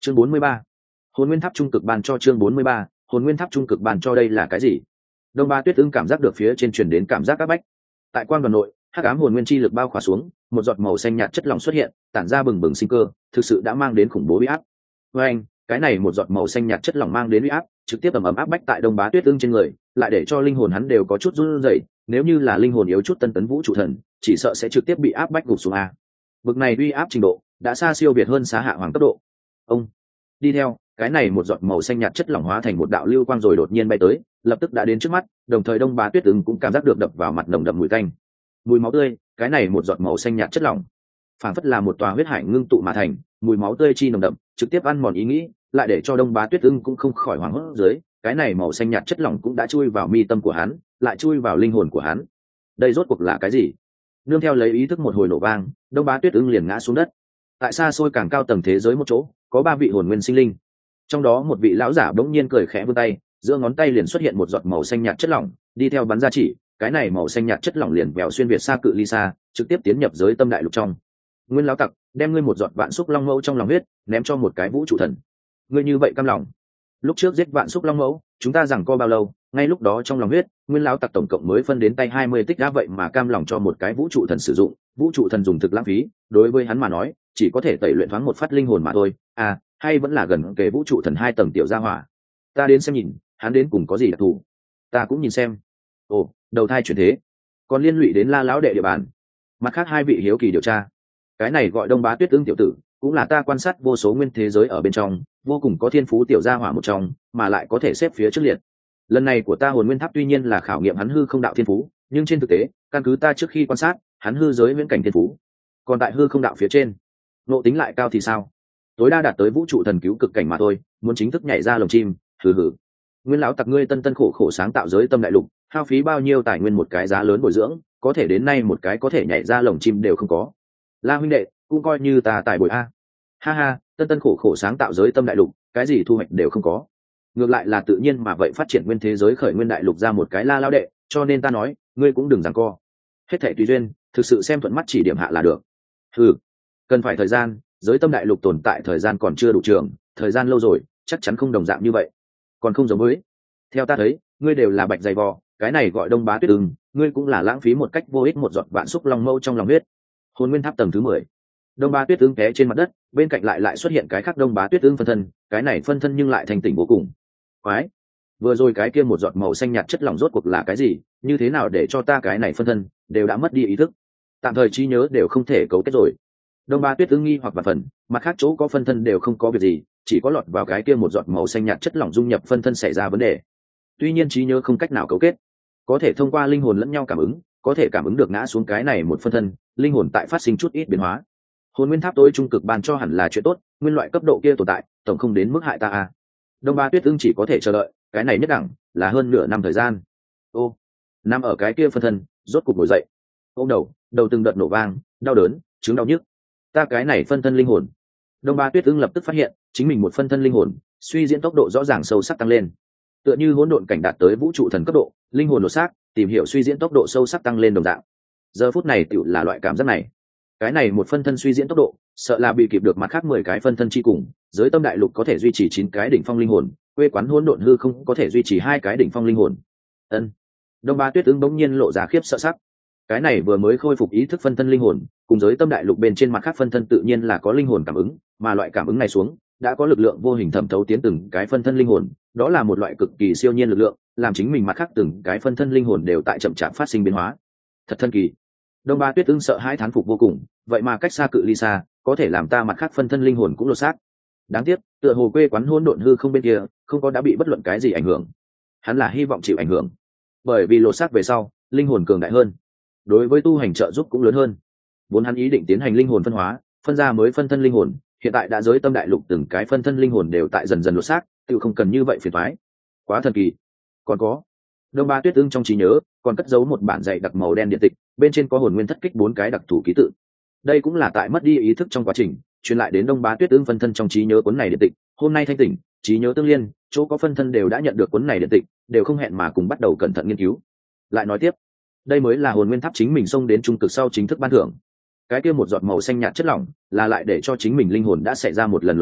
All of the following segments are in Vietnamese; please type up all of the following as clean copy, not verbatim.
chương 43. Hồn nguyên tháp trung cực ban cho. Chương 43. Hồn nguyên tháp trung cực ban cho. Đây là cái gì? Đông Ba Tuyết Ưng cảm giác được phía trên truyền đến cảm giác áp bách. Tại quan đoàn nội, hắc ám hồn nguyên chi lực bao khỏa xuống, một giọt màu xanh nhạt chất lỏng xuất hiện, tản ra bừng bừng sinh cơ, thực sự đã mang đến khủng bố uy áp. Với anh, cái này một giọt màu xanh nhạt chất lỏng mang đến uy áp, trực tiếp ầm ầm áp bách tại Đông Bá Tuyết Ưng trên người, lại để cho linh hồn hắn đều có chút run rẩy, nếu như là linh hồn yếu chút tân tấn vũ trụ thần, chỉ sợ sẽ trực tiếp bị áp bách gục xuống a. Bực này uy áp trình độ, đã xa siêu việt hơn Xá Hạ Hoàng cấp độ. Ông đi theo, cái này một giọt màu xanh nhạt chất lỏng hóa thành một đạo lưu quang rồi đột nhiên bay tới, lập tức đã đến trước mắt, đồng thời Đông Bá Tuyết Ưng cũng cảm giác được đập vào mặt nồng đậm mùi tanh. Mùi máu tươi, cái này một giọt màu xanh nhạt chất lỏng, phản phất là một tòa huyết hải ngưng tụ mà thành, mùi máu tươi chi nồng đậm, trực tiếp ăn mòn ý nghĩ, lại để cho Đông Bá Tuyết Ưng cũng không khỏi hoảng hốt dưới, cái này màu xanh nhạt chất lỏng cũng đã chui vào mi tâm của hắn, lại chui vào linh hồn của hắn. Đây rốt cuộc là cái gì? Nương theo lấy ý thức một hồi nổ vang, Đông Bá Tuyết Ưng liền ngã xuống đất. Tại xa xôi càng cao tầng thế giới một chỗ, có 3 vị hồn nguyên sinh linh. Trong đó một vị lão giả bỗng nhiên cười khẽ vươn tay, giữa ngón tay liền xuất hiện một giọt màu xanh nhạt chất lỏng, đi theo bắn ra chỉ, cái này màu xanh nhạt chất lỏng liền vèo xuyên việt xa cự ly xa, trực tiếp tiến nhập giới tâm đại lục trong. Nguyên lão tặc, đem ngươi một giọt vạn xúc long mẫu trong lòng huyết, ném cho một cái vũ trụ thần. Ngươi như vậy cam lòng? Lúc trước giết vạn xúc long mẫu, chúng ta giằng co bao lâu, ngay lúc đó trong lòng huyết, Nguyên lão tặc tổng cộng mới phân đến tay 20 tích đã, vậy mà cam lòng cho một cái vũ trụ thần sử dụng, vũ trụ thần dùng thực lãng phí, đối với hắn mà nói, chỉ có thể tẩy luyện thoáng một phát linh hồn mà thôi. À, hay vẫn là gần kề vũ trụ thần 2 tầng tiểu gia hỏa. Ta đến xem nhìn, hắn đến cùng có gì đặc thù. Ta cũng nhìn xem. Ồ, đầu thai chuyển thế, còn liên lụy đến La lão đệ địa bàn. Mặt khác 2 vị hiếu kỳ điều tra. Cái này gọi Đông Bá Tuyết Ưng tiểu tử, cũng là ta quan sát vô số nguyên thế giới ở bên trong, vô cùng có thiên phú tiểu gia hỏa một trong, mà lại có thể xếp phía trước liệt. Lần này của ta hồn nguyên tháp tuy nhiên là khảo nghiệm hắn hư không đạo thiên phú, nhưng trên thực tế, căn cứ ta trước khi quan sát, hắn hư giới viễn cảnh thiên phú. Còn tại hư không đạo phía trên, nộ tính lại cao thì sao? Tối đa đạt tới vũ trụ thần cứu cực cảnh mà thôi, muốn chính thức nhảy ra lồng chim, hừ hừ. Nguyên lão tặc ngươi tân tân khổ khổ sáng tạo giới tâm đại lục, hao phí bao nhiêu tài nguyên một cái giá lớn bồi dưỡng, có thể đến nay một cái có thể nhảy ra lồng chim đều không có. La huynh đệ, cũng coi như ta tài bồi a. Ha ha, tân tân khổ khổ sáng tạo giới tâm đại lục, cái gì thu hoạch đều không có. Ngược lại là tự nhiên mà vậy phát triển nguyên thế giới khởi nguyên đại lục ra một cái La lão đệ, cho nên ta nói, ngươi cũng đừng giằng co. Hết thảy tùy duyên, thực sự xem thuận mắt chỉ điểm hạ là được. Hừ, cần phải thời gian, giới tâm đại lục tồn tại thời gian còn chưa đủ trường, thời gian lâu rồi, chắc chắn không đồng dạng như vậy. Còn không giống với. Theo ta thấy, ngươi đều là bạch dày vò, cái này gọi Đông Bá Tuyết Ưng, ngươi cũng là lãng phí một cách vô ích một giọt vạn xúc long mâu trong lòng huyết. Hồn nguyên tháp tầng thứ 10. Đông Bá Tuyết Ưng té trên mặt đất, bên cạnh lại xuất hiện cái khác Đông Bá Tuyết Ưng phân thân, cái này phân thân nhưng lại thành tỉnh vô cùng. Quái, vừa rồi cái kia một giọt màu xanh nhạt chất lỏng rốt cuộc là cái gì, như thế nào để cho ta cái này phân thân đều đã mất đi ý thức, tạm thời trí nhớ đều không thể cấu kết rồi. Đông Bá Tuyết Ưng nghi hoặc và phần, mặt khác chỗ có phân thân đều không có việc gì, chỉ có lọt vào cái kia một giọt màu xanh nhạt chất lỏng dung nhập phân thân xảy ra vấn đề. Tuy nhiên trí nhớ không cách nào cấu kết, có thể thông qua linh hồn lẫn nhau cảm ứng, có thể cảm ứng được ngã xuống cái này một phân thân, linh hồn tại phát sinh chút ít biến hóa. Hồn nguyên tháp tối trung cực ban cho hẳn là chuyện tốt, nguyên loại cấp độ kia tồn tại, tổng không đến mức hại ta à. Đông Bá Tuyết Ưng chỉ có thể chờ đợi, cái này nhất đẳng là hơn nửa năm thời gian. Ô, nằm ở cái kia phân thân, rốt cục ngồi dậy. Ôm đầu từng đợt nổ vang, đau đớn, chứng đau nhức. Ta cái này phân thân linh hồn. Đông Bá Tuyết Ưng lập tức phát hiện, chính mình một phân thân linh hồn, suy diễn tốc độ rõ ràng sâu sắc tăng lên. Tựa như hỗn độn cảnh đạt tới vũ trụ thần cấp độ, linh hồn lột xác, tìm hiểu suy diễn tốc độ sâu sắc tăng lên đồng dạng. Giờ phút này tựu là loại cảm giác này. Cái này một phân thân suy diễn tốc độ, sợ là bị kịp được mặt khác 10 cái phân thân chi cùng, giới tâm đại lục có thể duy trì 9 cái đỉnh phong linh hồn, quê quán hỗn độn hư không có thể duy trì 2 cái đỉnh phong linh hồn. Ân. Đông Bá Tuyết Ưng bỗng nhiên lộ ra khiếp sợ sắc. Cái này vừa mới khôi phục ý thức phân thân linh hồn, cùng giới tâm đại lục bên trên mặt khác phân thân tự nhiên là có linh hồn cảm ứng, mà loại cảm ứng này xuống, đã có lực lượng vô hình thẩm thấu tiến từng cái phân thân linh hồn, đó là một loại cực kỳ siêu nhiên lực lượng, làm chính mình mặt khác từng cái phân thân linh hồn đều tại chậm chạp phát sinh biến hóa. Thật thần kỳ. Đông Bá Tuyết Ưng sợ hãi thán phục vô cùng, vậy mà cách xa cự ly xa, có thể làm ta mặt khác phân thân linh hồn cũng lột xác. Đáng tiếc, tựa hồ quê quán hỗn độn hư không bên kia, không có đã bị bất luận cái gì ảnh hưởng. Hắn là hy vọng chịu ảnh hưởng, bởi vì lột xác về sau, linh hồn cường đại hơn, đối với tu hành trợ giúp cũng lớn hơn. Vốn hắn ý định tiến hành linh hồn phân hóa, phân ra mới phân thân linh hồn, hiện tại đã giới tâm đại lục từng cái phân thân linh hồn đều tại dần dần lột xác, tự không cần như vậy phiền toái. Quá thần kỳ. Còn có, Đông Bá Tuyết Ưng trong trí nhớ còn cất giấu một bản dạy đặc màu đen điện tịch, bên trên có hồn nguyên thất kích 4 cái đặc thù ký tự. Đây cũng là tại mất đi ý thức trong quá trình truyền lại đến Đông Bá Tuyết Ưng phân thân trong trí nhớ cuốn này điện tịch. Hôm nay thanh tỉnh, trí nhớ tương liên, chỗ có phân thân đều đã nhận được cuốn này điện tịch, đều không hẹn mà cùng bắt đầu cẩn thận nghiên cứu. Lại nói tiếp, đây mới là hồn nguyên tháp chính mình xông đến trung cực sau chính thức ban thưởng. Cái kia một giọt màu xanh nhạt chất lỏng là lại để cho chính mình linh hồn đã xảy ra một lần lột xác,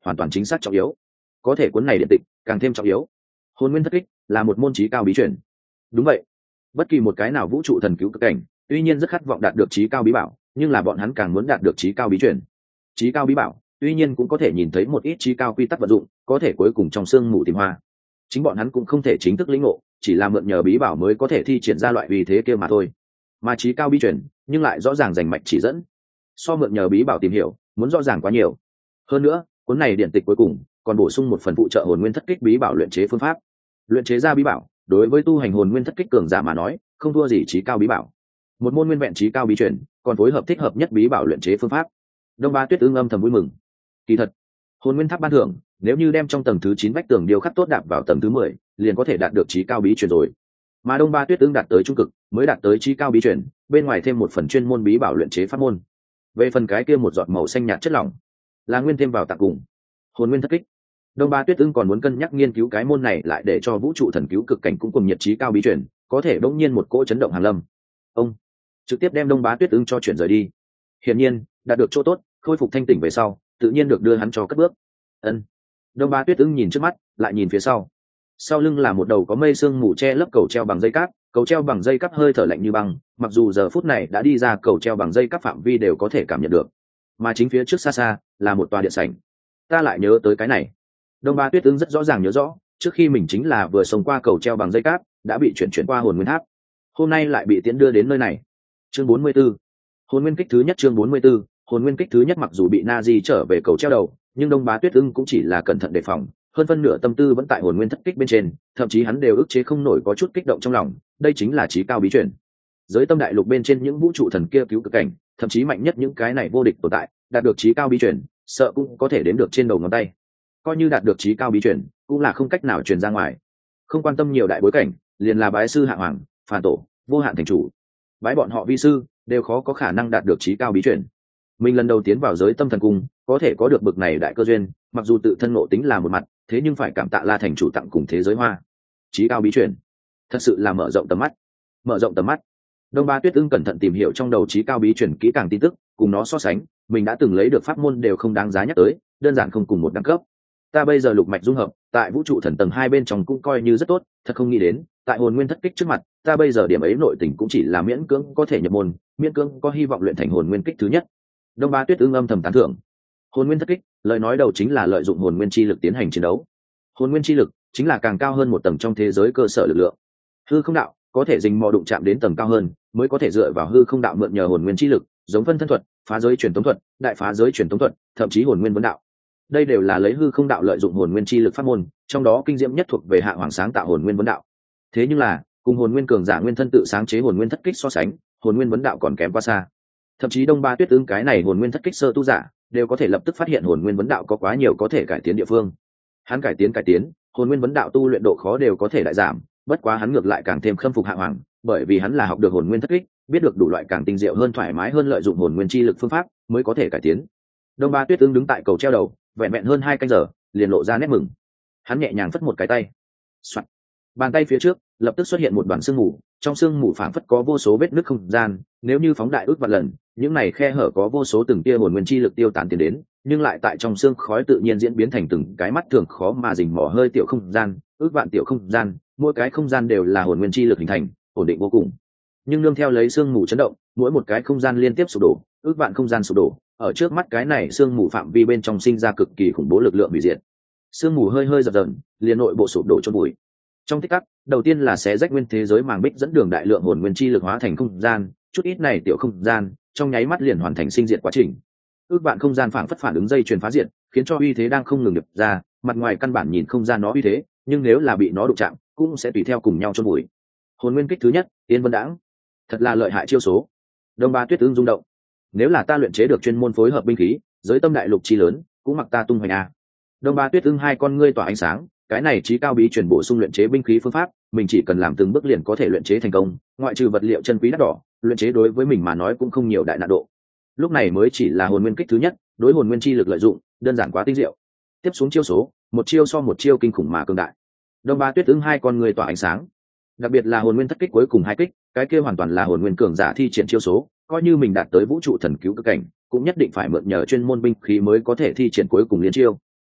hoàn toàn chính xác trọng yếu. Có thể cuốn này điện tịch càng thêm trọng yếu. Hồn nguyên thất kích là một môn chí cao bí truyền. Đúng vậy, bất kỳ một cái nào vũ trụ thần cứu cực cảnh tuy nhiên rất khát vọng đạt được chí cao bí bảo, nhưng là bọn hắn càng muốn đạt được chí cao bí truyền. Chí cao bí bảo tuy nhiên cũng có thể nhìn thấy một ít chí cao quy tắc vận dụng, có thể cuối cùng trong sương mù tìm hoa. Chính bọn hắn cũng không thể chính thức lĩnh ngộ, chỉ là mượn nhờ bí bảo mới có thể thi triển ra loại uy thế kia mà thôi. Mà chí cao bí truyền nhưng lại rõ ràng rành mạch chỉ dẫn, so mượn nhờ bí bảo tìm hiểu muốn rõ ràng quá nhiều. Hơn nữa cuốn này điện tịch cuối cùng còn bổ sung một phần phụ trợ hồn nguyên thất kích bí bảo luyện chế phương pháp. Luyện chế ra bí bảo đối với tu hành hồn nguyên thất kích cường giả mà nói không thua gì chí cao bí bảo. Một môn nguyên vẹn chí cao bí truyền còn phối hợp thích hợp nhất bí bảo luyện chế phương pháp. Đông Ba Tuyết Ưng âm thầm vui mừng. Kỳ thật hồn nguyên tháp ban thưởng nếu như đem trong tầng thứ 9 vách tường điêu khắc tốt đạp vào tầng thứ 10, liền có thể đạt được chí cao bí truyền rồi. Mà Đông Ba Tuyết Ưng đạt tới trung cực mới đạt tới chí cao bí truyền, bên ngoài thêm một phần chuyên môn bí bảo luyện chế pháp môn. Về phần cái kia một giọt màu xanh nhạt chất lỏng là nguyên thêm vào tặng cùng hồn nguyên thất kích. Đông Ba Tuyết Ưng còn muốn cân nhắc nghiên cứu cái môn này lại để cho vũ trụ thần cứu cực cảnh cũng cùng nhiệt chí cao bí truyền, có thể đống nhiên một cỗ chấn động hàn lâm. Ông trực tiếp đem Đông Bá Tuyết Ưng cho chuyển rời đi. Hiển nhiên đạt được chỗ tốt, khôi phục thanh tỉnh về sau tự nhiên được đưa hắn cho cất bước. Ân. Đông Bá Tuyết Ưng nhìn trước mắt lại nhìn phía sau. Sau lưng là một đầu có mây sương mù che lấp cầu treo bằng dây cáp, cầu treo bằng dây cáp hơi thở lạnh như băng, mặc dù giờ phút này đã đi ra cầu treo bằng dây cáp phạm vi đều có thể cảm nhận được. Mà chính phía trước xa xa là một tòa điện sảnh. Ta lại nhớ tới cái này. Đông Ba Tuyết Ưng rất rõ ràng nhớ rõ, trước khi mình chính là vừa sống qua cầu treo bằng dây cáp, đã bị chuyển qua hồn nguyên tháp. Hôm nay lại bị tiễn đưa đến nơi này. Chương 44. Hồn nguyên kích thứ nhất. Chương 44. Hồn nguyên kích thứ nhất. Mặc dù bị Nazi trở về cầu treo đầu, nhưng Đông Bá Tuyết Ưng cũng chỉ là cẩn thận đề phòng, hơn phân nửa tâm tư vẫn tại hồn nguyên thất kích bên trên, thậm chí hắn đều ức chế không nổi có chút kích động trong lòng. Đây chính là chí cao bí truyền. Giới tâm đại lục bên trên những vũ trụ thần kia cứu cực cảnh, thậm chí mạnh nhất những cái này vô địch tồn tại, đạt được chí cao bí truyền, sợ cũng có thể đếm được trên đầu ngón tay. Coi như đạt được chí cao bí truyền, cũng là không cách nào truyền ra ngoài. Không quan tâm nhiều đại bối cảnh, liền là bái sư hạ hoàng, phản tổ, vô hạn thành chủ, bái bọn họ vi sư đều khó có khả năng đạt được chí cao bí truyền. Mình lần đầu tiến vào giới tâm thần cung, có thể có được bực này đại cơ duyên, mặc dù tự thân ngộ tính là một mặt, thế nhưng phải cảm tạ La thành chủ tặng cùng thế giới hoa. Chí cao bí truyền, thật sự là mở rộng tầm mắt. Mở rộng tầm mắt. Đông Ba Tuyết Ưng cẩn thận tìm hiểu trong đầu chí cao bí truyền kỹ càng tin tức, cùng nó so sánh, mình đã từng lấy được pháp môn đều không đáng giá nhắc tới, đơn giản không cùng một đẳng cấp. Ta bây giờ lục mạch dung hợp, tại vũ trụ thần tầng 2 bên trong cũng coi như rất tốt, thật không nghĩ đến, tại hồn nguyên thất kích trước mặt, ta bây giờ điểm ấy nội tình cũng chỉ là miễn cưỡng có thể nhập môn, miễn cưỡng có hy vọng luyện thành hồn nguyên kích thứ nhất. Đông Ba Tuyết Ưng âm thầm tán thưởng. Hồn nguyên thất kích, lời nói đầu chính là lợi dụng hồn nguyên chi lực tiến hành chiến đấu. Hồn nguyên chi lực chính là càng cao hơn một tầng trong thế giới cơ sở lực lượng. Hư không đạo có thể dình mò đụng chạm đến tầng cao hơn, mới có thể dựa vào hư không đạo mượn nhờ hồn nguyên chi lực, giống phân thân thuật, phá giới truyền tống thuật, đại phá giới truyền tống thuật, thậm chí hồn nguyên vấn đạo. Đây đều là lấy hư không đạo lợi dụng hồn nguyên chi lực pháp môn, trong đó kinh diễm nhất thuộc về Hạ Hoàng sáng tạo hồn nguyên vấn đạo. Thế nhưng là, cùng hồn nguyên cường giả nguyên thân tự sáng chế hồn nguyên thất kích so sánh, hồn nguyên vấn đạo còn kém quá xa. Thậm chí Đông Ba Tuyết Ưng cái này hồn nguyên thất kích sơ tu giả, đều có thể lập tức phát hiện hồn nguyên vấn đạo có quá nhiều có thể cải tiến địa phương. Hắn cải tiến, hồn nguyên vấn đạo tu luyện độ khó đều có thể đại giảm, bất quá hắn ngược lại càng thêm khâm phục Hạ Hoàng, bởi vì hắn là học được hồn nguyên thất kích, biết được đủ loại càng tinh diệu hơn thoải mái hơn lợi dụng hồn nguyên chi lực phương pháp, mới có thể cải tiến. Đông Ba Tuyết Ưng đứng tại cầu treo đầu, vẹn vẹn hơn 2 canh giờ, liền lộ ra nét mừng. Hắn nhẹ nhàng phất một cái tay. Soạt. Bàn tay phía trước lập tức xuất hiện một đoàn sương mù, trong sương mù phảng phất có vô số vết nứt không gian, nếu như phóng đại ước vạn lần, những này khe hở có vô số từng tia hồn nguyên chi lực tiêu tán tiến đến, nhưng lại tại trong sương khói tự nhiên diễn biến thành từng cái mắt thường khó mà rình mò hơi tiểu không gian, ước vạn tiểu không gian, mỗi cái không gian đều là hồn nguyên chi lực hình thành, ổn định vô cùng. Nhưng nương theo lấy sương mù chấn động, mỗi một cái không gian liên tiếp sụp đổ, ước vạn không gian sụp đổ, ở trước mắt cái này sương mù phạm vi bên trong sinh ra cực kỳ khủng bố lực lượng hủy diệt. Sương mù hơi hơi dập dờn, liền nội bộ sụp đổ chôn bụi. Trong tích tắc, đầu tiên là xé rách nguyên thế giới màng bích dẫn đường đại lượng hồn nguyên chi lực hóa thành không gian, chút ít này tiểu không gian, trong nháy mắt liền hoàn thành sinh diệt quá trình. Ước vạn không gian phản phất phản ứng dây truyền phá diệt, khiến cho uy thế đang không ngừng nhập ra, mặt ngoài căn bản nhìn không ra nó uy thế, nhưng nếu là bị nó đụng chạm, cũng sẽ tùy theo cùng nhau chôn bụi. Hồn nguyên kích thứ nhất, Tiên Vân Đãng, thật là lợi hại chiêu số. Đông Ba Tuyết Ưng rung động. Nếu là ta luyện chế được chuyên môn phối hợp binh khí, giới tâm đại lục chi lớn, cũng mặc ta tung hoành a. Đông Ba Tuyết Ưng hai con ngươi tỏa ánh sáng, cái này chí cao bí truyền bổ sung luyện chế binh khí phương pháp, mình chỉ cần làm từng bước liền có thể luyện chế thành công, ngoại trừ vật liệu chân quý đắt đỏ, luyện chế đối với mình mà nói cũng không nhiều đại nạn độ. Lúc này mới chỉ là hồn nguyên kích thứ nhất, đối hồn nguyên chi lực lợi dụng, đơn giản quá tinh diệu. Tiếp xuống chiêu số, một chiêu so một chiêu kinh khủng mà cường đại. Đông Ba Tuyết Ưng hai con ngươi tỏa ánh sáng. Đặc biệt là hồn nguyên thất kích cuối cùng hai kích, cái kia hoàn toàn là hồn nguyên cường giả thi triển chiêu số, coi như mình đạt tới vũ trụ thần cứu cực cảnh, cũng nhất định phải mượn nhờ chuyên môn binh khí mới có thể thi triển cuối cùng liên chiêu.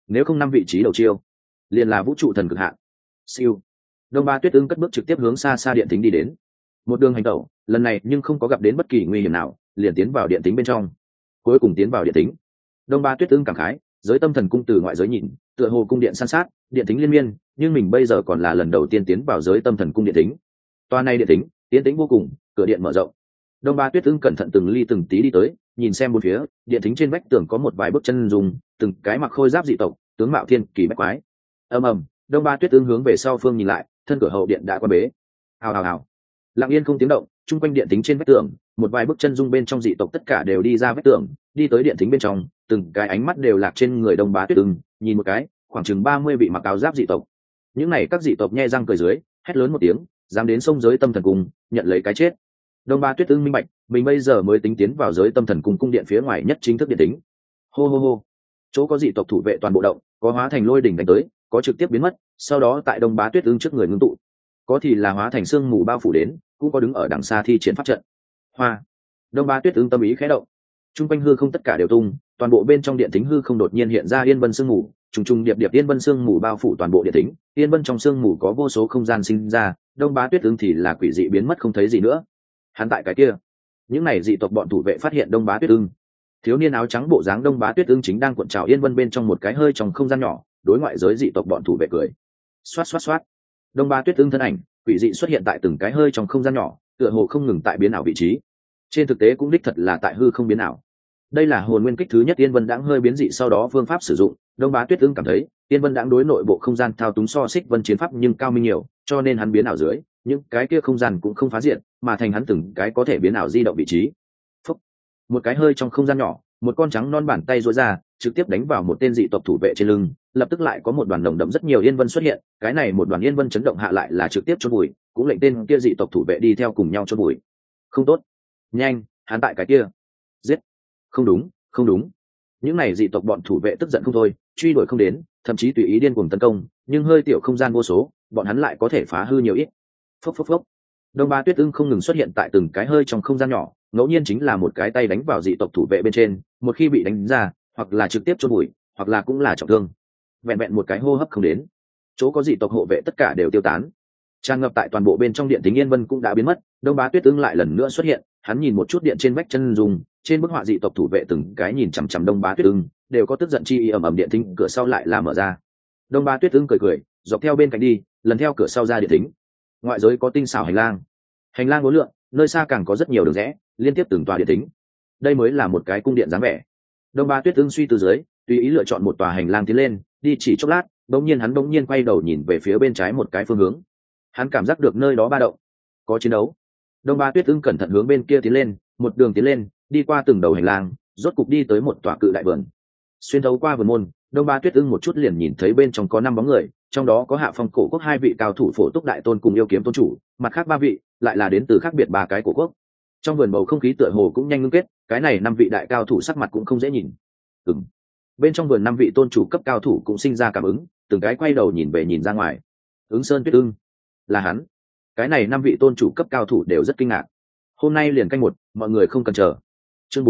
nếu không 5 vị trí đầu chiêu liền là vũ trụ thần cực hạn. Siêu. Đông Ba Tuyết Ưng cất bước trực tiếp hướng xa xa điện tính đi đến. Một đường hành tẩu, lần này nhưng không có gặp đến bất kỳ nguy hiểm nào, liền tiến vào điện tính bên trong. Cuối cùng tiến vào điện tính. Đông Ba Tuyết Ưng cảm khái, giới tâm thần cung từ ngoại giới nhìn, tựa hồ cung điện san sát, điện tính liên miên, nhưng mình bây giờ còn là lần đầu tiên tiến vào giới tâm thần cung điện tính. Toa này điện tính, tiến tính vô cùng, cửa điện mở rộng. Đông Ba Tuyết Ưng cẩn thận từng ly từng tí đi tới, nhìn xem bốn phía, điện tính trên vách tường có một vài bước chân dùng, từng cái mặc khôi giáp dị tộc, tướng mạo thiên kỳ bách quái. Ầm ầm, Đông Ba Tuyết Ưng hướng về sau phương nhìn lại, thân cửa hậu điện đã quan bế. Hào hào hào. Lặng yên không tiếng động, chung quanh điện tính trên vách tường, một vài bước chân dung bên trong dị tộc tất cả đều đi ra vách tường, đi tới điện tính bên trong, từng cái ánh mắt đều lạc trên người Đông Bá Tuyết Ưng, nhìn một cái, khoảng chừng 30 vị mặc áo giáp dị tộc. Những này các dị tộc nhe răng cười dưới, hét lớn một tiếng, dám đến sông giới tâm thần cung, nhận lấy cái chết. Đông Ba Tuyết Ưng minh bạch, mình bây giờ mới tính tiến vào giới tâm thần cung cung điện phía ngoài nhất chính thức điện tính. Hô hô hô. Chỗ có dị tộc thủ vệ toàn bộ động, có hóa thành lôi đỉnh đánh tới, có trực tiếp biến mất, sau đó tại Đông Bá Tuyết Ưng trước người ngưng tụ. Có thì là hóa thành sương mù bao phủ đến, cũng có đứng ở đằng xa thi triển pháp trận. Hoa. Đông Ba Tuyết Ưng tâm ý khẽ động. Trung quanh hư không tất cả đều tung, toàn bộ bên trong điện tính hư không đột nhiên hiện ra yên vân sương mù, trùng trùng điệp điệp yên vân sương mù bao phủ toàn bộ điện tính, yên vân trong sương mù có vô số không gian sinh ra, Đông Bá Tuyết Ưng thì là quỷ dị biến mất không thấy gì nữa. Hắn tại cái kia, những này dị tộc bọn thủ vệ phát hiện Đông Bá Tuyết Ưng. Thiếu niên áo trắng bộ dáng Đông Bá Tuyết Ưng chính đang cuộn trào yên vân bên trong một cái hơi trong không gian nhỏ, đối ngoại giới dị tộc bọn thủ vệ cười. Xoát xoát xoát. Đông Bá Tuyết Ưng thân ảnh, quỷ dị xuất hiện tại từng cái hơi trong không gian nhỏ, tựa hồ không ngừng tại biến ảo vị trí. Trên thực tế cũng đích thật là tại hư không biến ảo. Đây là hồn nguyên kích thứ nhất Tiên Vân Đãng hơi biến dị sau đó phương pháp sử dụng, Đông Bá Tuyết Ưng cảm thấy Tiên Vân Đãng đối nội bộ không gian thao túng so Xích Vân chiến pháp nhưng cao minh nhiều, cho nên hắn biến ảo dưới, những cái kia không gian cũng không phá diện, mà thành hắn từng cái có thể biến ảo di động vị trí. Phúc. Một cái hơi trong không gian nhỏ, một con trắng non bàn tay duỗi ra, trực tiếp đánh vào một tên dị tộc thủ vệ trên lưng, lập tức lại có một đoàn nồng đậm rất nhiều yên vân xuất hiện, cái này một đoàn yên vân chấn động hạ lại là trực tiếp chôn bụi, cũng lệnh tên kia dị tộc thủ vệ đi theo cùng nhau chôn bụi. Không tốt, nhanh, hắn tại cái kia. Giết. Không đúng, không đúng. Những này dị tộc bọn thủ vệ tức giận không thôi, truy đuổi không đến, thậm chí tùy ý điên cuồng tấn công, nhưng hơi tiểu không gian vô số, bọn hắn lại có thể phá hư nhiều ít. Phốc phốc phốc. Đông Ba Tuyết Ưng không ngừng xuất hiện tại từng cái hơi trong không gian nhỏ, ngẫu nhiên chính là một cái tay đánh vào dị tộc thủ vệ bên trên, một khi bị đánh ra, hoặc là trực tiếp chôn bụi, hoặc là cũng là trọng thương. Vẹn vẹn một cái hô hấp không đến, chỗ có dị tộc hộ vệ tất cả đều tiêu tán. Tràn ngập tại toàn bộ bên trong điện tính yên vân cũng đã biến mất, Đông Bá Tuyết Ưng lại lần nữa xuất hiện, hắn nhìn một chút điện trên vách chân dùng, trên bức họa dị tộc thủ vệ từng cái nhìn chằm chằm Đông Bá Tuyết Ưng, đều có tức giận chi ý ầm ầm điện tính cửa sau lại là mở ra. Đông Bá Tuyết Ưng cười cười, dọc theo bên cạnh đi, lần theo cửa sau ra điện tính. Ngoại giới có tinh xảo hành lang uốn lượn, nơi xa càng có rất nhiều đường rẽ, liên tiếp từng tòa điện tính. Đây mới là một cái cung điện dáng vẻ. Đông Ba Tuyết Ưng suy tư dưới, tùy ý lựa chọn một tòa hành lang tiến lên, đi chỉ chốc lát, hắn bỗng nhiên quay đầu nhìn về phía bên trái một cái phương hướng. Hắn cảm giác được nơi đó ba động, có chiến đấu. Đông Ba Tuyết Ưng cẩn thận hướng bên kia tiến lên, một đường tiến lên, đi qua từng đầu hành lang, rốt cục đi tới một tòa cự đại vườn. Xuyên thấu qua vườn môn, Đông Ba Tuyết Ưng một chút liền nhìn thấy bên trong có 5 bóng người, trong đó có Hạ Phong cổ quốc 2 vị cao thủ Phổ Túc đại tôn cùng Yêu Kiếm tôn chủ, mặt khác 3 vị lại là đến từ khác biệt 3 cái cổ quốc. Trong vườn bầu không khí tựa hồ cũng nhanh ngưng kết, cái này 5 vị đại cao thủ sắc mặt cũng không dễ nhìn. Bên trong vườn 5 vị tôn chủ cấp cao thủ cũng sinh ra cảm ứng, từng cái quay đầu nhìn về nhìn ra ngoài. Ứng Sơn Tuyết Ưng, là hắn. Cái này 5 vị tôn chủ cấp cao thủ đều rất kinh ngạc. Hôm nay liền canh một, mọi người không cần chờ. Chương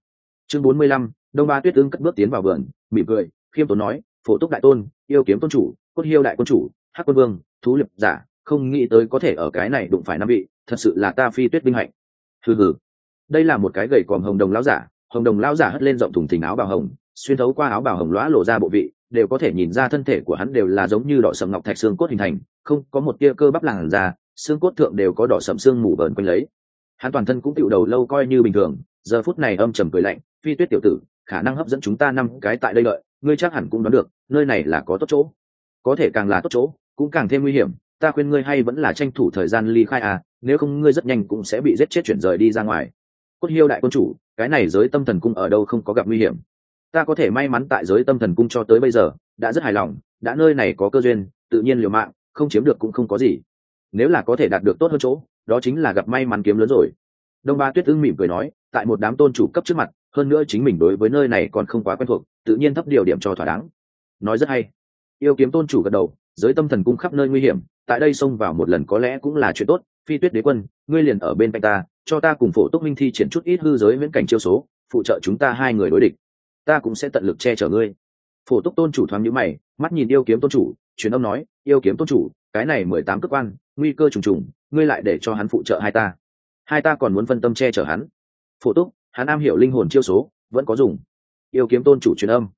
45, Đông Ba Tuyết Ưng cất bước tiến vào vườn, mỉm cười, khiêm tốn nói, Phổ Túc đại tôn, Yêu Kiếm tôn chủ, Cốt Hiêu đại quân chủ, Hắc Quân Vương, Thú Liệp giả, không nghĩ tới có thể ở cái này đụng phải 5 vị, thật sự là ta phi tuyết vinh hạnh. Hừ. Đây là một cái gầy còm hồng đồng lão giả, hồng đồng lão giả hất lên rộng thùng thình áo bào hồng, xuyên thấu qua áo bào hồng lóa lộ ra bộ vị, đều có thể nhìn ra thân thể của hắn đều là giống như đỏ sẫm ngọc thạch xương cốt hình thành, không có một tia cơ bắp làn da, xương cốt thượng đều có đỏ sẫm xương mù vờn quanh lấy. Hắn toàn thân cũng tựu đầu lâu coi như bình thường, giờ phút này âm trầm cười lạnh, phi tuyết tiểu tử, khả năng hấp dẫn chúng ta 5 cái tại đây đợi, ngươi chắc hẳn cũng đoán được, nơi này là có tốt chỗ, có thể càng là tốt chỗ, cũng càng thêm nguy hiểm. Ta khuyên ngươi hay vẫn là tranh thủ thời gian ly khai à, nếu không ngươi rất nhanh cũng sẽ bị giết chết chuyển rời đi ra ngoài. Cốt Hiêu đại quân chủ, cái này giới tâm thần cung ở đâu không có gặp nguy hiểm. Ta có thể may mắn tại giới tâm thần cung cho tới bây giờ, đã rất hài lòng, đã nơi này có cơ duyên, tự nhiên liều mạng, không chiếm được cũng không có gì. Nếu là có thể đạt được tốt hơn chỗ, đó chính là gặp may mắn kiếm lớn rồi. Đông Ba Tuyết Ưng mỉm cười nói, tại một đám tôn chủ cấp trước mặt, hơn nữa chính mình đối với nơi này còn không quá quen thuộc, tự nhiên thấp điều điểm cho thỏa đáng. Nói rất hay. Yêu Kiếm tôn chủ gật đầu, giới tâm thần cung khắp nơi nguy hiểm, tại đây xông vào một lần có lẽ cũng là chuyện tốt. Phi Tuyết đế quân, ngươi liền ở bên cạnh ta, cho ta cùng Phổ Túc minh thi triển chút ít hư giới viễn cảnh chiêu số, phụ trợ chúng ta 2 người đối địch. Ta cũng sẽ tận lực che chở ngươi. Phổ túc tôn chủ thoáng nhíu mày, mắt nhìn yêu kiếm tôn chủ, truyền âm nói, yêu kiếm tôn chủ, cái này 18 cấp quan, nguy cơ trùng trùng, ngươi lại để cho hắn phụ trợ hai ta còn muốn phân tâm che chở hắn. Phổ túc, hắn am hiểu linh hồn chiêu số, vẫn có dùng. Yêu kiếm tôn chủ truyền âm,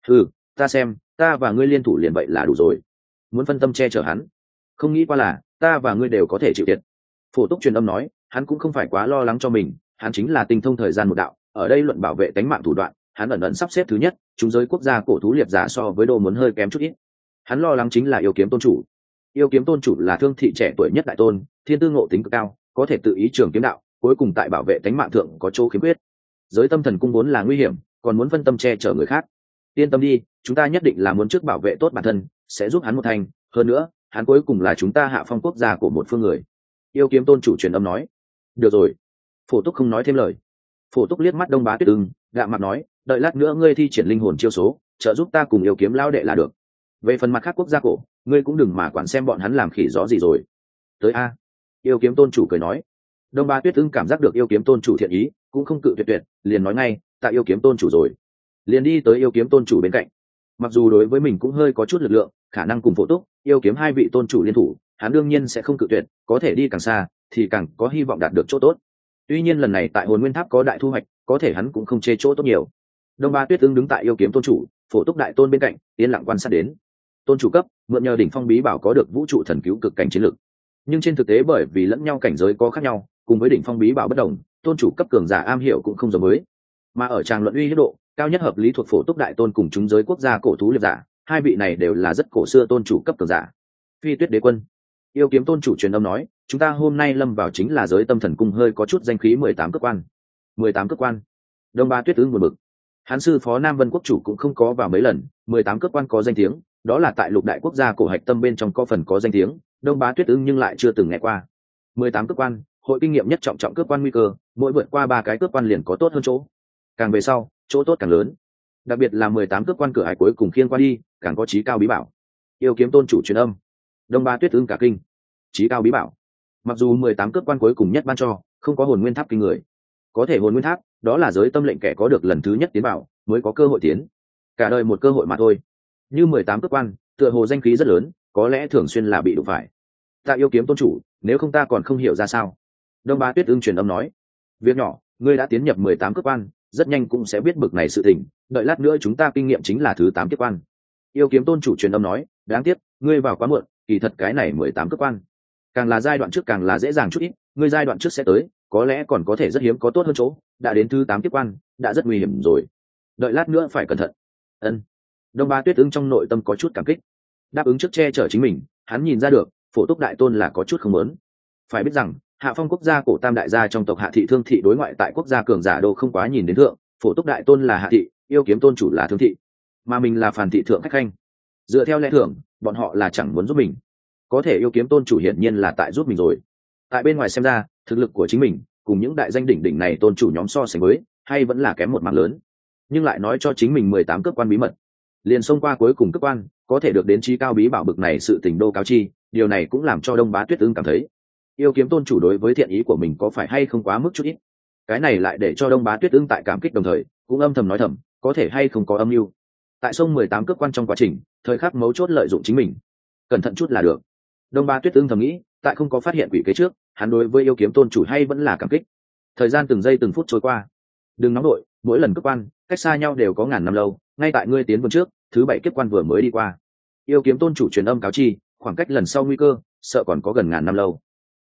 ta xem, ta và ngươi liên thủ liền vậy là đủ rồi. Muốn phân tâm che chở hắn, không nghĩ qua là ta và ngươi đều có thể chịu thiệt. Phổ túc truyền âm nói, hắn cũng không phải quá lo lắng cho mình, hắn chính là tinh thông thời gian một đạo, ở đây luận bảo vệ tánh mạng thủ đoạn, hắn ẩn ẩn sắp xếp thứ nhất, chúng giới quốc gia cổ thú liệp giả so với đồ muốn hơi kém chút ít. Hắn lo lắng chính là yêu kiếm tôn chủ. Yêu kiếm tôn chủ là thương thị trẻ tuổi nhất đại tôn, thiên tư ngộ tính cực cao, có thể tự ý trường kiếm đạo, cuối cùng tại bảo vệ tánh mạng thượng có chỗ khiếm khuyết. Giới tâm thần cung vốn là nguy hiểm, còn muốn phân tâm che chở người khác. Yên tâm đi, chúng ta nhất định là muốn trước bảo vệ tốt bản thân, sẽ giúp hắn một thành, hơn nữa, hắn cuối cùng là chúng ta Hạ Phong quốc gia của một phương người. Yêu kiếm tôn chủ truyền âm nói. Được rồi. Phổ túc không nói thêm lời. Phổ túc liếc mắt Đông Bá Tuyết Ưng, gạ mặt nói, đợi lát nữa ngươi thi triển linh hồn chiêu số, trợ giúp ta cùng yêu kiếm lao đệ là được. Về phần mặt khác quốc gia cổ, ngươi cũng đừng mà quản xem bọn hắn làm khỉ gió gì rồi. Tới a. Yêu kiếm tôn chủ cười nói. Đông Bá Tuyết Ưng cảm giác được yêu kiếm tôn chủ thiện ý, cũng không cự tuyệt, liền nói ngay, tại yêu kiếm tôn chủ rồi. Liền đi tới yêu kiếm tôn chủ bên cạnh. Mặc dù đối với mình cũng hơi có chút lực lượng, khả năng cùng Phổ túc, yêu kiếm hai vị tôn chủ liên thủ, hắn đương nhiên sẽ không cự tuyệt, có thể đi càng xa thì càng có hy vọng đạt được chỗ tốt. Tuy nhiên lần này tại hồn nguyên tháp có đại thu hoạch, có thể hắn cũng không chê chỗ tốt nhiều. Đông Ba Tuyết Ưng đứng tại yêu kiếm tôn chủ, Phổ túc đại tôn bên cạnh, yên lặng quan sát đến. Tôn chủ cấp, mượn nhờ đỉnh phong bí bảo có được vũ trụ thần cứu cực cảnh chiến lực. Nhưng trên thực tế bởi vì lẫn nhau cảnh giới có khác nhau, cùng với đỉnh phong bí bảo bất đồng, tôn chủ cấp cường giả am hiểu cũng không giống mới. Mà ở tràng luận uy hiếp độ, cao nhất hợp lý thuộc Phổ túc đại tôn cùng chúng giới quốc gia cổ thú liệp giả, hai vị này đều là rất cổ xưa tôn chủ cấp cường giả. Phi Tuyết Đế Quân, yêu kiếm tôn chủ truyền âm nói, chúng ta hôm nay lâm vào chính là giới tâm thần cung hơi có chút danh khí 18 cấp quan. 18 cấp quan. Đông Ba Tuyết Ưng buồn bực. Hắn sư phó Nam Vân quốc chủ cũng không có vào mấy lần, 18 cấp quan có danh tiếng, đó là tại lục đại quốc gia cổ hạch tâm bên trong có phần có danh tiếng, Đông Bá Tuyết Ưng nhưng lại chưa từng nghe qua. 18 cấp quan, hội kinh nghiệm nhất trọng cấp quan nguy cơ, mỗi vượt qua 3 cái cấp quan liền có tốt hơn chỗ. Càng về sau, chỗ tốt càng lớn. Đặc biệt là 18 cấp quan cửa hải cuối cùng khiên qua đi, càng có chí cao bí bảo. Yêu kiếm tôn chủ truyền âm. Đông Ba Tuyết Ưng cả kinh. Chí cao bí bảo. Mặc dù 18 cấp quan cuối cùng nhất ban cho, không có hồn nguyên tháp kinh người. Có thể hồn nguyên tháp, đó là giới tâm lệnh kẻ có được lần thứ nhất tiến bảo, mới có cơ hội tiến. Cả đời một cơ hội mà thôi. Như 18 cấp quan, tựa hồ danh khí rất lớn, có lẽ thường xuyên là bị đụng phải. Ta yêu kiếm tôn chủ, nếu không ta còn không hiểu ra sao. Đông Ba Tuyết Ưng truyền âm nói. Việc nhỏ, ngươi đã tiến nhập 18 cấp quan, rất nhanh cũng sẽ biết bực này sự tình, đợi lát nữa chúng ta kinh nghiệm chính là thứ 8 cấp quan. Yêu kiếm tôn chủ truyền âm nói, đáng tiếc, ngươi vào quá muộn, kỳ thật cái này 18 cấp quan. Càng là giai đoạn trước càng là dễ dàng chút ít, ngươi giai đoạn trước sẽ tới, có lẽ còn có thể rất hiếm có tốt hơn chỗ, đã đến thứ 8 cấp quan, đã rất nguy hiểm rồi. Đợi lát nữa phải cẩn thận. Ân. Đông Ba Tuyết Ưng trong nội tâm có chút cảm kích. Đáp ứng trước che chở chính mình, hắn nhìn ra được, Phổ túc đại tôn là có chút không muốn. Phải biết rằng, Hạ Phong quốc gia cổ tam đại gia trong tộc Hạ thị Thương thị đối ngoại tại quốc gia cường giả đô không quá nhìn đến thượng, Phổ túc đại tôn là Hạ thị, yêu kiếm tôn chủ là Thương thị, mà mình là Phàn thị thượng khách khanh. Dựa theo lẽ thường, bọn họ là chẳng muốn giúp mình. Có thể yêu kiếm tôn chủ hiển nhiên là tại giúp mình rồi. Tại bên ngoài xem ra, thực lực của chính mình cùng những đại danh đỉnh đỉnh này tôn chủ nhóm so sánh với, hay vẫn là kém một mảng lớn. Nhưng lại nói cho chính mình 18 cấp quan bí mật, liền xông qua cuối cùng cấp quan, có thể được đến chí cao bí bảo bực này sự tình đô cáo chi, điều này cũng làm cho Đông Bá Tuyết Ưng cảm thấy, yêu kiếm tôn chủ đối với thiện ý của mình có phải hay không quá mức chút ít. Cái này lại để cho Đông Bá Tuyết Ưng tại cảm kích đồng thời, cũng âm thầm nói thầm, có thể hay không có âm mưu. Tại sông 18 cấp quan trong quá trình, thời khắc mấu chốt lợi dụng chính mình, cẩn thận chút là được. Đông Bá Tuyết Ưng thầm nghĩ, tại không có phát hiện quỷ kế trước, hắn đối với yêu kiếm tôn chủ hay vẫn là cảm kích. Thời gian từng giây từng phút trôi qua, đừng nóng đội, mỗi lần cấp quan cách xa nhau đều có ngàn năm lâu, ngay tại ngươi tiến vươn trước, thứ 7 kiếp quan vừa mới đi qua. Yêu kiếm tôn chủ truyền âm cáo chi, khoảng cách lần sau nguy cơ, sợ còn có gần ngàn năm lâu.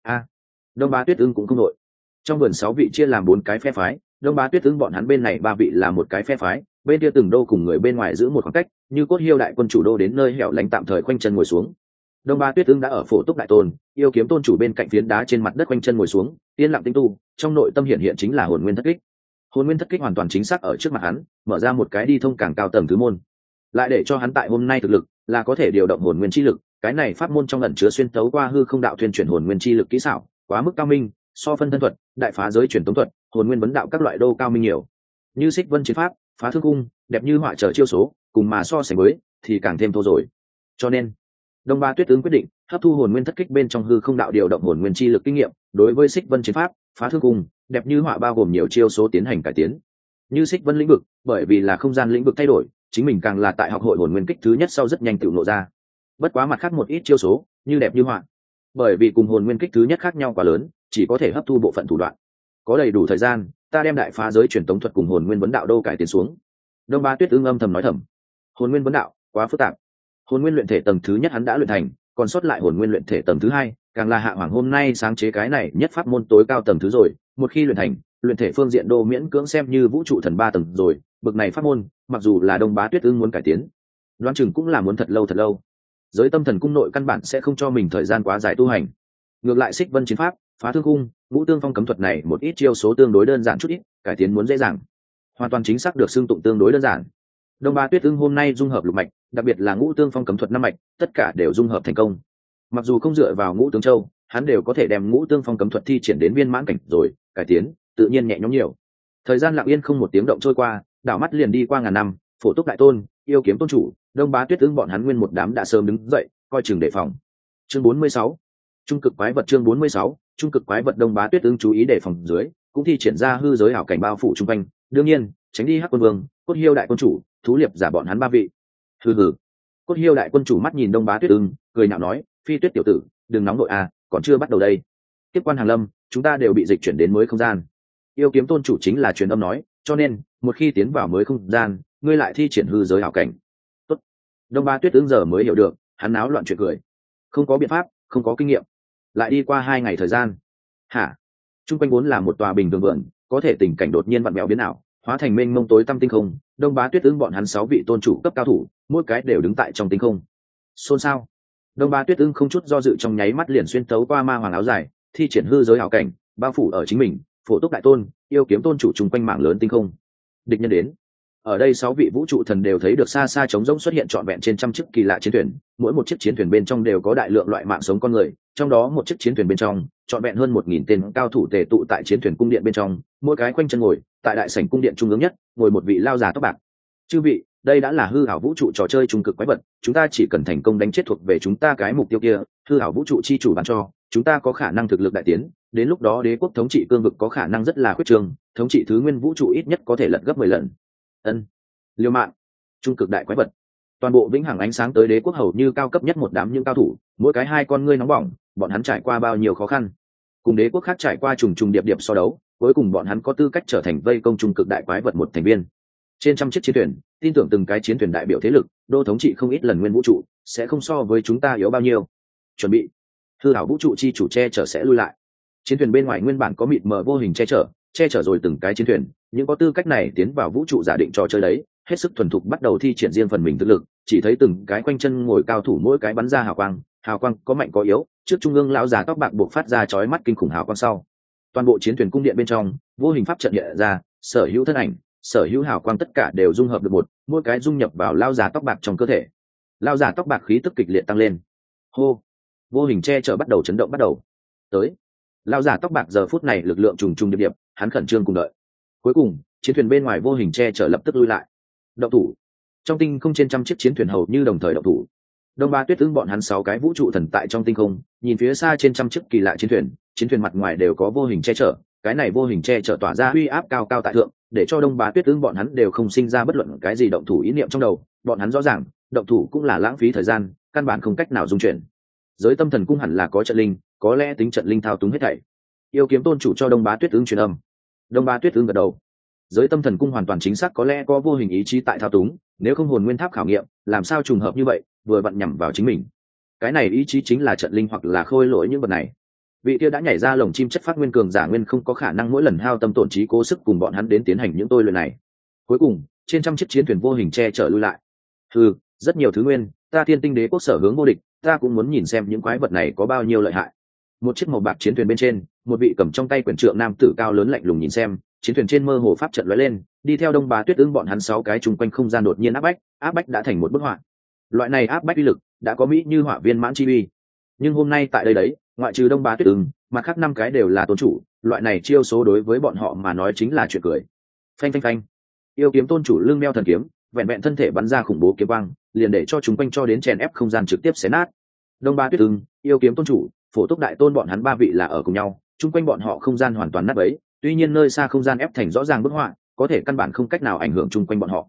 Đông Bá Tuyết Ưng cũng không đội. Trong vườn 6 vị chia làm 4 cái phe phái, Đông Bá Tuyết Ưng bọn hắn bên này 3 vị là một cái phe phái, bên kia từng đô cùng người bên ngoài giữ một khoảng cách, như cốt hiêu đại quân chủ đô đến nơi hẻo lánh tạm thời khoanh chân ngồi xuống. Đông Bá Tuyết Ưng đã ở Phổ túc đại tôn, yêu kiếm tôn chủ bên cạnh phiến đá trên mặt đất khoanh chân ngồi xuống, yên lặng tinh tu, trong nội tâm hiện chính là hồn nguyên thất kích. Hồn nguyên thất kích hoàn toàn chính xác ở trước mặt hắn, mở ra một cái đi thông càng cao tầng thứ môn, lại để cho hắn tại hôm nay thực lực là có thể điều động hồn nguyên chi lực. Cái này pháp môn trong ẩn chứa xuyên tấu qua hư không đạo thuyên chuyển hồn nguyên chi lực kỹ xảo, quá mức cao minh, so phân thân thuật, đại phá giới truyền tống thuật, hồn nguyên vấn đạo các loại đô cao minh nhiều. Như xích vân chiến pháp, phá thương cung, đẹp như họa trở chiêu số, cùng mà so sánh với thì càng thêm thô rồi. Cho nên Đông Ba Tuyết Ưng quyết định hấp thu hồn nguyên thất kích bên trong hư không đạo điều động hồn nguyên chi lực kinh nghiệm, đối với xích vân chiến pháp, phá thương cung, đẹp như họa bao gồm nhiều chiêu số tiến hành cải tiến. Như xích vân lĩnh vực, bởi vì là không gian lĩnh vực thay đổi, chính mình càng là tại học hội hồn nguyên kích thứ nhất sau rất nhanh tự nộ ra. Bất quá mặt khác một ít chiêu số như đẹp như họa, bởi vì cùng hồn nguyên kích thứ nhất khác nhau quá lớn, chỉ có thể hấp thu bộ phận thủ đoạn. Có đầy đủ thời gian, ta đem đại phá giới truyền tống thuật cùng hồn nguyên vấn đạo đô cải tiến xuống. Đông Ba Tuyết ưng âm thầm nói thầm, hồn nguyên vấn đạo quá phức tạp. Hồn nguyên luyện thể tầng thứ nhất hắn đã luyện thành, còn sót lại hồn nguyên luyện thể tầng thứ hai, càng là hạ hoàng hôm nay sáng chế cái này nhất pháp môn tối cao tầng thứ rồi. Một khi luyện thành, luyện thể phương diện đô miễn cưỡng xem như vũ trụ thần 3 tầng rồi. Bực này pháp môn, mặc dù là Đông Bá Tuyết ưng muốn cải tiến, đoán chừng cũng là muốn thật lâu. Giới tâm thần cung nội căn bản sẽ không cho mình thời gian quá dài tu hành. Ngược lại xích vân chiến pháp, phá thương cung, ngũ tương phong cấm thuật này một ít chiêu số tương đối đơn giản chút ít, cải tiến muốn dễ dàng. Hoàn toàn chính xác được xưng tụng tương đối đơn giản. Đông Ba Tuyết ưng hôm nay dung hợp lục mạch, đặc biệt là ngũ tương phong cấm thuật 5 mạch, tất cả đều dung hợp thành công. Mặc dù không dựa vào ngũ tướng châu, hắn đều có thể đem ngũ tương phong cấm thuật thi triển đến viên mãn cảnh rồi, cải tiến tự nhiên nhẹ nhõm nhiều. Thời gian lặng yên không một tiếng động trôi qua, đảo mắt liền đi qua ngàn năm. Phổ Túc đại tôn, yêu kiếm tôn chủ, Đông Bá Tuyết ưng bọn hắn nguyên một đám đã sớm đứng dậy, coi chừng đề phòng. Chương 46, trung cực quái vật. Chương 46, trung cực quái vật. Đông Bá Tuyết ưng chú ý đề phòng dưới, cũng thi triển ra hư giới ảo cảnh bao phủ chung quanh. Đương nhiên, tránh đi Hắc Quân Vương, Cốt Hiêu đại quân chủ, thú liệp giả bọn hắn 3 vị. Hừ. Cốt Hiêu đại quân chủ mắt nhìn Đông Bá Tuyết ưng, cười nhạo nói, Phi Tuyết tiểu tử, đừng nóng nội à, còn chưa bắt đầu đây. Tiếp quan hàng lâm, chúng ta đều bị dịch chuyển đến mới không gian. Yêu kiếm tôn chủ chính là truyền âm nói, cho nên một khi tiến vào mới không gian, ngươi lại thi triển hư giới ảo cảnh. Tốt. Đông Bá Tuyết ưng giờ mới hiểu được, hắn náo loạn chuyện cười. Không có biện pháp, không có kinh nghiệm. Lại đi qua 2 ngày thời gian. Hả? Trung quanh vốn là một tòa bình thường vườn, có thể tình cảnh đột nhiên vặn vẹo biến ảo, hóa thành mênh mông tối tăm tinh không. Đông Bá Tuyết ưng bọn hắn 6 vị tôn chủ cấp cao thủ, mỗi cái đều đứng tại trong tinh không. Xôn xao. Đông Bá Tuyết ưng không chút do dự trong nháy mắt liền xuyên tấu qua ma hoàng áo dài, thi triển hư giới ảo cảnh, bao phủ ở chính mình, Phổ Túc đại tôn, yêu kiếm tôn chủ chung quanh mảng lớn tinh không. Địch nhân đến. Ở đây 6 vị vũ trụ thần đều thấy được xa xa trống rỗng xuất hiện trọn vẹn trên trăm chiếc kỳ lạ chiến thuyền, mỗi một chiếc chiến thuyền bên trong đều có đại lượng loại mạng sống con người, trong đó một chiếc chiến thuyền bên trong, trọn vẹn hơn 1000 tên cao thủ tề tụ tại chiến thuyền cung điện bên trong, mỗi cái quanh chân ngồi, tại đại sảnh cung điện trung ương nhất, ngồi một vị lao già tóc bạc. Chư vị, đây đã là hư ảo vũ trụ trò chơi trung cực quái vật, chúng ta chỉ cần thành công đánh chết thuộc về chúng ta cái mục tiêu kia, hư ảo vũ trụ chi chủ ban cho, chúng ta có khả năng thực lực đại tiến, đến lúc đó đế quốc thống trị cương vực có khả năng rất là khuyết trường, thống trị thứ nguyên vũ trụ ít nhất có thể lật gấp 10 lần. Ân. Liêu mạng, trung cực đại quái vật. Toàn bộ vĩnh hằng ánh sáng tới đế quốc hầu như cao cấp nhất một đám những cao thủ, mỗi cái 2 con ngươi nóng bỏng, bọn hắn trải qua bao nhiêu khó khăn, cùng đế quốc khác trải qua trùng trùng điệp điệp so đấu, cuối cùng bọn hắn có tư cách trở thành vây công trung cực đại quái vật một thành viên. Trên trăm chiếc chiến thuyền, tin tưởng từng cái chiến thuyền đại biểu thế lực, đô thống trị không ít lần nguyên vũ trụ, sẽ không so với chúng ta yếu bao nhiêu. Chuẩn bị. Hư ảo vũ trụ chi chủ che chở sẽ lui lại. Chiến thuyền bên ngoài nguyên bản có mịt mờ vô hình che chở rồi từng cái chiến thuyền, những có tư cách này tiến vào vũ trụ giả định trò chơi đấy, hết sức thuần thục bắt đầu thi triển riêng phần mình thực lực, chỉ thấy từng cái quanh chân ngồi cao thủ mỗi cái bắn ra hào quang có mạnh có yếu, trước trung ương lão già tóc bạc buộc phát ra chói mắt kinh khủng hào quang sau. Toàn bộ chiến thuyền cung điện bên trong, vô hình pháp trận hiện ra, sở hữu thân ảnh, sở hữu hào quang tất cả đều dung hợp được một, mỗi cái dung nhập vào lão già tóc bạc trong cơ thể. Lão già tóc bạc khí tức kịch liệt tăng lên. Hô, vô hình che chở bắt đầu chấn động bắt đầu. Tới. Lão già tóc bạc giờ phút này lực lượng trùng trùng điệp điệp, hắn khẩn trương cùng đợi. Cuối cùng, chiến thuyền bên ngoài vô hình che chở lập tức lui lại. Động thủ. Trong tinh không trên trăm chiếc chiến thuyền hầu như đồng thời động thủ. Đông Ba Tuyết ưng bọn hắn 6 cái vũ trụ thần tại trong tinh không, nhìn phía xa trên trăm chiếc kỳ lạ chiến thuyền mặt ngoài đều có vô hình che chở, cái này vô hình che chở tỏa ra uy áp cao cao tại thượng, để cho Đông Bá Tuyết ưng bọn hắn đều không sinh ra bất luận cái gì động thủ ý niệm trong đầu, bọn hắn rõ ràng, động thủ cũng là lãng phí thời gian, căn bản không cách nào dung chuyển. Giới tâm thần cung hẳn là có trận linh, có lẽ tính trận linh thao túng hết thảy. Yêu kiếm tôn chủ cho Đông Bá Tuyết ưng truyền âm. Đông Bá Tuyết ưng gật đầu. Giới tâm thần cung hoàn toàn chính xác có lẽ có vô hình ý chí tại thao túng, nếu không hồn nguyên tháp khảo nghiệm, làm sao trùng hợp như vậy, vừa vặn nhằm vào chính mình. Cái này ý chí chính là trận linh hoặc là khôi lỗi những vật này. Vị kia đã nhảy ra lồng chim chất phát nguyên cường giả nguyên không có khả năng mỗi lần hao tâm tổn trí cố sức cùng bọn hắn đến tiến hành những tôi luyện này. Cuối cùng, trên trăm chiếc chiến thuyền vô hình che chở lui lại. Rất nhiều thứ nguyên, ta Thiên Tinh Đế quốc sở hướng vô địch, ta cũng muốn nhìn xem những quái vật này có bao nhiêu lợi hại. Một chiếc màu bạc chiến thuyền bên trên, một vị cầm trong tay quyển trượng nam tử cao lớn lạnh lùng nhìn xem, chiến thuyền trên mơ hồ pháp trận lóe lên, đi theo Đông Bá Tuyết ưng bọn hắn 6 cái chung quanh không gian đột nhiên áp bách đã thành một bức họa. Loại này áp bách uy lực đã có mỹ như họa viên mãn chi uy. Nhưng hôm nay tại đây đấy, ngoại trừ Đông Bá Tuyết ưng, mặt khác 5 cái đều là tôn chủ, loại này chiêu số đối với bọn họ mà nói chính là chuyện cười. Phanh phanh phanh. Yêu kiếm tôn chủ lưng đeo thần kiếm, vẹn vẹn thân thể bắn ra khủng bố kiếm quang, liền để cho chúng quanh cho đến chèn ép không gian trực tiếp xé nát. Đông Bá Tuyết ưng, yêu kiếm tôn chủ, Phổ Túc đại tôn bọn hắn 3 vị là ở cùng nhau, chung quanh bọn họ không gian hoàn toàn nát bấy, tuy nhiên nơi xa không gian ép thành rõ ràng bức họa, có thể căn bản không cách nào ảnh hưởng chung quanh bọn họ.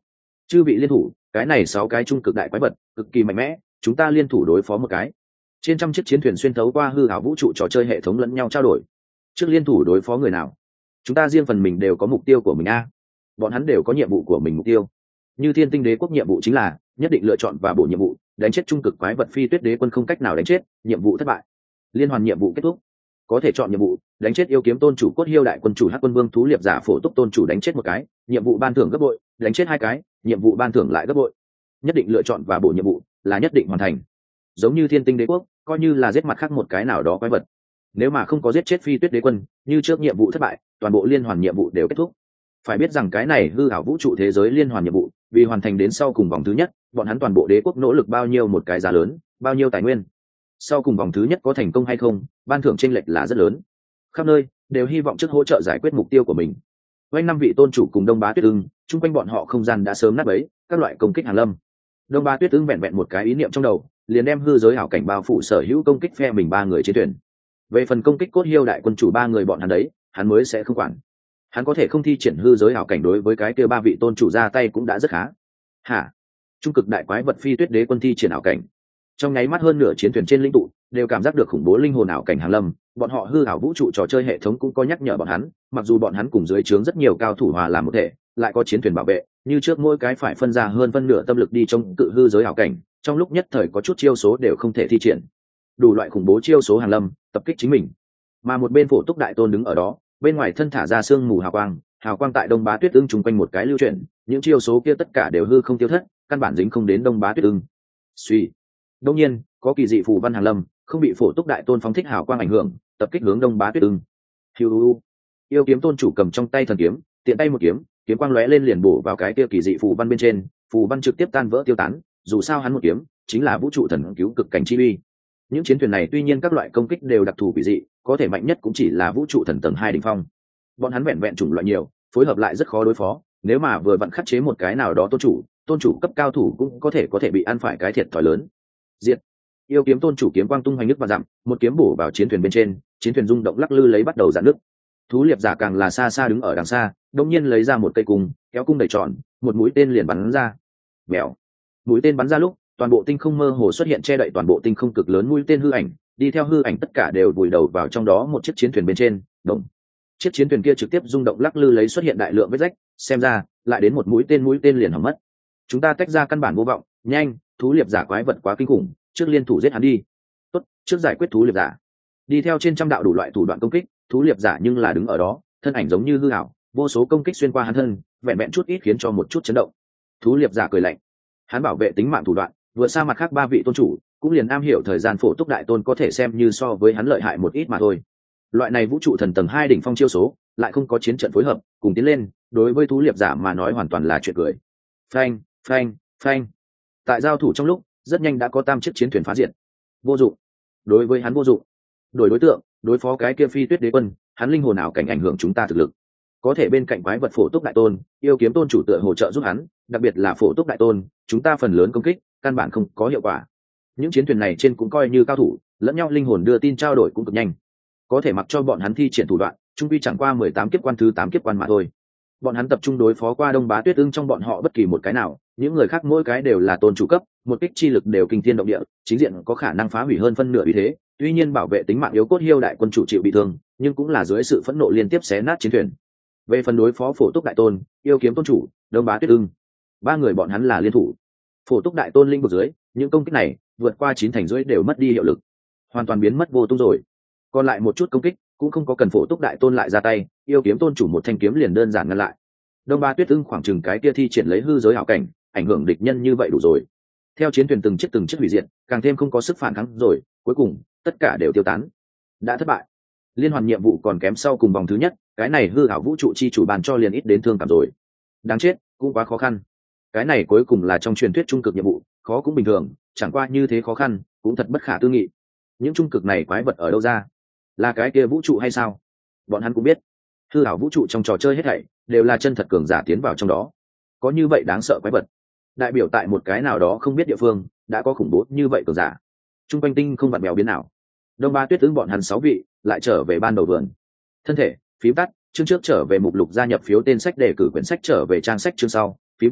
Chư vị liên thủ, cái này 6 cái trung cực đại quái vật cực kỳ mạnh mẽ, chúng ta liên thủ đối phó một cái. Trên trăm chiếc chiến thuyền xuyên thấu qua hư ảo vũ trụ trò chơi hệ thống lẫn nhau trao đổi. Trước liên thủ đối phó người nào? Chúng ta riêng phần mình đều có mục tiêu của mình a. Bọn hắn đều có nhiệm vụ của mình mục tiêu. Như Thiên Tinh Đế quốc nhiệm vụ chính là nhất định lựa chọn và bổ nhiệm vụ, đánh chết trung cực quái vật Phi Tuyết Đế quân không cách nào đánh chết, nhiệm vụ thất bại. Liên hoàn nhiệm vụ kết thúc. Có thể chọn nhiệm vụ, đánh chết yêu kiếm tôn chủ Cốt Hiêu đại quân chủ Hắc Quân Vương thú liệp giả phổ túc tôn chủ đánh chết một cái, nhiệm vụ ban thưởng gấp bội, đánh chết 2 cái, nhiệm vụ ban thưởng lại gấp bội. Nhất định lựa chọn và bổ nhiệm vụ là nhất định hoàn thành. Giống như Thiên Tinh Đế quốc, coi như là giết mặt khác một cái nào đó quái vật. Nếu mà không có giết chết Phi Tuyết Đế quân, như trước nhiệm vụ thất bại, toàn bộ liên hoàn nhiệm vụ đều kết thúc. Phải biết rằng cái này hư ảo vũ trụ thế giới liên hoàn nhiệm vụ, vì hoàn thành đến sau cùng vòng thứ nhất, bọn hắn toàn bộ đế quốc nỗ lực bao nhiêu một cái giá lớn, bao nhiêu tài nguyên. Sau cùng vòng thứ nhất có thành công hay không, ban thưởng chênh lệch là rất lớn. Khắp nơi đều hy vọng trước hỗ trợ giải quyết mục tiêu của mình. Quanh 5 vị tôn chủ cùng Đông Bá Tuyết Ưng, chung quanh bọn họ không gian đã sớm nát bấy, các loại công kích hàn lâm. Đông Bá Tuyết Ưng vẹn vẹn một cái ý niệm trong đầu, liền đem hư giới ảo cảnh bao phủ sở hữu công kích phe mình 3 người trên thuyền. Về phần công kích Cốt Hiêu đại quân chủ 3 người bọn hắn đấy, hắn mới sẽ không quản. Hắn có thể không thi triển hư giới ảo cảnh đối với cái kia 3 vị tôn chủ ra tay cũng đã rất khá. Hả? Trung cực đại quái vật Phi Tuyết Đế quân thi triển ảo cảnh. Trong nháy mắt hơn nửa chiến thuyền trên lĩnh tụ đều cảm giác được khủng bố linh hồn ảo cảnh hàng lâm, bọn họ hư ảo vũ trụ trò chơi hệ thống cũng có nhắc nhở bọn hắn, mặc dù bọn hắn cùng dưới trướng rất nhiều cao thủ hòa làm một thể, lại có chiến thuyền bảo vệ, như trước mỗi cái phải phân ra hơn phân nửa tâm lực đi chống cự hư giới ảo cảnh, trong lúc nhất thời có chút chiêu số đều không thể thi triển. Đủ loại khủng bố chiêu số hàng lâm, tập kích chính mình. Mà một bên Phổ Túc đại tôn đứng ở đó, bên ngoài thân thả ra sương mù hào quang tại Đông Bá Tuyết Ưng chung quanh một cái lưu chuyển, những chiêu số kia tất cả đều hư không tiêu thất, căn bản dính không đến Đông Bá Tuyết Ưng. Suy, đương nhiên, có kỳ dị phù văn hàng lâm, không bị Phổ Túc đại tôn phóng thích hào quang ảnh hưởng, tập kích hướng Đông Bá Tuyết Ưng. Hiu, yêu kiếm tôn chủ cầm trong tay thần kiếm, tiện tay một kiếm, kiếm quang lóe lên liền bổ vào cái kia kỳ dị phù văn bên trên, phù văn trực tiếp tan vỡ tiêu tán, dù sao hắn một kiếm chính là vũ trụ thần cứu cực cảnh chi uy. Những chiến thuyền này tuy nhiên các loại công kích đều đặc thù kỳ dị, có thể mạnh nhất cũng chỉ là vũ trụ thần tầng 2 đỉnh phong. Bọn hắn vẹn vẹn chủng loại nhiều, phối hợp lại rất khó đối phó, nếu mà vừa vặn khắc chế một cái nào đó tôn chủ cấp cao thủ cũng có thể bị ăn phải cái thiệt thòi lớn. Diệt. Yêu kiếm tôn chủ kiếm quang tung hoành nước và dặm, một kiếm bổ vào chiến thuyền bên trên, chiến thuyền rung động lắc lư lấy bắt đầu dạn nước. Thú liệp giả càng là xa xa đứng ở đằng xa, đột nhiên lấy ra một cây cung, kéo cung đầy tròn, một mũi tên liền bắn ra. Bèo. Mũi tên bắn ra lúc, toàn bộ tinh không mơ hồ xuất hiện che đậy toàn bộ tinh không cực lớn mũi tên hư ảnh, đi theo hư ảnh tất cả đều vùi đầu vào trong đó một chiếc chiến thuyền bên trên. Động. Chiếc chiến thuyền kia trực tiếp rung động lắc lư lấy xuất hiện đại lượng vết rách, xem ra lại đến một mũi tên liền hỏng mất. Chúng ta tách ra căn bản vô vọng, nhanh, thú liệp giả quái vật quá kinh khủng, trước liên thủ giết hắn đi. Tốt, trước giải quyết thú liệp giả. Đi theo trên trăm đạo đủ loại thủ đoạn công kích, thú liệp giả nhưng là đứng ở đó, thân ảnh giống như hư ảo, vô số công kích xuyên qua hắn thân, vẹn vẹn chút ít khiến cho một chút chấn động. Thú liệp giả cười lạnh, hắn bảo vệ tính mạng thủ đoạn, vừa xa mặt khác 3 vị tôn chủ, cũng liền am hiểu thời gian Phổ Túc đại tôn có thể xem như so với hắn lợi hại một ít mà thôi. Loại này vũ trụ thần tầng 2 đỉnh phong chiêu số, lại không có chiến trận phối hợp, cùng tiến lên, đối với thú liệp giả mà nói hoàn toàn là chuyện cười. Phanh, phanh, phanh. Tại giao thủ trong lúc, rất nhanh đã có 3 chiếc chiến thuyền phá diệt. Vô dụng. Đối với hắn vô dụng. Đổi đối tượng, đối phó cái kia Phi Tuyết Đế quân, hắn linh hồn ảo cảnh ảnh hưởng chúng ta thực lực. Có thể bên cạnh quái vật Phổ Túc đại tôn, yêu kiếm tôn chủ tựa hỗ trợ giúp hắn, đặc biệt là Phổ Túc đại tôn, chúng ta phần lớn công kích căn bản không có hiệu quả. Những chiến thuyền này trên cũng coi như cao thủ, lẫn nhau linh hồn đưa tin trao đổi cũng cực nhanh. Có thể mặc cho bọn hắn thi triển thủ đoạn, trung quy chẳng qua 18 kiếp quan thứ 8 kiếp quan mà thôi. Bọn hắn tập trung đối phó qua Đông Bá Tuyết Ưng trong bọn họ bất kỳ một cái nào, những người khác mỗi cái đều là tôn chủ cấp, một kích chi lực đều kinh thiên động địa, chính diện có khả năng phá hủy hơn phân nửa uy thế, tuy nhiên bảo vệ tính mạng yếu Cốt Hiêu đại quân chủ chịu bị thương, nhưng cũng là dưới sự phẫn nộ liên tiếp xé nát chiến thuyền. Về phần đối phó Phổ Túc đại tôn, yêu kiếm tôn chủ, Đông Bá Tuyết Ưng, 3 người bọn hắn là liên thủ. Phổ Túc đại tôn linh vực dưới, những công kích này vượt qua 9 thành dưới đều mất đi hiệu lực, hoàn toàn biến mất vô tung rồi. Còn lại một chút công kích cũng không có cần Phổ Túc đại tôn lại ra tay, yêu kiếm tôn chủ một thanh kiếm liền đơn giản ngăn lại. Đông Bá Tuyết Ưng khoảng chừng cái kia thi triển lấy hư giới ảo cảnh, ảnh hưởng địch nhân như vậy đủ rồi. Theo chiến thuyền từng chiếc hủy diệt, càng thêm không có sức phản kháng rồi, cuối cùng tất cả đều tiêu tán. Đã thất bại. Liên hoàn nhiệm vụ còn kém sau cùng vòng thứ nhất, cái này hư ảo vũ trụ chi chủ bàn cho liền ít đến thương cảm rồi. Đáng chết, cũng quá khó khăn. Cái này cuối cùng là trong truyền thuyết trung cực nhiệm vụ, khó cũng bình thường, chẳng qua như thế khó khăn, cũng thật bất khả tư nghị. Những trung cực này quái vật ở đâu ra? Là cái kia vũ trụ hay sao? Bọn hắn cũng biết, hư ảo vũ trụ trong trò chơi hết thảy đều là chân thật cường giả tiến vào trong đó. Có như vậy đáng sợ quái vật, đại biểu tại một cái nào đó không biết địa phương đã có khủng bố như vậy cường giả. Trung quanh tinh không vặn bèo biến nào. Đông Bá Tuyết Ưng bọn hắn 6 vị lại trở về ban đầu vườn. Thân thể, phím tắt, chương trước trở về mục lục gia nhập phiếu tên sách đề cử quyển sách trở về trang sách chương sau, phím tắt,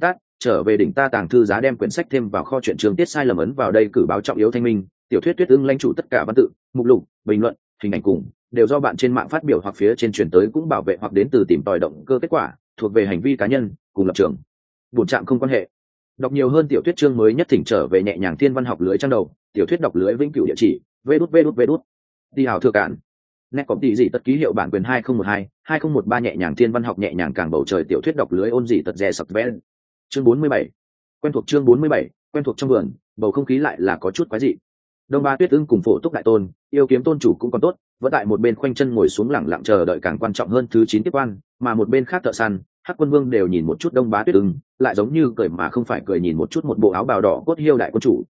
trở về đỉnh ta tàng thư giá đem quyển sách thêm vào kho truyện trường tiết sai lầm ấn vào đây cử báo trọng yếu thanh minh tiểu thuyết tuyết ưng lãnh chủ tất cả văn tự mục lục bình luận hình ảnh cùng đều do bạn trên mạng phát biểu hoặc phía trên truyền tới cũng bảo vệ hoặc đến từ tìm tòi động cơ kết quả thuộc về hành vi cá nhân cùng lập trường bổn trạm không quan hệ. Đọc nhiều hơn tiểu thuyết chương mới nhất thỉnh trở về nhẹ nhàng thiên văn học lưới trang đầu tiểu thuyết đọc lưới vĩnh cửu địa chỉ vê đút đi hào thừa cản nét có tỷ gì tất ký hiệu bản quyền 2012-2013 nhẹ nhàng thiên văn học nhẹ nhàng càng bầu trời tiểu thuyết đọc lưới ôn gì tật dè sập vẽ chương 47 quen thuộc chương 47 quen thuộc trong vườn bầu không khí lại là có chút quái dị. Đông Ba Tuyết Ưng cùng Phổ Túc Đại Tôn yêu kiếm tôn chủ cũng còn tốt vẫn tại một bên khoanh chân ngồi xuống lẳng lặng chờ đợi càng quan trọng hơn thứ 9 tiếp quan mà một bên khác thợ săn Hắc Quân Vương đều nhìn một chút Đông Bá Tuyết Ưng lại giống như cười mà không phải cười nhìn một chút một bộ áo bào đỏ cốt hiêu đại quân chủ.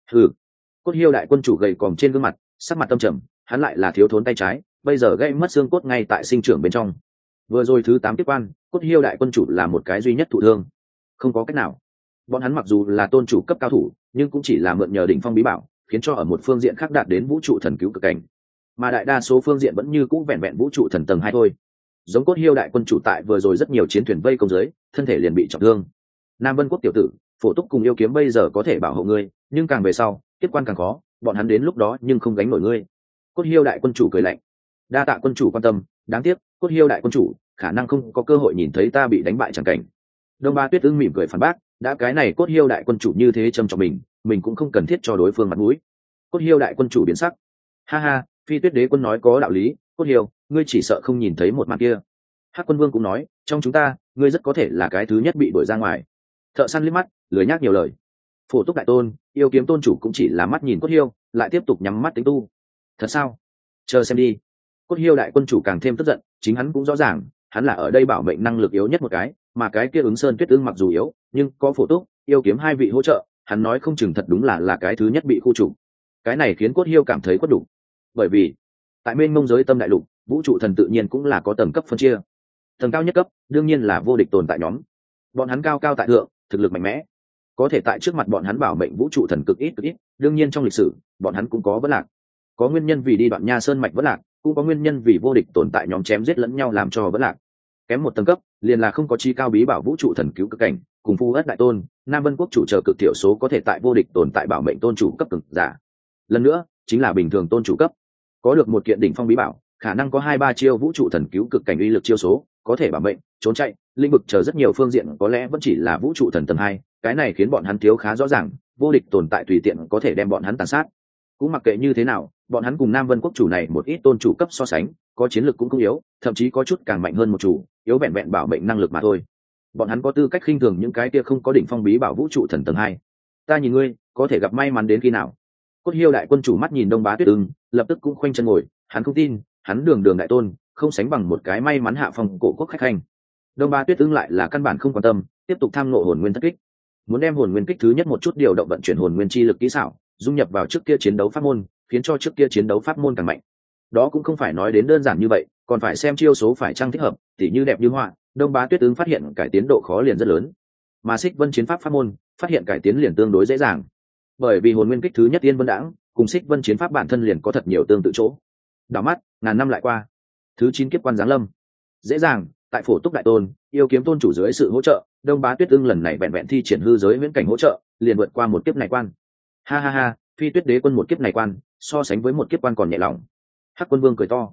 Cốt hiêu đại quân chủ gầy còm trên gương mặt sắc mặt tâm trầm hắn lại là thiếu thốn tay trái bây giờ gây mất xương cốt ngay tại sinh trưởng bên trong vừa rồi thứ 8 tiếp quan cốt hiêu đại quân chủ là một cái duy nhất thụ thương không có cách nào bọn hắn mặc dù là tôn chủ cấp cao thủ nhưng cũng chỉ là mượn nhờ đỉnh phong bí bảo khiến cho ở một phương diện khác đạt đến vũ trụ thần cứu cực cảnh mà đại đa số phương diện vẫn như cũ vẹn vẹn vũ trụ thần tầng 2 thôi giống cốt hiêu đại quân chủ tại vừa rồi rất nhiều chiến thuyền vây công giới thân thể liền bị trọng thương. Nam Vân Quốc tiểu tử Phổ Túc cùng yêu kiếm bây giờ có thể bảo hộ ngươi nhưng càng về sau tiếp quan càng khó bọn hắn đến lúc đó nhưng không gánh nổi ngươi. Cốt hiêu đại quân chủ cười lạnh đa tạ quân chủ quan tâm đáng tiếc cốt hiêu đại quân chủ khả năng không có cơ hội nhìn thấy ta bị đánh bại chẳng cảnh. Đông Ba Tuyết Ưng mỉm cười phản bác đã cái này cốt hiêu đại quân chủ như thế trầm trọng mình cũng không cần thiết cho đối phương mặt mũi. Cốt hiêu đại quân chủ biến sắc ha ha Phi Tuyết đế quân nói có đạo lý cốt hiêu ngươi chỉ sợ không nhìn thấy một màn kia. Hắc Quân Vương cũng nói trong chúng ta ngươi rất có thể là cái thứ nhất bị đuổi ra ngoài. Thợ săn liếc mắt lười nhác nhiều lời. Phổ Túc Đại Tôn yêu kiếm tôn chủ cũng chỉ là mắt nhìn cốt hiêu lại tiếp tục nhắm mắt tính tu. Thật sao? Chờ xem đi. Cốt hiêu đại quân chủ càng thêm tức giận chính hắn cũng rõ ràng hắn là ở đây bảo mệnh năng lực yếu nhất một cái mà cái kia ứng sơn tuyết ưng mặc dù yếu nhưng có Phổ Túc yêu kiếm hai vị hỗ trợ hắn nói không chừng thật đúng là cái thứ nhất bị khu trục. Cái này khiến cốt hiêu cảm thấy quất đủ bởi vì tại mênh mông giới tâm đại lục vũ trụ thần tự nhiên cũng là có tầng cấp phân chia. Tầng cao nhất cấp đương nhiên là vô địch tồn tại nhóm bọn hắn cao cao tại thượng thực lực mạnh mẽ có thể tại trước mặt bọn hắn bảo mệnh vũ trụ thần cực ít đương nhiên trong lịch sử bọn hắn cũng có vất lạc có nguyên nhân vì đi đoạn nha sơn mạch vất lạc cũng có nguyên nhân vì vô địch tồn tại nhóm chém giết lẫn nhau làm cho vất lạc kém một tầng cấp liền là không có chi cao bí bảo vũ trụ thần cứu cực cảnh cùng Phu Ất Đại Tôn Nam Vân Quốc chủ chờ cực thiểu số có thể tại vô địch tồn tại bảo mệnh tôn chủ cấp cực giả lần nữa chính là bình thường tôn chủ cấp có được một kiện đỉnh phong bí bảo khả năng có 2-3 chiêu vũ trụ thần cứu cực cảnh uy lực chiêu số có thể bảo mệnh trốn chạy lĩnh vực chờ rất nhiều phương diện có lẽ vẫn chỉ là vũ trụ thần tầng 2 cái này khiến bọn hắn thiếu khá rõ ràng vô địch tồn tại tùy tiện có thể đem bọn hắn tàn sát cũng mặc kệ như thế nào bọn hắn cùng Nam Vân Quốc chủ này một ít tôn chủ cấp so sánh có chiến lược cũng không yếu thậm chí có chút càng mạnh hơn một chủ yếu vẹn vẹn bảo mệnh năng lực mà thôi bọn hắn có tư cách khinh thường những cái kia không có đỉnh phong bí bảo vũ trụ thần tầng 2. Ta nhìn ngươi có thể gặp may mắn đến khi nào. Cốt hiêu đại quân chủ mắt nhìn Đông Bá Tuyết Ưng lập tức cũng khoanh chân ngồi hắn không tin hắn đường đại tôn không sánh bằng một cái may mắn hạ phong cổ quốc khách khanh. Đông Bá Tuyết Ưng lại là căn bản không quan tâm tiếp tục tham ngộ hồn nguyên thất kích muốn đem hồn nguyên kích thứ nhất một chút điều động vận chuyển hồn nguyên chi lực kỹ xảo dung nhập vào trước kia chiến đấu pháp môn khiến cho trước kia chiến đấu pháp môn càng mạnh đó cũng không phải nói đến đơn giản như vậy còn phải xem chiêu số phải chăng thích hợp tỉ như đẹp như họa Đông Bá Tuyết Ưng phát hiện cải tiến độ khó liền rất lớn mà Xích Vân chiến pháp pháp môn phát hiện cải tiến liền tương đối dễ dàng bởi vì hồn nguyên kích thứ nhất tiên vân đãng cùng Xích Vân chiến pháp bản thân liền có thật nhiều tương tự chỗ đảo mắt ngàn năm lại qua thứ 9 kiếp quan giáng lâm dễ dàng tại Phổ Túc Đại Tôn yêu kiếm tôn chủ dưới sự hỗ trợ Đông Bá Tuyết Ưng lần này vẹn vẹn thi triển hư giới viễn cảnh hỗ trợ liền vượt qua một kiếp này quan ha ha ha Phi Tuyết đế quân một kiếp này quan so sánh với một kiếp quan còn nhẹ lòng. Hắc Quân Vương cười to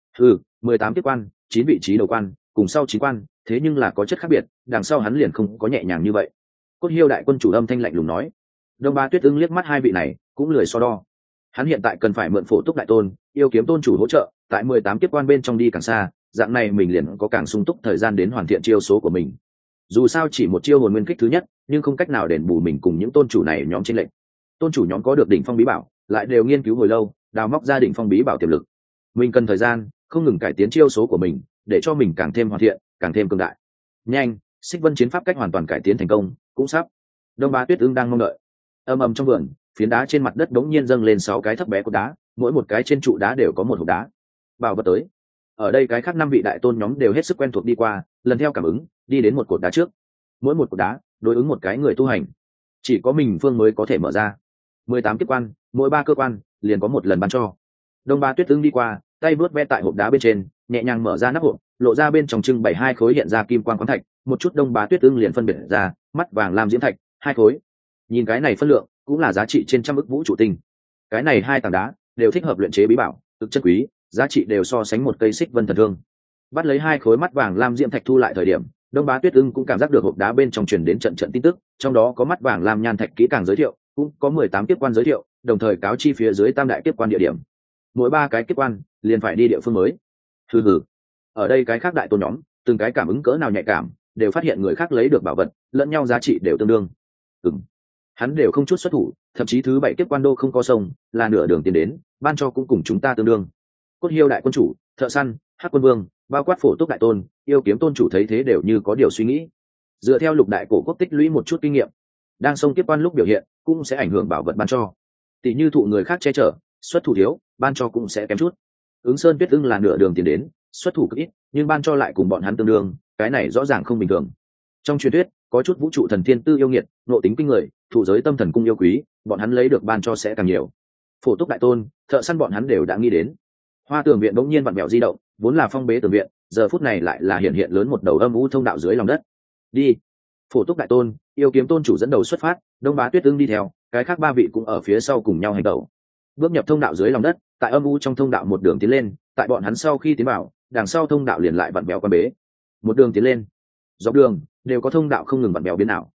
18 kiếp quan 9 vị trí đầu quan cùng sau 9 quan thế nhưng là có chất khác biệt đằng sau hắn liền không có nhẹ nhàng như vậy. Cốt hiêu đại quân chủ âm thanh lạnh lùng nói. Đông Bá Tuyết Ưng liếc mắt hai vị này cũng lười so đo hắn hiện tại cần phải mượn Phổ Túc Đại Tôn yêu kiếm tôn chủ hỗ trợ tại 18 kiếp quan bên trong đi càng xa dạng này mình liền có càng sung túc thời gian đến hoàn thiện chiêu số của mình dù sao chỉ một chiêu hồn nguyên kích thứ nhất nhưng không cách nào đền bù mình cùng những tôn chủ này nhóm trên lệnh tôn chủ nhóm có được đỉnh phong bí bảo lại đều nghiên cứu hồi lâu đào móc ra đỉnh phong bí bảo tiềm lực mình cần thời gian không ngừng cải tiến chiêu số của mình để cho mình càng thêm hoàn thiện càng thêm cường đại nhanh Xích Vân chiến pháp cách hoàn toàn cải tiến thành công cũng sắp. Đông Bá Tuyết Ưng đang mong đợi ầm trong vườn phiến đá trên mặt đất đống nhiên dâng lên 6 cái thấp bé cột đá mỗi một cái trên trụ đá đều có một hộp đá bảo vật tới ở đây cái khác 5 vị đại tôn nhóm đều hết sức quen thuộc đi qua lần theo cảm ứng đi đến một cột đá trước mỗi một cột đá đối ứng một cái người tu hành chỉ có mình phương mới có thể mở ra 18 kiếp quan mỗi 3 cơ quan liền có một lần ban cho. Đông Bá Tuyết Ưng đi qua tay vớt ve tại hộp đá bên trên nhẹ nhàng mở ra nắp hộp lộ ra bên trong trưng bày 2 khối hiện ra kim quang khoáng thạch một chút Đông Bá Tuyết Ưng liền phân biệt ra, mắt vàng lam diễm thạch, 2 khối. Nhìn cái này phân lượng, cũng là giá trị trên trăm ức vũ trụ tinh. Cái này 2 tảng đá đều thích hợp luyện chế bí bảo, cực chân quý, giá trị đều so sánh một cây xích vân thần thương. Bắt lấy 2 khối mắt vàng lam diễm thạch thu lại thời điểm, Đông Bá Tuyết Ưng cũng cảm giác được hộp đá bên trong truyền đến trận trận tin tức, trong đó có mắt vàng lam nhan thạch kỹ càng giới thiệu, cũng có 18 kiếp quan giới thiệu, đồng thời cáo chi phía dưới tam đại kiếp quan địa điểm. Mỗi 3 cái kiếp quan liền phải đi địa phương mới. Hừ hừ. Ở đây cái khác đại tôn nhóm, từng cái cảm ứng cỡ nào nhạy cảm, đều phát hiện người khác lấy được bảo vật, lẫn nhau giá trị đều tương đương. Hắn đều không chút xuất thủ, thậm chí thứ 7 kiếp quan đô không có sông, là nửa đường tiến đến, ban cho cũng cùng chúng ta tương đương. Cốt Hiêu đại quân chủ, Thợ săn, Hắc quân vương, bao quát Phổ Túc đại tôn, Yêu kiếm tôn chủ thấy thế đều như có điều suy nghĩ. Dựa theo lục đại cổ quốc tích lũy một chút kinh nghiệm, đang sông kiếp quan lúc biểu hiện cũng sẽ ảnh hưởng bảo vật ban cho. Tỷ như thụ người khác che chở, xuất thủ thiếu, ban cho cũng sẽ kém chút. Ứng Sơn Tuyết Ưng là nửa đường tiến đến, xuất thủ cực ít, nhưng ban cho lại cùng bọn hắn tương đương, cái này rõ ràng không bình thường. Trong truyền thuyết, có chút vũ trụ thần thiên tư yêu nghiệt, nộ tính kinh người, thụ giới tâm thần cung yêu quý, bọn hắn lấy được ban cho sẽ càng nhiều. Phổ Túc đại tôn, Thợ săn bọn hắn đều đã nghĩ đến. Hoa Tường viện bỗng nhiên vặn vẹo di động, vốn là phong bế tường viện, giờ phút này lại là hiện lớn một đầu âm u thông đạo dưới lòng đất. Đi. Phổ Túc đại tôn, Yêu kiếm tôn chủ dẫn đầu xuất phát, Đông Bá Tuyết Ưng đi theo, cái khác 3 vị cũng ở phía sau cùng nhau hành động. Bước nhập thông đạo dưới lòng đất, tại âm u trong thông đạo một đường tiến lên, tại bọn hắn sau khi tiến vào, đằng sau thông đạo liền lại vặn vẹo quan bế. Một đường tiến lên, dọc đường đều có thông đạo không ngừng vặn vẹo biến ảo.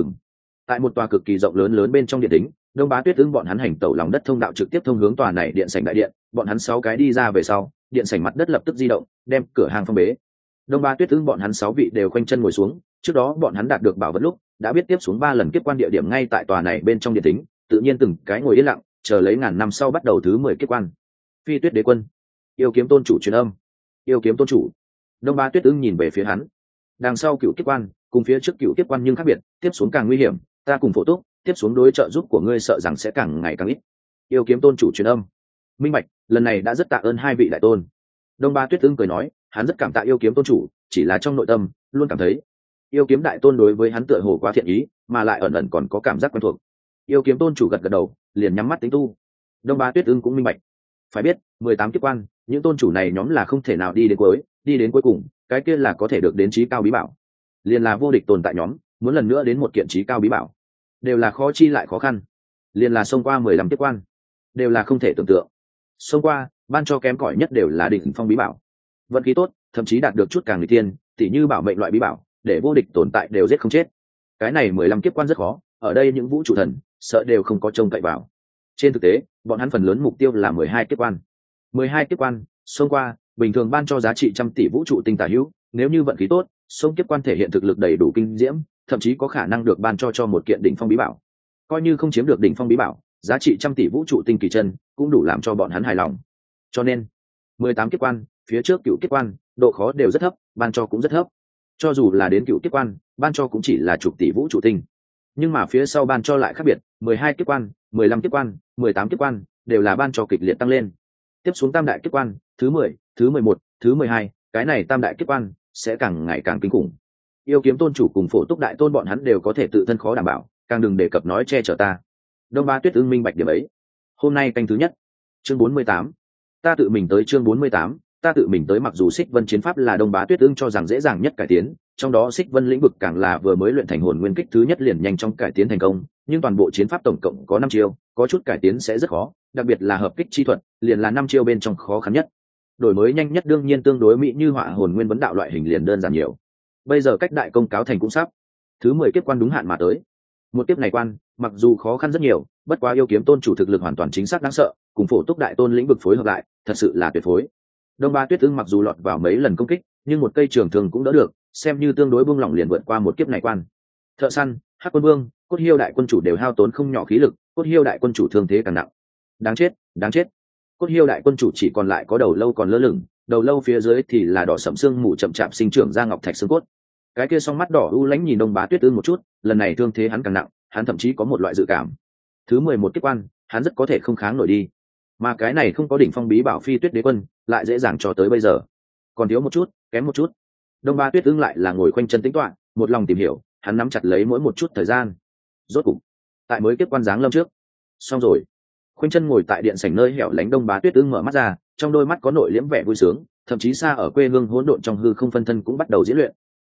Tại một tòa cực kỳ rộng lớn bên trong điện tính, Đông Bá Tuyết Ưng bọn hắn hành tẩu lòng đất thông đạo trực tiếp thông hướng tòa này điện sảnh đại điện, bọn hắn 6 cái đi ra về sau, điện sảnh mặt đất lập tức di động, đem cửa hàng phong bế. Đông Bá Tuyết Ưng bọn hắn 6 vị đều khoanh chân ngồi xuống, trước đó bọn hắn đạt được bảo vật lúc, đã biết tiếp xuống 3 lần kiếp quan địa điểm ngay tại tòa này bên trong điện tính, tự nhiên từng cái ngồi yên lặng, chờ lấy ngàn năm sau bắt đầu thứ 10 kiếp quan. Phi Tuyết đế quân, Yêu kiếm tôn chủ truyền âm. Yêu kiếm tôn chủ. Đông Bá Tuyết Ưng nhìn về phía hắn. Đằng sau cựu kiếp quan, cùng phía trước cựu kiếp quan nhưng khác biệt, tiếp xuống càng nguy hiểm, ta cùng Phổ Túc, tiếp xuống đối trợ giúp của ngươi sợ rằng sẽ càng ngày càng ít. Yêu kiếm tôn chủ truyền âm. Minh bạch, lần này đã rất tạ ơn 2 vị đại tôn. Đông Bá Tuyết Ưng cười nói, hắn rất cảm tạ yêu kiếm tôn chủ, chỉ là trong nội tâm luôn cảm thấy yêu kiếm đại tôn đối với hắn tựa hồ quá thiện ý, mà lại ẩn ẩn còn có cảm giác quen thuộc. Yêu kiếm tôn chủ gật gật đầu, liền nhắm mắt tính tu. Đông Bá Tuyết Ưng cũng minh bạch, phải biết 18 kiếp quan, những tôn chủ này nhóm là không thể nào đi đến cuối cùng, cái kia là có thể được đến chí cao bí bảo, liền là vô địch tồn tại nhóm, muốn lần nữa đến một kiện chí cao bí bảo, đều là khó chi lại khó khăn. Liền là xông qua 15 kiếp quan, đều là không thể tưởng tượng. Xông qua, ban cho kém cỏi nhất đều là đỉnh phong bí bảo. Vận khí tốt, thậm chí đạt được chút càng người tiên, tỉ như bảo mệnh loại bí bảo, để vô địch tồn tại đều giết không chết. Cái này 15 kiếp quan rất khó, ở đây những vũ trụ thần sợ đều không có trông cậy vào. Trên thực tế, bọn hắn phần lớn mục tiêu là 12 kiếp quan. 12 kiếp quan, xông qua, bình thường ban cho giá trị trăm tỷ vũ trụ tinh tả hữu, nếu như vận khí tốt, xông kiếp quan thể hiện thực lực đầy đủ kinh diễm, thậm chí có khả năng được ban cho một kiện đỉnh phong bí bảo. Coi như không chiếm được đỉnh phong bí bảo, giá trị trăm tỷ vũ trụ tinh kỳ chân cũng đủ làm cho bọn hắn hài lòng. Cho nên, 18 kiếp quan, phía trước cựu kiếp quan, độ khó đều rất thấp, ban cho cũng rất thấp. Cho dù là đến cựu kiếp quan, ban cho cũng chỉ là chục tỷ vũ trụ tinh. Nhưng mà phía sau ban cho lại khác biệt, 12 kiếp quan, 15 kiếp quan, 18 kiếp quan, đều là ban cho kịch liệt tăng lên. Tiếp xuống tam đại kiếp quan, thứ 10, thứ 11, thứ 12, cái này tam đại kiếp quan sẽ càng ngày càng kinh khủng. Yêu kiếm tôn chủ cùng Phổ Túc đại tôn bọn hắn đều có thể tự thân khó đảm bảo, càng đừng đề cập nói che chở ta. Đông Bá Tuyết Ưng minh bạch điểm ấy. Hôm nay canh thứ nhất, chương 48. Ta tự mình tới chương 48, ta tự mình tới. Mặc dù Xích Vân chiến pháp là Đông Bá Tuyết Ưng cho rằng dễ dàng nhất cải tiến, trong đó Xích Vân lĩnh vực càng là vừa mới luyện thành hồn nguyên kích thứ nhất liền nhanh chóng cải tiến thành công, nhưng toàn bộ chiến pháp tổng cộng có 5 chiêu, có chút cải tiến sẽ rất khó, đặc biệt là hợp kích chi thuật, liền là 5 chiêu bên trong khó khăn nhất. Đổi mới nhanh nhất đương nhiên tương đối mỹ như họa hồn nguyên vấn đạo loại hình liền đơn giản nhiều. Bây giờ cách đại công cáo thành cũng sắp, thứ 10 kiếp quan đúng hạn mà tới. Một kiếp này quan, mặc dù khó khăn rất nhiều, bất quá yêu kiếm tôn chủ thực lực hoàn toàn chính xác đáng sợ, cùng Phổ Túc đại tôn lĩnh vực phối hợp lại, thật sự là tuyệt phối. Đông Bá Tuyết Ưng mặc dù lọt vào mấy lần công kích, nhưng một cây trường thường cũng đỡ được, xem như tương đối buông lỏng liền vượt qua một kiếp này quan. Thợ săn, Hắc quân vương, Cốt Hiêu đại quân chủ đều hao tốn không nhỏ khí lực, Cốt Hiêu đại quân chủ thương thế càng nặng. Đáng chết, đáng chết. Cốt Hiêu đại quân chủ chỉ còn lại có đầu lâu còn lơ lửng, đầu lâu phía dưới thì là đỏ sẫm xương mù chậm chạp sinh trưởng ra ngọc thạch xương cốt. Cái kia song mắt đỏ u lãnh nhìn Đông Bá Tuyết Ưng một chút, lần này thương thế hắn càng nặng, hắn thậm chí có một loại dự cảm. Thứ 11 kiếp quan, hắn rất có thể không kháng nổi đi. Mà cái này không có đỉnh phong bí bảo Phi Tuyết đế quân, lại dễ dàng cho tới bây giờ. Còn thiếu một chút, kém một chút. Đông Bá Tuyết Ưng lại là ngồi khoanh chân tính toán, một lòng tìm hiểu, hắn nắm chặt lấy mỗi một chút thời gian. Rốt cục, tại mới kiếp quan giáng lâm trước. Xong rồi. Khoanh chân ngồi tại điện sảnh nơi hẻo lánh Đông Bá Tuyết Ưng mở mắt ra, trong đôi mắt có nội liễm vẻ vui sướng, thậm chí xa ở quê hương hỗn độn trong hư không phân thân cũng bắt đầu diễn luyện.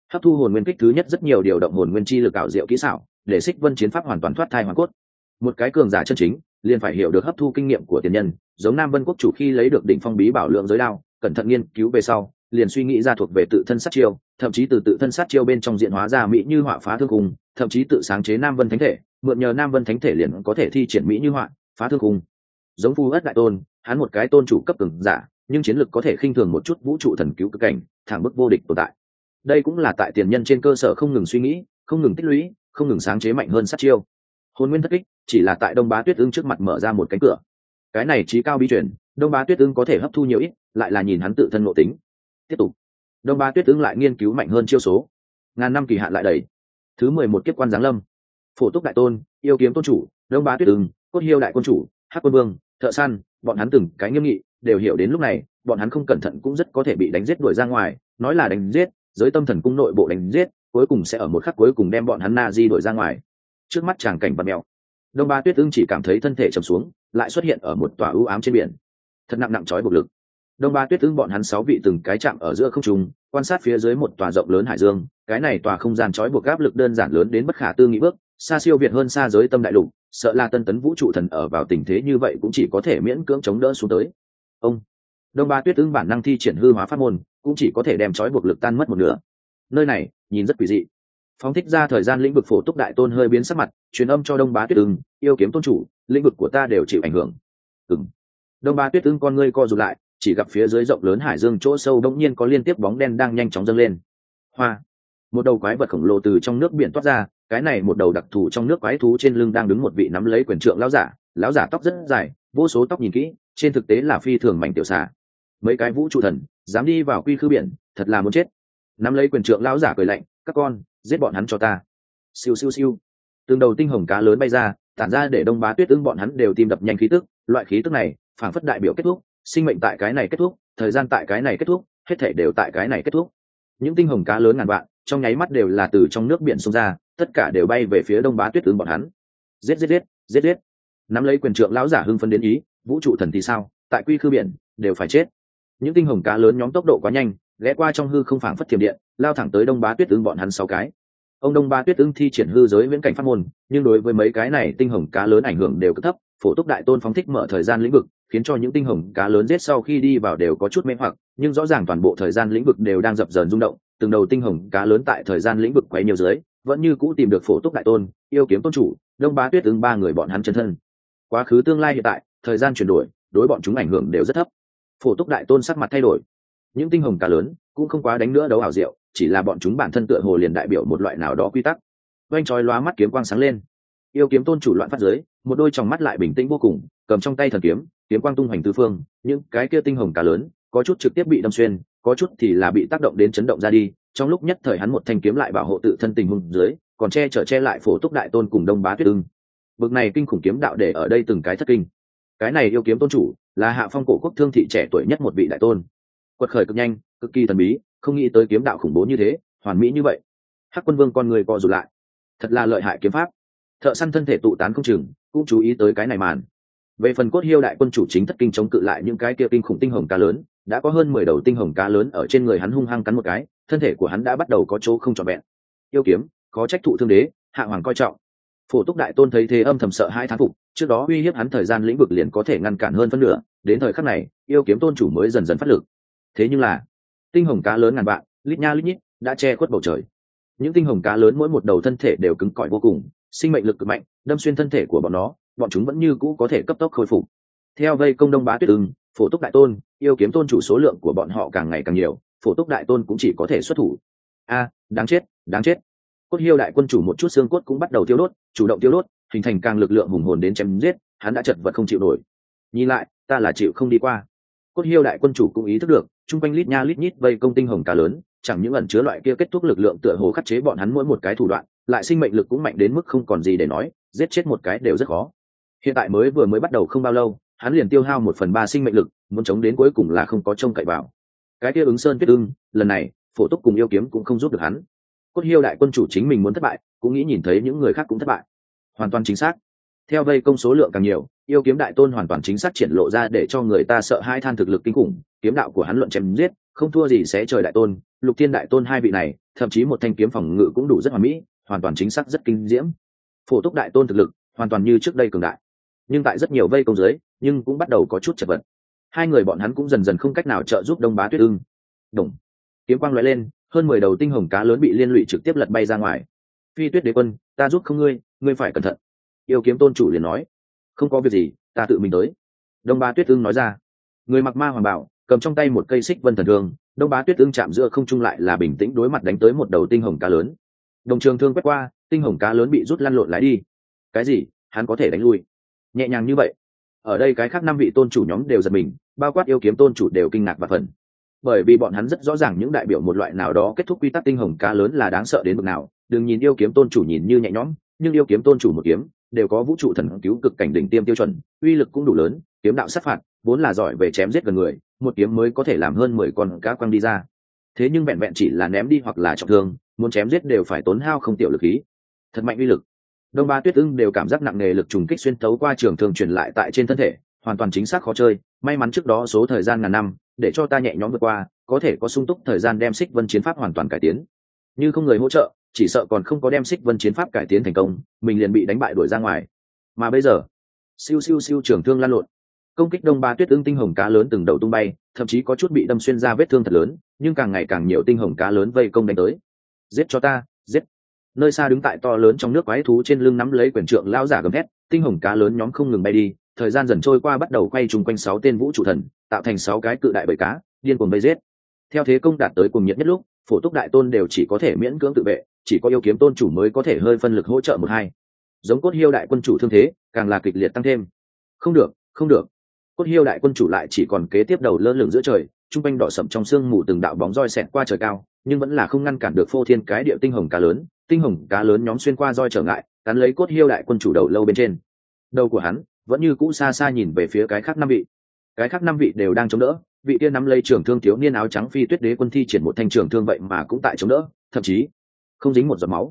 Hấp thu hồn nguyên kích thứ nhất rất nhiều điều động hồn nguyên chi lực ảo diệu kỹ xảo, để Xích Vân chiến pháp hoàn toàn thoát thai hoàn cốt. Một cái cường giả chân chính liền phải hiểu được hấp thu kinh nghiệm của tiền nhân, giống Nam Vân quốc chủ khi lấy được đỉnh phong bí bảo lượng giới đao, cẩn thận nghiên cứu về sau, liền suy nghĩ ra thuộc về tự thân sát chiêu, thậm chí từ tự thân sát chiêu bên trong diện hóa ra mỹ như họa phá thương khung, thậm chí tự sáng chế Nam Vân thánh thể, mượn nhờ Nam Vân thánh thể liền có thể thi triển mỹ như họa phá thương khung. Giống Phu Ất đại tôn, hắn một cái tôn chủ cấp cường giả, nhưng chiến lực có thể khinh thường một chút vũ trụ thần cứu cực cảnh, thẳng bức vô địch tồn tại. Đây cũng là tại tiền nhân trên cơ sở không ngừng suy nghĩ, không ngừng tích lũy, không ngừng sáng chế mạnh hơn sát chiêu. Hồn nguyên thất kích chỉ là tại Đông Bá Tuyết Ưng trước mặt mở ra một cánh cửa. Cái này chí cao bí truyền, Đông Bá Tuyết Ưng có thể hấp thu nhiều ít, lại là nhìn hắn tự thân nội tính. Tiếp tục, Đông Bá Tuyết Ưng lại nghiên cứu mạnh hơn chiêu số. Ngàn năm kỳ hạn lại đầy. Thứ 11 kiếp quan giáng lâm. Phổ Túc đại tôn, Yêu kiếm tôn chủ, Đông Bá Tuyết Ưng, Cốt Hiêu đại quân chủ, Hắc quân vương, Thợ săn, bọn hắn từng cái nghiêm nghị, đều hiểu đến lúc này, bọn hắn không cẩn thận cũng rất có thể bị đánh giết đuổi ra ngoài, nói là đánh giết, giới tâm thần cung nội bộ đánh giết, cuối cùng sẽ ở một khắc cuối cùng đem bọn hắn na di đuổi ra ngoài. Trước mắt tràng cảnh vật mèo, Đông Bá Tuyết Ưng chỉ cảm thấy thân thể trầm xuống, lại xuất hiện ở một tòa u ám trên biển, thật nặng trói buộc lực. Đông Bá Tuyết Ưng bọn hắn 6 vị từng cái chạm ở giữa không trung, quan sát phía dưới một tòa rộng lớn hải dương, cái này tòa không gian trói buộc áp lực đơn giản lớn đến bất khả tư nghị bước, xa siêu việt hơn xa giới tâm đại lục, sợ là tân tấn vũ trụ thần ở vào tình thế như vậy cũng chỉ có thể miễn cưỡng chống đỡ xuống tới. Ông Đông Bá Tuyết Ưng bản năng thi triển hư hóa pháp môn, cũng chỉ có thể đem trói buộc lực tan mất một nửa. Nơi này nhìn rất quỷ dị. Phóng thích ra thời gian lĩnh vực Phổ Túc đại tôn hơi biến sắc mặt, truyền âm cho Đông Bá Tuyết Ưng, Yêu kiếm tôn chủ, lĩnh vực của ta đều chịu ảnh hưởng. Đông Bá Tuyết Ưng con ngươi co rụt lại, chỉ gặp phía dưới rộng lớn hải dương chỗ sâu đống nhiên có liên tiếp bóng đen đang nhanh chóng dâng lên. Hoa, một đầu quái vật khổng lồ từ trong nước biển toát ra, cái này một đầu đặc thù trong nước quái thú trên lưng đang đứng một vị nắm lấy quyền trượng lão giả tóc rất dài, vô số tóc nhìn kỹ, trên thực tế là phi thường mảnh tiểu xà. Mấy cái vũ trụ thần dám đi vào quy khư biển, thật là muốn chết. Nắm lấy quyền trượng lão giả cười lạnh, các con, giết bọn hắn cho ta. Siêu siêu siêu, từng đầu tinh hồng cá lớn bay ra, tản ra để Đông Bá Tuyết Ưng bọn hắn đều tim đập nhanh khí tức, loại khí tức này phảng phất đại biểu kết thúc, sinh mệnh tại cái này kết thúc, thời gian tại cái này kết thúc, hết thảy đều tại cái này kết thúc. Những tinh hồng cá lớn ngàn vạn, trong nháy mắt đều là từ trong nước biển xông ra, tất cả đều bay về phía Đông Bá Tuyết Ưng bọn hắn. Giết giết giết, giết giết. Nắm lấy quyền trượng lão giả hưng phấn đến ý, vũ trụ thần thì sao, tại quy khư biển đều phải chết. Những tinh hồng cá lớn nhóm tốc độ quá nhanh, ghé qua trong hư không phảng phất thiểm điện, lao thẳng tới Đông Bá Tuyết Ưng bọn hắn 6 cái. Ông Đông Bá Tuyết Ưng thi triển hư giới viễn cảnh pháp môn, nhưng đối với mấy cái này tinh hồng cá lớn ảnh hưởng đều cực thấp. Phổ Túc đại tôn phóng thích mở thời gian lĩnh vực, khiến cho những tinh hồng cá lớn giết sau khi đi vào đều có chút mê hoặc, nhưng rõ ràng toàn bộ thời gian lĩnh vực đều đang dập dờn rung động, từng đầu tinh hồng cá lớn tại thời gian lĩnh vực quấy nhiều dưới, vẫn như cũ tìm được Phổ Túc đại tôn, Yêu kiếm tôn chủ, Đông Bá Tuyết Ưng 3 người bọn hắn chân thân. Quá khứ tương lai hiện tại, thời gian chuyển đổi, đối bọn chúng ảnh hưởng đều rất thấp. Phổ Túc đại tôn sắc mặt thay đổi. Những tinh hồng cá lớn cũng không quá đánh nữa đấu ảo diệu, chỉ là bọn chúng bản thân tựa hồ liền đại biểu một loại nào đó quy tắc. Oanh chói lóa mắt kiếm quang sáng lên. Yêu kiếm tôn chủ loạn phát dưới, một đôi tròng mắt lại bình tĩnh vô cùng, cầm trong tay thần kiếm, kiếm quang tung hoành tứ phương, những cái kia tinh hồng cá lớn, có chút trực tiếp bị đâm xuyên, có chút thì là bị tác động đến chấn động ra đi. Trong lúc nhất thời hắn một thanh kiếm lại bảo hộ tự thân tình huống dưới, còn che lại Phổ Túc đại tôn cùng Đông Bá Tuyết Ưng. Bực này kinh khủng kiếm đạo để ở đây từng cái thất kinh. Cái này yêu kiếm tôn chủ là Hạ Phong cổ quốc thương thị trẻ tuổi nhất một vị đại tôn, quật khởi cực nhanh, cực kỳ thần bí, không nghĩ tới kiếm đạo khủng bố như thế, hoàn mỹ như vậy. Hắc quân vương con người co rụt lại, thật là lợi hại kiếm pháp. Thợ săn thân thể tụ tán không chừng, cũng chú ý tới cái này màn. Về phần Cốt Hiêu đại quân chủ chính thất kinh chống cự lại những cái kia kinh khủng tinh hồng cá lớn, đã có hơn 10 đầu tinh hồng cá lớn ở trên người hắn hung hăng cắn một cái, thân thể của hắn đã bắt đầu có chỗ không trọn vẹn. Yêu kiếm, khó trách thụ thương đế, Hạ hoàng coi trọng. Phổ Túc đại tôn thấy thế âm thầm sợ hai thán phục, trước đó uy hiếp hắn thời gian lĩnh vực liền có thể ngăn cản hơn phân nửa, đến thời khắc này, yêu kiếm tôn chủ mới dần dần phát lực. Thế nhưng là, tinh hồng cá lớn ngàn vạn, lít nha lít nhít, đã che khuất bầu trời. Những tinh hồng cá lớn mỗi một đầu thân thể đều cứng cỏi vô cùng, sinh mệnh lực cực mạnh, đâm xuyên thân thể của bọn nó, bọn chúng vẫn như cũ có thể cấp tốc khôi phục. Theo vây công Đông Bá Tuyết Ưng, Phổ Túc đại tôn, Yêu kiếm tôn chủ số lượng của bọn họ càng ngày càng nhiều, Phổ Túc đại tôn cũng chỉ có thể xuất thủ. A, đáng chết, đáng chết. Cốt Hiêu đại quân chủ một chút xương cốt cũng bắt đầu tiêu đốt, chủ động tiêu đốt, hình thành càng lực lượng hùng hồn đến chém giết, hắn đã chật vật không chịu nổi. Nhìn lại, ta là chịu không đi qua. Cốt Hiêu đại quân chủ cũng ý thức được, trung quanh lít nha lít nhít vây công tinh hồng cá lớn, chẳng những ẩn chứa loại kia kết thúc lực lượng tựa hồ khắc chế bọn hắn mỗi một cái thủ đoạn, lại sinh mệnh lực cũng mạnh đến mức không còn gì để nói, giết chết một cái đều rất khó. Hiện tại vừa mới bắt đầu không bao lâu, hắn liền tiêu hao 1/3 sinh mệnh lực, muốn chống đến cuối cùng là không có trông cậy vào. Cái kia ứng sơn Tuyết Ưng, lần này, Phổ Túc cùng Yêu kiếm cũng không giúp được hắn. Cốt Hiêu đại quân chủ chính mình muốn thất bại, cũng nghĩ nhìn thấy những người khác cũng thất bại. Hoàn toàn chính xác. Theo vây công số lượng càng nhiều, Yêu kiếm đại tôn hoàn toàn chính xác triển lộ ra để cho người ta sợ hai than thực lực kinh khủng, kiếm đạo của hắn luận chém giết, không thua gì xé trời đại tôn, Lục Thiên đại tôn hai vị này, thậm chí một thanh kiếm phòng ngự cũng đủ rất hoàn mỹ, hoàn toàn chính xác rất kinh diễm. Phổ Túc Đại Tôn thực lực hoàn toàn như trước đây cường đại, nhưng tại rất nhiều vây công dưới, nhưng cũng bắt đầu có chút chật vật. Hai người bọn hắn cũng dần dần không cách nào trợ giúp Đông Bá Tuyết Ưng. Đồng kiếm quang lóe lên, hơn 10 đầu tinh hồng cá lớn bị liên lụy trực tiếp lật bay ra ngoài. Phi Tuyết Đế Quân, ta giúp không ngươi, ngươi phải cẩn thận. Yêu Kiếm Tôn chủ liền nói, không có việc gì, ta tự mình tới. Đông Bá Tuyết Ưng nói ra. Người mặc ma hoàng bào, cầm trong tay một cây xích vân thần thương, Đông Bá Tuyết Ưng chạm giữa không trung lại là bình tĩnh đối mặt đánh tới một đầu tinh hồng cá lớn. Đồng trường thương quét qua, tinh hồng cá lớn bị rút lăn lộn lái đi. Cái gì? Hắn có thể đánh lui? Nhẹ nhàng như vậy? Ở đây cái khác 5 vị tôn chủ nhóm đều giật mình, bao quát Yêu Kiếm Tôn chủ đều kinh ngạc và phần. Bởi vì bọn hắn rất rõ ràng những đại biểu một loại nào đó kết thúc quy tắc tinh hồng cá lớn là đáng sợ đến mức nào. Đừng nhìn Yêu Kiếm Tôn chủ nhìn như nhẹ nhõm, nhưng Yêu Kiếm Tôn chủ một kiếm đều có vũ trụ thần cứu cực cảnh đỉnh tiêm tiêu chuẩn, uy lực cũng đủ lớn, kiếm đạo sát phạt, vốn là giỏi về chém giết gần người, một kiếm mới có thể làm hơn 10 con cá quăng đi ra. Thế nhưng vẹn vẹn chỉ là ném đi hoặc là trọng thương, muốn chém giết đều phải tốn hao không tiểu lực khí. Thật mạnh uy lực. Đông Bá Tuyết Ưng đều cảm giác nặng nề lực trùng kích xuyên tấu qua trường thương truyền lại tại trên thân thể, hoàn toàn chính xác khó chơi, may mắn trước đó số thời gian ngàn năm, để cho ta nhẹ nhõm vượt qua, có thể có sung túc thời gian đem Xích Vân chiến pháp hoàn toàn cải tiến. Như không người hỗ trợ, chỉ sợ còn không có đem Xích Vân chiến pháp cải tiến thành công, mình liền bị đánh bại đuổi ra ngoài. Mà bây giờ, siêu siêu siêu trường thương lan lộn, công kích Đông Bá Tuyết Ưng tinh hồng cá lớn từng đầu tung bay, thậm chí có chút bị đâm xuyên ra vết thương thật lớn, nhưng càng ngày càng nhiều tinh hồng cá lớn vây công đánh tới. Giết cho ta, giết! Nơi xa đứng tại to lớn trong nước quái thú trên lưng nắm lấy quyền trượng lão giả gầm thét, tinh hồng cá lớn nhóm không ngừng bay đi, thời gian dần trôi qua bắt đầu quay trùng quanh 6 tên vũ trụ thần, tạo thành 6 cái cự đại bầy cá, điên cuồng vây giết. Theo thế công đạt tới cùng nhiệt nhất lúc, Phổ Túc Đại Tôn đều chỉ có thể miễn cưỡng tự vệ, chỉ có Yêu Kiếm Tôn chủ mới có thể hơi phân lực hỗ trợ một hai. Giống Cốt Hiêu Đại Quân chủ thương thế, càng là kịch liệt tăng thêm. Không được, không được. Cốt Hiêu Đại Quân chủ lại chỉ còn kế tiếp đầu lơ lửng giữa trời, trung quanh đỏ sẫm trong sương mù từng đạo bóng roi xẹt qua trời cao, nhưng vẫn là không ngăn cản được phô thiên cái địa tinh hồng cá lớn. Tinh hồng cá lớn nhóm xuyên qua roi trở ngại, cắn lấy Cốt Hiêu Đại Quân chủ đầu lâu bên trên. Đầu của hắn vẫn như cũ xa xa nhìn về phía cái khác 5 vị. Cái khác 5 vị đều đang chống đỡ, vị tiên nắm lấy trường thương thiếu niên áo trắng Phi Tuyết Đế Quân thi triển một thanh trường thương vậy mà cũng tại chống đỡ, thậm chí không dính một giọt máu.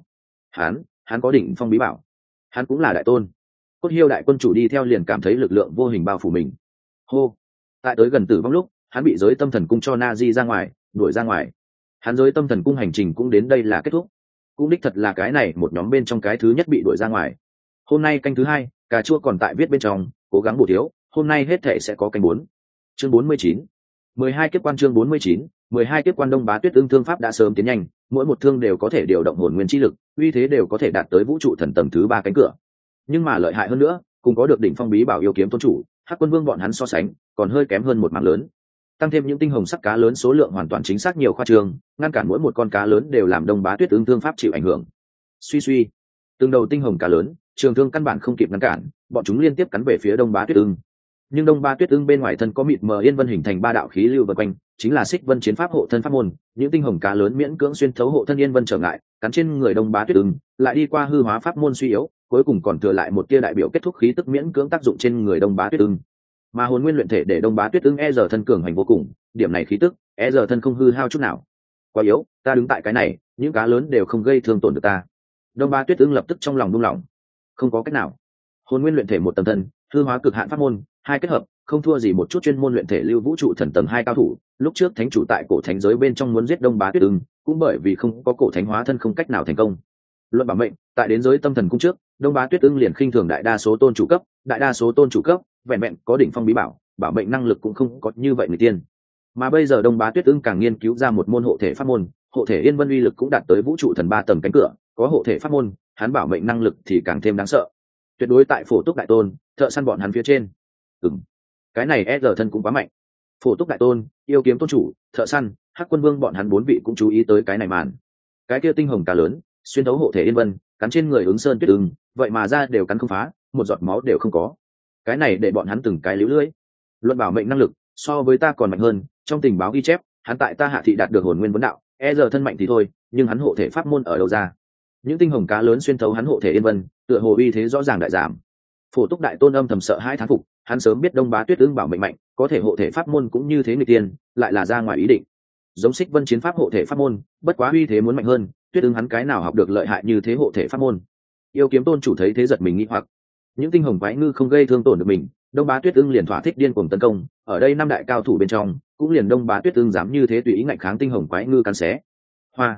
Hắn có đỉnh phong bí bảo, hắn cũng là đại tôn. Cốt Hiêu Đại Quân chủ đi theo liền cảm thấy lực lượng vô hình bao phủ mình. Hô! Tại tới gần tử vong lúc, hắn bị giới tâm thần cung cho Nazi ra ngoài, đuổi ra ngoài. Hắn giới tâm thần cung hành trình cũng đến đây là kết thúc. Cũng đích thật là cái này một nhóm bên trong cái thứ nhất bị đuổi ra ngoài. Hôm nay canh thứ 2, cà chua còn tại viết bên trong, cố gắng bổ thiếu, hôm nay hết thể sẽ có canh 4. Chương 49. 12 kiếp quan chương 49, 12 kiếp quan Đông Bá Tuyết Ưng thương pháp đã sớm tiến nhanh, mỗi một thương đều có thể điều động hồn nguyên chi lực, uy thế đều có thể đạt tới vũ trụ thần tầng thứ 3 cánh cửa. Nhưng mà lợi hại hơn nữa, cùng có được đỉnh phong bí bảo Yêu Kiếm Tôn chủ, Hắc Quân Vương bọn hắn so sánh, còn hơi kém hơn một mảng lớn. Tăng thêm những tinh hồng sắc cá lớn số lượng hoàn toàn chính xác nhiều khoa trương, ngăn cản mỗi một con cá lớn đều làm Đông Bá Tuyết Ưng thương pháp chịu ảnh hưởng. Suy suy, từng đầu tinh hồng cá lớn, trường thương căn bản không kịp ngăn cản, bọn chúng liên tiếp cắn về phía Đông Bá Tuyết Ưng. Nhưng Đông Bá Tuyết Ưng bên ngoài thân có mịt mờ yên vân hình thành 3 đạo khí lưu vần quanh, chính là Xích Vân chiến pháp hộ thân pháp môn, những tinh hồng cá lớn miễn cưỡng xuyên thấu hộ thân yên vân trở ngại, cắn trên người Đông Bá Tuyết Ưng, lại đi qua hư hóa pháp môn suy yếu, cuối cùng còn thừa lại một tia đại biểu kết thúc khí tức miễn cưỡng tác dụng trên người Đông Bá Tuyết Ưng. Mà hồn nguyên luyện thể để Đông Bá Tuyết Ưng giờ thân cường hành vô cùng, điểm này khí tức, giờ thân không hư hao chút nào. Quá yếu, ta đứng tại cái này, những cá lớn đều không gây thương tổn được ta. Đông Bá Tuyết Ưng lập tức trong lòng buông lỏng. Không có cách nào. Hồn nguyên luyện thể một tầng thân, hư hóa cực hạn pháp môn, hai kết hợp, không thua gì một chút chuyên môn luyện thể lưu vũ trụ thần tầng 2 cao thủ. Lúc trước thánh chủ tại cổ thánh giới bên trong muốn giết Đông Bá Tuyết Ưng, cũng bởi vì không có cổ thánh hóa thân không cách nào thành công. Luận bảo mệnh, tại đến giới tâm thần cung trước, Đông Bá Tuyết Ưng liền khinh thường đại đa số tôn chủ cấp, vẹn vẹn có đỉnh phong bí bảo, bảo mệnh năng lực cũng không có như vậy người tiên. Mà bây giờ Đông Bá Tuyết Ưng càng nghiên cứu ra một môn hộ thể pháp môn, hộ thể yên vân uy lực cũng đạt tới vũ trụ thần 3 tầng cánh cửa, có hộ thể pháp môn, hắn bảo mệnh năng lực thì càng thêm đáng sợ. Tuyệt đối tại Phổ Túc Đại Tôn, thợ săn bọn hắn phía trên. Cái này giờ thân cũng quá mạnh. Phổ Túc Đại Tôn, Yêu Kiếm Tôn chủ, thợ săn, Hắc Quân Vương bọn hắn 4 vị cũng chú ý tới cái này màn. Cái kia tinh hồng cá lớn, xuyên thấu hộ thể yên vân, cắn trên người Ứng Sơn Tuyết Ưng, vậy mà ra đều cắn không phá, một giọt máu đều không có. Cái này để bọn hắn từng cái liễu lưỡi. Luận bảo mệnh năng lực, so với ta còn mạnh hơn, trong tình báo ghi chép, hắn tại ta hạ thị đạt được hồn nguyên vấn đạo, giờ thân mạnh thì thôi, nhưng hắn hộ thể pháp môn ở đâu ra? Những tinh hồng cá lớn xuyên thấu hắn hộ thể yên vân, tựa hồ uy thế rõ ràng đại giảm. Phổ Túc Đại Tôn âm thầm sợ hãi thán phục, hắn sớm biết Đông Bá Tuyết Ưng bảo mệnh mạnh, có thể hộ thể pháp môn cũng như thế người tiên, lại là ra ngoài ý định. Giống Xích Vân chiến pháp hộ thể pháp môn, bất quá uy thế muốn mạnh hơn, Tuyết Ưng hắn cái nào học được lợi hại như thế hộ thể pháp môn? Yêu Kiếm Tôn chủ thấy thế giật mình nghi hoặc. Những tinh hồng quái ngư không gây thương tổn được mình, Đông Bá Tuyết Ưng liền thỏa thích điên cuồng tấn công, ở đây 5 đại cao thủ bên trong, cũng liền Đông Bá Tuyết Ưng dám như thế tùy ý ngạnh kháng tinh hồng quái ngư cắn xé. Hoa,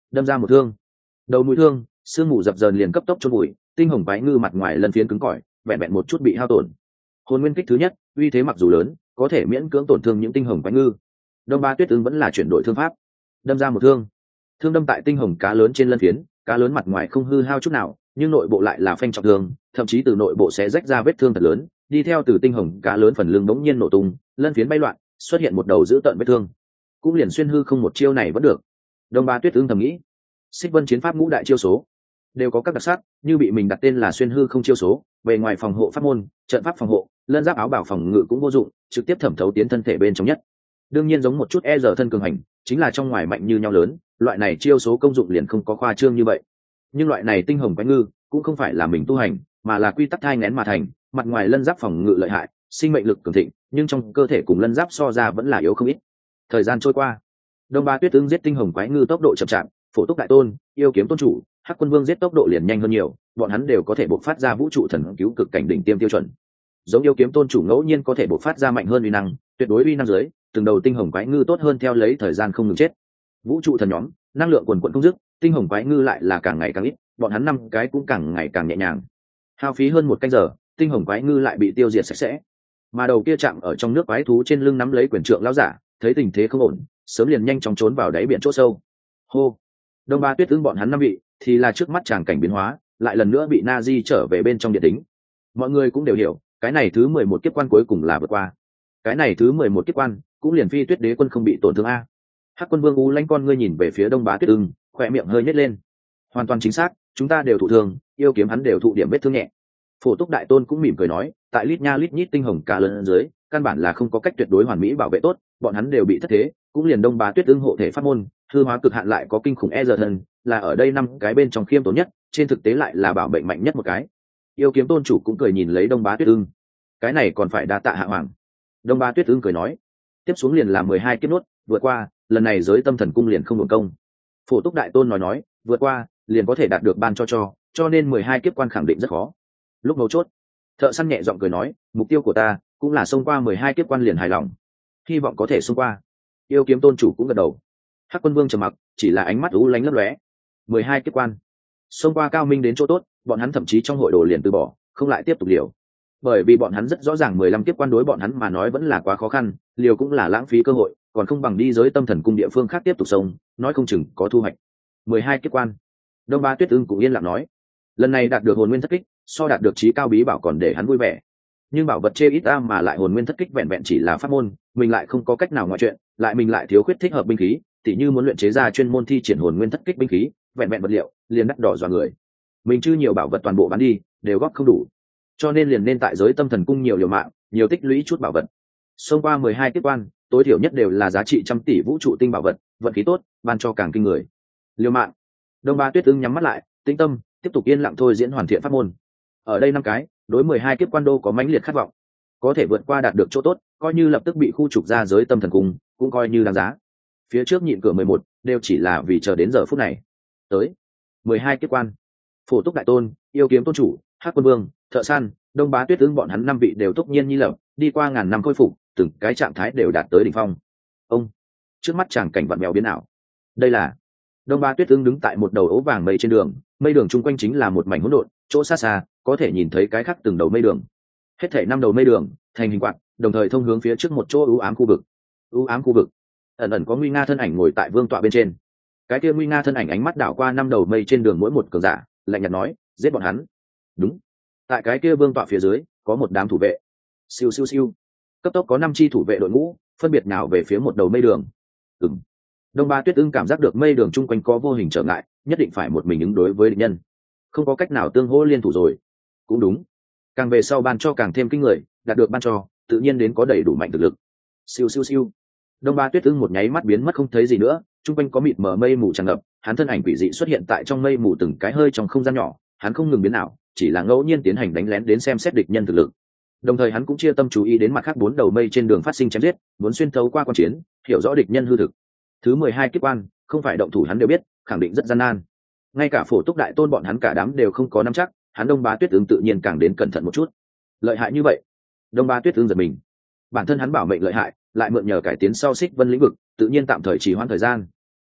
đâm ra một thương. Đầu mũi thương, sương mù dập dờn liền cấp tốc chôn bụi, tinh hồng quái ngư mặt ngoài lân phiến cứng cỏi, vẹn vẹn một chút bị hao tổn. Hồn nguyên kích thứ nhất, uy thế mặc dù lớn, có thể miễn cưỡng tổn thương những tinh hồng quái ngư. Đông Ba Tuyết Ưng vẫn là chuyển đổi thương pháp, đâm ra một thương. Thương đâm tại tinh hồng cá lớn trên lân phiến, cá lớn mặt ngoài không hư hao chút nào, nhưng nội bộ lại là phanh trọng thương, thậm chí từ nội bộ sẽ rách ra vết thương thật lớn, đi theo từ tinh hồng cá lớn phần lưng bỗng nhiên nổ tung, lân phiến bay loạn, xuất hiện một đầu dữ tợn vết thương. Cũng liền xuyên hư không một chiêu này vẫn được. Đông Ba Tuyết Ưng thầm nghĩ, Xích Vân chiến pháp ngũ đại chiêu số đều có các đặc sắc, như bị mình đặt tên là xuyên hư không chiêu số, bề ngoài phòng hộ pháp môn, trận pháp phòng hộ, lân giáp áo bảo phòng ngự cũng vô dụng, trực tiếp thẩm thấu tiến thân thể bên trong nhất. Đương nhiên giống một chút e giờ thân cường hành, chính là trong ngoài mạnh như nhau lớn, loại này chiêu số công dụng liền không có khoa trương như vậy. Nhưng loại này tinh hồng quái ngư cũng không phải là mình tu hành, mà là quy tắc thai nghén mà thành, mặt ngoài lân giáp phòng ngự lợi hại, sinh mệnh lực cường thịnh, nhưng trong cơ thể cùng lân giáp so ra vẫn là yếu không ít. Thời gian trôi qua, Đông Ba Tuyết Ưng giết tinh hồng quái ngư tốc độ chậm chạp, Phổ Túc đại tôn, Yêu kiếm tôn chủ, Hắc Quân Vương giết tốc độ liền nhanh hơn nhiều, bọn hắn đều có thể bộc phát ra vũ trụ thần cứu cực cảnh đỉnh tiêm tiêu chuẩn. Giống Yêu kiếm tôn chủ ngẫu nhiên có thể bộc phát ra mạnh hơn uy năng, tuyệt đối uy năng dưới, từng đầu tinh hồng quái ngư tốt hơn theo lấy thời gian không ngừng chết. Vũ trụ thần nhóm, năng lượng quần quần không dứt, tinh hồng quái ngư lại là càng ngày càng ít, bọn hắn năm cái cũng càng ngày càng nhẹ nhàng. Hao phí hơn một canh giờ, tinh hồng quái ngư lại bị tiêu diệt sạch sẽ. Mà đầu kia chạm ở trong nước quái thú trên lưng nắm lấy quyền trượng lão giả, thấy tình thế không ổn, sớm liền nhanh chóng trốn vào đáy biển chỗ sâu. Hô. Đông Ba Tuyết Ưng bọn hắn năm vị thì là trước mắt tràng cảnh biến hóa, lại lần nữa bị Nazi trở về bên trong địa tính. Mọi người cũng đều hiểu, cái này thứ 11 kiếp quan cuối cùng là vượt qua. Cái này thứ 11 kiếp quan, cũng liền Phi Tuyết Đế quân không bị tổn thương a. Hắc Quân Vương u lãnh con ngươi nhìn về phía Đông Bá Tuyết Ưng, khóe miệng hơi nhếch lên. Hoàn toàn chính xác, chúng ta đều thụ thương, yêu kiếm hắn đều thụ điểm vết thương nhẹ. Phổ Túc đại tôn cũng mỉm cười nói, tại lít nha lít nhít tinh hồng cá lớn dưới, căn bản là không có cách tuyệt đối hoàn mỹ bảo vệ tốt, bọn hắn đều bị thất thế, cũng liền Đông Bá Tuyết Ưng hộ thể pháp môn, hư hóa cực hạn lại có kinh khủng e giờ thân, là ở đây năm cái bên trong khiêm tốn nhất, trên thực tế lại là bảo mệnh mạnh nhất một cái. Yêu kiếm tôn chủ cũng cười nhìn lấy Đông Bá Tuyết Ưng, cái này còn phải đa tạ hạ hoàng. Đông Bá Tuyết Ưng cười nói, tiếp xuống liền là 12 kiếp nốt, vượt qua, lần này giới tâm thần cung liền không hưởng công. Phổ Túc đại tôn nói, vượt qua, liền có thể đạt được ban cho nên 12 kiếp quan khẳng định rất khó. Lúc mấu chốt, Thợ săn nhẹ giọng cười nói, mục tiêu của ta cũng là xông qua 12 kiếp quan liền hài lòng, hy vọng có thể xông qua. Yêu kiếm tôn chủ cũng gật đầu. Hắc Quân Vương trầm mặc, chỉ là ánh mắt u lánh lấp lóe. 12 kiếp quan, xông qua cao minh đến chỗ tốt, bọn hắn thậm chí trong hội đồ liền từ bỏ, không lại tiếp tục liều. Bởi vì bọn hắn rất rõ ràng 15 kiếp quan đối bọn hắn mà nói vẫn là quá khó khăn, liều cũng là lãng phí cơ hội, còn không bằng đi giới tâm thần cung địa phương khác tiếp tục sống, nói không chừng có thu hoạch. 12 kiếp quan. Đông Ba Tuyết Ưng cũng yên lặng nói, lần này đạt được hồn nguyên thất kích, so đạt được trí cao bí bảo còn để hắn vui vẻ. Nhưng bảo vật chê ít ta mà lại hồn nguyên thất kích vẹn vẹn chỉ là pháp môn, mình lại không có cách nào ngoại chuyện, lại mình lại thiếu khuyết thích hợp binh khí, tỉ như muốn luyện chế ra chuyên môn thi triển hồn nguyên thất kích binh khí, vẹn vẹn vật liệu liền đắt đỏ dọa người. Mình chưa nhiều bảo vật toàn bộ bán đi, đều góp không đủ, cho nên liền nên tại giới tâm thần cung nhiều liều mạng, nhiều tích lũy chút bảo vật. Xông qua 12 kiếp quan, tối thiểu nhất đều là giá trị trăm tỷ vũ trụ tinh bảo vật, vận khí tốt, ban cho càng kinh người. Liều mạng. Đông Ba Tuyết Ưng nhắm mắt lại, tĩnh tâm, tiếp tục yên lặng thôi diễn hoàn thiện pháp môn. Ở đây năm cái, đối 12 kiếp quan đô có mãnh liệt khát vọng, có thể vượt qua đạt được chỗ tốt, coi như lập tức bị khu trục ra giới tâm thần cung, cũng coi như đáng giá. Phía trước nhịn cửa 11, đều chỉ là vì chờ đến giờ phút này. Tới 12 kiếp quan, Phổ Túc đại tôn, Yêu kiếm tôn chủ, Hắc Quân Vương, Thợ săn, Đông Bá Tuyết Ưng bọn hắn năm vị đều túc nhiên nhi lập, đi qua ngàn năm khôi phục, từng cái trạng thái đều đạt tới đỉnh phong. Ông, trước mắt chàng cảnh vặn vẹo biến ảo. Đây là Đông Ba Tuyết Ưng đứng tại một đầu ố vàng mây trên đường, mây đường chung quanh chính là một mảnh hỗn độn, chỗ xa xa có thể nhìn thấy cái khác từng đầu mây đường. Hết thảy 5 đầu mây đường thành hình quạt, đồng thời thông hướng phía trước một chỗ u ám khu vực. U ám khu vực, ẩn ẩn có nguy nga thân ảnh ngồi tại vương tọa bên trên. Cái kia nguy nga thân ảnh ánh mắt đảo qua 5 đầu mây trên đường mỗi một cường giả, lạnh nhạt nói, giết bọn hắn. Đúng. Tại cái kia vương tọa phía dưới có một đám thủ vệ. Siêu siêu siêu. Cấp tốc có 5 chi thủ vệ đội ngũ, phân biệt nào về phía một đầu mây đường. Ừm. Đông Ba Tuyết Ưng cảm giác được mây đường chung quanh có vô hình trở ngại, nhất định phải một mình ứng đối với địch nhân, không có cách nào tương hỗ liên thủ rồi. Cũng đúng, càng về sau ban cho càng thêm kinh người, đạt được ban cho tự nhiên đến có đầy đủ mạnh thực lực. Siêu siêu siêu. Đông Ba Tuyết Ưng một nháy mắt biến mất không thấy gì nữa, chung quanh có mịt mờ mây mù tràn ngập, hắn thân ảnh quỷ dị xuất hiện tại trong mây mù từng cái hơi trong không gian nhỏ, hắn không ngừng biến ảo, chỉ là ngẫu nhiên tiến hành đánh lén đến xem xét địch nhân thực lực. Đồng thời hắn cũng chia tâm chú ý đến mặt khác 4 đầu mây trên đường phát sinh chém giết, muốn xuyên thấu qua quan chiến, hiểu rõ địch nhân hư thực. Thứ 12 kiếp quan, không phải động thủ hắn đều biết, khẳng định rất gian nan. Ngay cả Phổ Túc đại tôn bọn hắn cả đám đều không có nắm chắc, hắn Đông Bá Tuyết Ưng tự nhiên càng đến cẩn thận một chút. Lợi hại như vậy? Đông Bá Tuyết Ưng giật mình. Bản thân hắn bảo mệnh lợi hại, lại mượn nhờ cải tiến sau Xích Vân lĩnh vực, tự nhiên tạm thời trì hoãn thời gian.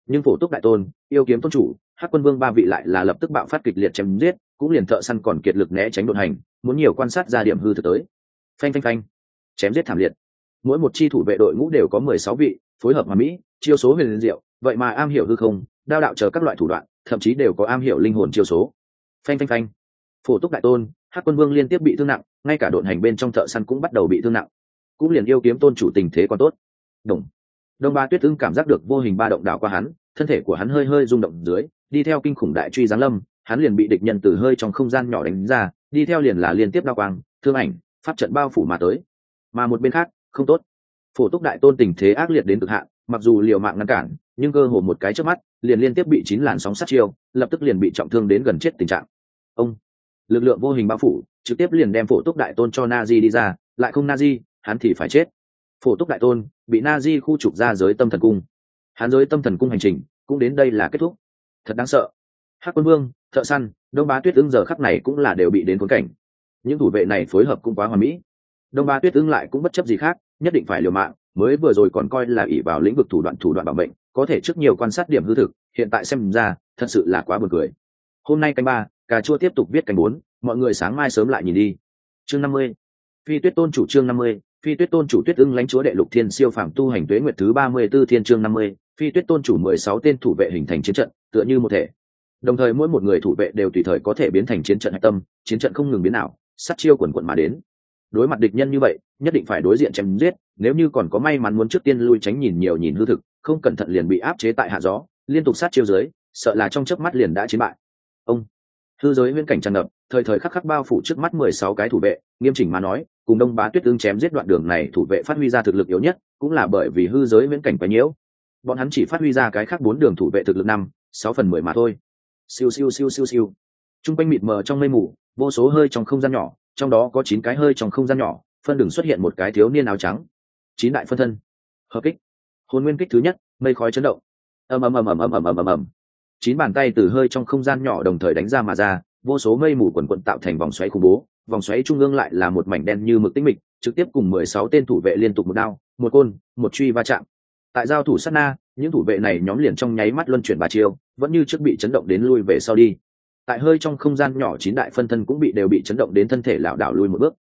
nhưng phổ túc đại tôn, yêu kiếm tôn chủ, hắc quân vương ba vị lại là lập tức bạo phát kịch liệt chém giết, cũng liền thợ săn còn kiệt lực né tránh đột hành, muốn nhiều quan sát ra điểm hư thực tới. Phanh phanh phanh, chém giết thảm liệt. Mỗi một chi thủ vệ đội ngũ đều có 16 vị, phối hợp hòa mỹ, chiêu số huyền diệu, vậy mà am hiểu hư không, đao đạo chờ các loại thủ đoạn, thậm chí đều có am hiểu linh hồn chiêu số. Phanh phanh phanh, phổ túc đại tôn, hắc quân vương liên tiếp bị thương nặng, ngay cả độn hành bên trong thợ săn cũng bắt đầu bị thương nặng. Cũng liền yêu kiếm tôn chủ tình thế còn tốt. Đồng Đông Ba Tuyết Ưng cảm giác được vô hình ba động đảo qua hắn, thân thể của hắn hơi hơi rung động dưới, đi theo kinh khủng đại truy giáng lâm, hắn liền bị địch nhân từ hơi trong không gian nhỏ đánh ra, đi theo liền là liên tiếp đao quang, thương ảnh, pháp trận bao phủ mà tới. Mà một bên khác, không tốt. Phổ túc đại tôn tình thế ác liệt đến cực hạn, mặc dù liều mạng ngăn cản, nhưng cơ hồ một cái chớp mắt, liền liên tiếp bị 9 làn sóng sát chiêu, lập tức liền bị trọng thương đến gần chết tình trạng. Ông, lực lượng vô hình bao phủ, trực tiếp liền đem phổ túc đại tôn cho Nazi đi ra, lại không Nazi, hắn thì phải chết. Phổ túc đại tôn bị Nazi khu trục ra giới tâm thần cung, hắn giới tâm thần cung hành trình cũng đến đây là kết thúc. Thật đáng sợ. Hắc quân vương, thợ săn, Đông Bá Tuyết Ưng giờ khắc này cũng là đều bị đến khốn cảnh. Những thủ vệ này phối hợp cũng quá hoàn mỹ. Đông Bá Tuyết Ưng lại cũng bất chấp gì khác, nhất định phải liều mạng, mới vừa rồi còn coi là ỷ vào lĩnh vực thủ đoạn bảo mệnh, có thể trước nhiều quan sát điểm hư thực, hiện tại xem ra, thật sự là quá buồn cười. Hôm nay canh 3, cà chua tiếp tục viết canh 4, mọi người sáng mai sớm lại nhìn đi. Chương 50. Phi Tuyết tôn chủ chương 50, Phi Tuyết tôn chủ Tuyết Ưng lãnh chúa đệ lục thiên siêu phàm tu hành tuế nguyệt thứ 34 thiên chương 50, Phi Tuyết tôn chủ 16 tên thủ vệ hình thành chiến trận, tựa như một thể. Đồng thời mỗi một người thủ vệ đều tùy thời có thể biến thành chiến trận hạch tâm, chiến trận không ngừng biến ảo, sát chiêu quần quần mà đến. Đối mặt địch nhân như vậy, nhất định phải đối diện chém giết, nếu như còn có may mắn muốn trước tiên lui tránh nhìn nhiều nhìn hư thực, không cẩn thận liền bị áp chế tại hạ gió, liên tục sát chiêu dưới, sợ là trong chớp mắt liền đã chiến bại. Ông hư giới huyễn cảnh tràn ngập, thời thời khắc khắc bao phủ trước mắt 16 cái thủ vệ, nghiêm chỉnh mà nói, cùng Đông Bá Tuyết Ưng chém giết đoạn đường này thủ vệ phát huy ra thực lực yếu nhất, cũng là bởi vì hư giới huyễn cảnh quá nhiễu. Bọn hắn chỉ phát huy ra cái khác 4 đường thủ vệ thực lực 5-6/10 mà thôi. Siêu siêu siêu siêu siêu. Trung quanh mịt mờ trong mây mù, vô số hơi trong không gian nhỏ, trong đó có 9 cái hơi trong không gian nhỏ, phân đường xuất hiện một cái thiếu niên áo trắng. 9 đại phân thân. Hợp kích. Hồn nguyên kích thứ nhất, mây khói chấn động. Ầm ầm ầm ầm ầm ầm ầm ầm. 9 bàn tay từ hơi trong không gian nhỏ đồng thời đánh ra mà ra, vô số mây mù quần quần tạo thành vòng xoáy khủng bố, vòng xoáy trung ương lại là một mảnh đen như mực tĩnh mịch, trực tiếp cùng 16 tên thủ vệ liên tục một đao, một côn, một truy va chạm. Tại giao thủ sát na, những thủ vệ này nhóm liền trong nháy mắt luân chuyển 3 chiêu, vẫn như trước bị chấn động đến lui về sau đi. Tại hơi trong không gian nhỏ 9 đại phân thân cũng đều bị chấn động đến thân thể lảo đảo lui một bước.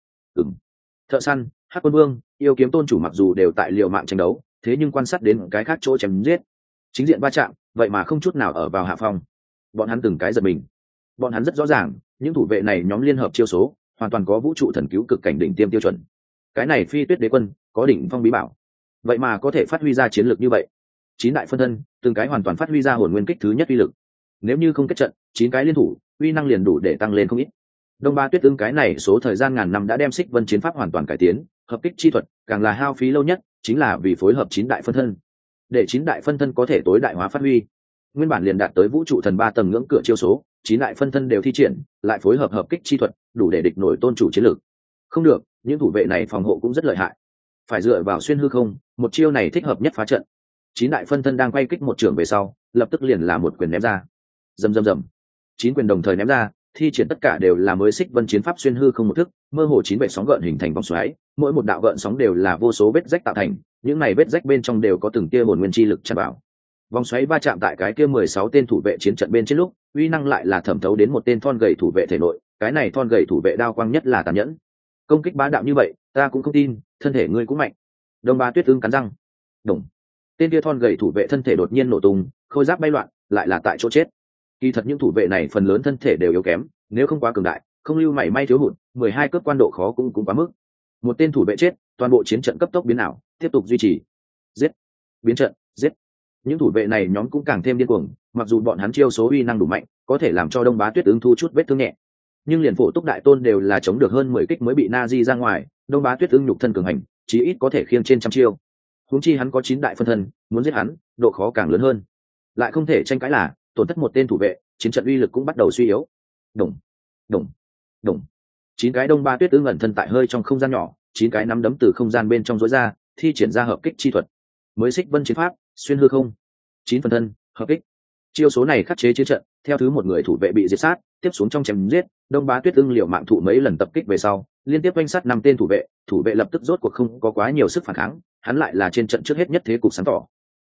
Thợ săn, Hắc quân vương, yêu kiếm tôn chủ mặc dù đều tại liều mạng tranh đấu, thế nhưng quan sát đến cái khác chỗ chém giết, chính diện va chạm, vậy mà không chút nào ở vào hạ phong. Bọn hắn từng cái giật mình. Bọn hắn rất rõ ràng, những thủ vệ này nhóm liên hợp chiêu số, hoàn toàn có vũ trụ thần cứu cực cảnh đỉnh tiêm tiêu chuẩn. Cái này Phi Tuyết đế quân, có đỉnh phong bí bảo, vậy mà có thể phát huy ra chiến lược như vậy. 9 đại phân thân, từng cái hoàn toàn phát huy ra hồn nguyên kích thứ nhất uy lực. Nếu như không kết trận, 9 cái liên thủ, uy năng liền đủ để tăng lên không ít. Đông Ba Tuyết Ưng cái này số thời gian ngàn năm đã đem Xích Vân chiến pháp hoàn toàn cải tiến, hợp kích chi thuật, càng là hao phí lâu nhất, chính là vì phối hợp 9 đại phân thân. Để 9 đại phân thân có thể tối đại hóa phát huy. Nguyên bản liền đạt tới vũ trụ thần 3 tầng ngưỡng cửa chiêu số, 9 đại phân thân đều thi triển, lại phối hợp hợp kích chi thuật, đủ để địch nổi tôn chủ chiến lược. Không được, những thủ vệ này phòng hộ cũng rất lợi hại. Phải dựa vào xuyên hư không, một chiêu này thích hợp nhất phá trận. 9 đại phân thân đang quay kích một trường về sau, lập tức liền là một quyền ném ra. Rầm rầm rầm. 9 quyền đồng thời ném ra, thi triển tất cả đều là mới Xích Vân chiến pháp xuyên hư không một thức, mơ hồ 9 vệt sóng gợn hình thành vòng xoáy, mỗi một đạo gợn sóng đều là vô số vết rách tạo thành, những này vết rách bên trong đều có từng tia hồn nguyên chi lực tràn vào. Vòng xoáy va chạm tại cái kia 16 tên thủ vệ chiến trận bên trên lúc, uy năng lại là thẩm thấu đến một tên thon gầy thủ vệ thể nội, cái này thon gầy thủ vệ đao quang nhất là tàn nhẫn. Công kích bá đạo như vậy, ta cũng không tin, thân thể ngươi cũng mạnh. Đông Ba Tuyết Ưng cắn răng. Đùng. Tên kia thon gầy thủ vệ thân thể đột nhiên nổ tung, khôi giáp bay loạn, lại là tại chỗ chết. Kỳ thật những thủ vệ này phần lớn thân thể đều yếu kém, nếu không quá cường đại, không lưu mảy may thiếu hụt, 12 cấp quan độ khó cũng quá mức. Một tên thủ vệ chết, toàn bộ chiến trận cấp tốc biến ảo, tiếp tục duy trì. Giết, biến trận, giết. Những thủ vệ này nhóm cũng càng thêm điên cuồng, mặc dù bọn hắn chiêu số uy năng đủ mạnh, có thể làm cho Đông Bá Tuyết Ưng thu chút vết thương nhẹ, nhưng liền phổ túc đại tôn đều là chống được hơn 10 kích mới bị Nazi ra ngoài, Đông Bá Tuyết Ưng nhục thân cường hành, chí ít có thể khiêng trên trăm chiêu. Huống chi hắn có 9 đại phân thân, muốn giết hắn, độ khó càng lớn hơn. Lại không thể tranh cãi là, tổn thất một tên thủ vệ, chiến trận uy lực cũng bắt đầu suy yếu. Đùng, đùng, đùng. 9 cái Đông Ba Tuyết Ưng ẩn thân tại hơi trong không gian nhỏ, 9 cái nắm đấm từ không gian bên trong rối ra, thi triển ra hợp kích chi thuật. Mới Xích Vân chiến pháp, xuyên hư không. 9 phân thân, hợp kích. Chiêu số này khắc chế chiến trận, theo thứ một người thủ vệ bị diệt sát, tiếp xuống trong chém giết, Đông Bá Tuyết Ưng liều mạng thụ mấy lần tập kích về sau, liên tiếp oanh sát 5 tên thủ vệ lập tức rốt cuộc không có quá nhiều sức phản kháng, hắn lại là trên trận trước hết nhất thế cục sáng tỏ.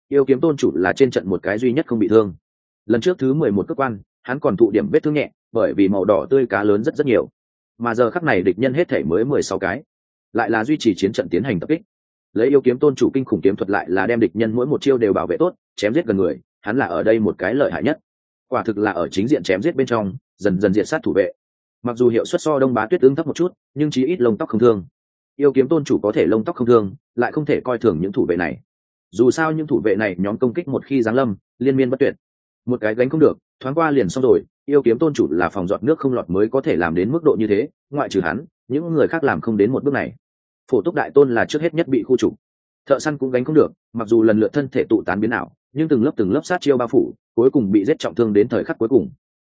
Yêu kiếm tôn chủ là trên trận một cái duy nhất không bị thương. Lần trước thứ 11 cấp quan, hắn còn thụ điểm vết thương nhẹ, bởi vì màu đỏ tươi cá lớn rất nhiều. Mà giờ khắc này địch nhân hết thể mới 16 cái, lại là duy trì chiến trận tiến hành tập kích. Lấy yêu kiếm tôn chủ kinh khủng kiếm thuật lại là đem địch nhân mỗi một chiêu đều bảo vệ tốt, chém giết gần người, hắn là ở đây một cái lợi hại nhất. Quả thực là ở chính diện chém giết bên trong, dần dần diệt sát thủ vệ. Mặc dù hiệu suất so Đông Bá Tuyết Ưng thấp một chút, nhưng chí ít lông tóc không thương. Yêu kiếm tôn chủ có thể lông tóc không thương, lại không thể coi thường những thủ vệ này. Dù sao những thủ vệ này nhóm công kích một khi giáng lâm, liên miên bất tuyệt. Một cái gánh không được, thoáng qua liền xong rồi. Yêu kiếm tôn chủ là phòng giọt nước không lọt mới có thể làm đến mức độ như thế, ngoại trừ hắn, những người khác làm không đến một bước này. Phổ túc đại tôn là trước hết nhất bị khu trục. Thợ săn cũng gánh không được, mặc dù lần lượt thân thể tụ tán biến ảo, nhưng từng lớp sát chiêu bao phủ, cuối cùng bị giết trọng thương đến thời khắc cuối cùng.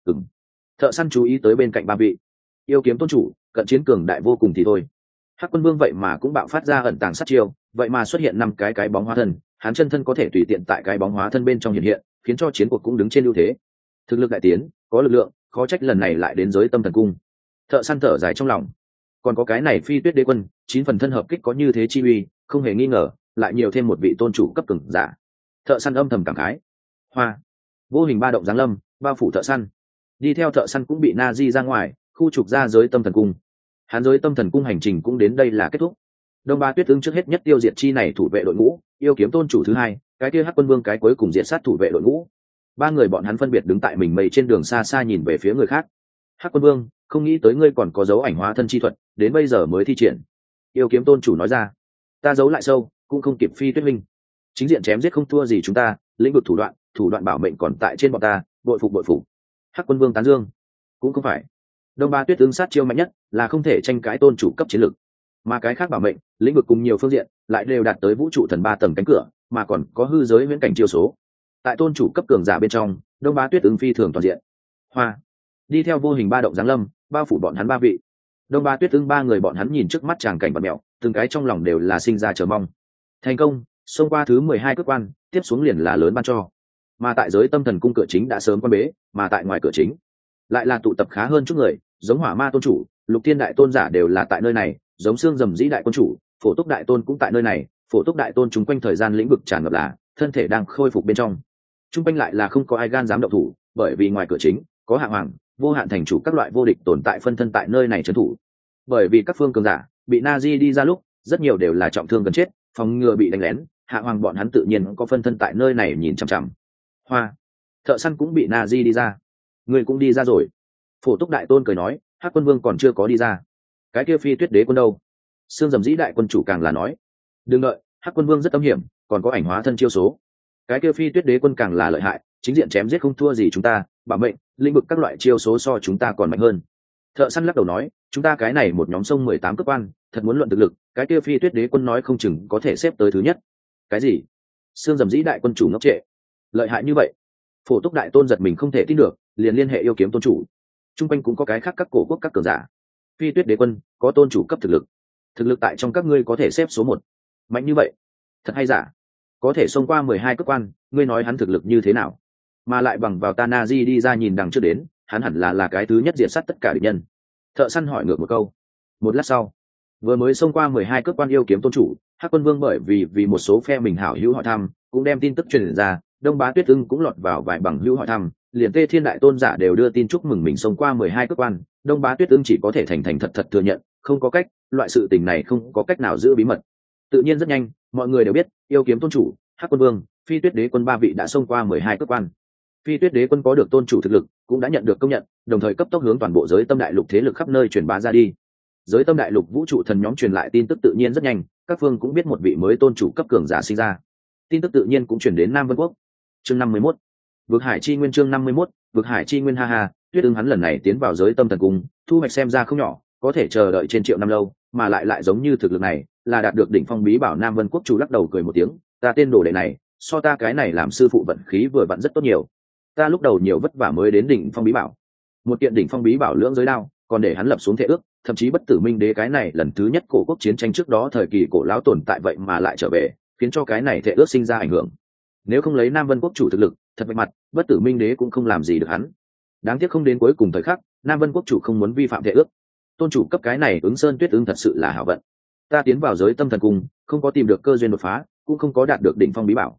Thợ săn chú ý tới bên cạnh ba vị yêu kiếm tôn chủ, cận chiến cường đại vô cùng thì thôi. Hắc Quân Vương vậy mà cũng bạo phát ra ẩn tàng sát chiêu, vậy mà xuất hiện 5 cái bóng hóa thân, hắn chân thân có thể tùy tiện tại cái bóng hóa thân bên trong hiện hiện, khiến cho chiến cuộc cũng đứng trên ưu thế. Thực lực đại tiến, có lực lượng, khó trách lần này lại đến giới tâm thần cung. Thợ săn thở dài trong lòng. Còn có cái này Phi Tuyết Đế Quân, 9 phần thân hợp kích có như thế chi uy, không hề nghi ngờ, lại nhiều thêm một vị tôn chủ cấp cường giả. Thợ săn âm thầm cảm khái. Hoa, vô hình ba động giáng lâm, bao phủ thợ săn. Đi theo thợ săn cũng bị Nazi ra ngoài, khu trục ra giới tâm thần cung. Hắn giới tâm thần cung hành trình cũng đến đây là kết thúc. Đông Ba Tuyết Ưng trước hết nhất tiêu diệt chi này thủ vệ đội ngũ, yêu kiếm tôn chủ thứ hai, cái kia Hắc Quân Vương cái cuối cùng diệt sát thủ vệ đội ngũ. Ba người bọn hắn phân biệt đứng tại mình mây trên đường xa xa nhìn về phía người khác. Hắc Quân Vương, không nghĩ tới ngươi còn có dấu ảnh hóa thân chi thuật, đến bây giờ mới thi triển. Yêu kiếm tôn chủ nói ra, ta giấu lại sâu, cũng không kịp Phi Tuyết Minh. Chính diện chém giết không thua gì chúng ta, lĩnh vực thủ đoạn bảo mệnh còn tại trên bọn ta, bội phục. Hắc Quân Vương tán dương, cũng không phải. Đông Ba Tuyết Ưng sát chiêu mạnh nhất, là không thể tranh cãi tôn chủ cấp chiến lực, mà cái khác bảo mệnh, lĩnh vực cùng nhiều phương diện, lại đều đạt tới vũ trụ thần 3 tầng cánh cửa, mà còn có hư giới viễn cảnh chiêu số. Tại tôn chủ cấp cường giả bên trong, Đông Ba Tuyết Ưng phi thường toàn diện. Hoa, đi theo vô hình ba động giáng lâm, bao phủ bọn hắn ba vị. Đông Ba Tuyết Ưng ba người bọn hắn nhìn trước mắt tràng cảnh vật mèo, từng cái trong lòng đều là sinh ra chờ mong. Thành công, xông qua thứ 12 cấp quan, tiếp xuống liền là lớn ban cho. Mà tại giới tâm thần cung cửa chính đã sớm quan bế, mà tại ngoài cửa chính lại là tụ tập khá hơn chút người, giống Hỏa Ma tôn chủ, Lục Thiên đại tôn giả đều là tại nơi này, giống Xương Dầm Dĩ đại quân chủ, Phổ Túc đại tôn cũng tại nơi này. Phổ Túc đại tôn chúng quanh thời gian lĩnh vực tràn ngập là thân thể đang khôi phục bên trong, chung quanh lại là không có ai gan dám động thủ, bởi vì ngoài cửa chính có Hạ Hoàng, Vô Hạn thành chủ các loại vô địch tồn tại phân thân tại nơi này trấn thủ. Bởi vì các phương cường giả bị Nazi đi ra lúc, rất nhiều đều là trọng thương gần chết, phòng ngừa bị đánh lén, Hạ Hoàng bọn hắn tự nhiên có phân thân tại nơi này nhìn chằm chằm. Hoa, thợ săn cũng bị Nazi đi ra, người cũng đi ra rồi. Phổ Túc đại tôn cười nói, Hắc Quân Vương còn chưa có đi ra. Cái kia Phi Tuyết Đế Quân đâu? Xương Dầm Dĩ đại quân chủ càng là nói, đừng đợi, Hắc Quân Vương rất âm hiểm, còn có ảnh hóa thân chiêu số. Cái kia Phi Tuyết Đế Quân càng là lợi hại, chính diện chém giết không thua gì chúng ta, bảo mệnh, lĩnh vực các loại chiêu số so chúng ta còn mạnh hơn. Thợ săn lắc đầu nói, chúng ta cái này một nhóm sông 18 cấp quan, thật muốn luận thực lực, cái kia Phi Tuyết Đế Quân nói không chừng có thể xếp tới thứ nhất. Cái gì? Xương Dầm Dĩ đại quân chủ ngốc trệ. Lợi hại như vậy? Phổ Túc đại tôn giật mình không thể tin được, liền liên hệ yêu kiếm tôn chủ. Trung quanh cũng có cái khác các cổ quốc các cường giả. Phi Tuyết Đế Quân có tôn chủ cấp thực lực tại trong các ngươi có thể xếp số 1. Mạnh như vậy, thật hay giả? Có thể xông qua 12 cấp quan, ngươi nói hắn thực lực như thế nào? Mà lại bằng vào Tanaji đi ra nhìn đằng trước đến, hắn hẳn là cái thứ nhất diệt sát tất cả địch nhân. Thợ săn hỏi ngược một câu. Một lát sau, vừa mới xông qua 12 cấp quan yêu kiếm tôn chủ, Hắc Quân Vương bởi vì một số phe mình hảo hữu hỏi thăm, cũng đem tin tức truyền ra, Đông Bá Tuyết Ưng cũng lọt vào vài bằng hữu hỏi thăm, liền Tê Thiên đại tôn giả đều đưa tin chúc mừng mình xông qua 12 cấp quan. Đông Bá Tuyết Ưng chỉ có thể thành thật thừa nhận, không có cách, loại sự tình này không có cách nào giữ bí mật. Tự nhiên rất nhanh, mọi người đều biết, yêu kiếm tôn chủ, Hắc Quân Vương, Phi Tuyết Đế Quân ba vị đã xông qua 12 cấp quan. Phi Tuyết Đế Quân có được tôn chủ thực lực, cũng đã nhận được công nhận, đồng thời cấp tốc hướng toàn bộ giới tâm đại lục thế lực khắp nơi truyền bá ra đi. Giới tâm đại lục vũ trụ thần nhóm truyền lại tin tức tự nhiên rất nhanh, các phương cũng biết một vị mới tôn chủ cấp cường giả sinh ra. Tin tức tự nhiên cũng truyền đến Nam Vân Quốc. Chương 51. Vực Hải Chi Nguyên. Chương 51. Vực Hải Chi Nguyên. Ha ha, Tuyết Ưng hắn lần này tiến vào giới tâm thần cung, thu hoạch xem ra không nhỏ, có thể chờ đợi trên triệu năm lâu, mà lại giống như thực lực này, là đạt được đỉnh phong bí bảo. Nam Vân Quốc chủ lắc đầu cười một tiếng, ta tên đồ đệ này, so ta cái này làm sư phụ vận khí vừa vặn rất tốt nhiều. Ta lúc đầu nhiều vất vả mới đến đỉnh phong bí bảo, một kiện đỉnh phong bí bảo lưỡng giới đao, còn để hắn lập xuống thệ ước, thậm chí Bất Tử Minh Đế cái này lần thứ nhất cổ quốc chiến tranh trước đó thời kỳ cổ lão tồn tại vậy mà lại trở về, khiến cho cái này thệ ước sinh ra ảnh hưởng. Nếu không lấy Nam Vân Quốc chủ thực lực, thật vạch mặt, Bất Tử Minh Đế cũng không làm gì được hắn. Đáng tiếc không đến cuối cùng thời khắc, Nam Vân Quốc chủ không muốn vi phạm thệ ước. Tôn chủ cấp cái này Ứng Sơn Tuyết Ưng thật sự là hảo vận. Ta tiến vào giới tâm thần cung, không có tìm được cơ duyên đột phá, cũng không có đạt được đỉnh phong bí bảo.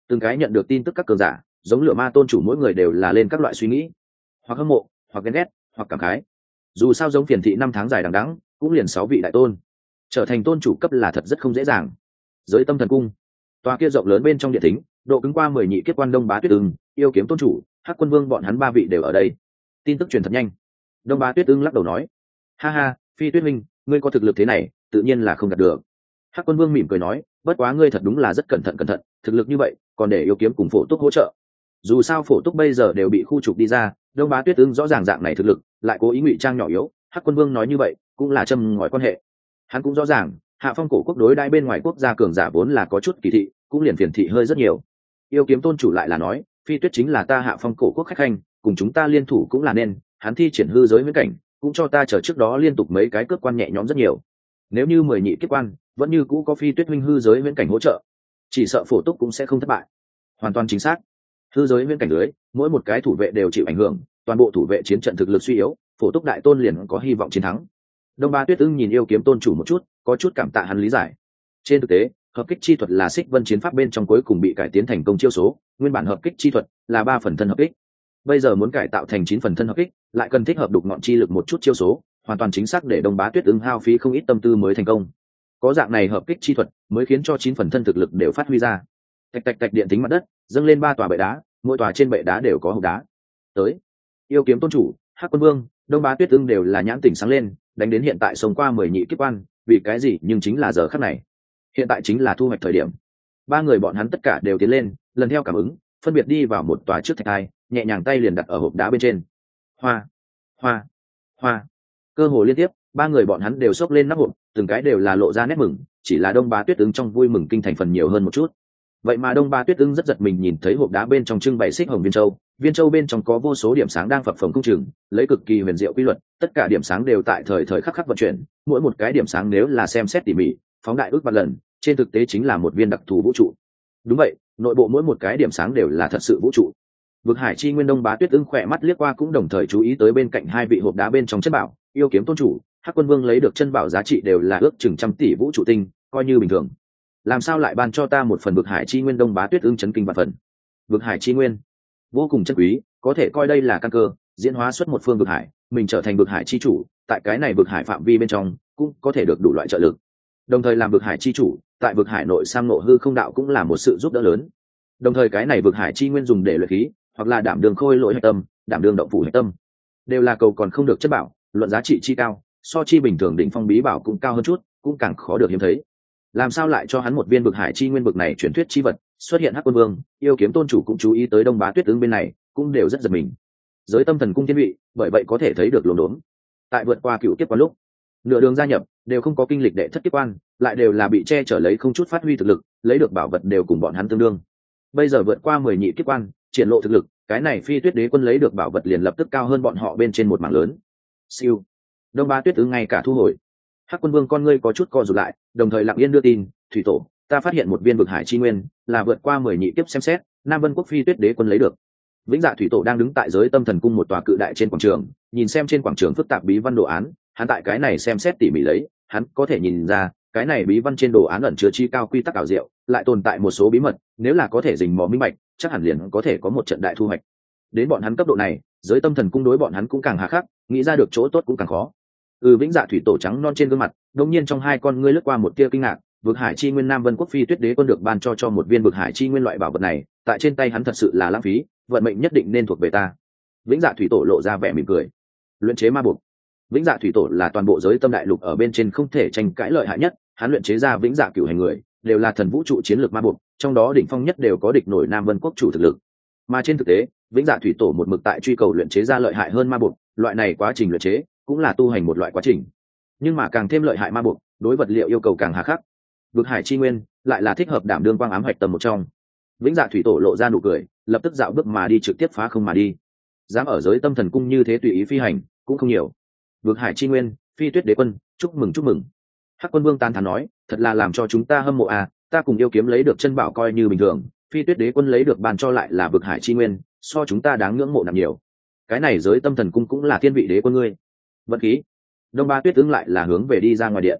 Từng cái nhận được tin tức các cường giả giống lửa ma tôn chủ mỗi người đều là lên các loại suy nghĩ, hoặc hâm mộ, hoặc ghen ghét, hoặc cảm khái. Dù sao giống phiền thị 5 tháng dài đằng đẵng cũng liền 6 vị đại tôn, trở thành tôn chủ cấp là thật rất không dễ dàng. Giới Tâm Thần Cung, tòa kia rộng lớn bên trong điện thính, độ cứng qua 10 nhị kiếp quan Đông Bá Tuyết Ưng, Yêu Kiếm tôn chủ, Hắc Quân Vương bọn hắn 3 vị đều ở đây. Tin tức truyền thật nhanh. Đông Bá Tuyết Ưng lắc đầu nói: ha ha, Phi Tuyết minh, ngươi có thực lực thế này tự nhiên là không đạt được. Hắc Quân Vương mỉm cười nói: bất quá ngươi thật đúng là rất cẩn thận, thực lực như vậy còn để Yêu Kiếm cùng Phổ Túc hỗ trợ. Dù sao Phổ Túc bây giờ đều bị khu trục đi ra, Đông Bá Tuyết Ưng rõ ràng dạng này thực lực lại cố ý ngụy trang nhỏ yếu. Hắc Quân Vương nói như vậy cũng là châm ngòi quan hệ. Hắn cũng rõ ràng Hạ Phong cổ quốc đối đãi bên ngoài quốc gia cường giả vốn là có chút kỳ thị, cũng liền phiền thị hơi rất nhiều. Yêu Kiếm tôn chủ lại là nói: Phi Tuyết chính là ta Hạ Phong cổ quốc khách khanh, cùng chúng ta liên thủ cũng là nên. Hắn thi triển hư giới viễn cảnh cũng cho ta chờ trước đó liên tục mấy cái cướp quan nhẹ nhõm rất nhiều. Nếu như 10 nhị kiếp quan vẫn như cũ có Phi Tuyết huynh hư giới viễn cảnh hỗ trợ, chỉ sợ Phổ Túc cũng sẽ không thất bại. Hoàn toàn chính xác. Hư giới viễn cảnh lưới, mỗi một cái thủ vệ đều chịu ảnh hưởng, toàn bộ thủ vệ chiến trận thực lực suy yếu, Phổ Túc đại tôn liền có hy vọng chiến thắng. Đông Bá Tuyết Ưng nhìn Yêu Kiếm tôn chủ một chút, có chút cảm tạ hắn lý giải. Trên thực tế, hợp kích chi thuật là Xích Vân chiến pháp bên trong cuối cùng bị cải tiến thành công chiêu số, nguyên bản hợp kích chi thuật là 3 phần thân hợp kích. Bây giờ muốn cải tạo thành 9 phần thân hợp kích, lại cần thích hợp đục ngọn chi lực một chút chiêu số, hoàn toàn chính xác để Đông Bá Tuyết Ưng hao phí không ít tâm tư mới thành công. Có dạng này hợp kích chi thuật, mới khiến cho 9 phần thân thực lực đều phát huy ra. Tạch tạch tạch điện tính mặt đất, dâng lên 3 tòa bệ đá, mỗi tòa trên bệ đá đều có hộc đá. Tới, Yêu Kiếm tôn chủ, Hắc Quân Vương, Đông Bá Tuyết Ưng đều là nhãn tỉnh sáng lên, đánh đến hiện tại sống qua 10 nhị kiếp quan, vì cái gì nhưng chính là giờ khắc này. Hiện tại chính là thu hoạch thời điểm. 3 người bọn hắn tất cả đều tiến lên, lần theo cảm ứng, phân biệt đi vào một tòa trước thạch thai, nhẹ nhàng tay liền đặt ở hộp đá bên trên. Hoa, hoa, hoa. Cơ hồ liên tiếp, 3 người bọn hắn đều xốc lên nắp hộp, từng cái đều là lộ ra nét mừng, chỉ là Đông Bá Tuyết Ưng trong vui mừng kinh thành phần nhiều hơn một chút. Vậy mà Đông Bá Tuyết Ưng rất giật mình nhìn thấy hộp đá bên trong trưng bày xích hồng viên châu bên trong có vô số điểm sáng đang phập phồng không chừng, lấy cực kỳ huyền diệu quy luật, tất cả điểm sáng đều tại thời thời khắc khắc vận chuyển, mỗi một cái điểm sáng nếu là xem xét tỉ mỉ, phóng đại ước vạn lần, trên thực tế chính là một viên đặc thù vũ trụ. Đúng vậy, nội bộ mỗi một cái điểm sáng đều là thật sự vũ trụ. Vực Hải Chi Nguyên Đông Bá Tuyết Ưng khỏe mắt liếc qua cũng đồng thời chú ý tới bên cạnh 2 vị hộp đá bên trong chất bảo, Yêu Kiếm tôn chủ, Hắc Quân Vương lấy được chân bảo giá trị đều là ước chừng trăm tỷ vũ trụ tinh, coi như bình thường. Làm sao lại ban cho ta một phần Vực Hải Chi Nguyên? Đông Bá Tuyết Ưng chấn kinh vạn phần. Vực Hải Chi Nguyên vô cùng chân quý, có thể coi đây là căn cơ, diễn hóa xuất một phương vực hải, mình trở thành vực hải chi chủ, tại cái này vực hải phạm vi bên trong cũng có thể được đủ loại trợ lực. Đồng thời làm vực hải chi chủ, tại vực hải nội sam nộ hư không đạo cũng là một sự giúp đỡ lớn. Đồng thời cái này vực hải chi nguyên dùng để luyện khí, hoặc là đảm đường khôi lỗi hạch tâm, đảm đường động phủ hạch tâm, đều là cầu còn không được chất bảo, luận giá trị chi cao, so chi bình thường đỉnh phong bí bảo cũng cao hơn chút, cũng càng khó được hiếm thấy. Làm sao lại cho hắn một viên vực hải chi nguyên? Vực này truyền thuyết chi vật xuất hiện. Hắc Quân Vương, Yêu Kiếm tôn chủ cũng chú ý tới Đông Bá Tuyết Ưng bên này, cũng đều rất giật mình. Giới Tâm Thần cung thiên vị, bởi vậy có thể thấy được luồng đốn. Tại vượt qua cựu kiếp quan lúc, nửa đường gia nhập đều không có kinh lịch đệ thất kiếp quan, lại đều là bị che chở lấy không chút phát huy thực lực, lấy được bảo vật đều cùng bọn hắn tương đương. Bây giờ vượt qua 10 nhị kiếp quan, triển lộ thực lực, cái này Phi Tuyết Đế quân lấy được bảo vật liền lập tức cao hơn bọn họ bên trên một mảng lớn. Siêu, Đông Bá Tuyết Ưng ngay cả thu hồi. Hắc Quân Vương con ngươi có chút co rụt lại, đồng thời lặng yên đưa tin, thủy tổ, ta phát hiện một viên vực hải chi nguyên, là vượt qua 10 nhị kiếp xem xét, Nam Vân quốc Phi Tuyết Đế quân lấy được. Vĩnh Dạ thủy tổ đang đứng tại Giới Tâm Thần cung một tòa cự đại trên quảng trường, nhìn xem trên quảng trường phức tạp bí văn đồ án, hắn tại cái này xem xét tỉ mỉ lấy, hắn có thể nhìn ra, cái này bí văn trên đồ án ẩn chứa chi cao quy tắc ảo diệu, lại tồn tại một số bí mật, nếu là có thể rình mò minh bạch, chắc hẳn liền có thể có một trận đại thu hoạch. Đến bọn hắn cấp độ này, Giới Tâm Thần cung đối bọn hắn cũng càng hà khắc, nghĩ ra được chỗ tốt cũng càng khó. Vĩnh Dạ thủy tổ trắng non trên gương mặt, đột nhiên trong hai con ngươi lướt qua một tia kinh ngạc, vực hải chi nguyên Nam Vân quốc Phi Tuyết Đế quân được ban cho một viên vực hải chi nguyên loại bảo vật này, tại trên tay hắn thật sự là lãng phí, vận mệnh nhất định nên thuộc về ta. Vĩnh Dạ thủy tổ lộ ra vẻ mỉm cười. Luyện chế ma buộc. Vĩnh Dạ thủy tổ là toàn bộ Giới Tâm đại lục ở bên trên không thể tranh cãi lợi hại nhất, hắn luyện chế ra Vĩnh Dạ cửu hành người, đều là thần vũ trụ chiến lược ma buộc, trong đó đỉnh phong nhất đều có địch nổi Nam Vân quốc chủ thực lực. Mà trên thực tế, Vĩnh Dạ thủy tổ một mực tại truy cầu luyện chế ra lợi hại hơn ma buộc, loại này quá trình luyện chế cũng là tu hành một loại quá trình, nhưng mà càng thêm lợi hại ma buộc, đối vật liệu yêu cầu càng hà khắc. Vực hải chi nguyên lại là thích hợp đảm đương quang ám hạch tầm một trong. Vĩnh Dạ thủy tổ lộ ra nụ cười, lập tức dạo bước mà đi, trực tiếp phá không mà đi. Dám ở Giới Tâm Thần cung như thế tùy ý phi hành cũng không nhiều. Vực hải chi nguyên, Phi Tuyết Đế quân, chúc mừng chúc mừng. Hắc Quân Vương tán thán nói, thật là làm cho chúng ta hâm mộ à, ta cùng Yêu Kiếm lấy được chân bảo coi như bình thường, Phi Tuyết Đế quân lấy được ban cho lại là vực hải chi nguyên, so chúng ta đáng ngưỡng mộ nặng nhiều. Cái này Giới Tâm Thần cung cũng là thiên vị đế quân ngươi. Vận khí. Đông Bá Tuyết Ưng lại là hướng về đi ra ngoài điện.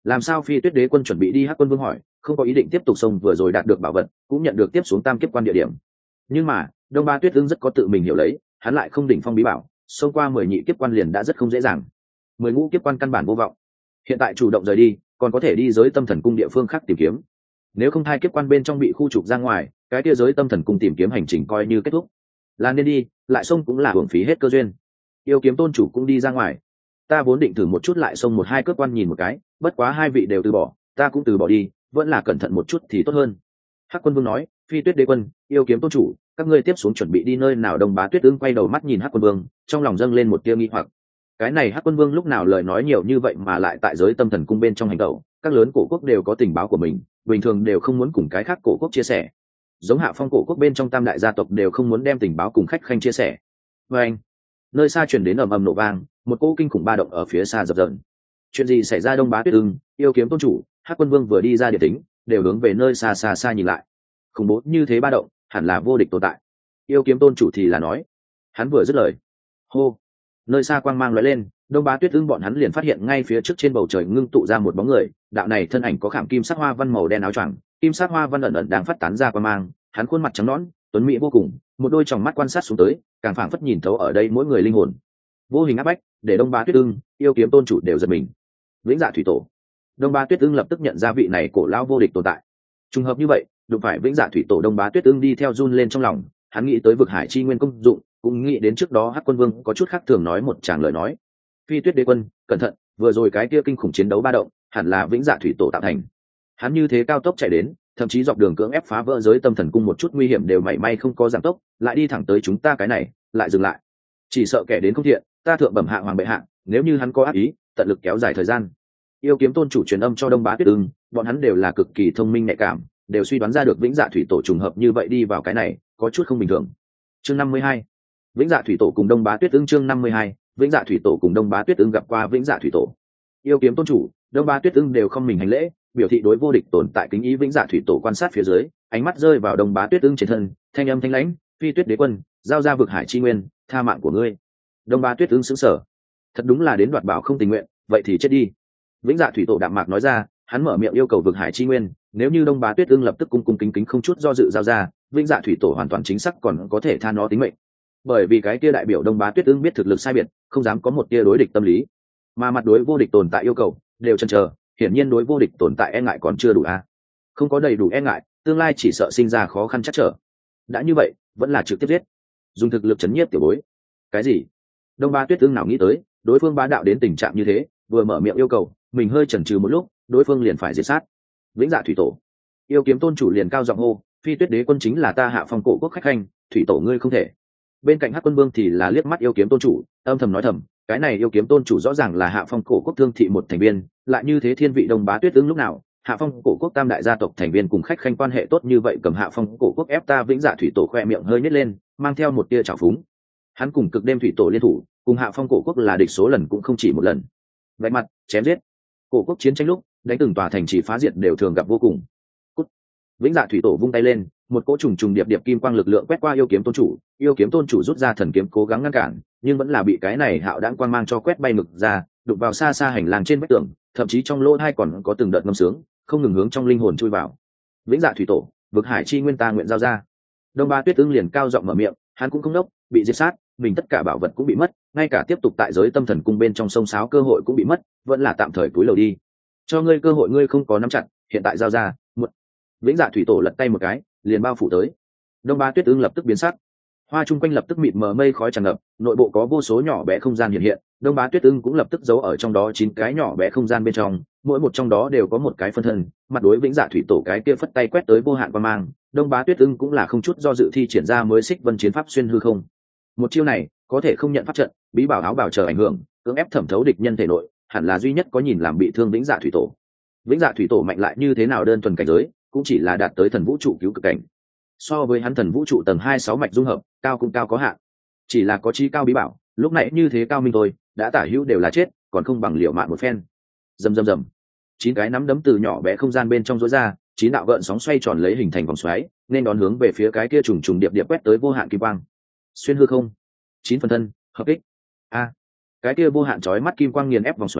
Làm sao Phi Tuyết Đế quân chuẩn bị đi? Hắc Quân Vương hỏi, không có ý định tiếp tục xông vừa rồi đạt được bảo vật, cũng nhận được tiếp xuống tam kiếp quan địa điểm. Nhưng mà Đông Ba Tuyết Ưng rất có tự mình hiểu lấy, hắn lại không đỉnh phong bí bảo, xông qua 10 nhị kiếp quan liền đã rất không dễ dàng. 10 ngũ kiếp quan căn bản vô vọng. Hiện tại chủ động rời đi, còn có thể đi giới tâm thần cung địa phương khác tìm kiếm. Nếu không thai kiếp quan bên trong bị khu trục ra ngoài, cái kia giới tâm thần cung tìm kiếm hành trình coi như kết thúc. Là nên đi, lại xông cũng là hưởng phí hết cơ duyên. Yêu kiếm tôn chủ cũng đi ra ngoài. Ta vốn định thử một chút lại xông một hai cướp quan nhìn một cái, bất quá hai vị đều từ bỏ, ta cũng từ bỏ đi, vẫn là cẩn thận một chút thì tốt hơn. Hắc Quân Vương nói, Phi Tuyết Đế quân, Yêu kiếm tôn chủ, các ngươi tiếp xuống chuẩn bị đi nơi nào? Đông Bá Tuyết Ưng quay đầu mắt nhìn Hắc Quân Vương, trong lòng dâng lên một tia nghi hoặc. Cái này Hắc Quân Vương lúc nào lời nói nhiều như vậy mà lại tại giới tâm thần cung bên trong hành động, các lớn cổ quốc đều có tình báo của mình, bình thường đều không muốn cùng cái khác cổ quốc chia sẻ. Giống Hạ Phong cổ quốc bên trong tam đại gia tộc đều không muốn đem tình báo cùng khách khanh chia sẻ. Và anh, nơi xa truyền đến ầm ầm nổ vang, một cỗ kinh khủng ba động ở phía xa dập dờn. Chuyện gì xảy ra? Đông Bá Tuyết Ưng, Yêu kiếm tôn chủ, Hắc Quân Vương vừa đi ra địa tính, đều hướng về nơi xa xa xa nhìn lại. Khủng bố như thế ba động, hẳn là vô địch tồn tại. Yêu kiếm tôn chủ thì là nói, hắn vừa dứt lời, hô, nơi xa quang mang lóe lên, Đông Bá Tuyết Ưng bọn hắn liền phát hiện ngay phía trước trên bầu trời ngưng tụ ra một bóng người, đạo này thân ảnh có khảm kim sắc hoa văn màu đen áo choàng, kim sắc hoa văn ẩn ẩn đang phát tán ra quang mang, hắn khuôn mặt trắng nõn, tuấn mỹ vô cùng, một đôi tròng mắt quan sát xuống tới, càng phảng phất nhìn thấu ở đây mỗi người linh hồn. Vô hình áp bách, để Đông Bá Tuyết Ưng, Yêu kiếm tôn chủ đều giật mình. Vĩnh Dạ thủy tổ. Đông Bá Tuyết Ưng lập tức nhận ra vị này cổ lão vô địch tồn tại. Trùng hợp như vậy, đụng phải Vĩnh Dạ thủy tổ, Đông Bá Tuyết Ưng đi theo run lên trong lòng, hắn nghĩ tới vực hải chi nguyên công dụng, cũng nghĩ đến trước đó Hắc Quân Vương có chút khác thường nói một tràng lời nói. Phi Tuyết Đế quân, cẩn thận, vừa rồi cái kia kinh khủng chiến đấu ba động, hẳn là Vĩnh Dạ thủy tổ tạo thành. Hắn như thế cao tốc chạy đến, thậm chí dọc đường cưỡng ép phá vỡ giới tâm thần cung, một chút nguy hiểm đều mảy may không có giảm tốc, lại đi thẳng tới chúng ta cái này, lại dừng lại. Chỉ sợ kẻ đến không thiện, ta thượng bẩm hạ hoàng bệ hạ, nếu như hắn có ác ý, tận lực kéo dài thời gian. Yêu kiếm tôn chủ truyền âm cho Đông Bá Tuyết Ưng, bọn hắn đều là cực kỳ thông minh nhạy cảm, đều suy đoán ra được Vĩnh Dạ thủy tổ trùng hợp như vậy đi vào cái này, có chút không bình thường. Chương 52. Vĩnh Dạ thủy tổ cùng Đông Bá Tuyết Ưng. Chương 52. Vĩnh Dạ thủy tổ cùng Đông Bá Tuyết Ưng gặp qua Vĩnh Dạ thủy tổ. Yêu kiếm tôn chủ, Đông Bá Tuyết Ưng đều không mình hành lễ, biểu thị đối vô địch tồn tại kính ý. Vĩnh Dạ thủy tổ quan sát phía dưới, ánh mắt rơi vào Đông Bá Tuyết Ưng trên thân, thanh âm thanh lãnh, Phi Tuyết Đế quân, giao ra vực hải chi nguyên, tha mạng của ngươi. Đông Bá Tuyết Ưng sững sờ, thật đúng là đến đoạt bảo không tình nguyện, vậy thì chết đi. Vĩnh Dạ thủy tổ đạm mạc nói ra, hắn mở miệng yêu cầu vực hải chi nguyên, nếu như Đông Bá Tuyết Ưng lập tức cung cung kính kính không chút do dự giao ra, Vĩnh Dạ thủy tổ hoàn toàn chính xác còn có thể tha nó tính mệnh. Bởi vì cái kia đại biểu Đông Bá Tuyết Ưng biết thực lực sai biệt, không dám có một tia đối địch tâm lý, mà mặt đối vô địch tồn tại yêu cầu đều chần chờ, hiển nhiên đối vô địch tồn tại e ngại còn chưa đủ a. Không có đầy đủ e ngại, tương lai chỉ sợ sinh ra khó khăn chắc trở. Đã như vậy, vẫn là trực tiếp giết, dùng thực lực chấn nhiếp tiểu bối. Cái gì? Đông Bá Tuyết Ưng nào nghĩ tới, đối phương bá đạo đến tình trạng như thế, vừa mở miệng yêu cầu, mình hơi chần chừ một lúc, đối phương liền phải diệt sát. Vĩnh Dạ thủy tổ. Yêu kiếm tôn chủ liền cao giọng hô, Phi Tuyết Đế quân chính là ta Hạ Phong cổ quốc khách khanh, thủy tổ ngươi không thể. Bên cạnh Hắc Quân Vương thì là liếc mắt yêu kiếm tôn chủ, âm thầm nói thầm, cái này yêu kiếm tôn chủ rõ ràng là Hạ Phong cổ quốc thương thị một thành viên, lại như thế thiên vị Đông Bá Tuyết Ưng lúc nào, Hạ Phong cổ quốc tam đại gia tộc thành viên cùng khách khanh quan hệ tốt như vậy, cầm Hạ Phong cổ quốc ép ta Vĩnh Dạ thủy tổ, khoe miệng hơi nhếch lên, mang theo một tia trào phúng. Hắn cùng Cực Đêm thủy tổ liên thủ, cùng Hạ Phong cổ quốc là địch số lần cũng không chỉ một lần. Vạch mặt, chém giết. Cổ quốc chiến tranh lúc, đánh từng tòa thành trì phá diệt đều thường gặp vô cùng. Cút. Vĩnh Dạ thủy tổ vung tay lên, một cỗ trùng trùng điệp điệp kim quang lực lượng quét qua yêu kiếm tôn chủ, yêu kiếm tôn chủ rút ra thần kiếm cố gắng ngăn cản, nhưng vẫn là bị cái này hạo đãng quang mang cho quét bay ngực ra, đụng vào xa xa hành lang trên vách tường, thậm chí trong lỗ tai còn có từng đợt ngâm sướng, không ngừng hướng trong linh hồn chui vào. Vĩnh Dạ thủy tổ, vực hải chi nguyên ta nguyện giao ra. Đông Bá Tuyết Ưng liền cao giọng mở miệng, hắn cũng không đốc, bị diệt sát, mình tất cả bảo vật cũng bị mất, ngay cả tiếp tục tại giới tâm thần cung bên trong sông sáo cơ hội cũng bị mất, vẫn là tạm thời cúi đầu đi. Cho ngươi cơ hội ngươi không có nắm chặt, hiện tại giao ra. Vĩnh Dạ thủy tổ lật tay một cái, liền bao phủ tới. Đông Bá Tuyết Ưng lập tức biến sắc, hoa chung quanh lập tức mịt mờ mây khói tràn ngập, nội bộ có vô số nhỏ bé không gian hiện hiện. Đông Bá Tuyết Ưng cũng lập tức giấu ở trong đó 9 cái nhỏ bé không gian bên trong, mỗi một trong đó đều có một cái phân thân. Mặt đối Vĩnh Dạ thủy tổ cái kia phất tay quét tới vô hạn quang mang, Đông Bá Tuyết Ưng cũng là không chút do dự thi triển ra mới xích vân chiến pháp xuyên hư không. Một chiêu này có thể không nhận pháp trận, bí bảo áo bào chờ ảnh hưởng, cưỡng ép thẩm thấu địch nhân thể nội, hẳn là duy nhất có nhìn làm bị thương Vĩnh Dạ thủy tổ. Vĩnh Dạ thủy tổ mạnh lại như thế nào, đơn thuần cảnh giới cũng chỉ là đạt tới thần vũ trụ cứu cực cảnh, so với hắn thần vũ trụ tầng 26 mạch dung hợp, cao cũng cao có hạn, chỉ là có chi cao bí bảo, lúc nãy như thế cao minh thôi, đã tả hữu đều là chết, còn không bằng liều mạng một phen. Rầm rầm rầm, 9 cái nắm đấm từ nhỏ bé không gian bên trong rối ra, 9 đạo gợn sóng xoay tròn lấy hình thành vòng xoáy, nên đón hướng về phía cái kia trùng trùng điệp điệp quét tới vô hạn kim quang. Xuyên hư không, 9 phần thân, hợp kích. A, cái kia vô hạn chói mắt kim quang nghiền ép vòng xoáy,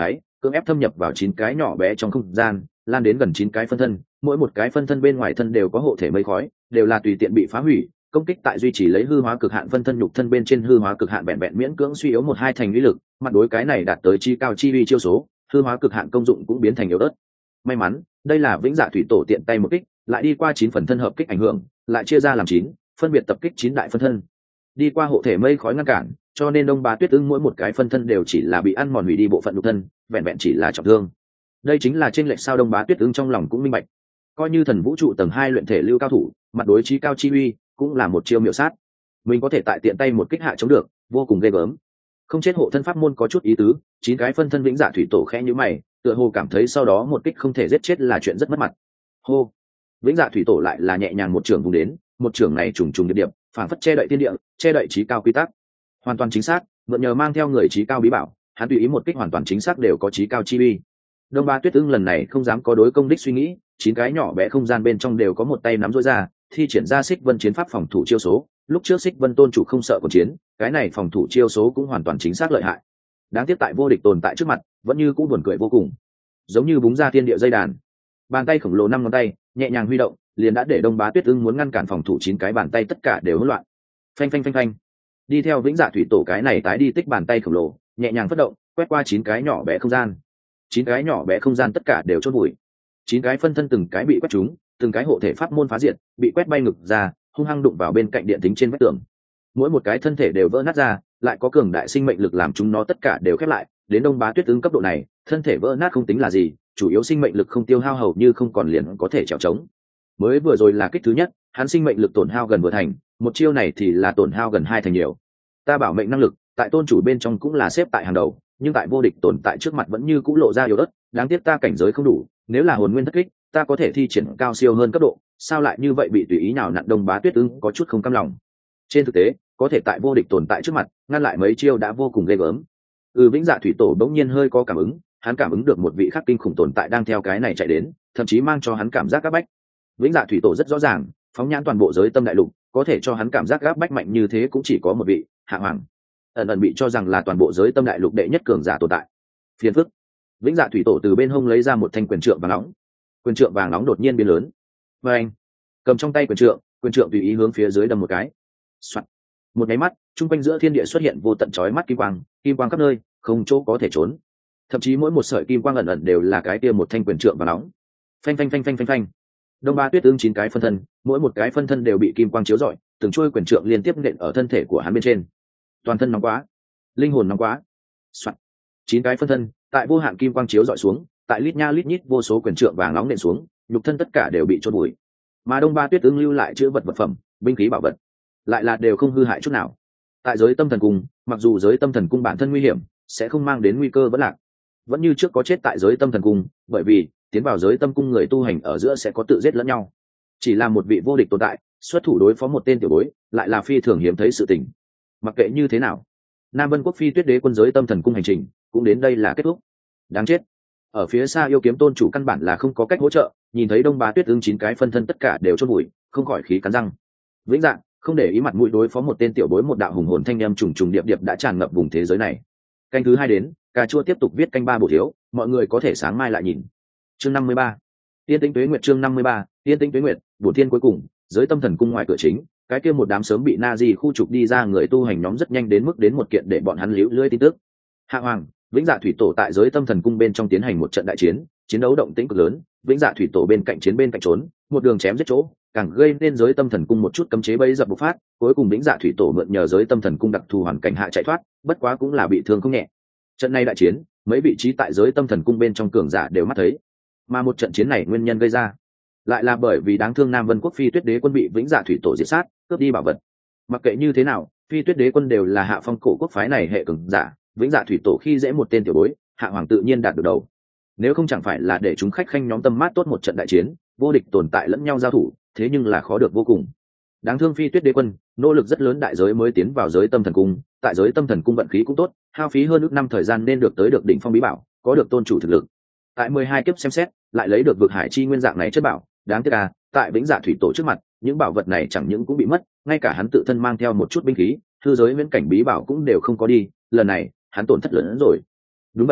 cưỡng ép thâm nhập vào 9 cái nhỏ bé trong không gian, lan đến gần 9 cái phân thân, mỗi một cái phân thân bên ngoài thân đều có hộ thể mây khói, đều là tùy tiện bị phá hủy, công kích tại duy trì lấy hư hóa cực hạn phân thân nhục thân bên trên hư hóa cực hạn vẹn vẹn miễn cưỡng suy yếu 1-2 thành uy lực, mặt đối cái này đạt tới chi cao chi uy chiêu số, hư hóa cực hạn công dụng cũng biến thành yếu ớt. May mắn, đây là Vĩnh Dạ Thủy Tổ tiện tay một kích, lại đi qua 9 phần thân hợp kích ảnh hưởng, lại chia ra làm 9, phân biệt tập kích 9 đại phân thân. Đi qua hộ thể mây khói ngăn cản, cho nên Đông Bá Tuyết Ưng mỗi một cái phân thân đều chỉ là bị ăn mòn hủy đi bộ phận nhục thân, vẹn vẹn chỉ là trọng thương. Đây chính là chênh lệch sao Đông Bá Tuyết Ưng trong lòng cũng minh bạch. Coi như thần vũ trụ tầng 2 luyện thể lưu cao thủ, mặt đối chí cao chi uy, cũng là một chiêu miểu sát. Mình có thể tại tiện tay một kích hạ chống được, vô cùng ghê gớm. Không chết hộ thân pháp môn có chút ý tứ, 9 cái phân thân Vĩnh Dạ Thủy Tổ khẽ nhíu mày, tựa hồ cảm thấy sau đó một kích không thể giết chết là chuyện rất mất mặt. Hô, Vĩnh Dạ Thủy Tổ lại là nhẹ nhàng một trường vùng đến, một trường này trùng trùng điệp điệp, phản phất che đậy thiên địa, che đậy chí cao quy tắc. Hoàn toàn chính xác, mượn nhờ mang theo người chí cao bí bảo, hắn tùy ý một kích hoàn toàn chính xác đều có chí cao chi uy. Đông Ba Tuyết Ưng lần này không dám có đối công đích suy nghĩ, 9 cái nhỏ bé không gian bên trong đều có một tay nắm rối ra, thi triển ra Xích Vân chiến pháp phòng thủ chiêu số. Lúc trước Xích Vân tôn chủ không sợ cuộc chiến, cái này phòng thủ chiêu số cũng hoàn toàn chính xác lợi hại. Đáng tiếc tại vô địch tồn tại trước mặt, vẫn như cũng buồn cười vô cùng. Giống như búng ra thiên địa dây đàn, bàn tay khổng lồ 5 ngón tay nhẹ nhàng huy động, liền đã để Đông Bá Tuyết Ưng muốn ngăn cản phòng thủ 9 cái bàn tay tất cả đều hỗn loạn. Phanh phanh phanh phanh. Đi theo Vĩnh Dạ Thủy Tổ cái này tái đi tích bàn tay khổng lồ, nhẹ nhàng phất động, quét qua 9 cái nhỏ bé không gian. 9 cái nhỏ bé không gian tất cả đều chôn vùi. 9 cái phân thân từng cái bị quét trúng, từng cái hộ thể pháp môn phá diệt, bị quét bay ngực ra, hung hăng đụng vào bên cạnh điện tính trên vách tường. Mỗi một cái thân thể đều vỡ nát ra, lại có cường đại sinh mệnh lực làm chúng nó tất cả đều khép lại. Đến Đông Bá Tuyết Ưng cấp độ này, thân thể vỡ nát không tính là gì, chủ yếu sinh mệnh lực không tiêu hao hầu như không còn liền có thể trèo trống. Mới vừa rồi là kích thứ nhất, hắn sinh mệnh lực tổn hao gần vừa thành, một chiêu này thì là tổn hao gần 2 thành nhiều. Ta bảo mệnh năng lực, tại tôn chủ bên trong cũng là xếp tại hàng đầu, nhưng tại vô địch tồn tại trước mặt vẫn như cũ lộ ra yếu ớt, đáng tiếc ta cảnh giới không đủ, nếu là hồn nguyên thất kích, ta có thể thi triển cao siêu hơn cấp độ, sao lại như vậy bị tùy ý nào nặn Đông Bá Tuyết Ưng có chút không cam lòng. Trên thực tế, có thể tại vô địch tồn tại trước mặt, ngăn lại mấy chiêu đã vô cùng ghê gớm. Vĩnh Dạ Thủy Tổ bỗng nhiên hơi có cảm ứng, hắn cảm ứng được một vị khắc kinh khủng tồn tại đang theo cái này chạy đến, thậm chí mang cho hắn cảm giác áp bách. Vĩnh Dạ Thủy Tổ rất rõ ràng, phóng nhãn toàn bộ giới tâm đại lục, có thể cho hắn cảm giác áp bách mạnh như thế cũng chỉ có một vị, Hạ Hoàng. Ẩn ẩn bị cho rằng là toàn bộ giới tâm đại lục đệ nhất cường giả tồn tại. Phiền phức. Vĩnh Dạ Thủy Tổ từ bên hông lấy ra một thanh quyền trượng vàng nóng. Quyền trượng vàng nóng đột nhiên biến lớn. Và anh cầm trong tay quyền trượng tùy ý hướng phía dưới đâm một cái. Soạn. Một cái mắt, trung quanh giữa thiên địa xuất hiện vô tận chói mắt kim quang khắp nơi, không chỗ có thể trốn. Thậm chí mỗi một sợi kim quang ẩn ẩn đều là cái kia một thanh quyền trượng vàng nóng. Phanh phanh phanh phanh phanh phanh. Đông Ba Tuyết Ưng 9 cái phân thân, mỗi một cái phân thân đều bị kim quang chiếu rọi, từng chuôi quyền trượng liên tiếp nện ở thân thể của hắn bên trên. Toàn thân nóng quá, linh hồn nóng quá. Soạn. 9 cái phân thân, tại vô hạn kim quang chiếu rọi xuống, tại lít nha lít nhít vô số quyền trượng vàng nóng nện xuống, nhục thân tất cả đều bị chôn bụi. Mà Đông Ba Tuyết Ưng lưu lại chữ vật phẩm, binh khí bảo vật, lại là đều không hư hại chút nào. Tại giới tâm thần cung, mặc dù giới tâm thần cung bản thân nguy hiểm, sẽ không mang đến nguy cơ vẫn lạc, vẫn như trước có chết tại giới tâm thần cung, bởi vì tiến vào giới tâm cung người tu hành ở giữa sẽ có tự giết lẫn nhau. Chỉ là một vị vô địch tồn tại, xuất thủ đối phó một tên tiểu bối, lại là phi thường hiếm thấy sự tình. Mặc kệ như thế nào, Nam Vân Quốc Phi Tuyết Đế quân giới tâm thần cung hành trình cũng đến đây là kết thúc. Đáng chết. Ở phía xa yêu kiếm tôn chủ căn bản là không có cách hỗ trợ, nhìn thấy Đông Bá Tuyết Ưng 9 cái phân thân tất cả đều chôn bụi, không khỏi khí cắn răng. Vĩnh Dạng không để ý mặt mũi đối phó một tên tiểu bối, một đạo hùng hồn thanh âm trùng trùng điệp điệp đã tràn ngập vùng thế giới này. Canh thứ 2 đến, cà chua tiếp tục viết canh 3 bổ thiếu, mọi người có thể sáng mai lại nhìn. Chương 53. Tiên Tĩnh Tuế Nguyệt. Chương 53. Tiên Tĩnh Tuế Nguyệt. Bổ thiên cuối cùng, giới tâm thần cung ngoài cửa chính, cái kia một đám sớm bị Nazi khu trục đi ra người tu hành nhóm rất nhanh đến mức đến một kiện để bọn hắn liễu lưỡi tin tức. Hạ Hoàng, Vĩnh Dạ Thủy Tổ tại giới tâm thần cung bên trong tiến hành một trận đại chiến, chiến đấu động tĩnh cực lớn, Vĩnh Dạ Thủy Tổ bên cạnh chiến bên cạnh trốn, một đường chém giết chỗ, càng gây nên giới tâm thần cung một chút cấm chế bấy dập bộc phát, cuối cùng Vĩnh Dạ Thủy Tổ mượn nhờ giới tâm thần cung đặc thù hoàn cảnh hạ chạy thoát, bất quá cũng là bị thương không nhẹ. Trận này đại chiến, mấy vị trí tại giới tâm thần cung bên trong cường giả đều mắt thấy, mà một trận chiến này nguyên nhân gây ra, lại là bởi vì đáng thương Nam Vân Quốc Phi Tuyết Đế quân bị Vĩnh Dạ Thủy Tổ diệt sát, cướp đi bảo vật. Mặc kệ như thế nào, Phi Tuyết Đế quân đều là hạ phong cổ quốc phái này hệ cường giả, Vĩnh Dạ Thủy Tổ khi dễ một tên tiểu bối, Hạ Hoàng tự nhiên đạt được đầu. Nếu không chẳng phải là để chúng khách khanh nhóm tâm mát tốt một trận đại chiến, vô địch tồn tại lẫn nhau giao thủ, thế nhưng là khó được vô cùng. Đáng thương Phi Tuyết Đế quân, nỗ lực rất lớn đại giới mới tiến vào giới tâm thần cung, tại giới tâm thần cung vận khí cũng tốt, hao phí hơn ước năm thời gian nên được tới được đỉnh phong bí bảo, có được tôn chủ thực lực. Tại 12 kiếp xem xét, lại lấy được vực hải chi nguyên dạng này chất bảo, đáng tiếc à, tại Vĩnh Dạ Thủy Tổ trước mặt, những bảo vật này chẳng những cũng bị mất, ngay cả hắn tự thân mang theo một chút binh khí, thư giới viễn cảnh bí bảo cũng đều không có đi, lần này, hắn tổn thất lớn hơn rồi. Đúng vậy a,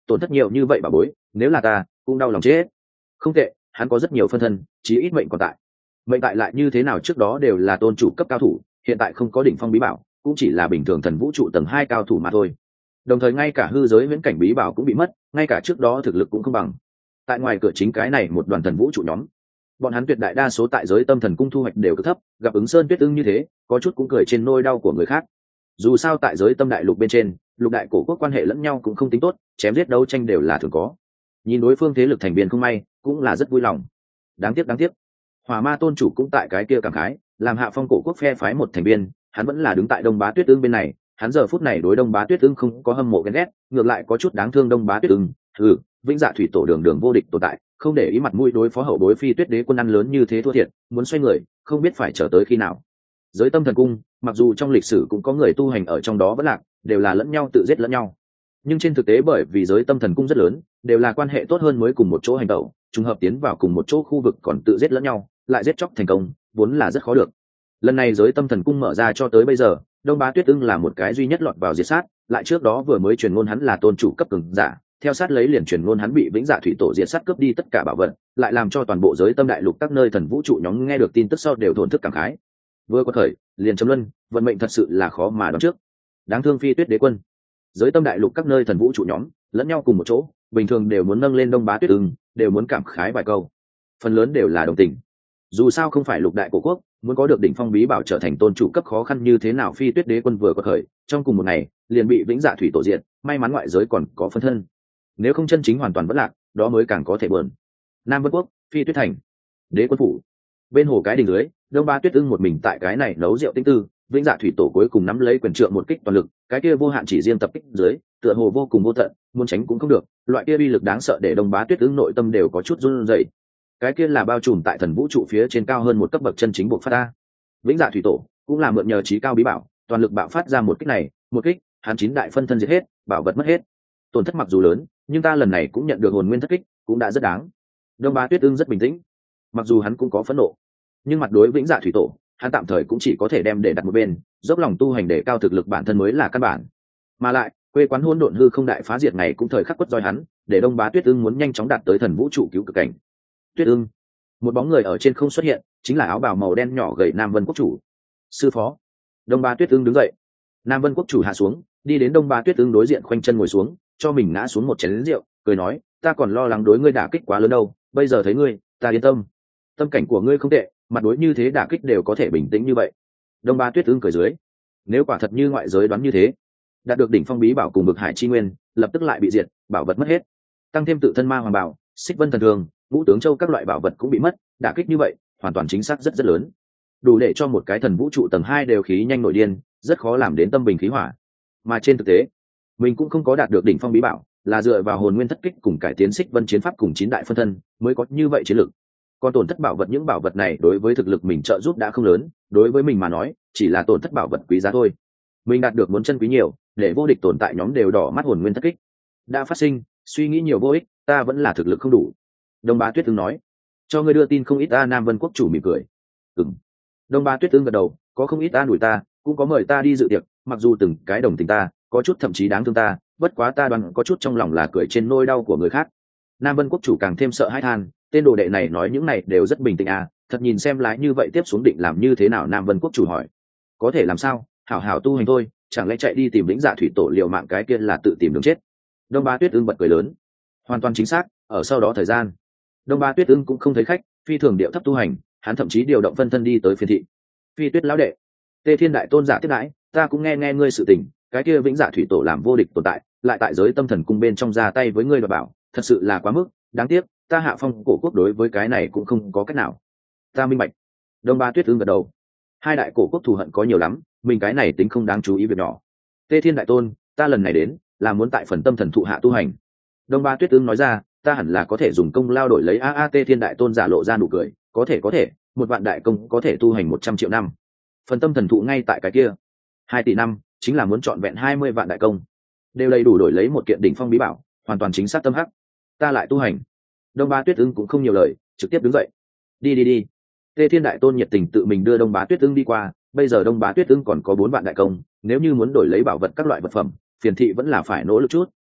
tổn thất nhiều như vậy bà bối, nếu là ta cũng đau lòng chết. Không tệ, hắn có rất nhiều phân thân, chí ít mệnh còn tại. Mệnh tại lại như thế nào, trước đó đều là tôn chủ cấp cao thủ, hiện tại không có đỉnh phong bí bảo, cũng chỉ là bình thường thần vũ trụ tầng 2 cao thủ mà thôi. Đồng thời ngay cả hư giới viễn cảnh bí bảo cũng bị mất, ngay cả trước đó thực lực cũng không bằng. Tại ngoài cửa chính cái này một đoàn thần vũ trụ nhóm, bọn hắn tuyệt đại đa số tại giới tâm thần cung thu hoạch đều cực thấp, gặp ứng sơn tuyết ưng như thế, có chút cũng cười trên nôi đau của người khác. Dù sao tại giới tâm đại lục bên trên, lục đại cổ quốc quan hệ lẫn nhau cũng không tính tốt, chém giết đấu tranh đều là thường có. Nhìn đối phương thế lực thành viên không may, cũng là rất vui lòng. Đáng tiếc, Hỏa Ma tôn chủ cũng tại cái kia cảm khái, làm Hạ Phong cổ quốc phe phái một thành viên, hắn vẫn là đứng tại Đông Bá Tuyết Ưng bên này, hắn giờ phút này đối Đông Bá Tuyết Ưng không có hâm mộ ghen ghét, ngược lại có chút đáng thương Đông Bá Tuyết Ưng. Vĩnh Dạ thủy tổ đường đường vô địch tồn tại, không để ý mặt mũi đối phó hậu bối Phi Tuyết đế quân ăn lớn như thế thua thiệt, muốn xoay người, không biết phải chờ tới khi nào. Giới tâm thần cung, mặc dù trong lịch sử cũng có người tu hành ở trong đó vẫn lạc, đều là lẫn nhau tự giết lẫn nhau. Nhưng trên thực tế bởi vì giới tâm thần cung rất lớn, đều là quan hệ tốt hơn mới cùng một chỗ hành động, trùng hợp tiến vào cùng một chỗ khu vực còn tự giết lẫn nhau, lại giết chóc thành công, vốn là rất khó được. Lần này giới tâm thần cung mở ra cho tới bây giờ, Đông Bá Tuyết Ưng là một cái duy nhất lọt vào diệt sát, lại trước đó vừa mới truyền ngôn hắn là tôn chủ cấp cường giả, theo sát lấy liền truyền ngôn hắn bị Vĩnh Dạ thủy tổ diệt sát cướp đi tất cả bảo vật, lại làm cho toàn bộ giới tâm đại lục các nơi thần vũ trụ nhóm nghe được tin tức sau đều thổn thức cảm khái. Vừa có thời, liền chấm luân, vận mệnh thật sự là khó mà đoán trước. Đáng thương Phi Tuyết đế quân. Giới tâm đại lục các nơi thần vũ trụ nhóm lẫn nhau cùng một chỗ, bình thường đều muốn nâng lên Đông Bá Tuyết Ưng, đều muốn cảm khái vài câu. Phần lớn đều là đồng tình. Dù sao không phải lục đại cổ quốc, muốn có được đỉnh phong bí bảo trở thành tôn chủ cấp khó khăn như thế nào. Phi Tuyết đế quân vừa có khởi, trong cùng một ngày liền bị Vĩnh Dạ thủy tổ diệt, may mắn ngoại giới còn có phân thân, nếu không chân chính hoàn toàn vất lạc, đó mới càng có thể buồn. Nam Vân quốc, Phi Tuyết thành, đế quân phủ, bên hồ cái đình dưới, Đông Bá Tuyết Ưng một mình tại cái này nấu rượu tinh tư. Vĩnh Dạ thủy tổ cuối cùng nắm lấy quyền trượng một kích toàn lực, cái kia vô hạn chỉ riêng tập kích dưới, tựa hồ vô cùng vô tận, muốn tránh cũng không được, loại kia uy lực đáng sợ để Đông Bá Tuyết Ưng nội tâm đều có chút run rẩy. Cái kia là bao trùm tại thần vũ trụ phía trên cao hơn một cấp bậc chân chính buộc phát ra. Vĩnh Dạ thủy tổ cũng là mượn nhờ trí cao bí bảo, toàn lực bạo phát ra một kích này, một kích, hắn 9 đại phân thân diệt hết, bảo vật mất hết. Tổn thất mặc dù lớn, nhưng ta lần này cũng nhận được hồn nguyên thất kích, cũng đã rất đáng. Đông Bá Tuyết Ưng rất bình tĩnh, mặc dù hắn cũng có phẫn nộ, nhưng mặt đối Vĩnh Dạ thủy tổ, hắn tạm thời cũng chỉ có thể đem để đặt một bên, dốc lòng tu hành để cao thực lực bản thân mới là căn bản. Mà lại, quê quán hỗn độn hư không đại phá diệt này cũng thời khắc quất roi hắn, để Đông Bá Tuyết Ưng muốn nhanh chóng đạt tới thần vũ trụ cứu cực cảnh. Tuyết Ưng, một bóng người ở trên không xuất hiện, chính là áo bào màu đen nhỏ gầy Nam Vân quốc chủ. Sư phó. Đông Bá Tuyết Ưng đứng dậy. Nam Vân quốc chủ hạ xuống, đi đến Đông Bá Tuyết Ưng đối diện khoanh chân ngồi xuống, cho mình ngã xuống một chén rượu, cười nói, ta còn lo lắng đối ngươi đả kích quá lớn đâu, bây giờ thấy ngươi, ta yên tâm. Tâm cảnh của ngươi không tệ, mặt đối như thế đả kích đều có thể bình tĩnh như vậy. Đông Bá Tuyết Ưng cười dưới, nếu quả thật như ngoại giới đoán như thế, đạt được đỉnh phong bí bảo cùng vực hải chi nguyên, lập tức lại bị diệt, bảo vật mất hết, tăng thêm tự thân ma hoàng bảo, xích vân thần thường, ngũ tướng châu các loại bảo vật cũng bị mất, đả kích như vậy hoàn toàn chính xác rất rất lớn, đủ để cho một cái thần vũ trụ tầng 2 đều khí nhanh nổi điên, rất khó làm đến tâm bình khí hỏa. Mà trên thực tế mình cũng không có đạt được đỉnh phong bí bảo, là dựa vào hồn nguyên thất kích cùng cải tiến xích vân chiến pháp cùng 9 đại phân thân mới có như vậy chiến lực. Còn tổn thất bảo vật, những bảo vật này đối với thực lực mình trợ giúp đã không lớn, đối với mình mà nói chỉ là tổn thất bảo vật quý giá thôi. Mình đạt được muốn chân quý nhiều, để vô địch tồn tại nhóm đều đỏ mắt hồn nguyên thất kích. Đã phát sinh, suy nghĩ nhiều vô ích, ta vẫn là thực lực không đủ. Đông Bá Tuyết Ưng nói, cho ngươi đưa tin không ít ta. Nam Vân quốc chủ mỉm cười. Đông Bá Tuyết Ưng gật đầu, có không ít ta đuổi ta, cũng có mời ta đi dự tiệc, mặc dù từng cái đồng tình ta, có chút thậm chí đáng thương ta, bất quá ta đoán có chút trong lòng là cười trên nỗi đau của người khác. Nam Vân quốc chủ càng thêm sợ hãi than, tên đồ đệ này nói những này đều rất bình tĩnh à, thật nhìn xem lái như vậy tiếp xuống định làm như thế nào. Nam Vân quốc chủ hỏi, có thể làm sao, hảo hảo tu hành thôi, chẳng lẽ chạy đi tìm Vĩnh Dạ thủy tổ liều mạng cái kia là tự tìm đường chết. Đông Bá Tuyết Ưng bật cười lớn, hoàn toàn chính xác. Ở sau đó thời gian, Đông Bá Tuyết Ưng cũng không thấy khách, phi thường điệu thấp tu hành, hắn thậm chí điều động phân thân đi tới phiên thị. Phi Tuyết lão đệ, Tê Thiên đại tôn giả tiếp đãi, ta cũng nghe nghe ngươi sự tình, cái kia Vĩnh Dạ thủy tổ làm vô địch tồn tại, lại tại giới tâm thần cung bên trong ra tay với ngươi đoạt bảo, thật sự là quá mức, đáng tiếc, ta Hạ Phong cổ quốc đối với cái này cũng không có cách nào. Ta minh bạch. Đông Bá Tuyết Ưng gật đầu. Hai đại cổ quốc thù hận có nhiều lắm, mình cái này tính không đáng chú ý việc nhỏ. Tê Thiên đại tôn, ta lần này đến là muốn tại phần tâm thần thụ hạ tu hành. Đông Bá Tuyết Ưng nói ra, ta hẳn là có thể dùng công lao đổi lấy Tê Thiên đại tôn giả lộ ra nụ cười, có thể, 1 vạn đại công có thể tu hành 100 triệu năm. Phần tâm thần thụ ngay tại cái kia, 2 tỷ năm, chính là muốn trọn vẹn 20 vạn đại công, đều đầy đủ đổi lấy một kiện đỉnh phong bí bảo, hoàn toàn chính xác tâm hắc. Ta lại tu hành. Đông Bá Tuyết Ưng cũng không nhiều lời, trực tiếp đứng dậy. Đi. Tê Thiên đại tôn nhiệt tình tự mình đưa Đông Bá Tuyết Ưng đi qua, bây giờ Đông Bá Tuyết Ưng còn có 4 vạn đại công, nếu như muốn đổi lấy bảo vật các loại vật phẩm, phiền thị vẫn là phải nỗ lực chút,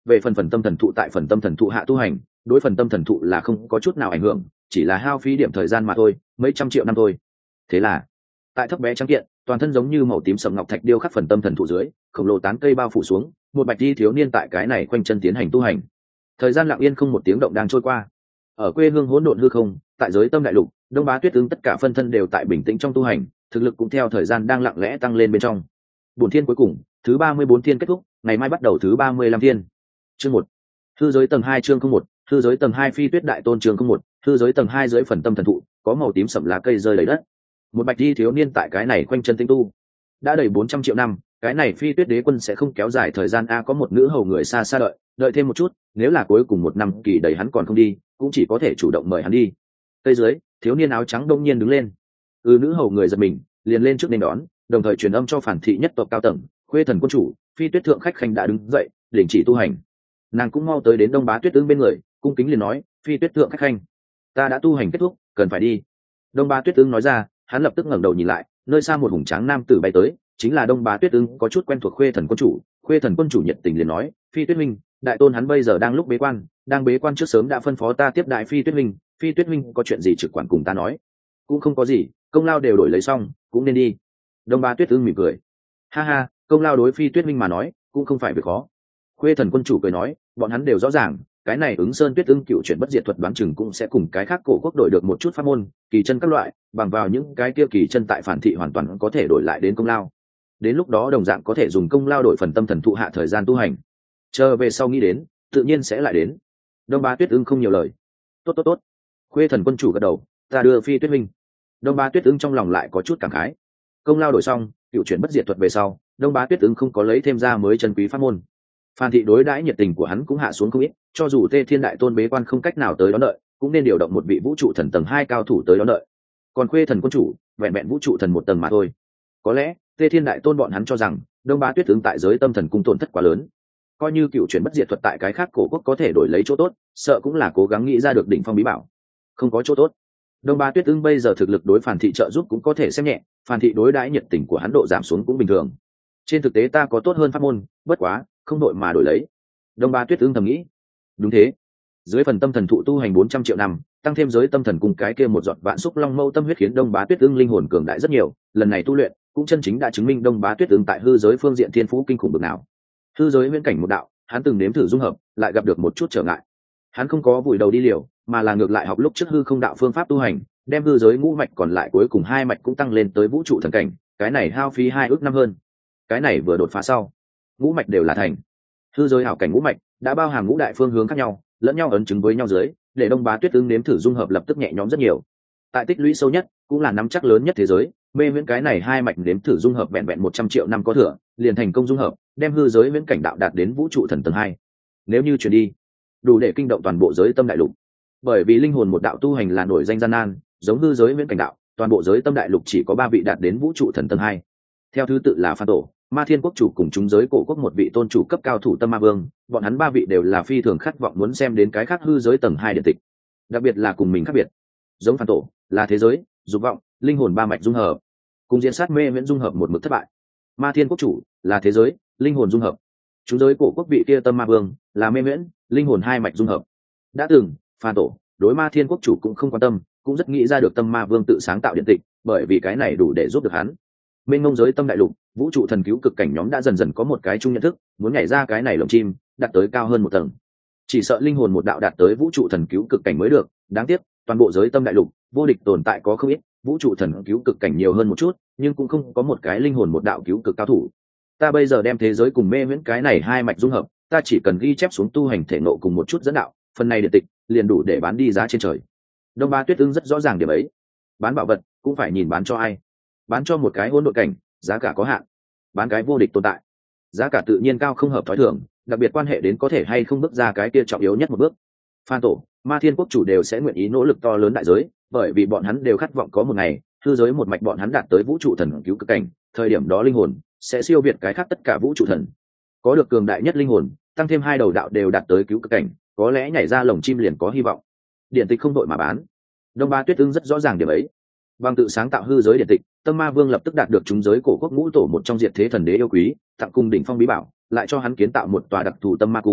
về phần tâm thần thụ tại phần tâm thần thụ hạ tu hành, đối phần tâm thần thụ là không có chút nào ảnh hưởng, chỉ là hao phí điểm thời gian mà thôi, mấy trăm triệu năm thôi. Thế là tại thấp bé trắng kiện, toàn thân giống như màu tím sẫm ngọc thạch điêu khắc phần tâm thần thụ dưới, khổng lồ tán cây bao phủ xuống, một bạch y thiếu niên tại cái này quanh chân tiến hành tu hành. Thời gian lặng yên không một tiếng động đang trôi qua. Ở quê hương hỗn độn hư không, tại giới tâm đại lục, Đông Bá Tuyết Ưng tất cả phân thân đều tại bình tĩnh trong tu hành, thực lực cũng theo thời gian đang lặng lẽ tăng lên bên trong. Bổn thiên cuối cùng, thứ 34 thiên kết thúc, ngày mai bắt đầu thứ 35 thiên. Chương 1. Hư giới tầng 2 chương 01, hư giới tầng 2 Phi Tuyết đại tôn chương 01, hư giới tầng 2 dưới phần tâm thần thụ, có màu tím sẫm lá cây rơi lấy đất. Một bạch y thiếu niên tại cái này quanh chân tinh tu. Đã đầy 400 triệu năm, cái này Phi Tuyết đế quân sẽ không kéo dài thời gian a, có một nữ hầu người xa xa đợi thêm một chút, nếu là cuối cùng một năm kỳ đầy hắn còn không đi, cũng chỉ có thể chủ động mời hắn đi. Cây dưới, thiếu niên áo trắng đông nhiên đứng lên. Nữ hầu người giật mình, liền lên trước nên đón, đồng thời truyền âm cho Phản thị nhất tộc cao tầng, Khuê thần quân chủ, Phi Tuyết thượng khách khanh đã đứng dậy, đình chỉ tu hành. Nàng cũng mau tới đến Đông Bá Tuyết Ưng bên người, cung kính liền nói, Phi Tuyết thượng khách khanh, ta đã tu hành kết thúc, cần phải đi. Đông Bá Tuyết Ưng nói ra, hắn lập tức ngẩng đầu nhìn lại, nơi xa một hùng tráng nam tử bay tới, chính là Đông Bá Tuyết Ưng, có chút quen thuộc Khuê thần quân chủ. Khuê thần quân chủ nhiệt tình liền nói, Phi Tuyết minh, đại tôn hắn bây giờ đang lúc bế quan, đang bế quan trước sớm đã phân phó ta tiếp đại Phi Tuyết minh, Phi Tuyết minh có chuyện gì trực quản cùng ta nói. Cũng không có gì, công lao đều đổi lấy xong, cũng nên đi. Đông Bá Tuyết Ưng mỉm cười, ha ha, công lao đối Phi Tuyết minh mà nói cũng không phải việc khó. Khuê thần quân chủ cười nói, bọn hắn đều rõ ràng, cái này Ứng Sơn Tuyết Ưng cựu chuyển bất diệt thuật đoán chừng cũng sẽ cùng cái khác cổ quốc đổi được một chút pháp môn, kỳ chân các loại, bằng vào những cái kia kỳ chân tại Phản thị hoàn toàn có thể đổi lại đến công lao. Đến lúc đó đồng dạng có thể dùng công lao đổi phần tâm thần thụ hạ thời gian tu hành. Chờ về sau nghĩ đến, tự nhiên sẽ lại đến. Đông Bá Tuyết Ưng không nhiều lời. Tốt. Khuê thần quân chủ gật đầu, ta đưa Phi Tuyết minh. Đông Bá Tuyết Ưng trong lòng lại có chút cảm khái. Công lao đổi xong, cựu chuyển bất diệt thuật về sau, Đông Bá Tuyết Ưng không có lấy thêm ra mới chân quý pháp môn. Phan thị đối đãi nhiệt tình của hắn cũng hạ xuống không ít, cho dù Tê Thiên đại tôn bế quan không cách nào tới đón đợi, cũng nên điều động một vị vũ trụ thần tầng 2 cao thủ tới đón đợi. Còn Khuê thần quân chủ, vẹn vẹn vũ trụ thần một tầng mà thôi. Có lẽ Tê Thiên đại tôn bọn hắn cho rằng Đông Bá Tuyết Ưng tại giới tâm thần cung tổn thất quá lớn, coi như cựu chuyển bất diệt thuật tại cái khác cổ quốc có thể đổi lấy chỗ tốt, sợ cũng là cố gắng nghĩ ra được đỉnh phong bí bảo, không có chỗ tốt. Đông Bá Tuyết Ưng bây giờ thực lực đối Phản thị trợ giúp cũng có thể xem nhẹ, Phản thị đối đãi nhiệt tình của hắn độ giảm xuống cũng bình thường. Trên thực tế ta có tốt hơn pháp môn, bất quá không đội mà đổi lấy. Đông Bá Tuyết Ưng thầm nghĩ. Đúng thế, dưới phần tâm thần thụ tu hành 400 triệu năm, tăng thêm giới tâm thần cùng cái kia một giọt vạn xúc long mâu tâm huyết khiến Đông Bá Tuyết Ưng linh hồn cường đại rất nhiều, lần này tu luyện cũng chân chính đã chứng minh Đông Bá Tuyết Ưng tại hư giới phương diện thiên phú kinh khủng bậc nào. Hư giới viễn cảnh một đạo, hắn từng nếm thử dung hợp, lại gặp được một chút trở ngại. Hắn không có vùi đầu đi liều, mà là ngược lại học lúc trước hư không đạo phương pháp tu hành, đem hư giới ngũ mạch còn lại cuối cùng 2 mạch cũng tăng lên tới vũ trụ thần cảnh, cái này hao phí 2 ước năm hơn. Cái này vừa đột phá sau, ngũ mạch đều là thành. Hư giới hảo cảnh ngũ mạch đã bao hàm ngũ đại phương hướng khác nhau, lẫn nhau ấn chứng với nhau dưới, để Đông Bá Tuyết Ưng nếm thử dung hợp lập tức nhẹ nhõm rất nhiều. Tại tích lũy sâu nhất, cũng là nắm chắc lớn nhất thế giới, mê viễn cái này 2 mạch nếm thử dung hợp vẹn vẹn 100 triệu năm có thừa, liền thành công dung hợp, đem hư giới viễn cảnh đạo đạt đến vũ trụ thần tầng 2. Nếu như chuyển đi, đủ để kinh động toàn bộ giới tâm đại lục. Bởi vì linh hồn một đạo tu hành là nổi danh gian nan, giống hư giới viễn cảnh đạo, toàn bộ giới tâm đại lục chỉ có 3 vị đạt đến vũ trụ thần tầng 2. Theo thứ tự là Phan Tổ, Ma Thiên quốc chủ cùng chúng giới cổ quốc một vị tôn chủ cấp cao thủ Tâm Ma Vương, bọn hắn 3 vị đều là phi thường khát vọng muốn xem đến cái khác hư giới tầng 2 điện tịch. Đặc biệt là cùng mình khác biệt. Giống Phan Tổ, là thế giới, dục vọng, linh hồn 3 mạch dung hợp. Cùng diễn sát mê viễn dung hợp một mực thất bại. Ma Thiên quốc chủ, là thế giới, linh hồn dung hợp. Chúng giới cổ quốc vị kia Tâm Ma Vương, là mê viễn, linh hồn 2 mạch dung hợp. Đã từng, Phan Tổ, đối Ma Thiên quốc chủ cũng không quan tâm, cũng rất nghĩ ra được Tâm Ma Vương tự sáng tạo điện tịch, bởi vì cái này đủ để giúp được hắn. Mênh mông giới tâm đại lục, vũ trụ thần cứu cực cảnh nhóm đã dần dần có một cái chung nhận thức, muốn nhảy ra cái này lồng chim, đạt tới cao hơn một tầng. Chỉ sợ linh hồn một đạo đạt tới vũ trụ thần cứu cực cảnh mới được, đáng tiếc, toàn bộ giới tâm đại lục, vô địch tồn tại có không ít, vũ trụ thần cứu cực cảnh nhiều hơn một chút, nhưng cũng không có một cái linh hồn một đạo cứu cực cao thủ. Ta bây giờ đem thế giới cùng mê viễn cái này 2 mạch dung hợp, ta chỉ cần ghi chép xuống tu hành thể nộ cùng một chút dẫn đạo, phần này điện tịch liền đủ để bán đi giá trên trời. Đông Bá Tuyết Ưng rất rõ ràng điểm ấy. Bán bảo vật cũng phải nhìn bán cho ai. Bán cho một cái hỗn độn cảnh, giá cả có hạn. Bán cái vô địch tồn tại, giá cả tự nhiên cao không hợp thói thường, đặc biệt quan hệ đến có thể hay không bước ra cái kia trọng yếu nhất một bước. Phan Tổ, Ma Thiên quốc chủ đều sẽ nguyện ý nỗ lực to lớn đại giới, bởi vì bọn hắn đều khát vọng có một ngày, hư giới một mạch bọn hắn đạt tới vũ trụ thần cứu cực cảnh, thời điểm đó linh hồn sẽ siêu việt cái khác tất cả vũ trụ thần. Có được cường đại nhất linh hồn, tăng thêm 2 đầu đạo đều đạt tới cứu cực cảnh, có lẽ nhảy ra lồng chim liền có hy vọng. Điện tịch không đội mà bán. Đông Bá Tuyết Ưng rất rõ ràng điểm ấy. Bằng tự sáng tạo hư giới điện tịch, Tâm Ma Vương lập tức đạt được chúng giới cổ quốc ngũ tổ một trong diệt thế thần đế yêu quý, tặng cung đỉnh phong bí bảo, lại cho hắn kiến tạo một tòa đặc thù tâm ma cung,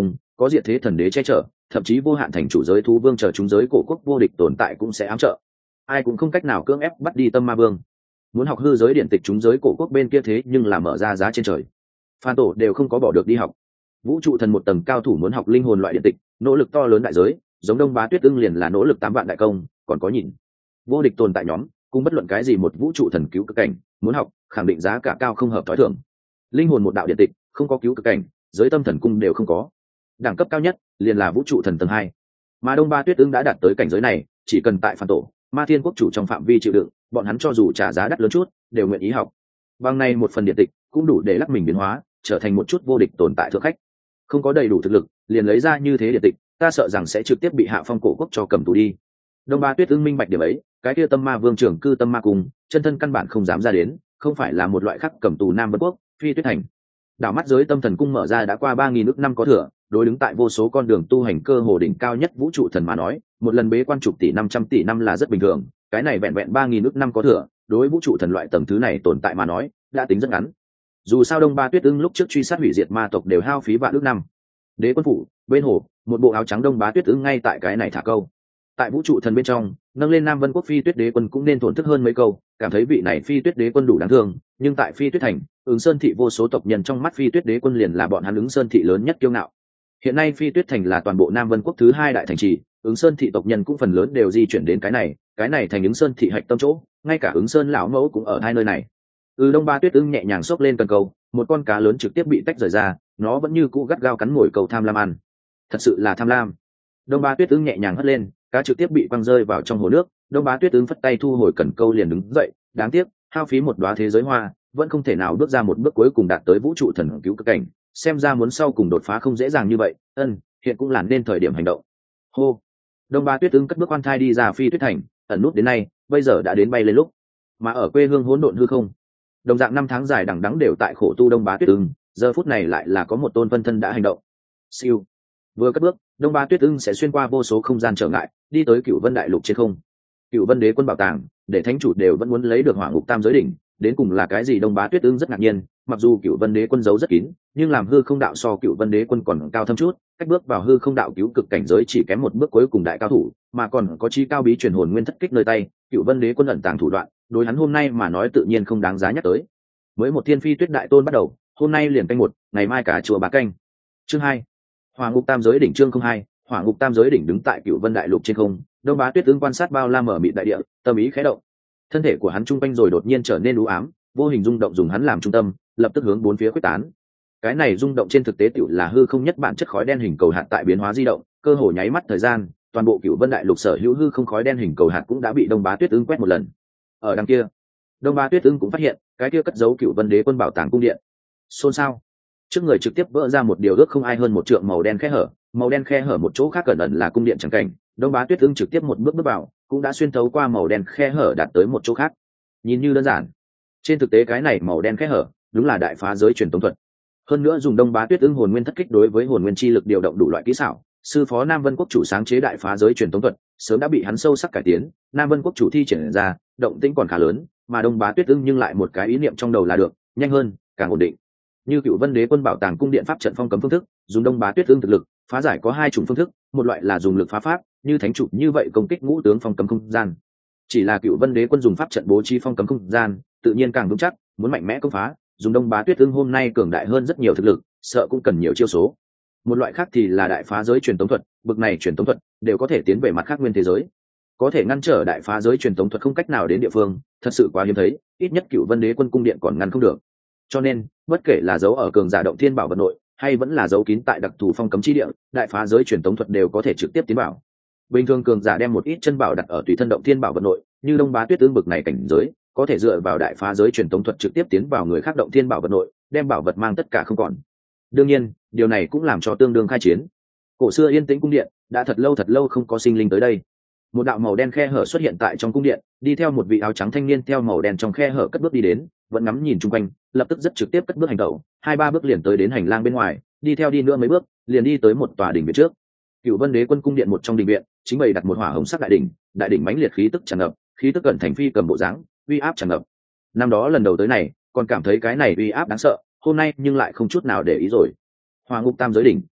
có diệt thế thần đế che chở, thậm chí vô hạn thành chủ giới thú vương chờ chúng giới cổ quốc vô địch tồn tại cũng sẽ ám trợ. Ai cũng không cách nào cưỡng ép bắt đi tâm ma vương. Muốn học hư giới điện tịch chúng giới cổ quốc bên kia thế nhưng là mở ra giá trên trời. Phan tổ đều không có bỏ được đi học. Vũ trụ thần một tầng cao thủ muốn học linh hồn loại điện tịch, nỗ lực to lớn đại giới, giống Đông Bá Tuyết Ưng liền là nỗ lực 8 vạn đại công, còn có nhìn. Vô địch tồn tại nhóm, cũng bất luận cái gì một vũ trụ thần cứu cực cảnh, muốn học, khẳng định giá cả cao không hợp thói thường. Linh hồn một đạo điện tịch, không có cứu cực cảnh, giới tâm thần cung đều không có. Đẳng cấp cao nhất liền là vũ trụ thần tầng 2. Mà Đông Ba Tuyết Ưng đã đạt tới cảnh giới này, chỉ cần tại Phan tổ, Ma Thiên quốc chủ trong phạm vi chịu đựng, bọn hắn cho dù trả giá đắt lớn chút, đều nguyện ý học. Bằng này một phần điện tịch, cũng đủ để lắc mình biến hóa, trở thành một chút vô địch tồn tại thượng khách. Không có đầy đủ thực lực, liền lấy ra như thế điện tịch, ta sợ rằng sẽ trực tiếp bị Hạ Phong cổ quốc cho cầm tù đi. Đông Ba Tuyết Ưng minh bạch điểm ấy, cái kia tâm ma vương trưởng cư tâm ma cung, chân thân căn bản không dám ra đến, không phải là một loại khác cầm tù Nam Vân quốc, Phi Tuyết thành. Đảo mắt giới tâm thần cung mở ra đã qua 3000 ức năm có thừa, đối đứng tại vô số con đường tu hành cơ hồ đỉnh cao nhất vũ trụ thần mà nói, một lần bế quan chục tỷ 500 tỷ năm là rất bình thường, cái này vẹn vẹn 3000 ức năm có thừa, đối vũ trụ thần loại tầng thứ này tồn tại mà nói, đã tính rất ngắn. Dù sao Đông Ba Tuyết Ưng lúc trước truy sát hủy diệt ma tộc đều hao phí vạn ức năm. Đế quân phủ, bên hồ, một bộ áo trắng Đông Bá Tuyết Ưng ngay tại cái này thả câu. Tại vũ trụ thần bên trong, nâng lên Nam Vân quốc Phi Tuyết đế quân cũng nên thổn thức hơn mấy câu, cảm thấy vị này Phi Tuyết đế quân đủ đáng thương, nhưng tại Phi Tuyết thành, Ứng Sơn thị vô số tộc nhân trong mắt Phi Tuyết đế quân liền là bọn hắn Ứng Sơn thị lớn nhất kiêu ngạo. Hiện nay Phi Tuyết thành là toàn bộ Nam Vân quốc thứ 2 đại thành trì, Ứng Sơn thị tộc nhân cũng phần lớn đều di chuyển đến cái này thành Ứng Sơn thị hạch tâm chỗ, ngay cả Ứng Sơn lão mẫu cũng ở hai nơi này. Đông Ba Tuyết Ưng nhẹ nhàng xốc lên cần câu, một con cá lớn trực tiếp bị tách rời ra, nó vẫn như cũ gắt gao cắn mồi cầu tham lam ăn. Thật sự là tham lam. Đông Ba Tuyết Ưng nhẹ nhàng hất lên, cá trực tiếp bị quăng rơi vào trong hồ nước. Đông Bá Tuyết Ưng phất tay thu hồi cần câu liền đứng dậy, đáng tiếc, hao phí một đóa thế giới hoa, vẫn không thể nào bước ra một bước cuối cùng đạt tới vũ trụ thần cứu cực cảnh, xem ra muốn sau cùng đột phá không dễ dàng như vậy. Hiện cũng là nên thời điểm hành động. Hô. Đông Ba Tuyết Ưng cất bước quan thai đi ra Phi Tuyết thành, ẩn nút đến nay, bây giờ đã đến bay lên lúc. Mà ở quê hương hỗn độn hư không, đồng dạng 5 tháng dài đằng đẵng đều tại khổ tu Đông Bá Tuyết Ưng, giờ phút này lại là có một tôn phân thân đã hành động. Siêu. Vừa cất bước, Đông Ba Tuyết Ưng sẽ xuyên qua vô số không gian trở ngại, đi tới Cửu Vân đại lục trên không. Cửu Vân đế quân bảo tàng, để thánh chủ đều vẫn muốn lấy được Hỏa Ngục Tam giới đỉnh, đến cùng là cái gì? Đông Bá Tuyết Ưng rất ngạc nhiên, mặc dù Cửu Vân đế quân giấu rất kín, nhưng làm hư không đạo so Cửu Vân đế quân còn cao thâm chút, cách bước vào hư không đạo cứu cực cảnh giới chỉ kém một bước cuối cùng đại cao thủ, mà còn có chi cao bí truyền hồn nguyên thất kích nơi tay, Cửu Vân đế quân ẩn tàng thủ đoạn, đối hắn hôm nay mà nói tự nhiên không đáng giá nhắc tới. Mới một Thiên Phi Tuyết đại tôn bắt đầu, hôm nay liền canh 1, ngày mai cả chùa Bá canh. Chương 2. Hỏa Ngục Tam giới đỉnh. Chương 02. Hỏa Ngục Tam giới đỉnh. Đứng tại Cửu Vân đại lục trên không, Đông Bá Tuyết Ưng quan sát bao la mở mịt đại địa, tâm ý khẽ động. Thân thể của hắn trung quanh rồi đột nhiên trở nên u ám, vô hình rung động dùng hắn làm trung tâm, lập tức hướng bốn phía quyết tán. Cái này rung động trên thực tế tựu là hư không nhất bản chất khói đen hình cầu hạt tại biến hóa di động, cơ hồ nháy mắt thời gian, toàn bộ Cửu Vân đại lục sở hữu hư không khói đen hình cầu hạt cũng đã bị Đông Bá Tuyết Ưng quét một lần. Ở đằng kia, Đông Bá Tuyết Ưng cũng phát hiện, cái kia cất giấu Cửu Vân đế quân bảo tàng cung điện. Xôn xao. Trước người trực tiếp vỡ ra một điều ước không ai hơn một trượng màu đen khe hở một chỗ khác cẩn ẩn là cung điện chẳng cảnh. Đông Bá Tuyết Ưng trực tiếp một bước bước vào, cũng đã xuyên thấu qua màu đen khe hở đạt tới một chỗ khác. Nhìn như đơn giản, trên thực tế cái này màu đen khe hở đúng là đại phá giới truyền tống thuật. Hơn nữa dùng Đông Bá Tuyết Ưng hồn nguyên thất kích đối với hồn nguyên chi lực điều động đủ loại kỹ xảo, sư phó Nam Vân quốc chủ sáng chế đại phá giới truyền tống thuật, sớm đã bị hắn sâu sắc cải tiến, Nam Vân quốc chủ thi triển ra, động tĩnh còn khá lớn, mà Đông Bá Tuyết Ưng nhưng lại một cái ý niệm trong đầu là được, nhanh hơn, càng ổn định. Như Cửu Vân đế quân bảo tàng cung điện pháp trận phong cấm phương thức, dùng Đông Bá Tuyết Ưng thực lực, phá giải có 2 chủng phương thức, một loại là dùng lực phá pháp, như thánh chủ như vậy công kích ngũ tướng phong cấm không gian. Chỉ là Cửu Vân đế quân dùng pháp trận bố trí phong cấm không gian, tự nhiên càng vững chắc, muốn mạnh mẽ công phá, dùng Đông Bá Tuyết Ưng hôm nay cường đại hơn rất nhiều thực lực, sợ cũng cần nhiều chiêu số. Một loại khác thì là đại phá giới truyền tống thuật, bực này truyền tống thuật đều có thể tiến về mặt khác nguyên thế giới, có thể ngăn trở đại phá giới truyền tống thuật không cách nào đến địa phương, thật sự quá hiếm thấy, ít nhất Cửu Vân đế quân cung điện còn ngăn không được. Cho nên, bất kể là dấu ở cường giả động thiên bảo vật nội, hay vẫn là dấu kín tại đặc thù phong cấm chi địa, đại phá giới truyền tống thuật đều có thể trực tiếp tiến vào. Bình thường cường giả đem một ít chân bảo đặt ở tùy thân động thiên bảo vật nội, như Đông Bá Tuyết Ưng bực này cảnh giới, có thể dựa vào đại phá giới truyền tống thuật trực tiếp tiến vào người khác động thiên bảo vật nội, đem bảo vật mang tất cả không còn. Đương nhiên, điều này cũng làm cho tương đương khai chiến. Cổ xưa yên tĩnh cung điện, đã thật lâu không có sinh linh tới đây. Một đạo màu đen khe hở xuất hiện tại trong cung điện, đi theo một vị áo trắng thanh niên theo màu đen trong khe hở cất bước đi đến, vẫn ngắm nhìn chung quanh, lập tức rất trực tiếp cất bước hành động, 2-3 bước liền tới đến hành lang bên ngoài, đi theo đi nữa mấy bước, liền đi tới một tòa đỉnh viện trước. Cửu Vân đế quân cung điện một trong đình viện, chính bày đặt một hỏa hồng sắc đại đỉnh mãnh liệt khí tức tràn ngập, khí tức cẩn thành phi cầm bộ dáng, uy áp tràn ngập. Năm đó lần đầu tới này, còn cảm thấy cái này uy áp đáng sợ, hôm nay nhưng lại không chút nào để ý rồi. Hỏa Ngục Tam giới đỉnh.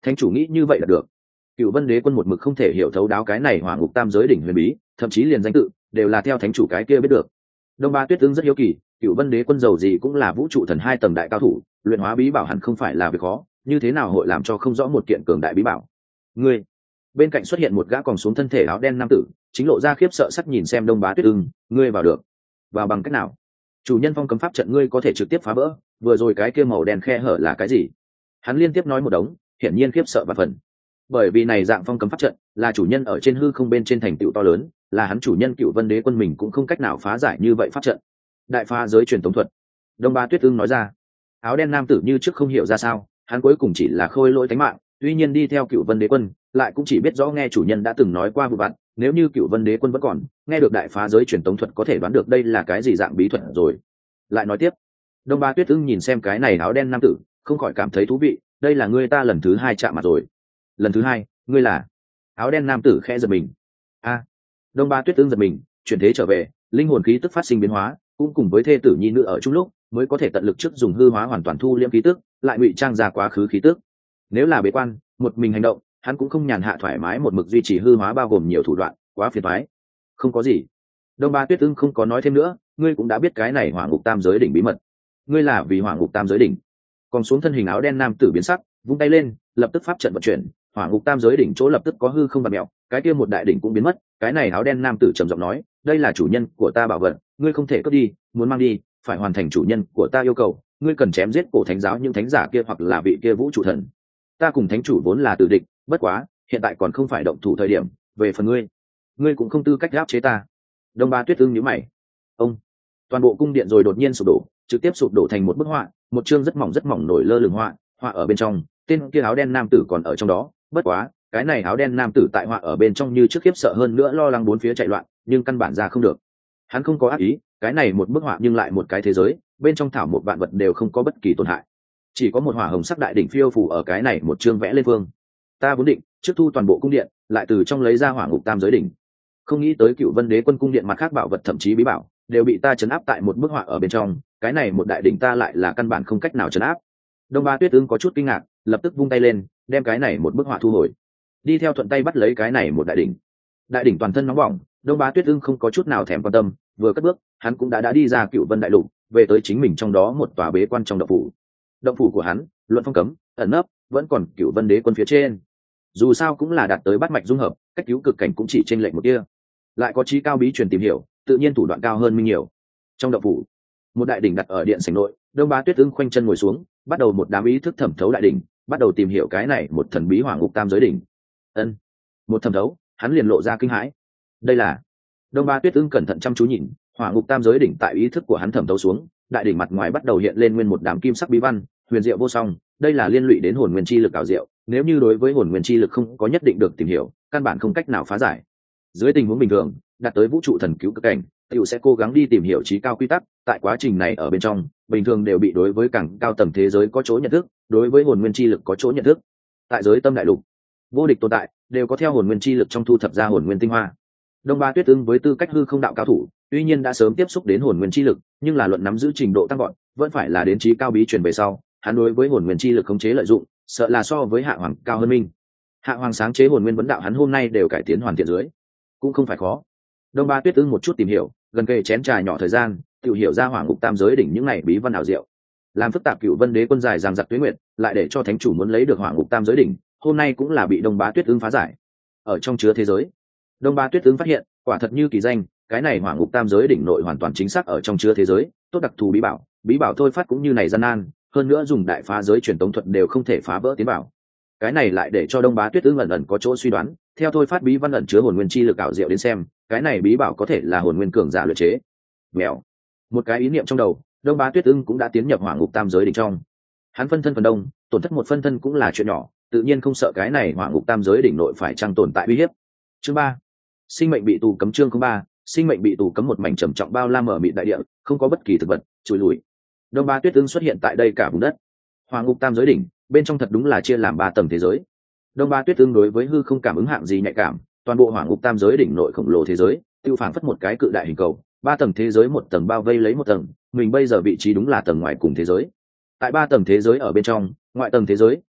thánh chủ nghĩ như vậy là được. Cựu Vân Đế Quân một mực không thể hiểu thấu đáo cái này hỏa ngục tam giới đỉnh huyền bí, thậm chí liền danh tự đều là theo thánh chủ cái kia biết được. Đông Ba Tuyết Ưng rất hiếu kỳ, Cựu Vân Đế Quân giàu gì cũng là vũ trụ thần 2 tầng đại cao thủ, luyện hóa bí bảo hẳn không phải là việc khó, như thế nào hội làm cho không rõ một kiện cường đại bí bảo. Ngươi, bên cạnh xuất hiện một gã còn xuống thân thể áo đen nam tử, chính lộ ra khiếp sợ sắc nhìn xem Đông Bá Tuyết Ưng, ngươi vào được, vào bằng cách nào? Chủ nhân phong cấm pháp trận ngươi có thể trực tiếp phá vỡ, vừa rồi cái kia màu đen khe hở là cái gì? Hắn liên tiếp nói một đống, hiển nhiên khiếp sợ và phần. Bởi vì này dạng phong cấm pháp trận là chủ nhân ở trên hư không bên trên thành tựu to lớn, là hắn chủ nhân Cựu Vân Đế Quân mình cũng không cách nào phá giải như vậy pháp trận. Đại phá giới truyền tống thuật. Đông Ba Tuyết Ưng nói ra. Áo đen nam tử như trước không hiểu ra sao, hắn cuối cùng chỉ là khôi lỗi tánh mạng, tuy nhiên đi theo Cựu Vân Đế Quân, lại cũng chỉ biết rõ nghe chủ nhân đã từng nói qua vụ vặt, nếu như Cựu Vân Đế Quân vẫn còn, nghe được đại phá giới truyền tống thuật có thể đoán được đây là cái gì dạng bí thuật rồi. Lại nói tiếp, Đông Ba Tuyết Ưng nhìn xem cái này áo đen nam tử, không khỏi cảm thấy thú vị, đây là ngươi ta lần thứ 2 chạm mặt rồi. Lần thứ 2, ngươi là? Áo đen nam tử khẽ giật mình. A. Đông Ba Tuyết Ưng giật mình, chuyển thế trở về, linh hồn khí tức phát sinh biến hóa, cũng cùng với thê tử nhi nữ ở chung lúc, mới có thể tận lực trước dùng hư hóa hoàn toàn thu liễm khí tức, lại ngụy trang ra quá khứ khí tức. Nếu là bế quan, một mình hành động, hắn cũng không nhàn hạ thoải mái một mực duy trì hư hóa bao gồm nhiều thủ đoạn, quá phiền toái. Không có gì. Đông Ba Tuyết Ưng không có nói thêm nữa, ngươi cũng đã biết cái này hỏa ngục tam giới đỉnh bí mật. Ngươi là vì hỏa ngục tam giới đỉnh. Còn xuống thân hình áo đen nam tử biến sắc, vung tay lên, lập tức pháp trận vận chuyển, hỏa ngục tam giới đỉnh chỗ lập tức có hư không bạt mèo, cái kia một đại đỉnh cũng biến mất. Cái này áo đen nam tử trầm giọng nói, đây là chủ nhân của ta bảo vật, ngươi không thể cướp đi, muốn mang đi, phải hoàn thành chủ nhân của ta yêu cầu, ngươi cần chém giết cổ thánh giáo những thánh giả kia hoặc là vị kia vũ trụ thần. Ta cùng thánh chủ vốn là tử địch, bất quá, hiện tại còn không phải động thủ thời điểm, về phần ngươi cũng không tư cách áp chế ta. Đông Ba Tuyết Ưng nhíu mày. Ông, toàn bộ cung điện rồi đột nhiên sụp đổ, trực tiếp sụp đổ thành một bức họa, một chương rất mỏng nổi lơ lửng họa, họa ở bên trong, tên kia áo đen nam tử còn ở trong đó, bất quá, cái này áo đen nam tử tại họa ở bên trong như trước khiếp sợ hơn nữa lo lắng bốn phía chạy loạn, nhưng căn bản ra không được. Hắn không có ác ý, cái này một bức họa nhưng lại một cái thế giới, bên trong thảo một vạn vật đều không có bất kỳ tổn hại. Chỉ có một hỏa hồng sắc đại đỉnh phiêu phù ở cái này một chương vẽ lên phương. Ta vốn định trước thu toàn bộ cung điện, lại từ trong lấy ra hỏa ngục tam giới đỉnh. Không nghĩ tới Cựu Vân Đế Quân cung điện mặt khác bảo vật thậm chí bí bảo đều bị ta trấn áp tại một bức họa ở bên trong, cái này một đại đỉnh ta lại là căn bản không cách nào trấn áp. Đông Ba Tuyết Ưng có chút kinh ngạc, lập tức vung tay lên, đem cái này một bức họa thu hồi, đi theo thuận tay bắt lấy cái này một đại đỉnh. Đại đỉnh toàn thân nóng bỏng, Đông Ba Tuyết Ưng không có chút nào thèm quan tâm, vừa cất bước, hắn cũng đã đi ra Cựu Vân đại lục, về tới chính mình trong đó một tòa bế quan trong động phủ. Động phủ của hắn, luận phong cấm, ẩn nấp, vẫn còn Cựu Vân Đế Quân phía trên. Dù sao cũng là đạt tới bát mạch dung hợp, cách cứu cực cảnh cũng chỉ chênh lệch một tia. Lại có trí cao bí truyền tìm hiểu, tự nhiên thủ đoạn cao hơn minh nhiều. Trong động phủ, một đại đỉnh đặt ở điện sảnh nội, Đông Ba Tuyết Ưng khoanh chân ngồi xuống, bắt đầu một đám ý thức thẩm thấu đại đỉnh, bắt đầu tìm hiểu cái này một thần bí hỏa ngục tam giới đỉnh. Ân, một thẩm thấu, hắn liền lộ ra kinh hãi. Đây là. Đông Ba Tuyết Ưng cẩn thận chăm chú nhìn, hỏa ngục tam giới đỉnh tại ý thức của hắn thẩm thấu xuống, đại đỉnh mặt ngoài bắt đầu hiện lên nguyên một đám kim sắc bí văn, huyền diệu vô song. Đây là liên lụy đến hồn nguyên chi lực ảo diệu, nếu như đối với hồn nguyên chi lực không có nhất định được tìm hiểu, căn bản không cách nào phá giải. Dưới tình huống bình thường, đạt tới vũ trụ thần cứu cực cảnh, tiểu sẽ cố gắng đi tìm hiểu trí cao quy tắc, tại quá trình này ở bên trong, bình thường đều bị đối với càng cao tầng thế giới có chỗ nhận thức, đối với hồn nguyên chi lực có chỗ nhận thức. Tại giới tâm đại lục, vô địch tồn tại, đều có theo hồn nguyên chi lực trong thu thập ra hồn nguyên tinh hoa. Đông Ba Tuyết Ưng với tư cách hư không đạo cao thủ, tuy nhiên đã sớm tiếp xúc đến hồn nguyên chi lực, nhưng là luận nắm giữ trình độ tăng gọn, vẫn phải là đến trí cao bí truyền về sau, hắn đối với hồn nguyên chi lực khống chế lợi dụng, sợ là so với Hạ Hoàng cao hơn mình. Hạ Hoàng sáng chế hồn nguyên vấn đạo hắn hôm nay đều cải tiến hoàn thiện dưới, cũng không phải khó. Đông Ba Tuyết Ưng một chút tìm hiểu, gần kề chén trà nhỏ thời gian, tự hiểu ra hỏa ngục tam giới đỉnh những này bí văn ảo diệu. Làm phức tạp Cựu Vân Đế Quân dài dằng dặc tuế nguyệt, lại để cho thánh chủ muốn lấy được hỏa ngục tam giới đỉnh, hôm nay cũng là bị Đông Ba Tuyết Ưng phá giải. Ở trong chứa thế giới, Đông Ba Tuyết Ưng phát hiện, quả thật như kỳ danh, cái này hỏa ngục tam giới đỉnh nội hoàn toàn chính xác ở trong chứa thế giới, tốt đặc thù bí bảo thôi phát cũng như này gian nan, hơn nữa dùng đại phá giới truyền tống thuật đều không thể phá vỡ tiến bảo. Cái này lại để cho Đông Bá Tuyết Ưng ẩn có chỗ suy đoán, theo thôi phát bí văn ẩn chứa hồn nguyên chi lực ảo diệu đến xem, cái này bí bảo có thể là hồn nguyên cường giả luyện chế. Mèo, một cái ý niệm trong đầu, Đông Bá Tuyết Ưng cũng đã tiến nhập hỏa ngục tam giới đỉnh trong. Hắn phân thân phần đông, tổn thất một phân thân cũng là chuyện nhỏ, tự nhiên không sợ cái này hỏa ngục tam giới đỉnh nội phải trang tồn tại uy hiếp. Chương 3, sinh mệnh bị tù cấm. Chương 03, sinh mệnh bị tù cấm. Một mảnh trầm trọng bao la mở mịt đại địa, không có bất kỳ thực vật, trùi lùi. Đông Bá Tuyết Ưng xuất hiện tại đây cả vùng đất. Hỏa ngục tam giới đỉnh, bên trong thật đúng là chia làm 3 tầng thế giới. Đông Bá Tuyết Ưng đối với hư không cảm ứng hạng gì nhạy cảm, toàn bộ hỏa ngục tam giới đỉnh nội khổng lồ thế giới, tiêu phản phất một cái cự đại hình cầu, 3 tầng thế giới một tầng bao vây lấy một tầng, mình bây giờ vị trí đúng là tầng ngoài cùng thế giới. Tại 3 tầng thế giới ở bên trong, ngoại tầng thế giới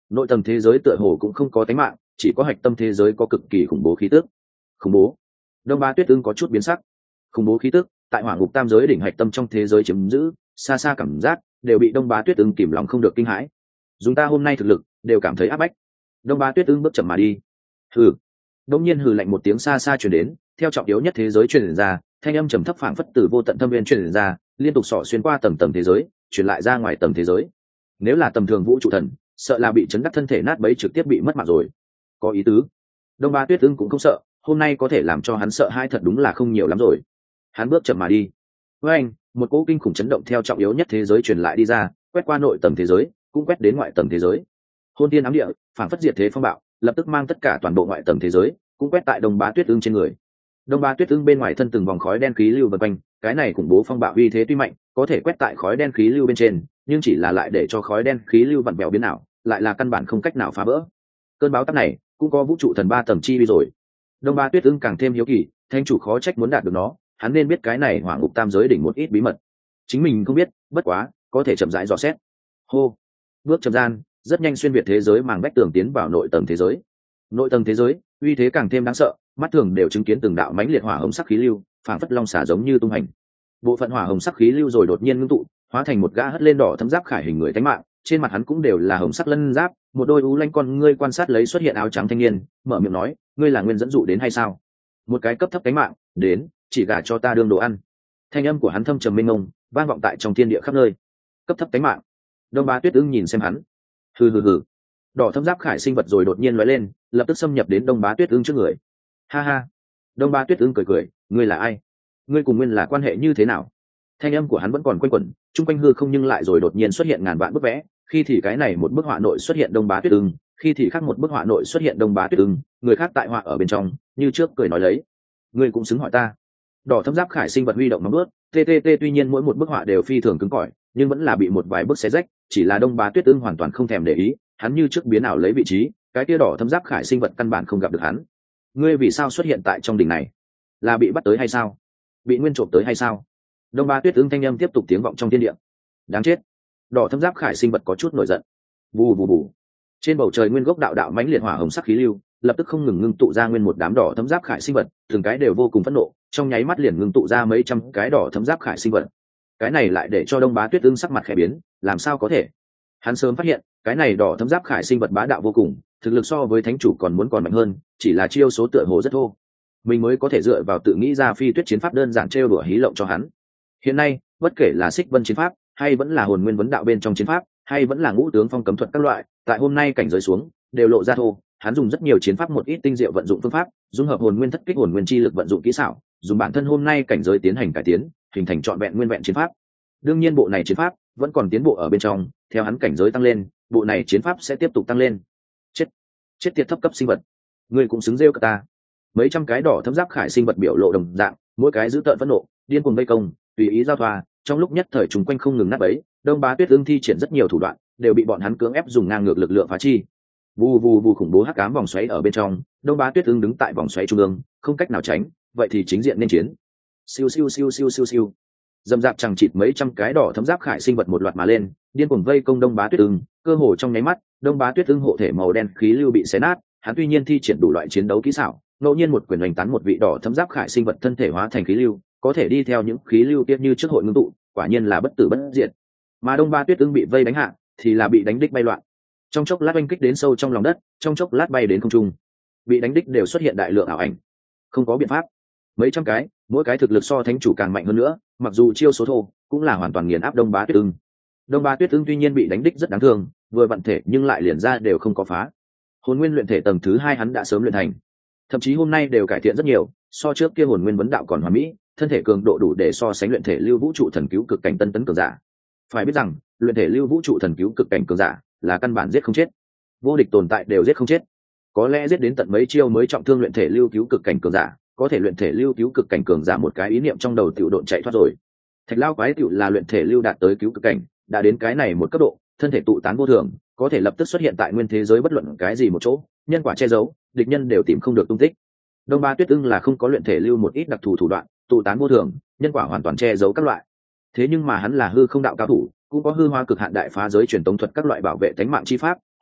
nội tầng thế giới tựa hồ cũng không có tánh mạng, chỉ có hạch tâm thế giới có cực kỳ khủng bố khí tức. Khủng bố. Đông Ba Tuyết Ưng có chút biến sắc. Khủng bố khí tức tại hỏa ngục tam giới đỉnh hạch tâm trong thế giới chiếm giữ, xa xa cảm giác đều bị Đông Ba Tuyết Ưng kìm lòng không được kinh hãi. Dùng ta hôm nay thực lực đều cảm thấy áp bách. Đông Ba Tuyết Ưng bước chậm mà đi. Hừ. Đông nhiên hừ lạnh một tiếng xa xa truyền đến, theo trọng yếu nhất thế giới truyền ra, thanh âm trầm thấp phảng phất từ vô tận thâm viên truyền ra, liên tục xỏ xuyên qua tầng tầng thế giới, truyền lại ra ngoài tầng thế giới. Nếu là tầm thường vũ trụ thần, sợ là bị chấn đắc thân thể nát bấy trực tiếp bị mất mạng rồi. Có ý tứ. Đông Ba Tuyết Ưng cũng không sợ, hôm nay có thể làm cho hắn sợ hai thật đúng là không nhiều lắm rồi. Hắn bước chậm mà đi. Với anh, một cỗ kinh khủng chấn động theo trọng yếu nhất thế giới truyền lại đi ra, quét qua nội tầng thế giới, cũng quét đến ngoại tầng thế giới. Hôn tiên ám địa, phảng phất diệt thế phong bạo, lập tức mang tất cả toàn bộ ngoại tầng thế giới, cũng quét tại Đông Bá Tuyết Ưng trên người. Đông Bá Tuyết Ưng bên ngoài thân từng vòng khói đen khí lưu vần quanh, cái này khủng bố phong bạo uy thế tuy mạnh, có thể quét tại khói đen khí lưu bên trên, nhưng chỉ là lại để cho khói đen khí lưu vặn vẹo biến ảo, lại là căn bản không cách nào phá vỡ. Cơn báo táp này cũng có vũ trụ thần 3 tầng chi vi rồi. Đông Ba Tuyết Ưng càng thêm hiếu kỳ, thanh chủ khó trách muốn đạt được nó, hắn nên biết cái này hỏa ngục tam giới đỉnh một ít bí mật. Chính mình không biết, bất quá có thể chậm rãi dò xét. Hô, bước chậm gian, rất nhanh xuyên việt thế giới màng bách tường tiến vào nội tầng thế giới. Nội tầng thế giới uy thế càng thêm đáng sợ, mắt thường đều chứng kiến từng đạo mãnh liệt hỏa hồng sắc khí lưu, phảng phất long xả giống như tung hành. Bộ phận hỏa hồng sắc khí lưu rồi đột nhiên ngưng tụ, hóa thành một gã hất lên đỏ thấm giáp khải hình người tánh mạng, trên mặt hắn cũng đều là hồng sắc lân giáp, một đôi u lanh con ngươi quan sát lấy xuất hiện áo trắng thanh niên, mở miệng nói, ngươi là nguyên dẫn dụ đến hay sao? Một cái cấp thấp tánh mạng, đến, chỉ gả cho ta đương đồ ăn. Thanh âm của hắn thâm trầm mênh mông, vang vọng tại trong thiên địa khắp nơi. Cấp thấp tánh mạng. Đông Ba Tuyết Ưng nhìn xem hắn. Hừ hừ hừ. Đỏ thâm giáp khải sinh vật rồi đột nhiên lóe lên, lập tức xâm nhập đến Đông Bá Tuyết Ưng trước người. Ha ha. Đông Ba Tuyết Ưng cười cười, ngươi là ai? Ngươi cùng nguyên là quan hệ như thế nào? Thanh âm của hắn vẫn còn quanh quẩn, chung quanh hư không nhưng lại rồi đột nhiên xuất hiện ngàn vạn bức vẽ, khi thì cái này một bức họa nội xuất hiện Đông Bá Tuyết Ưng, khi thì khác một bức họa nội xuất hiện Đông Bá Tuyết Ưng, người khác tại họa ở bên trong, như trước cười nói lấy, ngươi cũng xứng hỏi ta. Đỏ thâm giáp khải sinh vật huy động nóng bước, ttt tuy nhiên mỗi một bức họa đều phi thường cứng cỏi, nhưng vẫn là bị một vài bức xé rách, chỉ là Đông Bá Tuyết Ưng hoàn toàn không thèm để ý, hắn như trước biến ảo lấy vị trí, cái kia đỏ thâm giáp khải sinh vật căn bản không gặp được hắn. Ngươi vì sao xuất hiện tại trong đỉnh này? Là bị bắt tới hay sao? Bị nguyên trộm tới hay sao? Đông Ba Tuyết Ưng thanh âm tiếp tục tiếng vọng trong thiên địa. Đáng chết. Đỏ thâm giáp khải sinh vật có chút nổi giận. Vù vù vù. Trên bầu trời nguyên gốc đạo đạo mãnh liệt hỏa hồng sắc khí lưu, lập tức không ngừng ngưng tụ ra nguyên một đám đỏ thâm giáp khải sinh vật, từng cái đều vô cùng phẫn nộ, trong nháy mắt liền ngưng tụ ra mấy trăm cái đỏ thâm giáp khải sinh vật. Cái này lại để cho Đông Bá Tuyết Ưng sắc mặt khẽ biến, làm sao có thể? Hắn sớm phát hiện, cái này đỏ thâm giáp khải sinh vật bá đạo vô cùng, thực lực so với thánh chủ còn muốn còn mạnh hơn, chỉ là chiêu số tựa hồ rất thô. Mình mới có thể dựa vào tự nghĩ ra phi tuyết chiến pháp đơn giản trêu đùa hí lộng cho hắn. Hiện nay, bất kể là xích vân chiến pháp, hay vẫn là hồn nguyên vấn đạo bên trong chiến pháp, hay vẫn là ngũ tướng phong cấm thuật các loại, tại hôm nay cảnh giới xuống, đều lộ ra thô. Hắn dùng rất nhiều chiến pháp một ít tinh diệu vận dụng phương pháp, dung hợp hồn nguyên thất kích hồn nguyên chi lực vận dụng kỹ xảo, dùng bản thân hôm nay cảnh giới tiến hành cải tiến, hình thành trọn vẹn nguyên vẹn chiến pháp. Đương nhiên bộ này chiến pháp vẫn còn tiến bộ ở bên trong, theo hắn cảnh giới tăng lên, bộ này chiến pháp sẽ tiếp tục tăng lên. Chết tiệt thấp cấp sinh vật, ngươi cũng xứng rêu cả ta. Mấy trăm cái đỏ thâm giáp khải sinh vật biểu lộ đồng dạng, mỗi cái giữ tợn phẫn nộ, điên cuồng vây công, tùy ý giao thoa, trong lúc nhất thời chúng quanh không ngừng nát bấy. Đông Bá Tuyết Ưng thi triển rất nhiều thủ đoạn, đều bị bọn hắn cưỡng ép dùng ngang ngược lực lượng phá chi. Vù vù vù khủng bố hắc ám vòng xoáy ở bên trong, Đông Bá Tuyết Ưng đứng tại vòng xoáy trung ương, không cách nào tránh, vậy thì chính diện nên chiến. Siêu siêu siêu siêu siêu siêu. Dầm dạp chẳng chịt mấy trăm cái đỏ thấm giáp khải sinh vật một loạt mà lên, điên cuồng vây công Đông Bá Tuyết Ưng, cơ hồ trong nháy mắt, Đông Bá Tuyết Ưng hộ thể màu đen khí lưu bị xé nát, hắn tuy nhiên thi triển đủ loại chiến đấu kỹ xảo, ngẫu nhiên một quyền đánh tán một vị đỏ thấm giáp khải sinh vật thân thể hóa thành khí lưu, có thể đi theo những khí lưu tiếp như trước hội ngưng tụ, quả nhiên là bất tử bất diệt. Mà Đông Bá Tuyết Ưng bị vây đánh hạ, thì là bị đánh đích bay loạn. Trong chốc lát oanh kích đến sâu trong lòng đất, trong chốc lát bay đến không trung. Bị đánh đích đều xuất hiện đại lượng ảo ảnh. Không có biện pháp. Mấy trăm cái, mỗi cái thực lực so thánh chủ càng mạnh hơn nữa, mặc dù chiêu số thô, cũng là hoàn toàn nghiền áp Đông Bá Tuyết Ưng. Đông Bá Tuyết Ưng tuy nhiên bị đánh đích rất đáng thương, vừa vận thể nhưng lại liền ra đều không có phá. Hồn nguyên luyện thể tầng thứ 2 hắn đã sớm luyện thành, thậm chí hôm nay đều cải thiện rất nhiều, so trước kia hồn nguyên vấn đạo còn hoàn mỹ, thân thể cường độ đủ để so sánh luyện thể lưu vũ trụ thần cứu cực cảnh tân tấn cường giả. Phải biết rằng, luyện thể lưu vũ trụ thần cứu cực cảnh cường giả là căn bản giết không chết, vô địch tồn tại đều giết không chết. Có lẽ giết đến tận mấy chiêu mới trọng thương luyện thể lưu cứu cực cảnh cường giả, có thể luyện thể lưu cứu cực cảnh cường giả một cái ý niệm trong đầu tiểu độn chạy thoát rồi. Thạch Lao quái tiểu là luyện thể lưu đạt tới cứu cực cảnh, đã đến cái này một cấp độ, thân thể tụ tán vô thường, có thể lập tức xuất hiện tại nguyên thế giới bất luận cái gì một chỗ, nhân quả che giấu, địch nhân đều tìm không được tung tích. Đông Bá Tuyết Ưng là không có luyện thể lưu một ít đặc thù thủ đoạn, tụ tán vô thường, nhân quả hoàn toàn che giấu các loại. Thế nhưng mà hắn là hư không đạo cao thủ, cũng có hư hoa cực hạn đại phá giới truyền tống thuật các loại bảo vệ tính mạng chi pháp,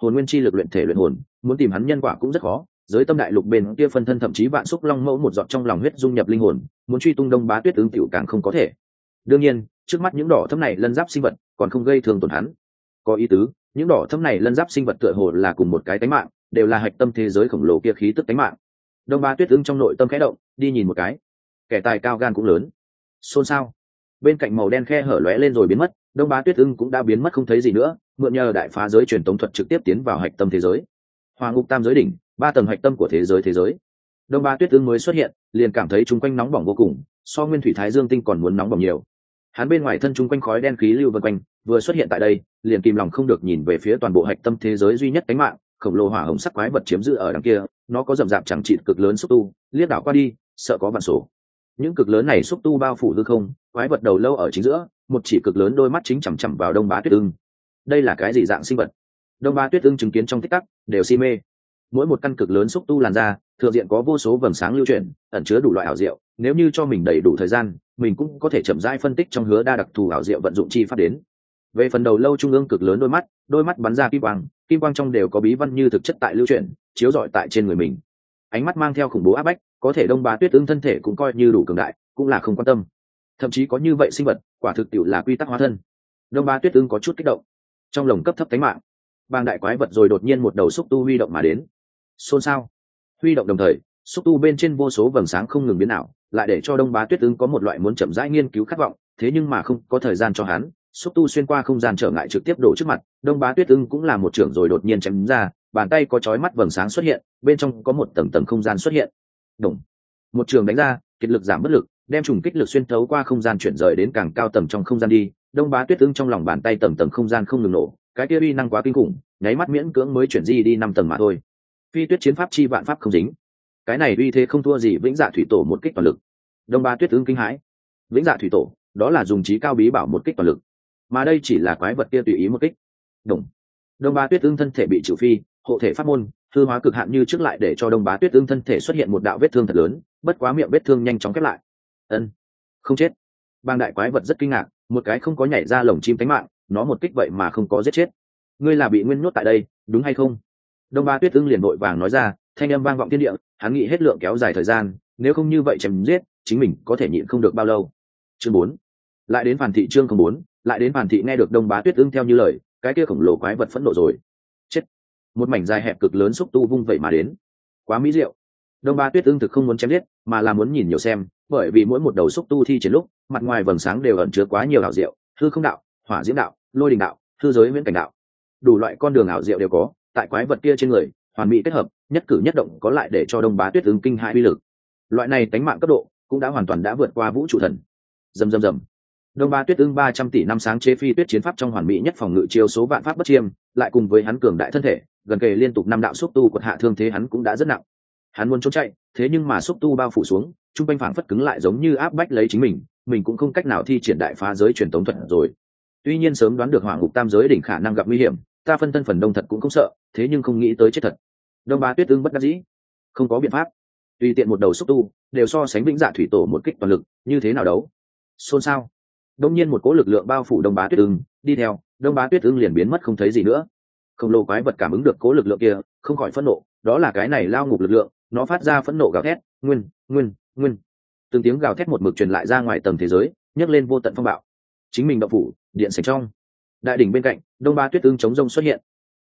hồn nguyên chi lực luyện thể luyện hồn, muốn tìm hắn nhân quả cũng rất khó. Giới tâm đại lục bên kia phân thân thậm chí vạn xúc long mẫu một giọt trong lòng huyết dung nhập linh hồn, muốn truy tung Đông Bá Tuyết Ưng tiểu càng không có thể. Đương nhiên, trước mắt những đỏ thẫm này lân giáp sinh vật còn không gây thương tổn hắn. Có ý tứ, những đỏ thẫm này lân giáp sinh vật tựa hồ là cùng một cái tánh mạng, đều là hạch tâm thế giới khổng lồ kia khí tức tánh mạng. Đông Bá Tuyết Ưng trong nội tâm khẽ động, đi nhìn một cái. Kẻ tài cao gan cũng lớn. Xôn xao. Bên cạnh màu đen khe hở lóe lên rồi biến mất, Đông Bá Tuyết Ưng cũng đã biến mất không thấy gì nữa, mượn nhờ đại phá giới truyền tống thuật trực tiếp tiến vào hạch tâm thế giới. Hỏa ngục tam giới đỉnh, 3 tầng hạch tâm của thế giới. Đông Bá Tuyết Ưng mới xuất hiện, liền cảm thấy chung quanh nóng bỏng vô cùng, so nguyên thủy thái dương tinh còn muốn nóng bỏng nhiều. Hắn bên ngoài thân chung quanh khói đen khí lưu vần quanh, vừa xuất hiện tại đây, liền kìm lòng không được nhìn về phía toàn bộ hạch tâm thế giới duy nhất cánh mạng, khổng lồ hỏa hồng sắc quái vật chiếm giữ ở đằng kia, nó có rậm rạp chẳng chịt cực lớn xúc tu, liếc đảo qua đi, sợ có vạn số. Những cực lớn này xúc tu bao phủ hư không, quái vật đầu lâu ở chính giữa, một chỉ cực lớn đôi mắt chính chằm chằm vào Đông Bá Tuyết Ưng. Đây là cái gì dạng sinh vật? Đông Bá Tuyết Ưng chứng kiến trong tích tắc, đều si mê. Mỗi một căn cực lớn xúc tu làn ra, thượng diện có vô số vầng sáng lưu chuyển, ẩn chứa đủ loại ảo diệu, nếu như cho mình đầy đủ thời gian, mình cũng có thể chậm rãi phân tích trong hứa đa đặc thù ảo diệu vận dụng chi pháp đến. Về phần đầu lâu trung ương cực lớn đôi mắt bắn ra kim quang trong đều có bí văn như thực chất tại lưu chuyển, chiếu rọi tại trên người mình. Ánh mắt mang theo khủng bố áp bách, có thể Đông Bá Tuyết Ưng thân thể cũng coi như đủ cường đại, cũng là không quan tâm. Thậm chí có như vậy sinh vật, quả thực tiệu là quy tắc hóa thân. Đông Bá Tuyết Ưng có chút kích động, trong lồng cấp thấp cánh mạng, bang đại quái vật rồi đột nhiên một đầu xúc tu huy động mà đến. Xôn xao. Huy động đồng thời, xúc tu bên trên vô số vầng sáng không ngừng biến ảo, lại để cho Đông Bá Tuyết Ưng có một loại muốn chậm rãi nghiên cứu khát vọng, thế nhưng mà không có thời gian cho hắn. Xúc tu xuyên qua không gian trở ngại trực tiếp đổ trước mặt, Đông Bá Tuyết Ưng cũng là một trưởng rồi đột nhiên chém ra, bàn tay có chói mắt vầng sáng xuất hiện, bên trong có một tầng tầng không gian xuất hiện. Đùng. Một trường đánh ra, kiệt lực giảm bất lực, đem trùng kích lực xuyên thấu qua không gian chuyển rời đến càng cao tầng trong không gian đi. Đông Bá Tuyết Ưng trong lòng bàn tay tầng tầng không gian không ngừng nổ, cái kia uy năng quá kinh khủng, nháy mắt miễn cưỡng mới chuyển di đi 5 tầng mà thôi. Phi Tuyết chiến pháp chi vạn pháp không dính, cái này uy thế không thua gì Vĩnh Dạ thủy tổ một kích toàn lực. Đông Bá Tuyết Ưng kinh hãi. Vĩnh Dạ thủy tổ, đó là dùng chí cao bí bảo một kích toàn lực, mà đây chỉ là quái vật kia tùy ý một kích. Đồng. Đông Bá Tuyết Ưng thân thể bị trừ phi, hộ thể pháp môn hư hóa cực hạn như trước lại để cho Đông Bá Tuyết Ưng thân thể xuất hiện một đạo vết thương thật lớn, bất quá miệng vết thương nhanh chóng khép lại. Ân, không chết. Bang đại quái vật rất kinh ngạc, một cái không có nhảy ra lồng chim cánh mạng, nó một kích vậy mà không có giết chết. Ngươi là bị nguyên nhốt tại đây, đúng hay không? Đông Bá Tuyết Ưng liền vội vàng nói ra, thanh âm vang vọng thiên địa, hắn nghĩ hết lượng kéo dài thời gian, nếu không như vậy chém giết, chính mình có thể nhịn không được bao lâu. Chương 4. Lại đến Phản thị chương 04, lại đến Phản thị nghe được Đông Bá Tuyết Ưng theo như lời, cái kia khổng lồ quái vật phẫn nộ rồi. Chết. Một mảnh dài hẹp cực lớn xúc tu vung vậy mà đến. Quá mỹ diệu. Đông Bá Tuyết Ưng thực không muốn chém giết, mà là muốn nhìn nhiều xem, bởi vì mỗi một đầu xúc tu thi triển lúc, mặt ngoài vầng sáng đều ẩn chứa quá nhiều ảo diệu, hư không đạo, hỏa diễm đạo, lôi đình đạo, hư giới viễn cảnh đạo. Đủ loại con đường ảo diệu đều có, tại quái vật kia trên người, hoàn mỹ kết hợp, nhất cử nhất động có lại để cho Đông Bá Tuyết Ưng kinh hãi uy lực. Loại này tánh mạng cấp độ, cũng đã hoàn toàn đã vượt qua vũ trụ thần. Rầm rầm rầm. Đông Bá Tuyết Ưng 300 tỷ năm sáng chế phi tuyết chiến pháp trong hoàn mỹ nhất phòng ngự chiêu số vạn pháp bất chiêm, lại cùng với hắn cường đại thân thể, gần kề liên tục 5 đạo xúc tu quật hạ thương thế hắn cũng đã rất nặng. Hắn muốn trốn chạy, thế nhưng mà xúc tu bao phủ xuống, trung quanh phảng phất cứng lại giống như áp bách lấy chính mình cũng không cách nào thi triển đại phá giới truyền tống thuật rồi. Tuy nhiên sớm đoán được hỏa ngục tam giới đỉnh khả năng gặp nguy hiểm, ta phân thân phần đông thật cũng không sợ, thế nhưng không nghĩ tới chết thật. Đông Bá Tuyết Ưng bất đắc dĩ, không có biện pháp, tùy tiện một đầu xúc tu đều so sánh Vĩnh Dạ thủy tổ một kích toàn lực, như thế nào đấu? Xôn xao. Đông nhiên một cỗ lực lượng bao phủ Đông Bá Tuyết Ưng, đi theo, Đông Bá Tuyết Ưng liền biến mất không thấy gì nữa. Khổng lồ quái vật cảm ứng được cỗ lực lượng kia, không khỏi phẫn nộ, đó là cái này lao ngục lực lượng, nó phát ra phẫn nộ gào thét, nguyên. Từng tiếng gào thét một mực truyền lại ra ngoài tầng thế giới, nhấc lên vô tận phong bạo. Chính mình động phủ, điện sảnh trong. Đại đỉnh bên cạnh, Đông Bá Tuyết Ưng chống rông xuất hiện.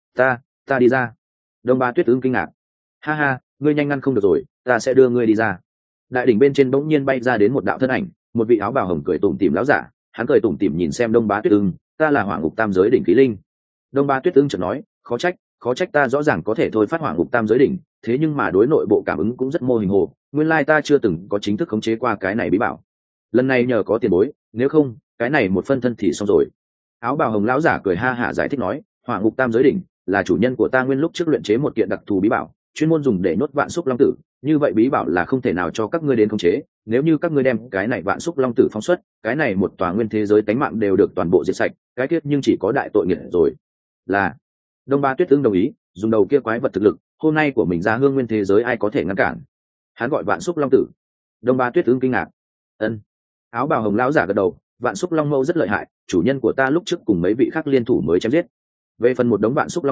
Ta đi ra. Đông Bá Tuyết Ưng kinh ngạc. Ha ha, ngươi nhanh ngăn không được rồi, ta sẽ đưa ngươi đi ra. Đại đỉnh bên trên bỗng nhiên bay ra đến một đạo thân ảnh, một vị áo bào hồng cười tủm tỉm lão giả, hắn cười tủm tỉm nhìn xem Đông Bá Tuyết Ưng, ta là Hỏa Ngục Tam giới đỉnh khí linh. Đông Bá Tuyết Ưng chợt nói, khó trách ta rõ ràng có thể thôi phát Hỏa Ngục Tam giới đỉnh, thế nhưng mà đối nội bộ cảm ứng cũng rất mô hình hồ, nguyên lai ta chưa từng có chính thức khống chế qua cái này bí bảo. Lần này nhờ có tiền bối, nếu không, cái này một phân thân thì xong rồi. Áo bào hồng lão giả cười ha hả giải thích nói, Hỏa Ngục Tam giới đỉnh là chủ nhân của ta nguyên lúc trước luyện chế một kiện đặc thù bí bảo, chuyên môn dùng để nhốt vạn xúc long tử, như vậy bí bảo là không thể nào cho các ngươi đến khống chế, nếu như các ngươi đem cái này vạn xúc long tử phóng xuất, cái này một tòa nguyên thế giới tánh mạng đều được toàn bộ diệt sạch, cái kết nhưng chỉ có đại tội nghiệp rồi. Là Đông Bá Tuyết Ưng đồng ý, dùng đầu kia quái vật thực lực, hôm nay của mình ra hương nguyên thế giới ai có thể ngăn cản. Hắn gọi vạn xúc long tử. Đông Bá Tuyết Ưng kinh ngạc. Ân. Áo bào hồng lão giả gật đầu, vạn xúc long mẫu rất lợi hại, chủ nhân của ta lúc trước cùng mấy vị khác liên thủ mới chém giết. Về phần một đống vạn xúc long tử,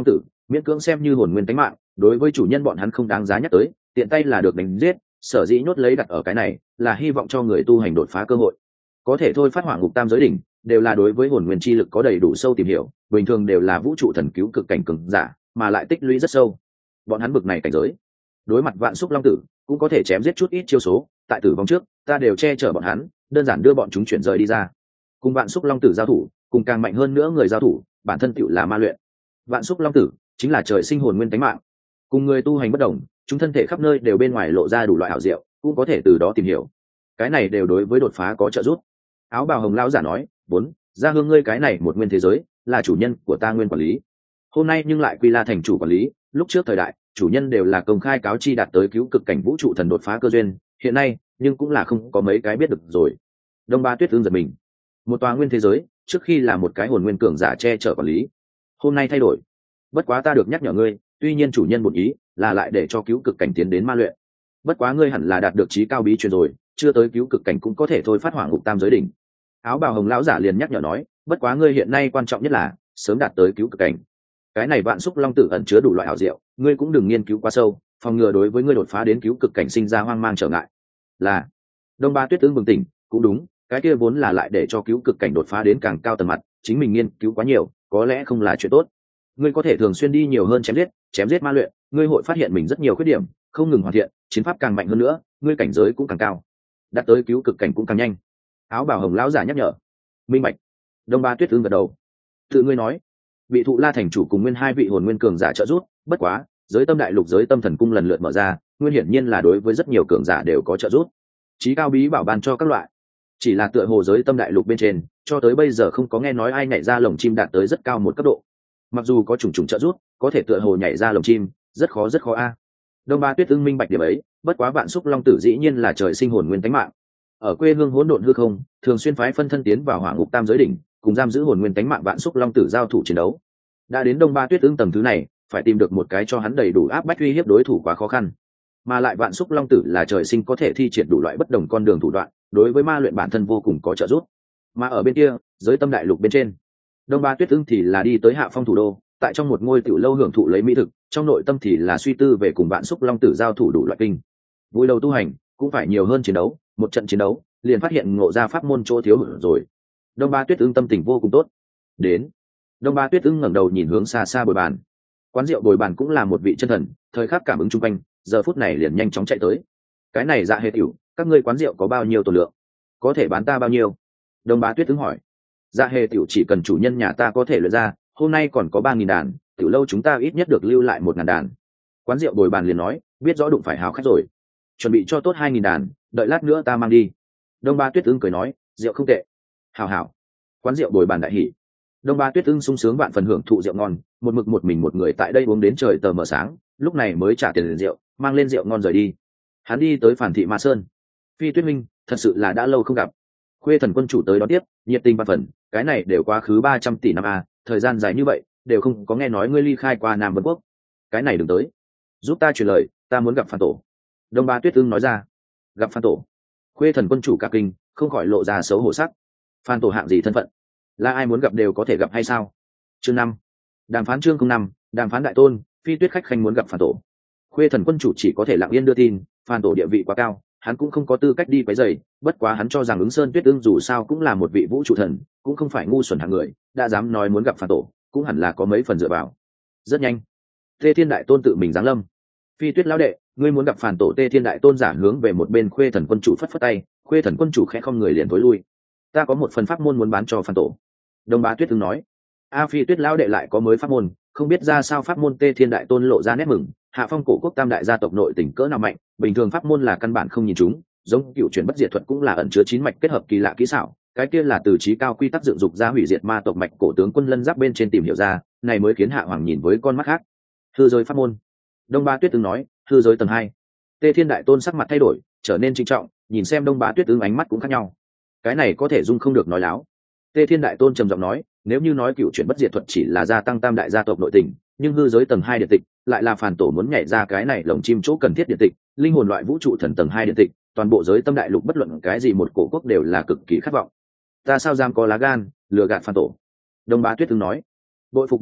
miễn cưỡng xem như hồn nguyên tánh mạng, đối với chủ nhân bọn hắn không đáng giá nhắc tới, tiện tay là được đánh giết. Sở dĩ nhốt lấy đặt ở cái này là hy vọng cho người tu hành đột phá cơ hội, có thể thôi phát hỏa ngục tam giới đỉnh, đều là đối với hồn nguyên chi lực có đầy đủ sâu tìm hiểu, bình thường đều là vũ trụ thần cứu cực cảnh cường giả, mà lại tích lũy rất sâu. Bọn hắn bực này cảnh giới, đối mặt vạn xúc long tử cũng có thể chém giết chút ít chiêu số, tại tử vong trước ta đều che chở bọn hắn, đơn giản đưa bọn chúng chuyển rời đi ra. Cùng vạn xúc long tử giao thủ, cùng càng mạnh hơn nữa người giao thủ, bản thân tựu là ma luyện. Vạn xúc long tử chính là trời sinh hồn nguyên tánh mạng, cùng người tu hành bất đồng, chúng thân thể khắp nơi đều bên ngoài lộ ra đủ loại ảo diệu, cũng có thể từ đó tìm hiểu, cái này đều đối với đột phá có trợ giúp. Áo bào hồng lão giả nói, bốn gia hương ngươi cái này một nguyên thế giới là chủ nhân của ta nguyên quản lý, hôm nay nhưng lại quy la thành chủ quản lý. Lúc trước thời đại chủ nhân đều là công khai cáo chi đạt tới cứu cực cảnh vũ trụ thần đột phá cơ duyên, hiện nay nhưng cũng là không có mấy cái biết được rồi. Đông Ba Tuyết Ương giật mình, một tòa nguyên thế giới trước khi là một cái hồn nguyên cường giả che chở quản lý, hôm nay thay đổi. Bất quá ta được nhắc nhở ngươi, tuy nhiên chủ nhân bổn ý là lại để cho cứu cực cảnh tiến đến ma luyện, bất quá ngươi hẳn là đạt được trí cao bí truyền rồi, chưa tới cứu cực cảnh cũng có thể thôi phát hỏa ngục tam giới đỉnh. Áo bào hồng lão giả liền nhắc nhở nói, bất quá ngươi hiện nay quan trọng nhất là sớm đạt tới cứu cực cảnh. Cái này vạn xúc long tử ẩn chứa đủ loại hảo diệu, ngươi cũng đừng nghiên cứu quá sâu, phòng ngừa đối với ngươi đột phá đến cứu cực cảnh sinh ra hoang mang trở ngại. Là Đông Ba Tuyết Ương bừng tỉnh, cũng đúng, cái kia vốn là lại để cho cứu cực cảnh đột phá đến càng cao tầng mặt, chính mình nghiên cứu quá nhiều có lẽ không là chuyện tốt. Ngươi có thể thường xuyên đi nhiều hơn chém giết ma luyện, ngươi hội phát hiện mình rất nhiều khuyết điểm, không ngừng hoàn thiện, chiến pháp càng mạnh hơn nữa, ngươi cảnh giới cũng càng cao, đạt tới cứu cực cảnh cũng càng nhanh. Áo bào hồng lão giả nhắc nhở. Minh bạch. Đông Ba Tuyết Ương gật đầu. Tự ngươi nói, vị thụ la thành chủ cùng nguyên hai vị hồn nguyên cường giả trợ giúp, bất quá giới tâm đại lục giới tâm thần cung lần lượt mở ra, nguyên hiển nhiên là đối với rất nhiều cường giả đều có trợ giúp. Chí cao bí bảo ban cho các loại, chỉ là tựa hồ giới tâm đại lục bên trên cho tới bây giờ không có nghe nói ai nhảy ra lồng chim đạt tới rất cao một cấp độ. Mặc dù có trùng trùng trợ giúp, có thể tựa hồ nhảy ra lồng chim rất khó a. Đông Ba Tuyết Ưng minh bạch điểm ấy, bất quá vạn xúc long tử dĩ nhiên là trời sinh hồn nguyên tánh mạng, ở quê hương hỗn độn hư không thường xuyên phái phân thân tiến vào hỏa ngục tam giới đỉnh, cùng giam giữ hồn nguyên tánh mạng vạn xúc long tử giao thủ chiến đấu. Đã đến Đông Ba Tuyết Ưng tầng thứ này, phải tìm được một cái cho hắn đầy đủ áp bách uy hiếp đối thủ quá khó khăn, mà lại vạn xúc long tử là trời sinh có thể thi triển đủ loại bất đồng con đường thủ đoạn, đối với ma luyện bản thân vô cùng có trợ giúp. Mà ở bên kia giới tâm đại lục bên trên, Đông Ba Tuyết Ưng thì là đi tới hạ phong thủ đô, tại trong một ngôi tiểu lâu hưởng thụ lấy mỹ thực, trong nội tâm thì là suy tư về cùng vạn xúc long tử giao thủ đủ loại kinh. Vui đầu tu hành cũng phải nhiều hơn chiến đấu, một trận chiến đấu liền phát hiện ngộ ra pháp môn chỗ thiếu hụt rồi. Đông Ba Tuyết Ưng tâm tình vô cùng tốt. Đến, Đông Ba Tuyết Ưng ngẩng đầu nhìn hướng xa xa bồi bàn. Quán rượu bồi bàn cũng là một vị chân thần, thời khắc cảm ứng chung quanh, giờ phút này liền nhanh chóng chạy tới. Cái này Dạ Hề tiểu, các ngươi quán rượu có bao nhiêu tổ lượng, có thể bán ta bao nhiêu? Đông Bá Tuyết Ưng hỏi. Dạ Hề tiểu chỉ cần chủ nhân nhà ta có thể luyện ra, hôm nay còn có 3.000 đàn, tiểu lâu chúng ta ít nhất được lưu lại 1.000 đàn. Quán rượu bồi bàn liền nói, biết rõ đụng phải hào khách rồi, chuẩn bị cho tốt 2.000 đàn, đợi lát nữa ta mang đi. Đông Ba Tuyết Ưng cười nói, rượu không tệ. Hào hảo. Quán rượu bồi bàn đại hỉ. Đông Ba Tuyết Ưng sung sướng vạn phần hưởng thụ rượu ngon, một mực một mình một người tại đây uống đến trời tờ mờ sáng, lúc này mới trả tiền rượu, mang lên rượu ngon rời đi. Hắn đi tới Phản Thị Ma Sơn. Phi Tuyết Minh, thật sự là đã lâu không gặp. Khuê Thần quân chủ tới đón tiếp, nhiệt tình vạn phần, cái này đều quá khứ 300 tỷ năm a, thời gian dài như vậy đều không có nghe nói ngươi ly khai qua Nam Vân Quốc. Cái này đừng tới, giúp ta truyền lời, ta muốn gặp Phan Tổ. Đông Ba Tuyết Ưng nói ra. Gặp Phan Tổ? Khuê Thần quân chủ cả kinh, không khỏi lộ ra xấu hổ sắc. Phan Tổ hạng gì thân phận, là ai muốn gặp đều có thể gặp hay sao? Chương 5. Đàm phán chương 5, đàm phán đại tôn, Phi Tuyết khách khanh muốn gặp Phan Tổ. Khuê Thần quân chủ chỉ có thể lặng yên đưa tin, Phan Tổ địa vị quá cao, hắn cũng không có tư cách đi quấy rầy, bất quá hắn cho rằng ứng Sơn Tuyết Ưng dù sao cũng là một vị vũ trụ thần, cũng không phải ngu xuẩn hạng người, đã dám nói muốn gặp Phan Tổ, cũng hẳn là có mấy phần dựa vào. Rất nhanh, Tê Thiên đại tôn tự mình giáng lâm. Phi Tuyết lão đệ, ngươi muốn gặp Phan Tổ? Tê Thiên đại tôn giả hướng về một bên Khuê Thần quân chủ phất phất tay, Khuê Thần quân chủ khẽ không người liền tối lui. Ta có một phần pháp môn muốn bán cho Phan Tổ. Đông Bá Tuyết Ưng nói. A Phi Tuyết lão đệ lại có mới pháp môn, không biết ra sao pháp môn? Tê Thiên đại tôn lộ ra nét mừng, hạ phong cổ quốc tam đại gia tộc nội tình cỡ nào mạnh, bình thường pháp môn là căn bản không nhìn chúng, giống cựu chuyển bất diệt thuật cũng là ẩn chứa 9 mạch kết hợp kỳ lạ kỹ xảo, cái kia là từ trí cao quy tắc dựng dục ra hủy diệt ma tộc mạch cổ tướng quân lân giáp bên trên tìm hiểu ra, này mới khiến hạ hoàng nhìn với con mắt khác. Hư giới pháp môn. Đông Bá Tuyết Ưng nói. Hư giới tầng 2. Tê Thiên đại tôn sắc mặt thay đổi, trở nên trinh trọng, nhìn xem Đông Bá Tuyết Ưng ánh mắt cũng khác nhau. Cái này có thể dung không được nói láo. Tê Thiên đại tôn trầm giọng nói, nếu như nói cựu chuyển bất diệt thuật chỉ là gia tăng tam đại gia tộc nội tình, nhưng hư giới tầng 2 điện tịch lại là Phản Tổ muốn nhảy ra cái này lồng chim chỗ cần thiết điện tịch, linh hồn loại vũ trụ thần tầng 2 điện tịch, toàn bộ giới tâm đại lục bất luận cái gì một cổ quốc đều là cực kỳ khát vọng. Ta sao dám có lá gan lừa gạt Phản Tổ? Đông Bá Tuyết Ưng nói. Bội phục,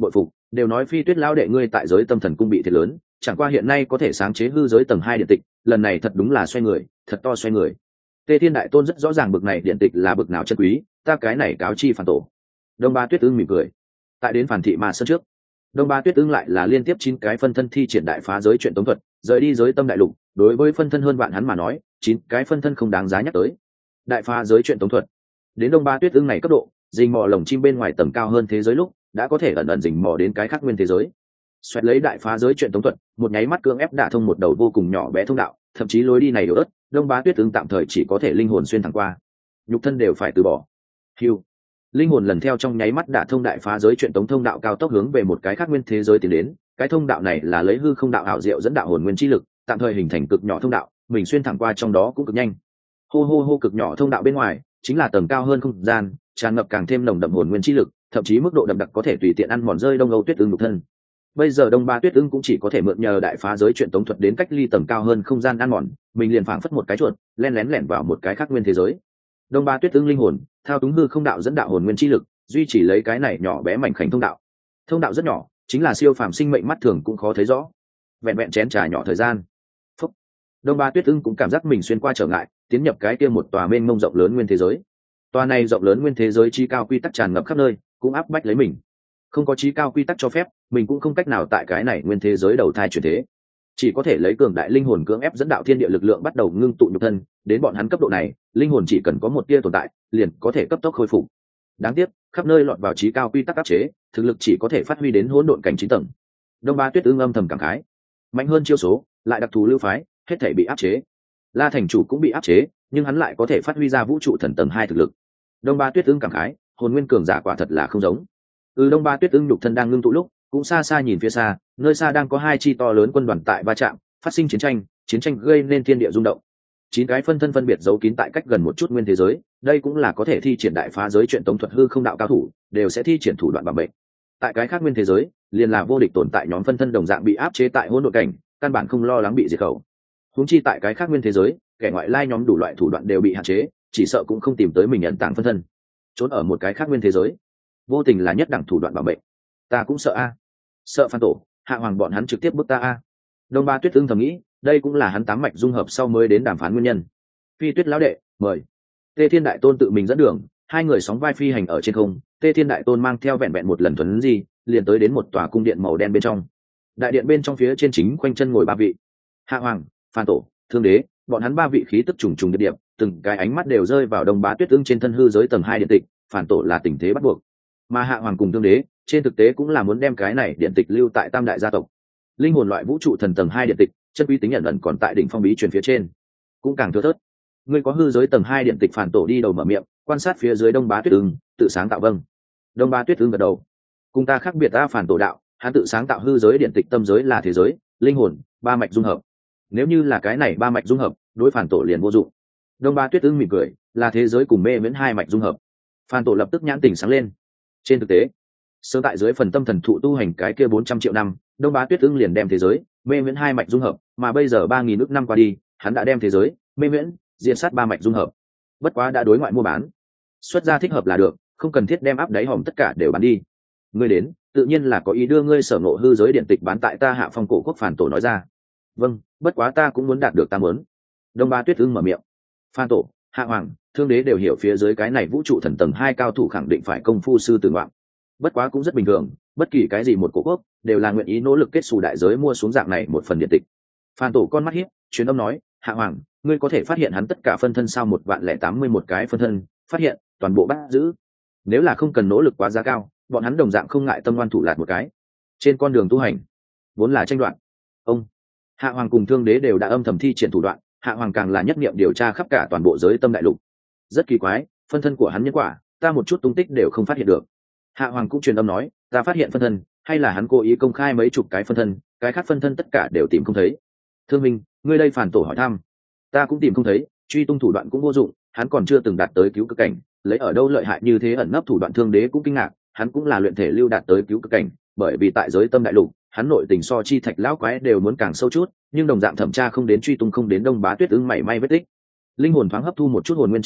đều nói Phi Tuyết lão đệ ngươi tại giới tâm thần cung bị thiệt lớn, chẳng qua hiện nay có thể sáng chế hư giới tầng 2 điện tịch, lần này thật đúng là xoay người, thật to xoay người. Tê Thiên Đại Tôn rất rõ ràng bực này điện tịch là bực nào chân quý, ta cái này cáo chi Phản Tổ. Đông Ba Tuyết Ưng mỉm cười. Tại đến Phản thị mà sân trước, Đông Ba Tuyết Ưng lại là liên tiếp 9 cái phân thân thi triển đại phá giới chuyện tống thuật, rời đi giới tâm đại lục, đối với phân thân hơn bạn hắn mà nói, 9 cái phân thân không đáng giá nhắc tới. Đại phá giới chuyện tống thuật. Đến Đông Ba Tuyết Ưng này cấp độ, rình mò lồng chim bên ngoài tầm cao hơn thế giới lúc, đã có thể ẩn ẩn rình mò đến cái khác nguyên thế giới. Xoẹt lấy đại phá giới chuyện tống thuật, một nháy mắt cưỡng ép đả thông một đầu vô cùng nhỏ bé thông đạo, thậm chí lối đi này yếu ớt, Đông Bá Tuyết Ưng tạm thời chỉ có thể linh hồn xuyên thẳng qua, nhục thân đều phải từ bỏ. Hưu, linh hồn lần theo trong nháy mắt đả thông đại phá giới chuyện tống thông đạo cao tốc hướng về một cái khác nguyên thế giới tiến đến. Cái thông đạo này là lấy hư không đạo ảo diệu dẫn đạo hồn nguyên chi lực, tạm thời hình thành cực nhỏ thông đạo, mình xuyên thẳng qua trong đó cũng cực nhanh. Hô hô hô, cực nhỏ thông đạo bên ngoài chính là tầng cao hơn không gian, tràn ngập càng thêm nồng đậm hồn nguyên chi lực, thậm chí mức độ đậm đặc có thể tùy tiện ăn mòn rơi Đông Âu Tuyết Ưng nhục thân. Bây giờ Đông Ba Tuyết Ưng cũng chỉ có thể mượn nhờ đại phá giới chuyện tống thuật đến cách ly tầng cao hơn không gian ăn mòn, mình liền phảng phất một cái chuột, lén lẻn vào một cái khác nguyên thế giới. Đông Ba Tuyết Ưng linh hồn thao túng hư không đạo dẫn đạo hồn nguyên chi lực, duy trì lấy cái này nhỏ bé mảnh khảnh thông đạo. Thông đạo rất nhỏ, chính là siêu phàm sinh mệnh mắt thường cũng khó thấy rõ. Vẹn vẹn chén trà nhỏ thời gian, phúc, Đông Ba Tuyết Ưng cũng cảm giác mình xuyên qua trở ngại, tiến nhập cái kia một tòa mênh mông rộng lớn nguyên thế giới. Tòa này rộng lớn nguyên thế giới chi cao quy tắc tràn ngập khắp nơi, cũng áp bách lấy mình. Không có chí cao quy tắc cho phép, mình cũng không cách nào tại cái này nguyên thế giới đầu thai chuyển thế, chỉ có thể lấy cường đại linh hồn cưỡng ép dẫn đạo thiên địa lực lượng bắt đầu ngưng tụ nhục thân. Đến bọn hắn cấp độ này, linh hồn chỉ cần có một tia tồn tại, liền có thể cấp tốc khôi phục. Đáng tiếc, khắp nơi lọt vào chí cao quy tắc áp chế, thực lực chỉ có thể phát huy đến hỗn độn cảnh 9 tầng. Đông Ba Tuyết Ưng âm thầm cảm khái, mạnh hơn chiêu số, lại đặc thù lưu phái, hết thảy bị áp chế. La Thành Chủ cũng bị áp chế, nhưng hắn lại có thể phát huy ra vũ trụ thần tầng 2 thực lực. Đông Ba Tuyết Ưng cảm khái, hồn nguyên cường giả quả thật là không giống. Đông Ba Tuyết Ưng nhục thân đang ngưng tụ lúc, cũng xa xa nhìn phía xa, nơi xa đang có 2 chi to lớn quân đoàn tại va chạm, phát sinh chiến tranh gây nên thiên địa rung động. 9 cái phân thân phân biệt giấu kín tại cách gần một chút nguyên thế giới, đây cũng là có thể thi triển đại phá giới chuyện tống thuật hư không đạo cao thủ, đều sẽ thi triển thủ đoạn bảo mệnh. Tại cái khác nguyên thế giới, liền là vô địch tồn tại nhóm phân thân đồng dạng bị áp chế tại hỗn độn cảnh, căn bản không lo lắng bị diệt khẩu. Huống chi tại cái khác nguyên thế giới, kẻ ngoại lai nhóm đủ loại thủ đoạn đều bị hạn chế, chỉ sợ cũng không tìm tới mình ẩn tàng phân thân. Trốn ở một cái khác nguyên thế giới, vô tình là nhất đẳng thủ đoạn bảo mệnh. Ta cũng sợ a, sợ Phan Tổ, Hạ Hoàng bọn hắn trực tiếp bức ta a. Đông Ba Tuyết Ưng thầm nghĩ, đây cũng là hắn 8 mạch dung hợp sau mới đến đàm phán nguyên nhân. Phi Tuyết lão đệ, mời. Tê Thiên Đại Tôn tự mình dẫn đường, 2 người sóng vai phi hành ở trên không. Tê Thiên Đại Tôn mang theo vẹn vẹn một lần thuần gì, liền tới đến một tòa cung điện màu đen bên trong. Đại điện bên trong phía trên chính khoanh chân ngồi 3 vị: Hạ Hoàng, Phan Tổ, Thương Đế. Bọn hắn 3 vị khí tức trùng trùng điệp điệp, từng cái ánh mắt đều rơi vào Đông Bá Tuyết Ưng trên thân hư giới tầng 2 điện tịch. Phản Tổ là tình thế bắt buộc, mà Hạ Hoàng cùng Thương Đế trên thực tế cũng là muốn đem cái này điện tịch lưu tại Tam đại gia tộc. Linh hồn loại vũ trụ thần tầng 2 điện tịch, chân quý tính nhận ẩn còn tại đỉnh phong bí truyền phía trên, cũng càng thưa thớt. Ngươi có hư giới tầng 2 điện tịch. Phản Tổ đi đầu mở miệng, quan sát phía dưới Đông Bá Tuyết Ưng, tự sáng tạo. Vâng. Đông Bá Tuyết Ưng gật đầu. Cùng ta khác biệt, ta Phản Tổ đạo, hắn tự sáng tạo hư giới điện tịch, tâm giới là thế giới, linh hồn 3 mạch dung hợp. Nếu như là cái này 3 mạch dung hợp, đối Phản Tổ liền vô dụng. Đông Bá Tuyết Ưng mỉm cười, là thế giới cùng mê miễn 2 mạch dung hợp. Phản Tổ lập tức nhãn tỉnh sáng lên. Trên thực tế, sớm tại dưới phần tâm thần thụ tu hành cái kia 400 triệu năm, Đông Bá Tuyết Ưng liền đem thế giới mê miễn 2 mạch dung hợp, mà bây giờ 3000 ức năm qua đi, hắn đã đem thế giới mê miễn diệt sát 3 mạch dung hợp. Bất quá đã đối ngoại mua bán, xuất ra thích hợp là được, không cần thiết đem áp đáy hòm tất cả đều bán đi. Ngươi đến, tự nhiên là có ý đưa ngươi sở ngộ hư giới điện tịch bán tại ta Hạ Phong cổ quốc. Phản Tổ nói ra. Vâng, bất quá ta cũng muốn đạt được ta muốn. Đông Bá Tuyết Ưng mở miệng. Phan Tổ, Hạ Hoàng, Thương Đế đều hiểu phía dưới cái này vũ trụ thần tầng 2 cao thủ khẳng định phải công phu sư tử ngoạn. Bất quá cũng rất bình thường, bất kỳ cái gì một cổ quốc đều là nguyện ý nỗ lực kết xù đại giới mua xuống dạng này một phần điện tịch. Phan Tổ con mắt hiếp, truyền âm nói: Hạ Hoàng, ngươi có thể phát hiện hắn tất cả phân thân sao? 1.081 cái phân thân, phát hiện, toàn bộ bắt giữ. Nếu là không cần nỗ lực quá giá cao, bọn hắn đồng dạng không ngại tâm ngoan thủ lạt một cái. Trên con đường tu hành, vốn là tranh đoạn. Ông Hạ Hoàng cùng Thương Đế đều đã âm thầm thi triển thủ đoạn, Hạ Hoàng càng là nhất niệm điều tra khắp cả toàn bộ giới tâm đại lục. Rất kỳ quái, phân thân của hắn nhân quả, ta một chút tung tích đều không phát hiện được. Hạ Hoàng cũng truyền âm nói, ta phát hiện phân thân, hay là hắn cố ý công khai mấy chục cái phân thân, cái khác phân thân tất cả đều tìm không thấy. Thương Minh, ngươi đây Phản Tổ hỏi thăm, ta cũng tìm không thấy, truy tung thủ đoạn cũng vô dụng, hắn còn chưa từng đạt tới cứu cực cảnh, lấy ở đâu lợi hại như thế ẩn nấp thủ đoạn. Thương Đế cũng kinh ngạc, hắn cũng là luyện thể lưu đạt tới cứu cực cảnh, bởi vì tại giới tâm đại lục, hắn nội tình so chi thạch lão quái đều muốn càng sâu chút, nhưng đồng dạng thẩm tra không đến, truy tung không đến Đông Bá Tuyết Ưng mảy may vết tích. Linh hồn thoáng hấp thu một chút hồn nguyên chi lực,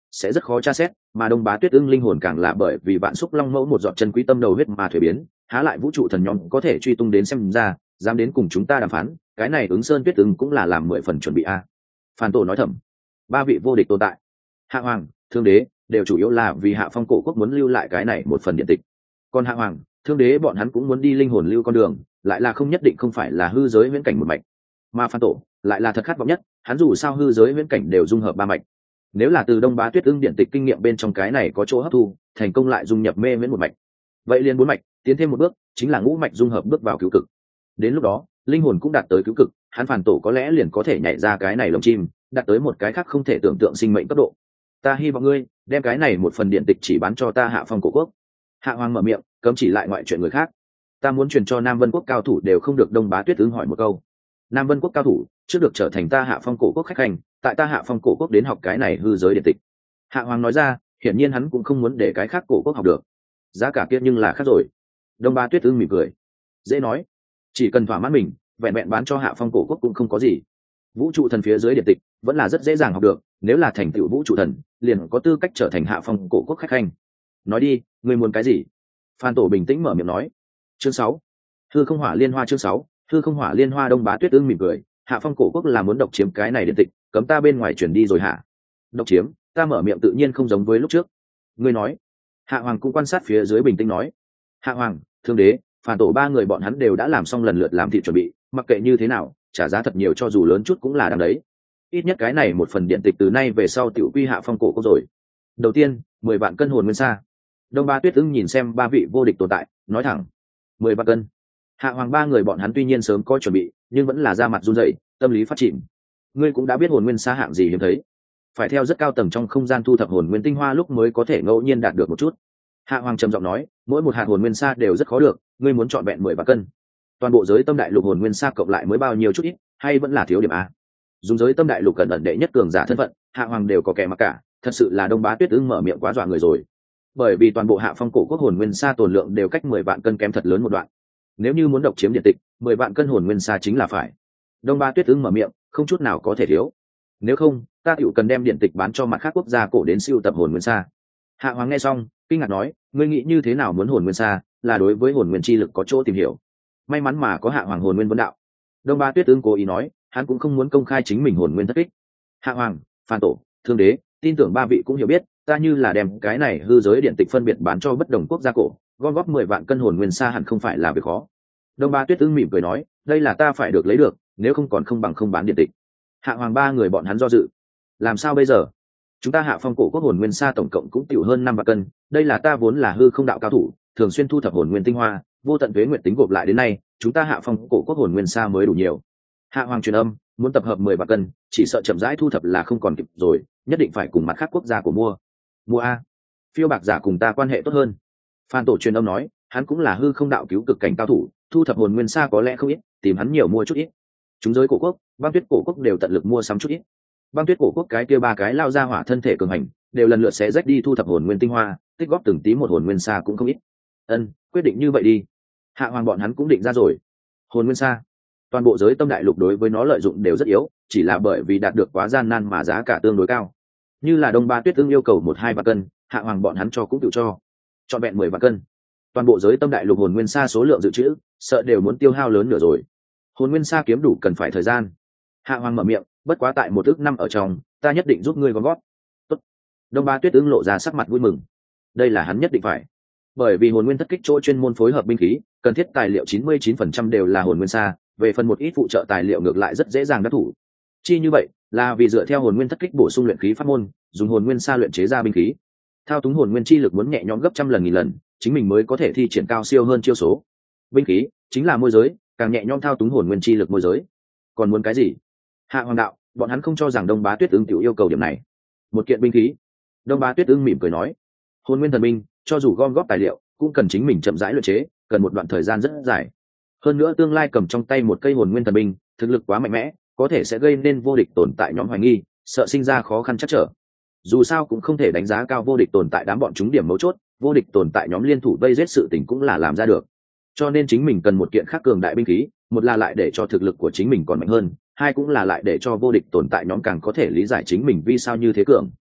sẽ rất khó tra xét, mà Đông Bá Tuyết Ưng linh hồn càng là bởi vì vạn xúc long mẫu một giọt chân quý tâm đầu huyết mà thuế biến, há lại vũ trụ thần nhóm có thể truy tung đến xem ra, dám đến cùng chúng ta đàm phán, cái này Ứng Sơn Tuyết Ưng cũng là làm 10 phần chuẩn bị a. Phan Tổ nói thầm, ba vị vô địch tồn tại, Hạ Hoàng, Thương Đế đều chủ yếu là vì Hạ Phong cổ quốc muốn lưu lại cái này một phần điện tịch, còn Hạ Hoàng, Thương Đế bọn hắn cũng muốn đi linh hồn lưu con đường, lại là không nhất định không phải là hư giới viễn cảnh một mạch, mà Phan Tổ lại là thật khát vọng nhất, hắn dù sao hư giới viễn cảnh đều dung hợp ba mạch, nếu là từ Đông Bá Tuyết Ưng điện tịch kinh nghiệm bên trong cái này có chỗ hấp thu, thành công lại dung nhập mê viễn một mạch, vậy liền bốn mạch tiến thêm một bước chính là ngũ mạch dung hợp bước vào cứu cực. Đến lúc đó linh hồn cũng đạt tới cứu cực, hắn Phản Tổ có lẽ liền có thể nhảy ra cái này lồng chim, đạt tới một cái khác không thể tưởng tượng sinh mệnh cấp độ. Ta hy vọng ngươi đem cái này một phần điện tịch chỉ bán cho ta Hạ Phong cổ quốc. Hạ Hoàng mở miệng cấm chỉ lại ngoại chuyện người khác. Ta muốn truyền cho Nam Vân quốc cao thủ đều không được. Đông Bá Tuyết Ưng hỏi một câu. Nam Vân quốc cao thủ trước được trở thành ta Hạ Phong cổ quốc khách hành, tại ta Hạ Phong cổ quốc đến học cái này hư giới điện tịch. Hạ Hoàng nói ra, hiển nhiên hắn cũng không muốn để cái khác cổ quốc học được. Giá cả kia nhưng là khác rồi. Đông Bá Tuyết Ưng mỉm cười, dễ nói, chỉ cần thỏa mãn mình, vẹn vẹn bán cho Hạ Phong cổ quốc cũng không có gì. Vũ trụ thần phía dưới điện tịch vẫn là rất dễ dàng học được, nếu là thành tựu vũ trụ thần liền có tư cách trở thành Hạ Phong cổ quốc khách khanh. Nói đi, ngươi muốn cái gì? Phan Tổ bình tĩnh mở miệng nói. Chương 6, hư không hỏa liên hoa. Chương 6, hư không hỏa liên hoa. Đông Bá Tuyết Ưng mỉm cười, Hạ Phong cổ quốc là muốn độc chiếm cái này điện tịch, cấm ta bên ngoài chuyển đi rồi hả? Độc chiếm? Ta mở miệng tự nhiên không giống với lúc trước. Ngươi nói. Hạ Hoàng cũng quan sát phía dưới bình tĩnh nói. Hạ Hoàng, Thương Đế, Phan Tổ ba người bọn hắn đều đã làm xong lần lượt làm thịt chuẩn bị, mặc kệ như thế nào trả giá thật nhiều cho dù lớn chút cũng là đáng đấy. Ít nhất cái này một phần điện tịch từ nay về sau tiểu quy Hạ Phong cổ quốc rồi. Đầu tiên 10 vạn cân hồn nguyên sa. Đông Bá Tuyết Ưng nhìn xem ba vị vô địch tồn tại, nói thẳng 10 vạn cân. Hạ Hoàng ba người bọn hắn tuy nhiên sớm có chuẩn bị, nhưng vẫn là ra mặt run rẩy, tâm lý phát chìm. Ngươi cũng đã biết hồn nguyên sa hạng gì hiếm thấy, phải theo rất cao tầng trong không gian thu thập hồn nguyên tinh hoa lúc mới có thể ngẫu nhiên đạt được một chút. Hạ Hoàng trầm giọng nói, mỗi một hạt hồn nguyên sa đều rất khó được, ngươi muốn chọn vẹn 10 vạn cân. Toàn bộ giới tâm đại lục hồn nguyên sa cộng lại mới bao nhiêu chút ít, hay vẫn là thiếu điểm a? Dùng giới tâm đại lục cẩn ẩn đệ nhất cường giả thân phận, Hạ Hoàng đều có kẻ mặc cả, thật sự là Đông Bá Tuyết Ưng mở miệng quá dọa người rồi. Bởi vì toàn bộ Hạ Phong cổ quốc hồn nguyên sa tồn lượng đều cách 10 vạn cân kém thật lớn một đoạn. Nếu như muốn độc chiếm điện tịch, 10 vạn cân hồn nguyên sa chính là phải. Đông Bá Tuyết Ưng mở miệng, không chút nào có thể thiếu. Nếu không, ta tiểu cần đem điện tịch bán cho mặt khác quốc gia cổ đến sưu tập hồn nguyên sa. Hạ Hoàng nghe xong, kinh ngạc nói, ngươi nghĩ như thế nào muốn hồn nguyên sa, là đối với hồn nguyên chi lực có chỗ tìm hiểu. May mắn mà có Hạ Hoàng hồn nguyên vấn đạo. Đông Bá Tuyết Ưng cố ý nói, hắn cũng không muốn công khai chính mình hồn nguyên thất kích. Hạ Hoàng, Phan Tổ, Thương Đế, tin tưởng ba vị cũng hiểu biết, ta như là đem cái này hư giới điện tịch phân biệt bán cho bất đồng quốc gia cổ, gom góp 10 vạn cân hồn nguyên sa hẳn không phải là việc khó. Đông Bá Tuyết Ưng mỉm cười nói, đây là ta phải được lấy được, nếu không còn không bằng không bán điện tịch. Hạ Hoàng ba người bọn hắn do dự, làm sao bây giờ? Chúng ta Hạ Phong cổ quốc hồn nguyên sa tổng cộng cũng tiểu hơn 5 vạn cân, đây là ta vốn là hư không đạo cao thủ, thường xuyên thu thập hồn nguyên tinh hoa, vô tận tuế nguyện tính gộp lại đến nay, chúng ta Hạ Phong cổ quốc hồn nguyên sa mới đủ nhiều. Hạ Hoàng truyền âm, muốn tập hợp 10 vạn cân, chỉ sợ chậm rãi thu thập là không còn kịp rồi, nhất định phải cùng mặt khác quốc gia của mua a. Phiêu bạc giả cùng ta quan hệ tốt hơn. Phan Tổ truyền âm nói, hắn cũng là hư không đạo cứu cực cảnh cao thủ, thu thập hồn nguyên sa có lẽ không ít, tìm hắn nhiều mua chút ít. Chúng giới cổ quốc, băng tuyết cổ quốc đều tận lực mua sắm chút ít. Băng tuyết cổ quốc cái kia ba cái lao ra hỏa thân thể cường hành, đều lần lượt sẽ rách đi thu thập hồn nguyên tinh hoa, tích góp từng tí một hồn nguyên sa cũng không ít. Quyết định như vậy đi. Hạ Hoàng bọn hắn cũng định ra rồi. Hồn nguyên sa, toàn bộ giới tâm đại lục đối với nó lợi dụng đều rất yếu, chỉ là bởi vì đạt được quá gian nan mà giá cả tương đối cao. Như là Đông Bá Tuyết Ưng yêu cầu 1-2 vạn cân, Hạ Hoàng bọn hắn cho cũng tự cho. Chọn vẹn 10 vạn cân. Toàn bộ giới tâm đại lục hồn nguyên sa số lượng dự trữ, sợ đều muốn tiêu hao lớn nửa rồi. Hồn nguyên sa kiếm đủ cần phải thời gian. Hạ Hoàng mở miệng, bất quá tại 1 ức năm ở trong, ta nhất định giúp ngươi gom gót. Tốt. Đông Bá Tuyết Ưng lộ ra sắc mặt vui mừng. Đây là hắn nhất định phải. Bởi vì hồn nguyên thất kích chỗ chuyên môn phối hợp binh khí, cần thiết tài liệu 99% đều là hồn nguyên sa, về phần một ít phụ trợ tài liệu ngược lại rất dễ dàng đắc thủ. Chi như vậy, là vì dựa theo hồn nguyên thất kích bổ sung luyện khí pháp môn, dùng hồn nguyên sa luyện chế ra binh khí. Thao túng hồn nguyên chi lực muốn nhẹ nhõm gấp trăm lần nghìn lần, chính mình mới có thể thi triển cao siêu hơn chiêu số. Binh khí chính là môi giới, càng nhẹ nhõm thao túng hồn nguyên chi lực môi giới. Còn muốn cái gì? Hạ Hoàng đạo, bọn hắn không cho rằng Đông Bá Tuyết Ưng tiểu yêu cầu điểm này. Một kiện binh khí. Đông Bá Tuyết Ưng mỉm cười nói, hồn nguyên thần binh, cho dù gom góp tài liệu, cũng cần chính mình chậm rãi luyện chế, cần một đoạn thời gian rất dài. Hơn nữa tương lai cầm trong tay một cây hồn nguyên thần binh, thực lực quá mạnh mẽ, có thể sẽ gây nên vô địch tồn tại nhóm hoài nghi, sợ sinh ra khó khăn chắc trở. Dù sao cũng không thể đánh giá cao vô địch tồn tại đám bọn chúng điểm mấu chốt, vô địch tồn tại nhóm liên thủ vây giết sự tình cũng là làm ra được. Cho nên chính mình cần một kiện khác cường đại binh khí, một là lại để cho thực lực của chính mình còn mạnh hơn, hai cũng là lại để cho vô địch tồn tại nhóm càng có thể lý giải chính mình vì sao như thế cường.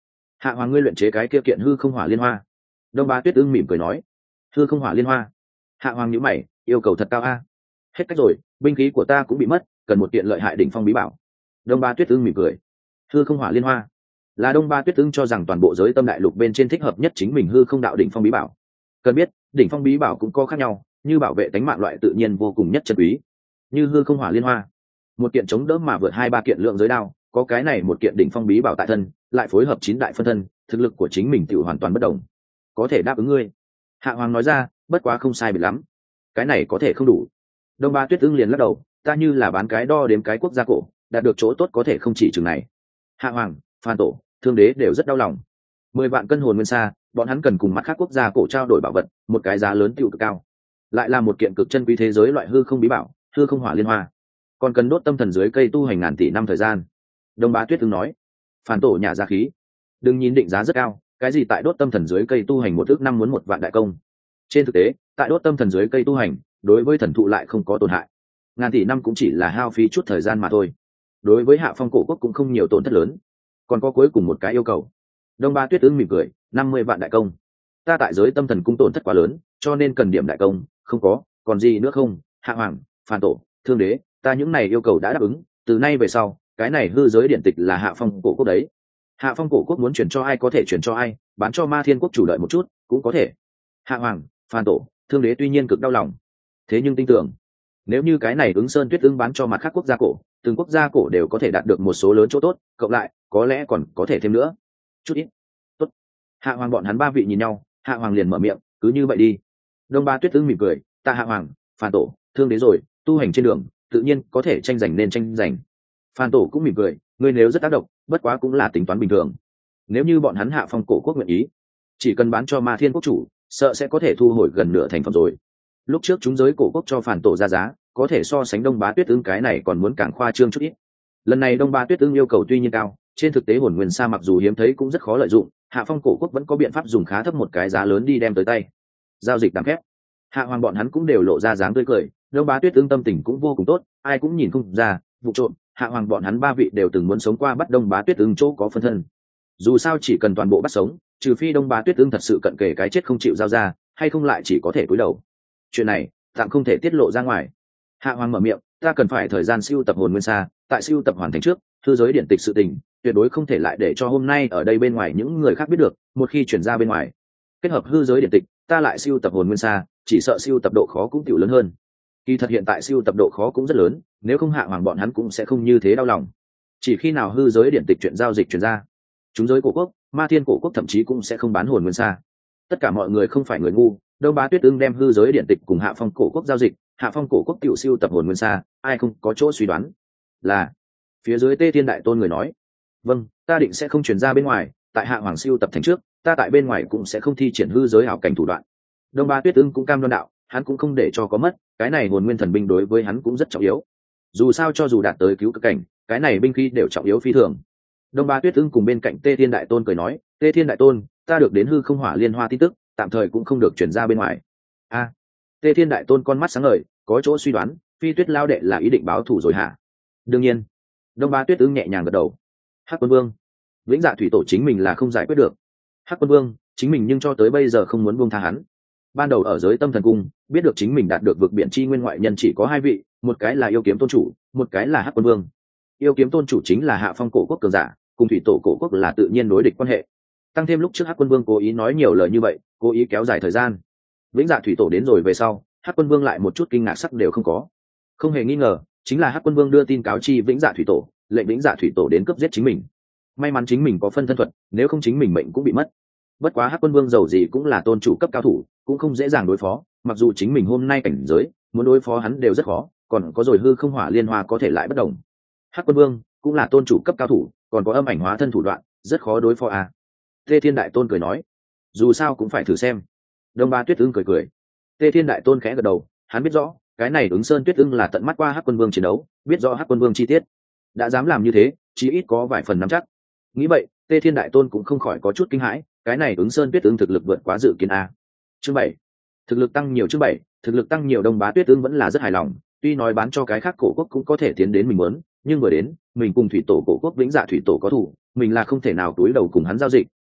Hạ hoàng, ngươi luyện chế cái kia kiện hư không hỏa liên hoa. Đông Ba Tuyết Ưng mỉm cười nói. Hư không hỏa liên hoa. Hạ hoàng nhíu mày, yêu cầu thật cao a. Hết cách rồi, binh khí của ta cũng bị mất, cần một kiện lợi hại đỉnh phong bí bảo. Đông Ba Tuyết Ưng mỉm cười. Hư không hỏa liên hoa là Đông Ba Tuyết Ưng cho rằng toàn bộ giới tâm đại lục bên trên thích hợp nhất chính mình hư không đạo đỉnh phong bí bảo. Cần biết, đỉnh phong bí bảo cũng có khác nhau, như bảo vệ tính mạng loại tự nhiên vô cùng nhất chân quý, như hư không hỏa liên hoa, một kiện chống đỡ mà vượt 2-3 kiện lượng giới đao, có cái này một kiện đỉnh phong bí bảo tại thân, lại phối hợp 9 đại phân thân, thực lực của chính mình tự hoàn toàn bất đồng. Có thể đáp ứng ngươi. Hạ hoàng nói ra, bất quá không sai biệt lắm. Cái này có thể không đủ. Đông Ba Tuyết Ưng liền lắc đầu, ta như là bán cái đo đếm cái quốc gia cổ, đạt được chỗ tốt có thể không chỉ chừng này. Hạ hoàng, Phan Tổ, Thương Đế đều rất đau lòng. 10 vạn cân hồn nguyên sa, bọn hắn cần cùng mắt khác quốc gia cổ trao đổi bảo vật, một cái giá lớn tiêu cực cao. Lại là một kiện cực chân quý thế giới loại hư không bí bảo, hư không hỏa liên hoa, còn cần đốt tâm thần dưới cây tu hành ngàn tỷ năm thời gian. Đông Bá Tuyết Ưng nói. Phản Tổ nhà ra khí, đừng nhìn định giá rất cao, cái gì tại đốt tâm thần dưới cây tu hành 1/5 muốn 1 vạn đại công. Trên thực tế, tại đốt tâm thần dưới cây tu hành, đối với thần thụ lại không có tổn hại, ngàn tỷ năm cũng chỉ là hao phí chút thời gian mà thôi. Đối với Hạ Phong cổ quốc cũng không nhiều tổn thất lớn. Còn có cuối cùng một cái yêu cầu. Đông Ba Tuyết Ưng mỉm cười, 50 vạn đại công. Ta tại giới tâm thần cung tổn thất quá lớn, cho nên cần điểm đại công, không có, còn gì nữa không? Hạ hoàng, Phan Tổ, Thương Đế, ta những này yêu cầu đã đáp ứng, từ nay về sau, cái này hư giới điện tịch là Hạ Phong cổ quốc đấy. Hạ Phong cổ quốc muốn chuyển cho ai có thể chuyển cho ai, bán cho Ma Thiên quốc chủ đợi một chút, cũng có thể. Hạ hoàng, Phan Tổ, Thương Đế tuy nhiên cực đau lòng, thế nhưng tin tưởng, nếu như cái này Ứng Sơn Tuyết Ưng bán cho mặt khác quốc gia cổ, từng quốc gia cổ đều có thể đạt được một số lớn chỗ tốt, cộng lại, có lẽ còn có thể thêm nữa. Chút ít. Tốt. Hạ hoàng bọn hắn 3 vị nhìn nhau, Hạ hoàng liền mở miệng, cứ như vậy đi. Đông Ba Tuyết Ưng mỉm cười, ta Hạ hoàng, Phan Tổ, Thương Đế rồi, tu hành trên đường, tự nhiên có thể tranh giành nên tranh giành. Phan Tổ cũng mỉm cười, ngươi nếu rất tác động, bất quá cũng là tính toán bình thường. Nếu như bọn hắn Hạ Phong cổ quốc nguyện ý, chỉ cần bán cho Ma Thiên quốc chủ, sợ sẽ có thể thu hồi gần nửa thành phẩm rồi. Lúc trước chúng giới cổ quốc cho Phan Tổ ra giá, có thể so sánh Đông Bá Tuyết Ưng cái này còn muốn càng khoa trương chút ít. Lần này Đông Bá Tuyết Ưng yêu cầu tuy nhiên cao, trên thực tế hồn nguyên sa mặc dù hiếm thấy cũng rất khó lợi dụng, Hạ Phong cổ quốc vẫn có biện pháp dùng khá thấp một cái giá lớn đi đem tới tay. Giao dịch đàm phép. Hạ hoàng bọn hắn cũng đều lộ ra dáng tươi cười, Đông Bá Tuyết Ưng tâm tình cũng vô cùng tốt, ai cũng nhìn không ra, vụ trộm, Hạ hoàng bọn hắn 3 vị đều từng muốn sống qua bắt Đông Bá Tuyết Ưng chỗ có phân thân. Dù sao chỉ cần toàn bộ bắt sống, trừ phi Đông Bá Tuyết Ưng thật sự cận kề cái chết không chịu giao ra, hay không lại chỉ có thể cúi đầu. Chuyện này, tạm không thể tiết lộ ra ngoài. Hạ hoàng mở miệng, ta cần phải thời gian siêu tập hồn nguyên sa, tại siêu tập hoàn thành trước, thư giới điện tịch sự tình, tuyệt đối không thể lại để cho hôm nay ở đây bên ngoài những người khác biết được, một khi chuyển ra bên ngoài, kết hợp hư giới điện tịch, ta lại siêu tập hồn nguyên sa, chỉ sợ siêu tập độ khó cũng tiểu lớn hơn. Kỳ thật hiện tại siêu tập độ khó cũng rất lớn, nếu không Hạ hoàng bọn hắn cũng sẽ không như thế đau lòng. Chỉ khi nào hư giới điện tịch chuyện giao dịch chuyển ra, chúng giới cổ quốc, Ma Thiên cổ quốc thậm chí cũng sẽ không bán hồn nguyên sa. Tất cả mọi người không phải người ngu, Đông Bá Tuyết Ưng đem hư giới điện tịch cùng Hạ Phong cổ quốc giao dịch, Hạ Phong cổ quốc tiểu siêu tập hồn nguyên sa, ai không có chỗ suy đoán. Là phía dưới Tê Thiên đại tôn người nói, vâng, ta định sẽ không chuyển ra bên ngoài, tại Hạ hoàng siêu tập thành trước, ta tại bên ngoài cũng sẽ không thi triển hư giới hảo cảnh thủ đoạn. Đông Bá Tuyết Ưng cũng cam đoan đạo, hắn cũng không để cho có mất, cái này hồn nguyên thần binh đối với hắn cũng rất trọng yếu. Dù sao cho dù đạt tới cứu cực cảnh, cái này binh khí đều trọng yếu phi thường. Đông Bá Tuyết Ưng cùng bên cạnh Tê Thiên đại tôn cười nói, Tê Thiên đại tôn, ta được đến hư không hỏa liên hoa tin tức, tạm thời cũng không được chuyển ra bên ngoài. A, Tê Thiên đại tôn con mắt sáng ngời, có chỗ suy đoán, Phi Tuyết lao đệ là ý định báo thù rồi hả? Đương nhiên. Đông Bá Tuyết Ưng nhẹ nhàng gật đầu. Hắc Quân Vương, Vĩnh Dạ thủy tổ chính mình là không giải quyết được. Hắc Quân Vương, chính mình nhưng cho tới bây giờ không muốn buông tha hắn. Ban đầu ở giới tâm thần cung, biết được chính mình đạt được vực biển chi nguyên ngoại nhân chỉ có 2 vị, một cái là yêu kiếm tôn chủ, một cái là Hắc Quân Vương. Yêu kiếm tôn chủ chính là Hạ Phong cổ quốc cường giả, cùng thủy tổ cổ quốc là tự nhiên đối địch quan hệ. Tăng thêm lúc trước Hắc Quân Vương cố ý nói nhiều lời như vậy, cố ý kéo dài thời gian. Vĩnh Dạ thủy tổ đến rồi về sau, Hắc Quân Vương lại một chút kinh ngạc sắc đều không có. Không hề nghi ngờ, chính là Hắc Quân Vương đưa tin cáo chi Vĩnh Dạ thủy tổ, lệnh Vĩnh Dạ thủy tổ đến cướp giết chính mình. May mắn chính mình có phân thân thuật, nếu không chính mình mệnh cũng bị mất. Bất quá Hắc Quân Vương giàu gì cũng là tôn chủ cấp cao thủ, cũng không dễ dàng đối phó, mặc dù chính mình hôm nay cảnh giới, muốn đối phó hắn đều rất khó, còn có rồi hư không hỏa liên hoa có thể lại bất đồng. Hắc Quân Vương cũng là tôn chủ cấp cao thủ, còn có âm ảnh hóa thân thủ đoạn, rất khó đối phó à. Tê Thiên đại tôn cười nói, dù sao cũng phải thử xem. Đông Bá Tuyết Ưng cười cười. Tê Thiên đại tôn khẽ gật đầu, hắn biết rõ, cái này Ứng Sơn Tuyết Ưng là tận mắt qua Hắc Quân Vương chiến đấu, biết rõ Hắc Quân Vương chi tiết, đã dám làm như thế, chí ít có vài phần nắm chắc. Nghĩ vậy, Tê Thiên đại tôn cũng không khỏi có chút kinh hãi, cái này Ứng Sơn Tuyết Ưng thực lực vượt quá dự kiến a. Chương 7, thực lực tăng nhiều. Chương 7, thực lực tăng nhiều. Đông Bá Tuyết Ưng vẫn là rất hài lòng, tuy nói bán cho cái khác cổ quốc cũng có thể tiến đến mình muốn, nhưng vừa đến, mình cùng thủy tổ cổ quốc Vĩnh Dạ thủy tổ có thủ, mình là không thể nào túi đầu cùng hắn giao dịch,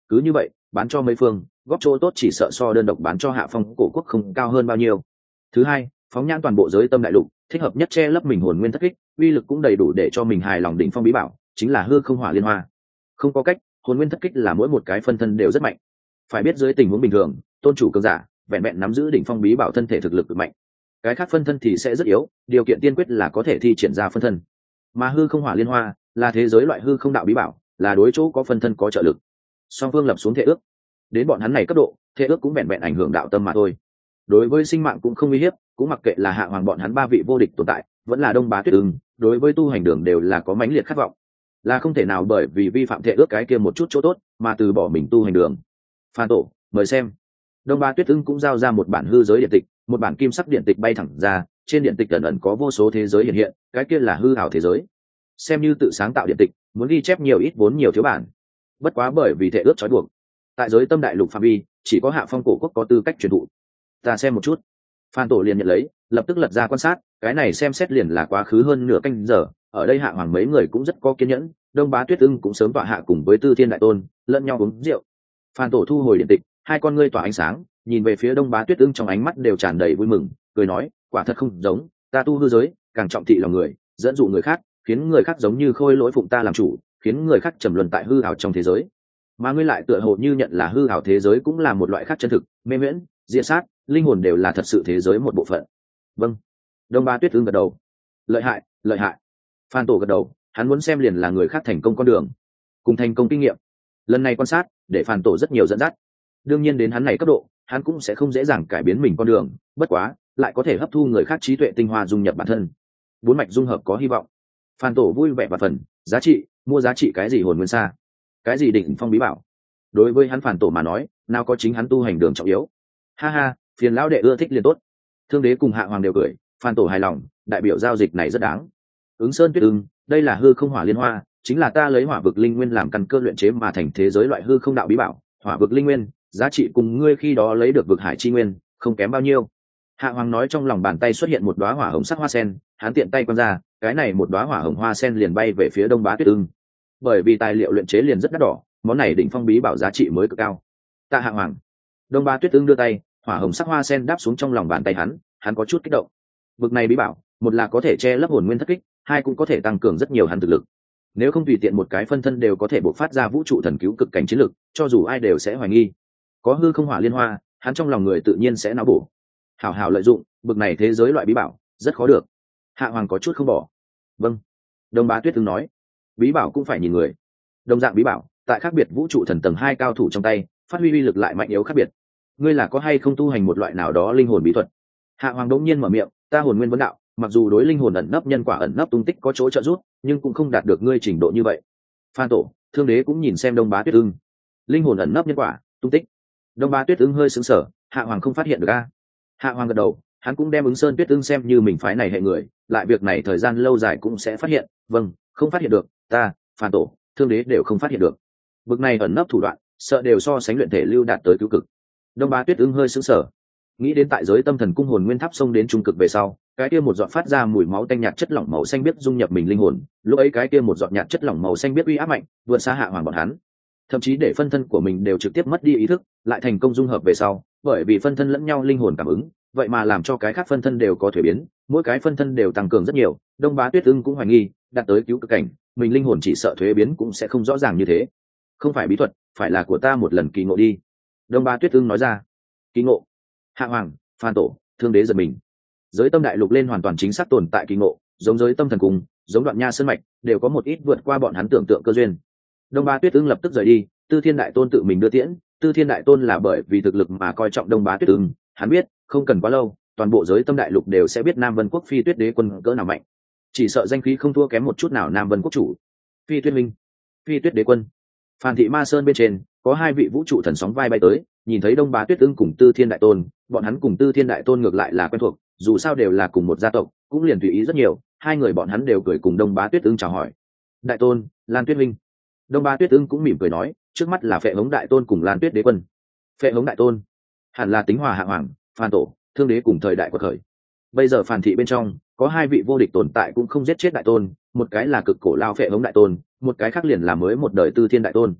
cứ như vậy bán cho mấy phương góp chỗ tốt chỉ sợ so đơn độc bán cho Hạ Phong cổ quốc không cao hơn bao nhiêu. Thứ hai, phóng nhãn toàn bộ giới tâm đại lục, thích hợp nhất che lấp mình hồn nguyên thất kích, uy lực cũng đầy đủ để cho mình hài lòng. Đỉnh phong bí bảo chính là hư không hỏa liên hoa. Không có cách, hồn nguyên thất kích là mỗi một cái phân thân đều rất mạnh. Phải biết dưới tình huống bình thường, tôn chủ cường giả vẹn vẹn nắm giữ đỉnh phong bí bảo thân thể thực lực cực mạnh, cái khác phân thân thì sẽ rất yếu, điều kiện tiên quyết là có thể thi triển ra phân thân. Mà hư không hỏa liên hoa là thế giới loại hư không đạo bí bảo, là đối chỗ có phân thân có trợ lực. Song phương lập xuống thệ ước, đến bọn hắn này cấp độ, thệ ước cũng vẹn vẹn ảnh hưởng đạo tâm mà thôi, đối với sinh mạng cũng không uy hiếp. Cũng mặc kệ là Hạ Hoàng bọn hắn ba vị vô địch tồn tại, vẫn là Đông Bá Tuyết Ưng, đối với tu hành đường đều là có mãnh liệt khát vọng, là không thể nào bởi vì vi phạm thệ ước cái kia một chút chỗ tốt mà từ bỏ mình tu hành đường. Phan tổ, mời xem. Đông Bá Tuyết Ưng cũng giao ra một bản hư giới điện tịch, một bản kim sắc điện tịch bay thẳng ra, trên điện tịch ẩn ẩn có vô số thế giới hiện hiện, cái kia là hư ảo thế giới. Xem như tự sáng tạo điện tịch, muốn ghi chép nhiều ít vốn nhiều thiếu bản. Bất quá bởi vì thệ ước trói buộc, tại giới tâm đại lục phạm vi, chỉ có Hạ Phong cổ quốc có tư cách truyền thụ. Ta xem một chút. Phan tổ liền nhận lấy, lập tức lật ra quan sát, cái này xem xét liền là quá khứ hơn nửa canh giờ. Ở đây Hạ Hoàng mấy người cũng rất có kiên nhẫn, Đông Bá Tuyết Ưng cũng sớm tọa hạ cùng với Tư Thiên đại tôn lẫn nhau uống rượu. Phan tổ thu hồi điện tịch, hai con ngươi tỏa ánh sáng, nhìn về phía Đông Bá Tuyết Ưng trong ánh mắt đều tràn đầy vui mừng, cười nói, quả thật không giống, ta tu hư giới càng trọng thị lòng người, dẫn dụ người khác, khiến người khác giống như khôi lỗi phụng ta làm chủ, khiến người khác trầm luân tại hư ảo trong thế giới. Mà ngươi lại tựa hồ như nhận là hư ảo thế giới cũng là một loại khác chân thực, mê miễn, diệt sát, linh hồn đều là thật sự thế giới một bộ phận. Vâng. Đông Bá Tuyết Ưng gật đầu. Lợi hại, lợi hại. Phan tổ gật đầu, hắn muốn xem liền là người khác thành công con đường, cùng thành công kinh nghiệm. Lần này quan sát để Phan tổ rất nhiều dẫn dắt. Đương nhiên đến hắn này cấp độ, hắn cũng sẽ không dễ dàng cải biến mình con đường, bất quá lại có thể hấp thu người khác trí tuệ tinh hoa dung nhập bản thân. Bốn mạch dung hợp có hy vọng. Phan tổ vui vẻ và phần, giá trị, mua giá trị cái gì hồn nguyên xa, cái gì đỉnh phong bí bảo. Đối với hắn Phan tổ mà nói, nào có chính hắn tu hành đường trọng yếu. Ha ha, phiền lão đệ ưa thích liền tốt. Thương đế cùng Hạ Hoàng đều cười, Phan tổ hài lòng, đại biểu giao dịch này rất đáng. Ứng Sơn Tuyết Ưng, đây là hư không hỏa liên hoa, chính là ta lấy hỏa vực linh nguyên làm căn cơ luyện chế mà thành thế giới loại hư không đạo bí bảo. Hỏa vực linh nguyên, giá trị cùng ngươi khi đó lấy được vực hải chi nguyên không kém bao nhiêu. Hạ Hoàng nói, trong lòng bàn tay xuất hiện một đóa hỏa hồng sắc hoa sen, hắn tiện tay quăng ra, cái này một đóa hỏa hồng hoa sen liền bay về phía Đông Bá Tuyết Ưng. Bởi vì tài liệu luyện chế liền rất đắt đỏ, món này đỉnh phong bí bảo giá trị mới cực cao. Tạ Hạ Hoàng. Đông Bá Tuyết Ưng đưa tay, hỏa hồng sắc hoa sen đáp xuống trong lòng bàn tay hắn có chút kích động. Vực này bí bảo, một là có thể che lấp hồn nguyên thất kích, hai cũng có thể tăng cường rất nhiều hắn thực lực. Nếu không tùy tiện một cái phân thân đều có thể bộc phát ra vũ trụ thần cứu cực cảnh chiến lực, cho dù ai đều sẽ hoài nghi. Có hư không hỏa liên hoa, hắn trong lòng người tự nhiên sẽ não bổ. Hảo hảo lợi dụng, bực này thế giới loại bí bảo rất khó được. Hạ Hoàng có chút không bỏ. Vâng. Đông Bá Tuyết Ưng nói, bí bảo cũng phải nhìn người. Đồng dạng bí bảo, tại khác biệt vũ trụ thần tầng 2 cao thủ trong tay, phát huy uy lực lại mạnh yếu khác biệt. Ngươi là có hay không tu hành một loại nào đó linh hồn bí thuật? Hạ Hoàng đống nhiên mở miệng, ta hồn nguyên vấn đạo, mặc dù đối linh hồn ẩn nấp nhân quả ẩn nấp tung tích có chỗ trợ giúp, nhưng cũng không đạt được ngươi trình độ như vậy. Phan tổ, Thương đế cũng nhìn xem Đông Bá Tuyết Ưng. Linh hồn ẩn nấp nhân quả, tung tích. Đông Bá Tuyết Ưng hơi sững sờ, Hạ Hoàng không phát hiện được a? Hạ Hoàng gật đầu, hắn cũng đem Ứng Sơn Tuyết Ưng xem như mình phái này hệ người, lại việc này thời gian lâu dài cũng sẽ phát hiện. Vâng, không phát hiện được, ta, Phan tổ, Thương đế đều không phát hiện được. Bực này ẩn nấp thủ đoạn, sợ đều so sánh luyện thể lưu đạt tới cứu cực. Đông Bá Tuyết Ưng hơi sững sờ, nghĩ đến tại giới tâm thần cung hồn nguyên tháp xông đến trung cực về sau, cái kia một giọt phát ra mùi máu tanh nhạt chất lỏng màu xanh biếc dung nhập mình linh hồn, lúc ấy cái kia một giọt nhạt chất lỏng màu xanh biếc uy áp mạnh, vượt xa Hạ Hoàng bọn hắn, thậm chí để phân thân của mình đều trực tiếp mất đi ý thức, lại thành công dung hợp về sau, bởi vì phân thân lẫn nhau linh hồn cảm ứng, vậy mà làm cho cái khác phân thân đều có thể biến, mỗi cái phân thân đều tăng cường rất nhiều. Đông Bá Tuyết Ưng cũng hoài nghi, đạt tới cứu cực cảnh, mình linh hồn chỉ sợ thuế biến cũng sẽ không rõ ràng như thế. Không phải bí thuật, phải là của ta một lần kỳ ngộ đi. Đông Bá Tuyết Ưng nói ra. Kỳ ngộ? Hạ Hoàng, Phan tổ, Thương đế giật mình. Giới tâm đại lục lên hoàn toàn chính xác tồn tại kỳ ngộ, giống giới tâm thần cung, giống đoạn nha sơn mạch, đều có một ít vượt qua bọn hắn tưởng tượng cơ duyên. Đông Bá Tuyết Ưng lập tức rời đi, Tư Thiên đại tôn tự mình đưa tiễn. Tư Thiên đại tôn là bởi vì thực lực mà coi trọng Đông Bá Tuyết Ưng, hắn biết không cần quá lâu, toàn bộ giới tâm đại lục đều sẽ biết Nam Vân quốc Phi Tuyết đế quân cỡ nào mạnh, chỉ sợ danh khí không thua kém một chút nào Nam Vân quốc chủ. Phi Tuyết minh, Phi Tuyết đế quân. Phan thị ma sơn bên trên có hai vị vũ trụ thần sóng vai bay tới, nhìn thấy Đông Bá Tuyết Ưng cùng Tư Thiên đại tôn, bọn hắn cùng Tư Thiên đại tôn ngược lại là quen thuộc, dù sao đều là cùng một gia tộc, cũng liền tùy ý rất nhiều. Hai người bọn hắn đều cười cùng Đông Bá Tuyết Ưng chào hỏi. Đại tôn, Lan Tuyết minh. Đông Bá Tuyết Ưng cũng mỉm cười nói, trước mắt là Phệ Hống đại tôn cùng Lan Tuyết đế quân. Phệ Hống đại tôn hẳn là tính hòa Hạ Hoàng, Phan tổ, Thương đế cùng thời đại của khởi. Bây giờ Phàn thị bên trong có hai vị vô địch tồn tại cũng không giết chết đại tôn, một cái là cực cổ lao Phệ Hống đại tôn, một cái khác liền là mới một đời Tư Thiên đại tôn.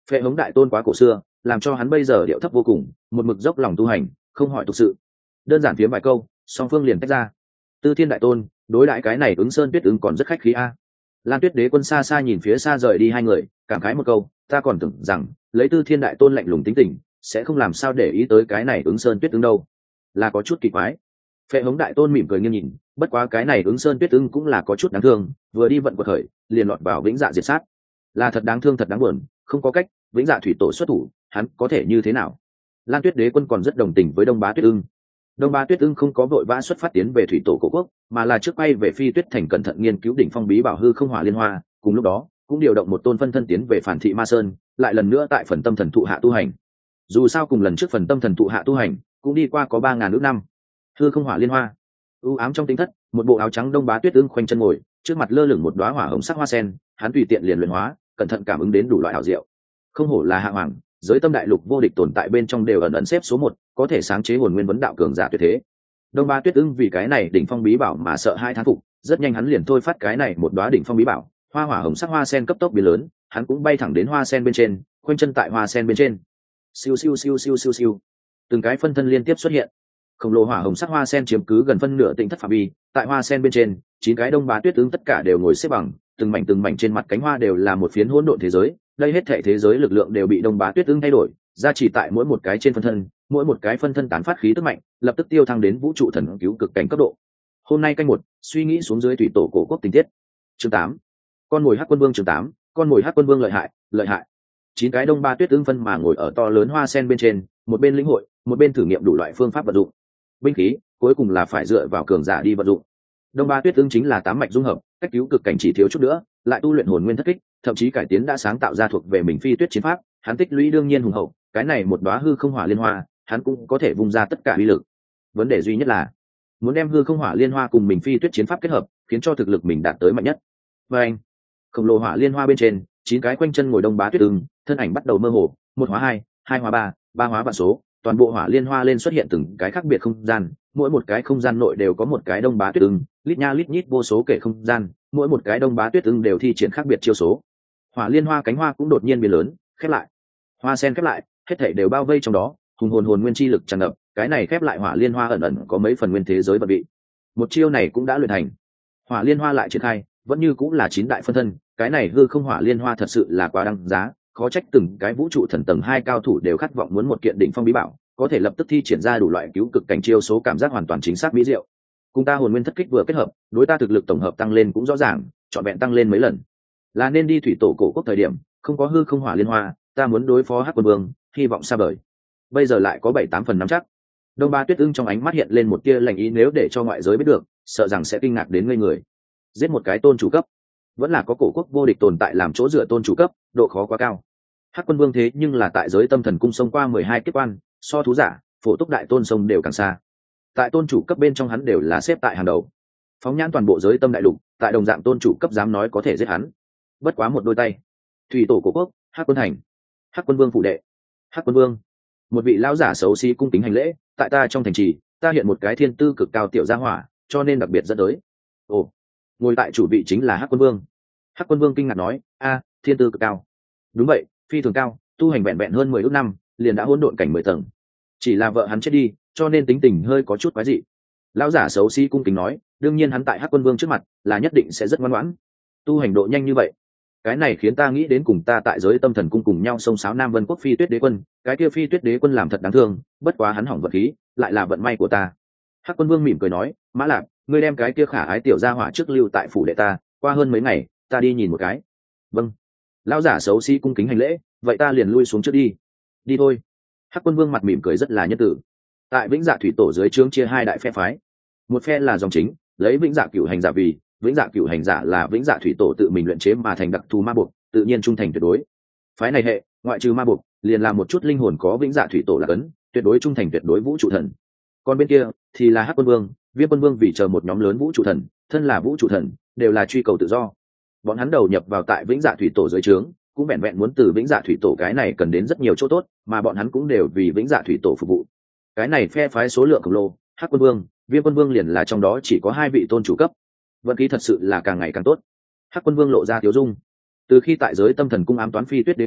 Phệ Hống Đại Tôn quá cổ xưa, làm cho hắn bây giờ điệu thấp vô cùng, một mực dốc lòng tu hành, không hỏi tục sự. Đơn giản phiếm vài câu, song phương liền tách ra. Tư Thiên Đại Tôn đối đãi cái này Ứng Sơn Tuyết Ứng còn rất khách khí a. Lan Tuyết Đế Quân xa xa nhìn phía xa rời đi hai người, cảm khái một câu, ta còn tưởng rằng lấy Tư Thiên Đại Tôn lạnh lùng tính tình, sẽ không làm sao để ý tới cái này Ứng Sơn Tuyết Ứng đâu, là có chút kỳ quái. Phệ Hống Đại Tôn mỉm cười nghiêng nhìn, bất quá cái này Ứng Sơn Tuyết Ứng cũng là có chút đáng thương, vừa đi vận của khởi, liền lọt vào Vĩnh Dạ diệt sát, là thật đáng thương thật đáng buồn, không có cách, Vĩnh Dạ thủy tổ xuất thủ, hắn có thể như thế nào? Lan Tuyết Đế Quân còn rất đồng tình với Đông Bá Tuyết Ưng. Đông Bá Tuyết Ưng không có vội vã xuất phát tiến về thủy tổ cổ quốc, mà là trước quay về Phi Tuyết thành cẩn thận nghiên cứu đỉnh phong bí bảo hư không hỏa liên hoa, cùng lúc đó cũng điều động một tôn phân thân tiến về Phản Thị Ma Sơn, lại lần nữa tại phần tâm thần thụ hạ tu hành. Dù sao cùng lần trước phần tâm thần thụ hạ tu hành, cũng đi qua có 3000 ước năm. Hư không hỏa liên hoa, u ám trong tính thất, một bộ áo trắng Đông Bá Tuyết Ưng khoanh chân ngồi, trước mặt lơ lửng một đóa hỏa hồng sắc hoa sen, hắn tùy tiện liền luyện hóa, cẩn thận cảm ứng đến đủ loại ảo diệu. Không hổ là hạ hoàng, giới tâm đại lục vô địch tồn tại bên trong đều ẩn ẩn xếp số 1, có thể sáng chế hồn nguyên vấn đạo cường giả tuyệt thế. Đông Bá Tuyết Ưng vì cái này đỉnh phong bí bảo mà sợ hai thán phục, rất nhanh hắn liền thôi phát cái này một đóa đỉnh phong bí bảo, hoa hỏa hồng sắc hoa sen cấp tốc biến lớn, hắn cũng bay thẳng đến hoa sen bên trên, khoanh chân tại hoa sen bên trên. Siêu siêu siêu siêu siêu siêu. Từng cái phân thân liên tiếp xuất hiện. Khổng lồ hỏa hồng sắc hoa sen chiếm cứ gần phân nửa tịnh thất phạm vi, tại hoa sen bên trên, 9 cái Đông Bá Tuyết Ưng tất cả đều ngồi xếp bằng, từng mảnh trên mặt cánh hoa đều là một phiến hỗn độn thế giới, đây hết thảy thế giới lực lượng đều bị Đông Bá Tuyết Ưng thay đổi, gia trì tại mỗi một cái trên phân thân, mỗi một cái phân thân tán phát khí tức mạnh, lập tức tiêu thăng đến vũ trụ thần cứu cực cảnh cấp độ. Hôm nay canh 1, suy nghĩ xuống dưới thủy tổ cổ quốc tình tiết. Chương 8. Con ngồi Hắc Quân Vương chương 8, con ngồi Hắc Quân Vương lợi hại, lợi hại. 9 cái Đông Bá Tuyết Ưng phân mà ngồi ở to lớn hoa sen bên trên, một bên lĩnh hội, một bên thử nghiệm đủ loại phương pháp vận dụng. Binh khí, cuối cùng là phải dựa vào cường giả đi vận dụng. Đông Bá Tuyết Ưng chính là 8 mạch dung hợp, cách cứu cực cảnh chỉ thiếu chút nữa, lại tu luyện hồn nguyên thất kích, thậm chí cải tiến đã sáng tạo ra thuộc về mình phi tuyết chiến pháp, hắn tích lũy đương nhiên hùng hậu, cái này một đóa hư không hỏa liên hoa, hắn cũng có thể vung ra tất cả uy lực. Vấn đề duy nhất là muốn đem hư không hỏa liên hoa cùng mình phi tuyết chiến pháp kết hợp, khiến cho thực lực mình đạt tới mạnh nhất. Và anh, khổng lồ hỏa liên hoa bên trên, 9 cái quanh chân ngồi Đông Bá Tuyết Ưng, thân ảnh bắt đầu mơ hồ, một hóa hai, hai hóa ba, ba hóa vạn số, toàn bộ hỏa liên hoa lên xuất hiện từng cái khác biệt không gian, mỗi một cái không gian nội đều có một cái Đông Bá Tuyết Ưng, lít nha lít nhít vô số kể không gian, mỗi một cái Đông Bá Tuyết Ưng đều thi triển khác biệt chiêu số. Hỏa liên hoa cánh hoa cũng đột nhiên biến lớn, khép lại. Hoa sen khép lại, hết thảy đều bao vây trong đó, hùng hồn nguyên chi lực tràn ngập, cái này khép lại hỏa liên hoa ẩn ẩn có mấy phần nguyên thế giới vận vị. Một chiêu này cũng đã luyện thành. Hỏa liên hoa lại triển khai, vẫn như cũng là 9 đại phân thân, cái này hư không hỏa liên hoa thật sự là quá đáng giá, khó trách từng cái vũ trụ thần tầng 2 cao thủ đều khát vọng muốn một kiện đỉnh phong bí bảo, có thể lập tức thi triển ra đủ loại cứu cực cảnh chiêu số, cảm giác hoàn toàn chính xác mỹ diệu. Cùng ta hồn nguyên thất kích vừa kết hợp, đối ta thực lực tổng hợp tăng lên cũng rõ ràng, trọn vẹn tăng lên mấy lần. Là nên đi thủy tổ cổ quốc thời điểm, không có hư không hỏa liên hoa, ta muốn đối phó Hắc Quân Vương, hy vọng xa vời. Bây giờ lại có 7-8 phần nắm chắc. Đông Bá Tuyết Ưng trong ánh mắt hiện lên một tia lạnh ý, nếu để cho ngoại giới biết được, sợ rằng sẽ kinh ngạc đến ngây người. Giết một cái tôn chủ cấp, vẫn là có cổ quốc vô địch tồn tại làm chỗ dựa tôn chủ cấp, độ khó quá cao. Hắc Quân Vương thế nhưng là tại giới tâm thần cung sông qua 12 kiếp quan, so thú giả, phổ túc đại tôn sông đều càng xa. Tại tôn chủ cấp bên trong hắn đều là xếp tại hàng đầu. Phóng nhãn toàn bộ giới tâm đại lục, tại đồng dạng tôn chủ cấp dám nói có thể giết hắn, bất quá một đôi tay. Thủy tổ cổ quốc, Hắc Quân thành, Hắc Quân Vương phụ đệ. Hắc Quân Vương, một vị lão giả xấu xí cung kính hành lễ, tại ta trong thành trì, ta hiện một cái thiên tư cực cao tiểu gia hỏa, cho nên đặc biệt dẫn tới. Ồ, ngồi tại chủ vị chính là Hắc Quân Vương. Hắc Quân Vương kinh ngạc nói, a, thiên tư cực cao. Đúng vậy, phi thường cao, tu hành vẹn vẹn hơn 10 ước năm, liền đã hỗn độn cảnh 10 tầng. Chỉ là vợ hắn chết đi, cho nên tính tình hơi có chút quái dị. Lão giả xấu xí cung kính nói, đương nhiên hắn tại Hắc Quân Vương trước mặt, là nhất định sẽ rất ngoan ngoãn. Tu hành độ nhanh như vậy, cái này khiến ta nghĩ đến cùng ta tại giới tâm thần cung cùng nhau xông xáo Nam Vân quốc Phi Tuyết Đế Quân, cái kia Phi Tuyết Đế Quân làm thật đáng thương, bất quá hắn hỏng vật khí, lại là vận may của ta. Hắc Quân Vương mỉm cười nói, Mã Lạp, ngươi đem cái kia khả ái tiểu gia hỏa trước lưu tại phủ đệ ta, qua hơn mấy ngày, ta đi nhìn một cái. Vâng. Lão giả xấu xí cung kính hành lễ, vậy ta liền lui xuống trước đi. Đi thôi. Hắc Quân Vương mặt mỉm cười rất là nhân tử. Tại Vĩnh Dạ thủy tổ dưới trướng chia 2 đại phe phái. Một phe là dòng chính, lấy Vĩnh Dạ cửu hành giả vì, Vĩnh Dạ cửu hành giả là Vĩnh Dạ thủy tổ tự mình luyện chế mà thành đặc thù ma buộc, tự nhiên trung thành tuyệt đối. Phái này hệ, ngoại trừ ma buộc, liền là một chút linh hồn có Vĩnh Dạ thủy tổ là cấn, tuyệt đối trung thành tuyệt đối vũ trụ thần. Còn bên kia thì là Hắc Quân Vương, Viêm Quân Vương vì chờ một nhóm lớn vũ trụ thần, thân là vũ trụ thần, đều là truy cầu tự do. Bọn hắn đầu nhập vào tại Vĩnh Dạ thủy tổ dưới trướng, cũng vẹn vẹn muốn từ Vĩnh Dạ thủy tổ cái này cần đến rất nhiều chỗ tốt, mà bọn hắn cũng đều vì Vĩnh Dạ thủy tổ phục vụ. Cái này phe phái số lượng khổng lồ, Hắc Quân Vương, Viêm Quân Vương liền là trong đó chỉ có 2 vị tôn chủ cấp. Vận khí thật sự là càng ngày càng tốt. Hắc Quân Vương lộ ra tiếu dung. Từ khi tại giới tâm thần cung ám toán Phi Tuyết Đế Quân,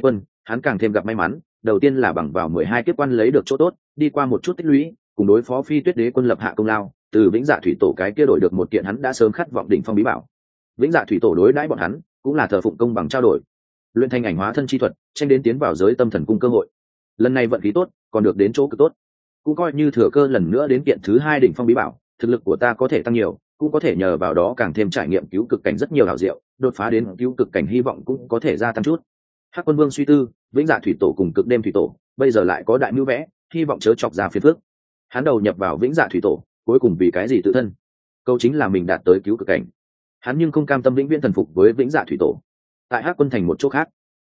hắn càng thêm gặp may mắn. Đầu tiên là bằng vào 12 kiếp quan lấy được chỗ tốt, đi qua một chút tích lũy, cùng đối phó Phi Tuyết Đế quân lập hạ công lao, từ Vĩnh Dạ Thủy Tổ cái kia đổi được một kiện hắn đã sớm khát vọng đỉnh phong bí bảo. Vĩnh Dạ Thủy Tổ đối đãi bọn hắn cũng là thờ phụng công bằng trao đổi, luyện thành ảnh hóa thân chi thuật, tranh đến tiến vào giới tâm thần cung cơ hội. Lần này vận khí tốt, còn được đến chỗ cực tốt, cũng coi như thừa cơ lần nữa đến kiện thứ 2 đỉnh phong bí bảo, thực lực của ta có thể tăng nhiều, cũng có thể nhờ vào đó càng thêm trải nghiệm cứu cực cảnh rất nhiều hảo diệu, đột phá đến cứu cực cảnh hy vọng cũng có thể gia tăng chút. Hắc Quân Vương suy tư, Vĩnh Dạ Thủy Tổ cùng Cực Đêm Thủy Tổ, bây giờ lại có đại mưu vẽ, hy vọng chớ chọc ra phiền phức. Hắn đầu nhập vào Vĩnh Dạ Thủy Tổ, cuối cùng vì cái gì tự thân? Câu chính là mình đạt tới cứu cực cảnh. Hắn nhưng không cam tâm vĩnh viễn thần phục với Vĩnh Dạ Thủy Tổ. Tại Hắc Quân thành một chỗ khác,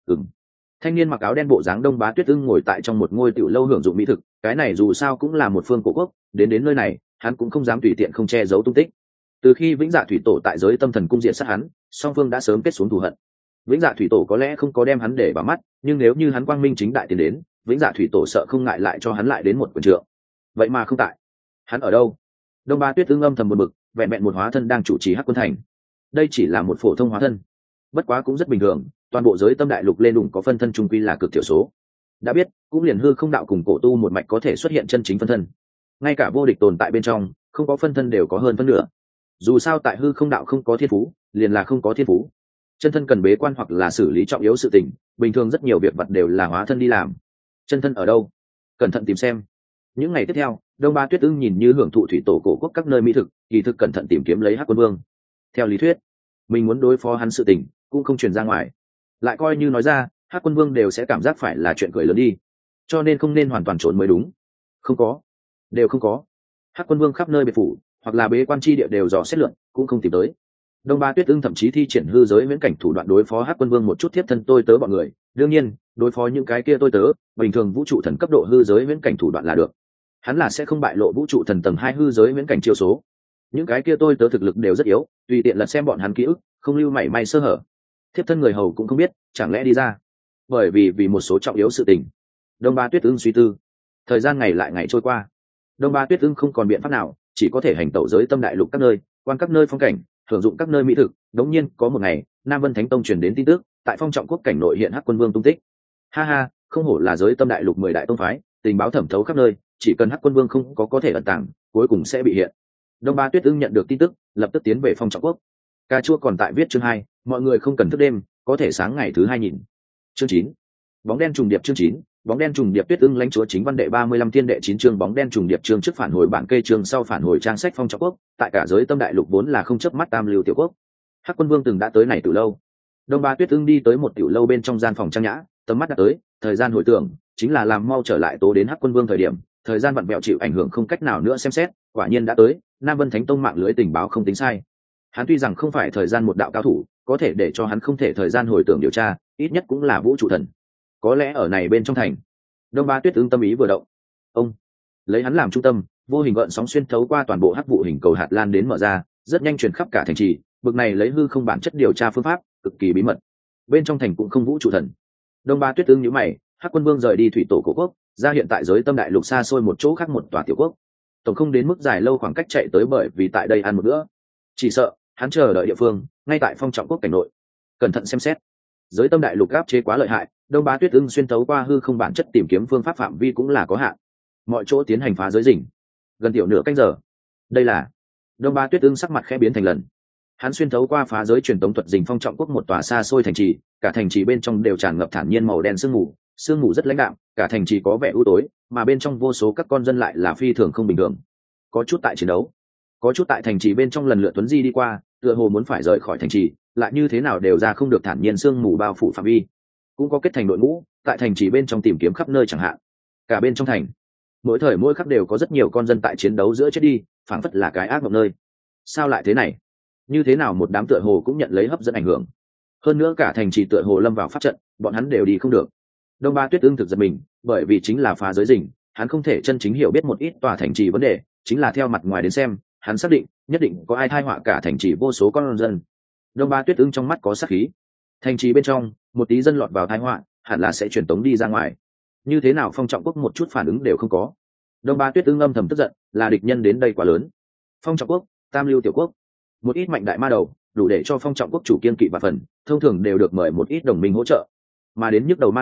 thanh niên mặc áo đen bộ dáng Đông Bá Tuyết Ưng ngồi tại trong một ngôi tiểu lâu hưởng dụng mỹ thực, cái này dù sao cũng là một phương cổ quốc, đến nơi này, hắn cũng không dám tùy tiện không che giấu tung tích. Từ khi Vĩnh Dạ Thủy Tổ tại giới tâm thần cung diện sát hắn, song phương đã sớm kết xuống thù hận. Vĩnh Dạ Thủy Tổ có lẽ không có đem hắn để vào mắt, nhưng nếu như hắn quang minh chính đại tiến đến, Vĩnh Dạ Thủy Tổ sợ không ngại lại cho hắn lại đến một quyền trượng. Vậy mà không tại, hắn ở đâu? Đông Bá Tuyết Ưng âm thầm buồn bực, vẹn vẹn một hóa thân đang chủ trì Hắc Quân thành, đây chỉ là một phổ thông hóa thân, bất quá cũng rất bình thường, toàn bộ giới tâm đại lục lên đủng có phân thân trung quy là cực thiểu số. Đã biết, cũng liền hư không đạo cùng cổ tu một mạch có thể xuất hiện chân chính phân thân, ngay cả vô địch tồn tại bên trong, không có phân thân đều có hơn phân nửa. Dù sao tại hư không đạo không có thiên phú, liền là không có thiên phú. Chân thân cần bế quan hoặc là xử lý trọng yếu sự tình, bình thường rất nhiều việc vật đều là hóa thân đi làm. Chân thân ở đâu? Cẩn thận tìm xem. Những ngày tiếp theo, Đông Ba Tuyết Ưng nhìn như hưởng thụ thủy tổ cổ quốc các nơi mỹ thực, kỳ thực cẩn thận tìm kiếm lấy Hắc Quân Vương. Theo lý thuyết, mình muốn đối phó hắn sự tình, cũng không truyền ra ngoài. Lại coi như nói ra, Hắc Quân Vương đều sẽ cảm giác phải là chuyện cười lớn đi, cho nên không nên hoàn toàn trốn mới đúng. Không có, đều không có. Hắc Quân Vương khắp nơi biệt phủ, hoặc là bế quan chi địa đều dò xét lượn, cũng không tìm tới. Đông Ba Tuyết Ưng thậm chí thi triển hư giới viễn cảnh thủ đoạn đối phó Hắc Quân Vương một chút tiếp thân tôi tớ bọn người. Đương nhiên, đối phó những cái kia tôi tớ, bình thường vũ trụ thần cấp độ hư giới viễn cảnh thủ đoạn là được. Hắn là sẽ không bại lộ vũ trụ thần tầng 2 hư giới viễn cảnh chiêu số. Những cái kia tôi tớ thực lực đều rất yếu, tùy tiện lật xem bọn hắn ký ức, không lưu mảy may sơ hở. Thiếp thân người hầu cũng không biết, chẳng lẽ đi ra? Bởi vì một số trọng yếu sự tình. Đông Ba Tuyết Ưng suy tư. Thời gian ngày lại ngày trôi qua. Đông Ba Tuyết Ưng không còn biện pháp nào, chỉ có thể hành tẩu giới tâm đại lục các nơi, quan các nơi phong cảnh, hưởng dụng các nơi mỹ thực. Đống nhiên có một ngày, Nam Vân Thánh Tông truyền đến tin tức, tại Phong Trọng Quốc cảnh nội hiện Hắc Quân Vương tung tích. Ha ha, không hổ là giới tâm đại lục 10 đại tông phái, tình báo thẩm thấu khắp nơi, chỉ cần Hắc Quân Vương không có thể ẩn tàng, cuối cùng sẽ bị hiện. Đông Ba Tuyết Ưng nhận được tin tức, lập tức tiến về Phong Trọng Quốc. Cà chua còn tại viết chương 2, mọi người không cần thức đêm, có thể sáng ngày thứ 2 nhìn. Chương 9. Bóng đen trùng điệp chương 9, bóng đen trùng điệp Tuyết Ưng lãnh chúa chính văn đệ 35 thiên đệ 9 chương bóng đen trùng điệp chương trước phản hồi bản kê chương sau phản hồi trang sách Phong Trọng Quốc, tại cả giới tâm đại lục vốn là không chớp mắt tam lưu tiểu quốc. Hắc Quân Vương từng đã tới này từ lâu. Đông Ba Tuyết Ưng đi tới một tiểu lâu bên trong gian phòng trang nhã, tầm mắt đã tới, thời gian hồi tưởng, chính là làm mau trở lại tố đến Hắc Quân Vương thời điểm, thời gian vặn vẹo chịu ảnh hưởng không cách nào nữa xem xét, quả nhiên đã tới, Nam Vân Thánh Tông mạng lưới tình báo không tính sai. Hắn tuy rằng không phải thời gian một đạo cao thủ, có thể để cho hắn không thể thời gian hồi tưởng điều tra, ít nhất cũng là vũ trụ thần. Có lẽ ở này bên trong thành. Đông Ba Tuyết Ưng tâm ý vừa động. Ông lấy hắn làm trung tâm, vô hình gợn sóng xuyên thấu qua toàn bộ hắc vụ hình cầu hạt lan đến mở ra, rất nhanh truyền khắp cả thành trì. Bực này lấy hư không bản chất điều tra phương pháp, cực kỳ bí mật. Bên trong thành cũng không vũ trụ thần. Đông Ba Tuyết Ưng nhíu mày, Hắc Quân Vương rời đi thủy tổ cổ quốc, ra hiện tại giới tâm đại lục xa xôi một chỗ khác một tòa tiểu quốc. Tổng không đến mức dài lâu khoảng cách chạy tới bởi vì tại đây ăn một bữa. Chỉ sợ hắn chờ đợi địa phương ngay tại Phong Trọng Quốc cảnh nội. Cẩn thận xem xét, giới tâm đại lục áp chế quá lợi hại, Đông Bá Tuyết Ưng xuyên thấu qua hư không bản chất tìm kiếm phương pháp phạm vi cũng là có hạn, mọi chỗ tiến hành phá giới rình gần tiểu nửa canh giờ. Đây là Đông Bá Tuyết Ưng sắc mặt khẽ biến thành lần. Hắn xuyên thấu qua phá giới truyền tống thuật rình Phong Trọng Quốc một tòa xa xôi thành trì, cả thành trì bên trong đều tràn ngập thản nhiên màu đen sương mù rất lãnh đạm, cả thành trì có vẻ u tối, mà bên trong vô số các con dân lại là phi thường không bình thường. Có chút tại chiến đấu, có chút tại thành trì bên trong lần lượt tuấn di đi qua, tựa hồ muốn phải rời khỏi thành trì, lại như thế nào đều ra không được thản nhiên sương mù bao phủ phạm vi. Cũng có kết thành đội ngũ tại thành trì bên trong tìm kiếm khắp nơi chẳng hạn. Cả bên trong thành, mỗi thời mỗi khắc đều có rất nhiều con dân tại chiến đấu giữa chết đi, phảng phất là cái ác mộng nơi. Sao lại thế này? Như thế nào một đám tựa hồ cũng nhận lấy hấp dẫn ảnh hưởng? Hơn nữa cả thành trì tựa hồ lâm vào pháp trận, bọn hắn đều đi không được. Đông Ba Tuyết Ưng thực giật mình, bởi vì chính là phá giới rình, hắn không thể chân chính hiểu biết một ít tòa thành trì vấn đề, chính là theo mặt ngoài đến xem, hắn xác định nhất định có ai thai họa cả thành trì vô số con dân. Đông Ba Tuyết Ưng trong mắt có sát khí. Thành trì bên trong, một tí dân lọt vào tai họa, hẳn là sẽ truyền tống đi ra ngoài. Như thế nào Phong Trọng Quốc một chút phản ứng đều không có. Đông Ba Tuyết Ưng âm thầm tức giận, là địch nhân đến đây quá lớn. Phong Trọng Quốc, tam lưu tiểu quốc, một ít mạnh đại ma đầu, đủ để cho Phong Trọng Quốc chủ kiên kỵ và phần, thông thường đều được mời một ít đồng minh hỗ trợ. Mà đến nhức đầu ma đầu,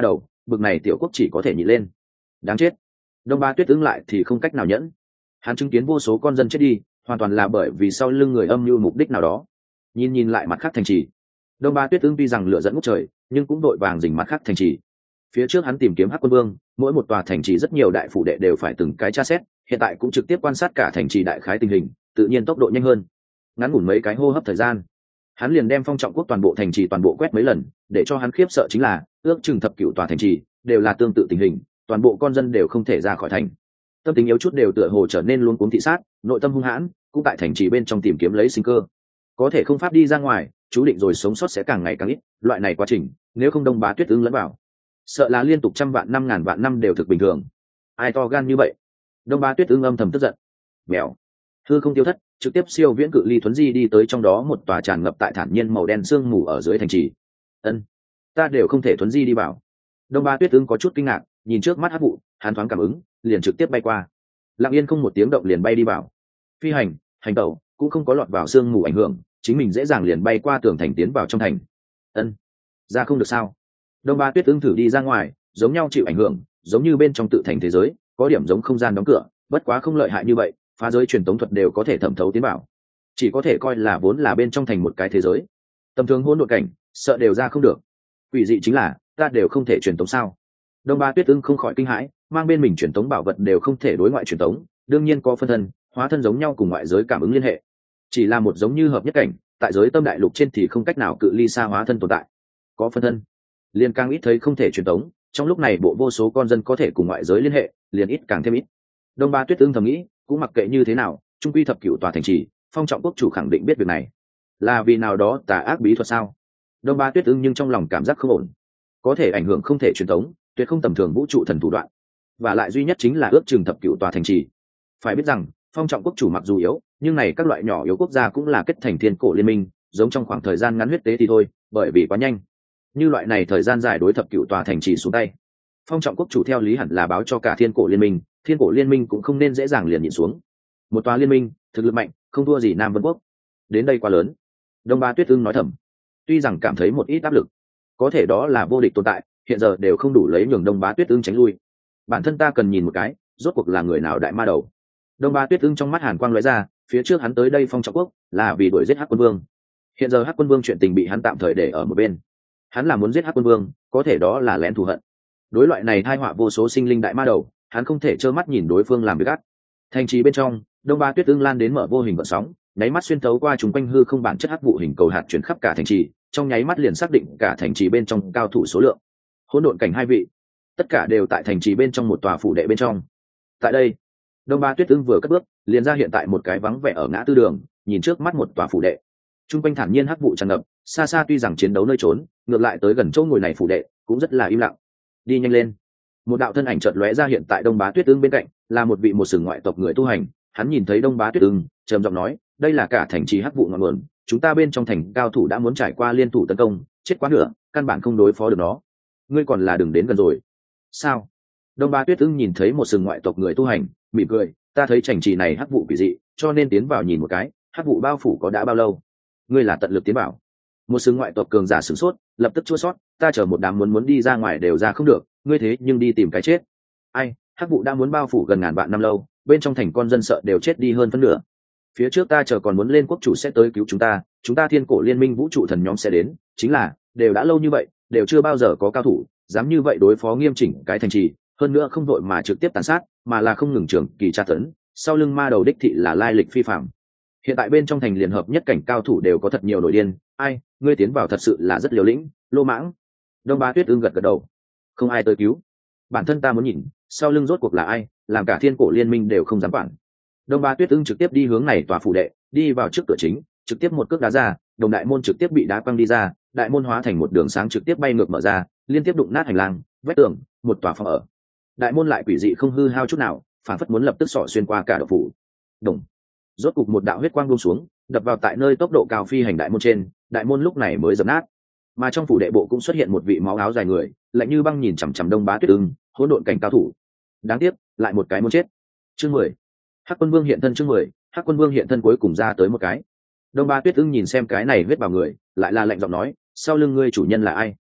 bực này tiểu quốc chỉ có thể nhịn lên. Đáng chết. Đông Ba Tuyết ứng lại thì không cách nào nhẫn. Hắn chứng kiến vô số con dân chết đi, hoàn toàn là bởi vì sau lưng người âm mưu mục đích nào đó. Nhìn lại mặt khác thành trì, Đông Ba Tuyết ứng tuy rằng lửa dẫn ngút trời, nhưng cũng đội vàng dình mặt khác thành trì. Phía trước hắn tìm kiếm Hắc Quân Vương, mỗi một tòa thành trì rất nhiều đại phủ đệ đều phải từng cái tra xét, hiện tại cũng trực tiếp quan sát cả thành trì đại khái tình hình, tự nhiên tốc độ nhanh hơn. Ngắn ngủn mấy cái hô hấp thời gian, hắn liền đem Phong Trọng Quốc toàn bộ thành trì toàn bộ quét mấy lần. Để cho hắn khiếp sợ chính là ước chừng thập cửu tòa thành trì đều là tương tự tình hình, toàn bộ con dân đều không thể ra khỏi thành. Tâm tính yếu chút đều tựa hồ trở nên luống cuống thị sát, nội tâm hung hãn, cũng tại thành trì bên trong tìm kiếm lấy sinh cơ. Có thể không pháp đi ra ngoài, chú định rồi sống sót sẽ càng ngày càng ít. Loại này quá trình, nếu không Đông Bá Tuyết ứng lẫn vào, sợ là liên tục trăm vạn năm ngàn vạn năm đều thực bình thường. Ai to gan như vậy? Đông Bá Tuyết ứng âm thầm tức giận. Mèo. Hư không tiêu thất, trực tiếp siêu viễn cự ly thuấn di đi tới trong đó một tòa tràn ngập tại thản nhiên màu đen sương mù ở dưới thành trì. Ân, ta đều không thể thuấn di đi vào. Đông Ba Tuyết ứng có chút kinh ngạc, nhìn trước mắt hắc vụ, hắn thoáng cảm ứng, liền trực tiếp bay qua. Lặng yên không một tiếng động liền bay đi vào. Phi hành tẩu cũng không có lọt vào sương mù ảnh hưởng, chính mình dễ dàng liền bay qua tường thành tiến vào trong thành. Ân, ra không được sao? Đông Ba Tuyết ứng thử đi ra ngoài, giống nhau chịu ảnh hưởng, giống như bên trong tự thành thế giới, có điểm giống không gian đóng cửa, bất quá không lợi hại như vậy, phá giới truyền tống thuật đều có thể thẩm thấu tiến vào, chỉ có thể coi là vốn là bên trong thành một cái thế giới. Tầm thường hỗn độn cảnh, sợ đều ra không được. Quỷ dị chính là, ta đều không thể truyền tống sao? Đông Ba Tuyết ưng không khỏi kinh hãi, mang bên mình truyền tống bảo vật đều không thể đối ngoại truyền tống, đương nhiên có phân thân, hóa thân giống nhau cùng ngoại giới cảm ứng liên hệ. Chỉ là một giống như hợp nhất cảnh, tại giới tâm đại lục trên thì không cách nào cự ly xa hóa thân tồn tại. Có phân thân, liền càng ít thấy không thể truyền tống, trong lúc này bộ vô số con dân có thể cùng ngoại giới liên hệ, liền ít càng thêm ít. Đông Ba Tuyết ưng thầm nghĩ, cũng mặc kệ như thế nào, trung quy thập cửu tòa thành trì, Phong Trọng Quốc chủ khẳng định biết việc này. Là vì nào đó tà ác bí thuật sao? Đông Ba Tuyết ưng nhưng trong lòng cảm giác không ổn. Có thể ảnh hưởng không thể truyền tống, tuyệt không tầm thường vũ trụ thần thủ đoạn. Và lại duy nhất chính là ước chừng thập cửu tòa thành trì. Phải biết rằng, Phong Trọng Quốc chủ mặc dù yếu, nhưng này các loại nhỏ yếu quốc gia cũng là kết thành thiên cổ liên minh, giống trong khoảng thời gian ngắn huyết tế thì thôi, bởi vì quá nhanh. Như loại này thời gian dài đối thập cửu tòa thành trì xuống tay, Phong Trọng Quốc chủ theo lý hẳn là báo cho cả thiên cổ liên minh, thiên cổ liên minh cũng không nên dễ dàng liền nhìn xuống. Một tòa liên minh thực lực mạnh, không thua gì Nam Vân Quốc, đến đây quá lớn. Đông Ba Tuyết ưng nói thầm, tuy rằng cảm thấy một ít áp lực, có thể đó là vô địch tồn tại, hiện giờ đều không đủ lấy nhường Đông Ba Tuyết ưng tránh lui. Bản thân ta cần nhìn một cái, rốt cuộc là người nào đại ma đầu. Đông Ba Tuyết ưng trong mắt hàn quang lóe ra, phía trước hắn tới đây Phong Trọng Quốc là vì đuổi giết Hắc Quân Vương, hiện giờ Hắc Quân Vương chuyện tình bị hắn tạm thời để ở một bên. Hắn là muốn giết Hắc Quân Vương, có thể đó là lén thù hận. Đối loại này tai họa vô số sinh linh đại ma đầu, hắn không thể trơ mắt nhìn đối phương làm việc ác. Thành trì bên trong, Đông Ba Tuyết ưng lan đến mở vô hình vận sóng, nháy mắt xuyên thấu qua chúng quanh hư không bản chất hắc vụ hình cầu hạt chuyển khắp cả thành trì, trong nháy mắt liền xác định cả thành trì bên trong cao thủ số lượng. Hỗn độn cảnh 2 vị, tất cả đều tại thành trì bên trong một tòa phủ đệ bên trong. Tại đây, Đông Ba Tuyết ưng vừa cất bước, liền ra hiện tại một cái vắng vẻ ở ngã tư đường, nhìn trước mắt một tòa phủ đệ. Trung quanh thản nhiên hắc vụ tràn ngập, xa xa tuy rằng chiến đấu nơi trốn, ngược lại tới gần chỗ ngồi này phủ đệ, cũng rất là im lặng. Đi nhanh lên. Một đạo thân ảnh chợt lóe ra hiện tại Đông Bá Tuyết ưng bên cạnh, là một vị một sừng ngoại tộc người tu hành. Hắn nhìn thấy Đông Bá Tuyết ưng, trầm giọng nói, đây là cả thành trì hắc vụ ngọn nguồn, chúng ta bên trong thành cao thủ đã muốn trải qua liên thủ tấn công, chết quá nửa, căn bản không đối phó được nó. Ngươi còn là đừng đến gần rồi. Sao? Đông Bá Tuyết ưng nhìn thấy một sừng ngoại tộc người tu hành, mỉm cười, ta thấy thành trì này hắc vụ quỷ dị, cho nên tiến vào nhìn một cái, hắc vụ bao phủ có đã bao lâu? Ngươi là tận lực tiến vào. Một sừng ngoại tộc cường giả sửng sốt, lập tức chua sót, ta chờ một đám muốn đi ra ngoài đều ra không được, ngươi thế nhưng đi tìm cái chết. Ai, hắc vụ đã muốn bao phủ gần ngàn vạn năm lâu, bên trong thành con dân sợ đều chết đi hơn phân nửa. Phía trước ta chờ còn muốn lên quốc chủ sẽ tới cứu chúng ta thiên cổ liên minh vũ trụ thần nhóm sẽ đến, chính là đều đã lâu như vậy, đều chưa bao giờ có cao thủ dám như vậy đối phó nghiêm chỉnh cái thành trì, hơn nữa không đội mà trực tiếp tàn sát, mà là không ngừng trường kỳ tra tấn, sau lưng ma đầu đích thị là lai lịch phi phạm. Hiện tại bên trong thành liên hợp nhất cảnh cao thủ đều có thật nhiều nổi điên, ai, ngươi tiến vào thật sự là rất liều lĩnh, lô mãng. Đông Bá Tuyết ưng gật gật đầu, không ai tới cứu, bản thân ta muốn nhìn sau lưng rốt cuộc là ai, làm cả thiên cổ liên minh đều không dám quản. Đông Bá Tuyết ưng trực tiếp đi hướng này tòa phủ đệ, đi vào trước cửa chính, trực tiếp một cước đá ra, đồng đại môn trực tiếp bị đá quăng đi ra, đại môn hóa thành một đường sáng trực tiếp bay ngược mở ra, liên tiếp đụng nát hành lang, vách tường, một tòa phòng ở. Đại môn lại quỷ dị không hư hao chút nào, phản phất muốn lập tức xỏ xuyên qua cả động phủ. Đồng, rốt cục một đạo huyết quang buông xuống, đập vào tại nơi tốc độ cao phi hành đại môn trên, đại môn lúc này mới dập nát. Mà trong phủ đệ bộ cũng xuất hiện một vị máu áo dài người, lạnh như băng nhìn chằm chằm Đông Bá Tuyết ưng, hỗn độn cảnh cao thủ. Đáng tiếc, lại một cái muốn chết. Chương 10. Hắc Quân Vương hiện thân. Chương 10. Hắc Quân Vương hiện thân cuối cùng ra tới một cái. Đông Bá Tuyết ưng nhìn xem cái này huyết vào người, lại là lạnh giọng nói, sau lưng ngươi chủ nhân là ai?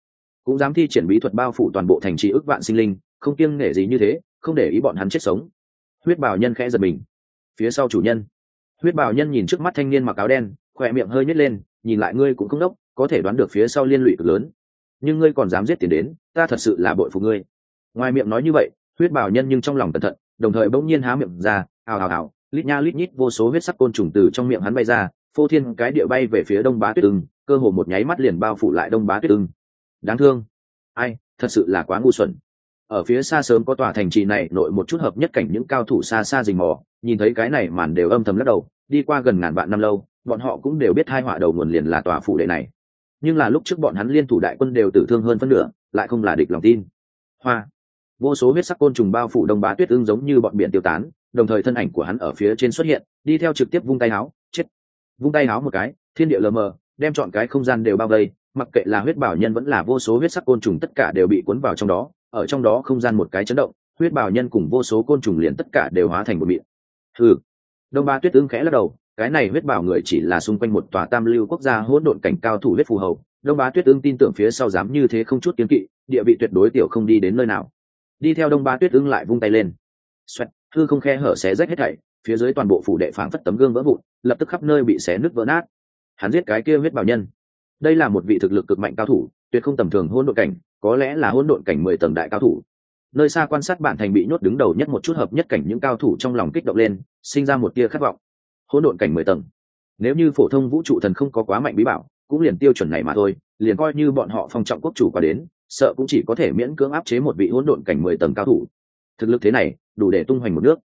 cũng dám thi triển bí thuật bao phủ toàn bộ thành trì ức vạn sinh linh, không kiêng nể gì như thế, không để ý bọn hắn chết sống. Huyết bào nhân khẽ giật mình. Phía sau chủ nhân. Huyết bào nhân nhìn trước mắt thanh niên mặc áo đen, khỏe miệng hơi nhếch lên, nhìn lại ngươi cũng không đốc, có thể đoán được phía sau liên lụy cực lớn, nhưng ngươi còn dám giết tiền đến, ta thật sự là bội phục ngươi. Ngoài miệng nói như vậy, huyết bào nhân nhưng trong lòng cẩn thận, đồng thời bỗng nhiên há miệng ra, ào ào ào, lít nha lít nhít vô số huyết sắc côn trùng từ trong miệng hắn bay ra, phô thiên cái địa bay về phía Đông Bá Tuyết Ưng, cơ hồ một nháy mắt liền bao phủ lại Đông Bá Tuyết Ưng. Đáng thương, ai, thật sự là quá ngu xuẩn. Ở phía xa sớm có tòa thành trì này nội một chút hợp nhất cảnh những cao thủ xa xa rình mò, nhìn thấy cái này màn đều âm thầm lắc đầu, đi qua gần ngàn vạn năm lâu, bọn họ cũng đều biết tai họa đầu nguồn liền là tòa phủ đệ này. Nhưng là lúc trước bọn hắn liên thủ đại quân đều tử thương hơn phân nửa, lại không là địch lòng tin. Hoa, vô số huyết sắc côn trùng bao phủ Đông Bá Tuyết Ưng giống như bọn biển tiêu tán, đồng thời thân ảnh của hắn ở phía trên xuất hiện, đi theo trực tiếp vung tay áo, chết. Vung tay áo một cái, thiên địa lờ mờ, đem trọn cái không gian đều bao vây, mặc kệ là huyết bảo nhân vẫn là vô số huyết sắc côn trùng tất cả đều bị cuốn vào trong đó, ở trong đó không gian một cái chấn động, huyết bảo nhân cùng vô số côn trùng liền tất cả đều hóa thành một mịn. Hừ. Đông Bá Tuyết Ưng khẽ lắc đầu, cái này huyết bảo người chỉ là xung quanh một tòa tam lưu quốc gia hỗn độn cảnh cao thủ huyết phù hầu. Đông Bá Tuyết Ưng tin tưởng phía sau dám như thế không chút kiêng kỵ, địa vị tuyệt đối tiểu không đi đến nơi nào. Đi theo Đông Bá Tuyết Ưng lại vung tay lên, xoẹt, hư không khe hở xé rách hết thảy, phía dưới toàn bộ phủ đệ phảng phất tấm gương vỡ vụn, lập tức khắp nơi bị xé nứt vỡ nát. Hắn giết cái kia huyết bảo nhân. Đây là một vị thực lực cực mạnh cao thủ, tuyệt không tầm thường hỗn độn cảnh, có lẽ là hỗn độn cảnh 10 tầng đại cao thủ. Nơi xa quan sát bản thành bị nhốt đứng đầu nhất một chút hợp nhất cảnh những cao thủ trong lòng kích động lên, sinh ra một tia khát vọng. Hỗn độn cảnh 10 tầng. Nếu như phổ thông vũ trụ thần không có quá mạnh bí bảo, cũng liền tiêu chuẩn này mà thôi, liền coi như bọn họ phong trọng quốc chủ qua đến, sợ cũng chỉ có thể miễn cưỡng áp chế một vị hỗn độn cảnh 10 tầng cao thủ. Thực lực thế này, đủ để tung hoành một nước.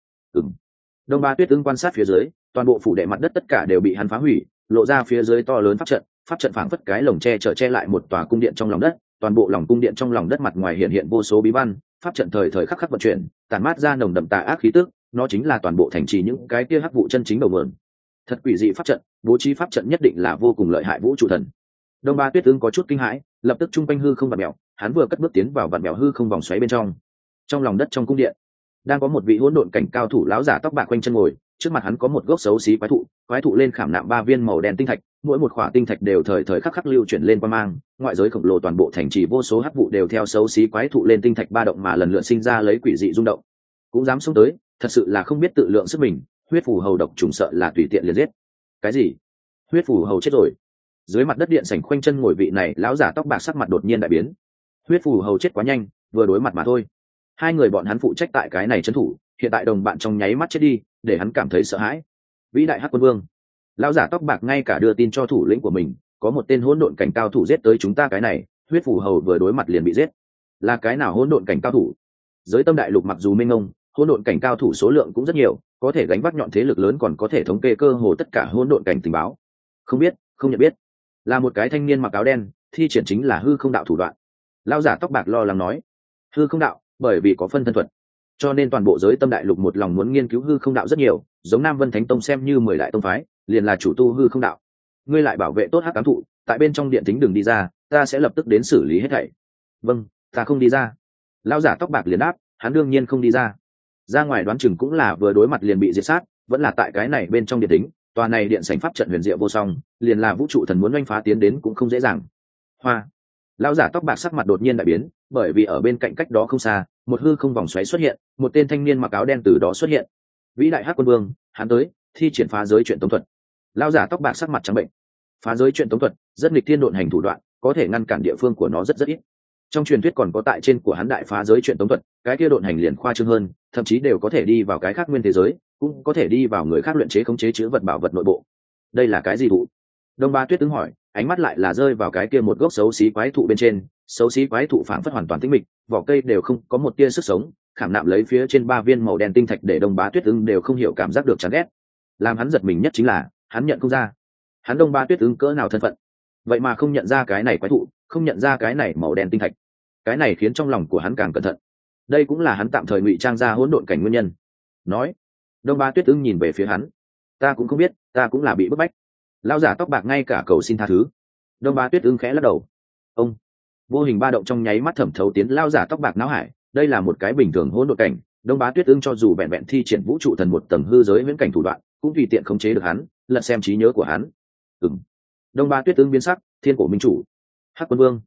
Đông Bá Tuyết Ưng quan sát phía dưới, toàn bộ phủ đệ mặt đất tất cả đều bị hắn phá hủy, lộ ra phía dưới to lớn pháp trận phảng phất cái lồng che lại một tòa cung điện trong lòng đất, toàn bộ lòng cung điện trong lòng đất mặt ngoài hiện hiện vô số bí văn, pháp trận thời thời khắc khắc vận chuyển, tản mát ra nồng đậm tà ác khí tức, nó chính là toàn bộ thành trì những cái kia hắc vụ chân chính đầu nguồn. Thật quỷ dị pháp trận, bố trí pháp trận nhất định là vô cùng lợi hại vũ trụ thần. Đông Bá Tuyết Ưng có chút kinh hãi, lập tức trung quanh hư không vặn mèo, hắn vừa cất bước tiến vào vặn mèo hư không vòng xoáy bên trong. Trong lòng đất trong cung điện, đang có một vị hỗn độn cảnh cao thủ lão giả tóc bạc quanh chân ngồi, trước mặt hắn có một gốc xấu xí quái thụ lên khảm nạm 3 viên màu đen tinh thạch, mỗi một khỏa tinh thạch đều thời thời khắc khắc lưu chuyển lên quang mang, ngoại giới khổng lồ toàn bộ thành trì vô số hắc vụ đều theo xấu xí quái thụ lên tinh thạch ba động mà lần lượt sinh ra lấy quỷ dị rung động. Cũng dám xông tới, thật sự là không biết tự lượng sức mình, huyết phù hầu độc trùng sợ là tùy tiện liền giết. Cái gì? Huyết phù hầu chết rồi? Dưới mặt đất điện sảnh khoanh chân ngồi vị này lão giả tóc bạc sắc mặt đột nhiên đại biến. Huyết phù hầu chết quá nhanh, vừa đối mặt mà thôi. Hai người bọn hắn phụ trách tại cái này trấn thủ, hiện tại đồng bạn trong nháy mắt chết đi, để hắn cảm thấy sợ hãi. Vĩ đại hắc quân vương, lão giả tóc bạc ngay cả đưa tin cho thủ lĩnh của mình, có một tên hỗn độn cảnh cao thủ giết tới chúng ta cái này, huyết phù hầu vừa đối mặt liền bị giết. Là cái nào hỗn độn cảnh cao thủ? Giới Tâm đại lục mặc dù mênh mông, hỗn độn cảnh cao thủ số lượng cũng rất nhiều, có thể gánh vác nhọn thế lực lớn, còn có thể thống kê cơ hồ tất cả hỗn độn cảnh tình báo. Không biết, không nhận biết. Là một cái thanh niên mặc áo đen, thi triển chính là hư không đạo thủ đoạn. Lão giả tóc bạc lo lắng nói, hư không đạo, bởi vì có phân thân thuật, cho nên toàn bộ Giới Tâm đại lục một lòng muốn nghiên cứu hư không đạo rất nhiều, giống Nam Vân Thánh Tông xem như 10 đại tông phái, liền là chủ tu hư không đạo. Ngươi lại bảo vệ tốt hắc ám thụ, tại bên trong điện thính đừng đi ra, ta sẽ lập tức đến xử lý hết thảy. Vâng, ta không đi ra. Lão giả tóc bạc liền đáp, hắn đương nhiên không đi ra. Ra ngoài đoán chừng cũng là vừa đối mặt liền bị diệt sát, vẫn là tại cái này bên trong điện thính, tòa này điện sảnh pháp trận huyền diệu vô song, liền là vũ trụ thần muốn oanh phá tiến đến cũng không dễ dàng. Hoa. Lão giả tóc bạc sắc mặt đột nhiên đại biến, bởi vì ở bên cạnh cách đó không xa, một hư không vòng xoáy xuất hiện, một tên thanh niên mặc áo đen từ đó xuất hiện. Vĩ đại hắc quân vương, hắn tới, thi triển phá giới chuyện tống thuật. Lão giả tóc bạc sắc mặt trắng bệnh. Phá giới chuyện tống thuật, rất nghịch thiên độn hành thủ đoạn, có thể ngăn cản địa phương của nó rất ít. Trong truyền thuyết còn có tại trên của hắn đại phá giới chuyện tống thuật, cái kia độn hành liền khoa trương hơn, thậm chí đều có thể đi vào cái khác nguyên thế giới, cũng có thể đi vào người khác luyện chế khống chế chứa vật bảo vật nội bộ. Đây là cái gì thụ? Đông Ba Tuyết ứng hỏi, ánh mắt lại là rơi vào cái kia một gốc xấu xí quái thụ bên trên, xấu xí quái thụ phảng phất hoàn toàn tĩnh mịch, vỏ cây đều không có một tia sức sống, khảm nạm lấy phía trên 3 viên màu đen tinh thạch, để Đông Bá Tuyết ứng đều không hiểu cảm giác được chán ghét. Làm hắn giật mình nhất chính là, hắn nhận không ra, hắn Đông Bá Tuyết ứng cỡ nào thân phận, vậy mà không nhận ra cái này quái thụ, không nhận ra cái này màu đen tinh thạch. Cái này khiến trong lòng của hắn càng cẩn thận. Đây cũng là hắn tạm thời ngụy trang ra hỗn độn cảnh nguyên nhân. Nói, Đông Bá Tuyết ứng nhìn về phía hắn, ta cũng không biết, ta cũng là bị bức bách. Lão giả tóc bạc ngay cả cầu xin tha thứ. Đông Bá Tuyết ứng khẽ lắc đầu. Ông, vô hình ba động trong nháy mắt thẩm thấu tiến lão giả tóc bạc não hải. Đây là một cái bình thường hỗn độn cảnh, Đông Bá Tuyết ứng cho dù vẹn vẹn thi triển vũ trụ thần một tầng hư giới viễn cảnh thủ đoạn, cũng tùy tiện khống chế được hắn, lật xem trí nhớ của hắn. Đông Bá Tuyết ứng biến sắc, thiên cổ minh chủ, hắc quân vương.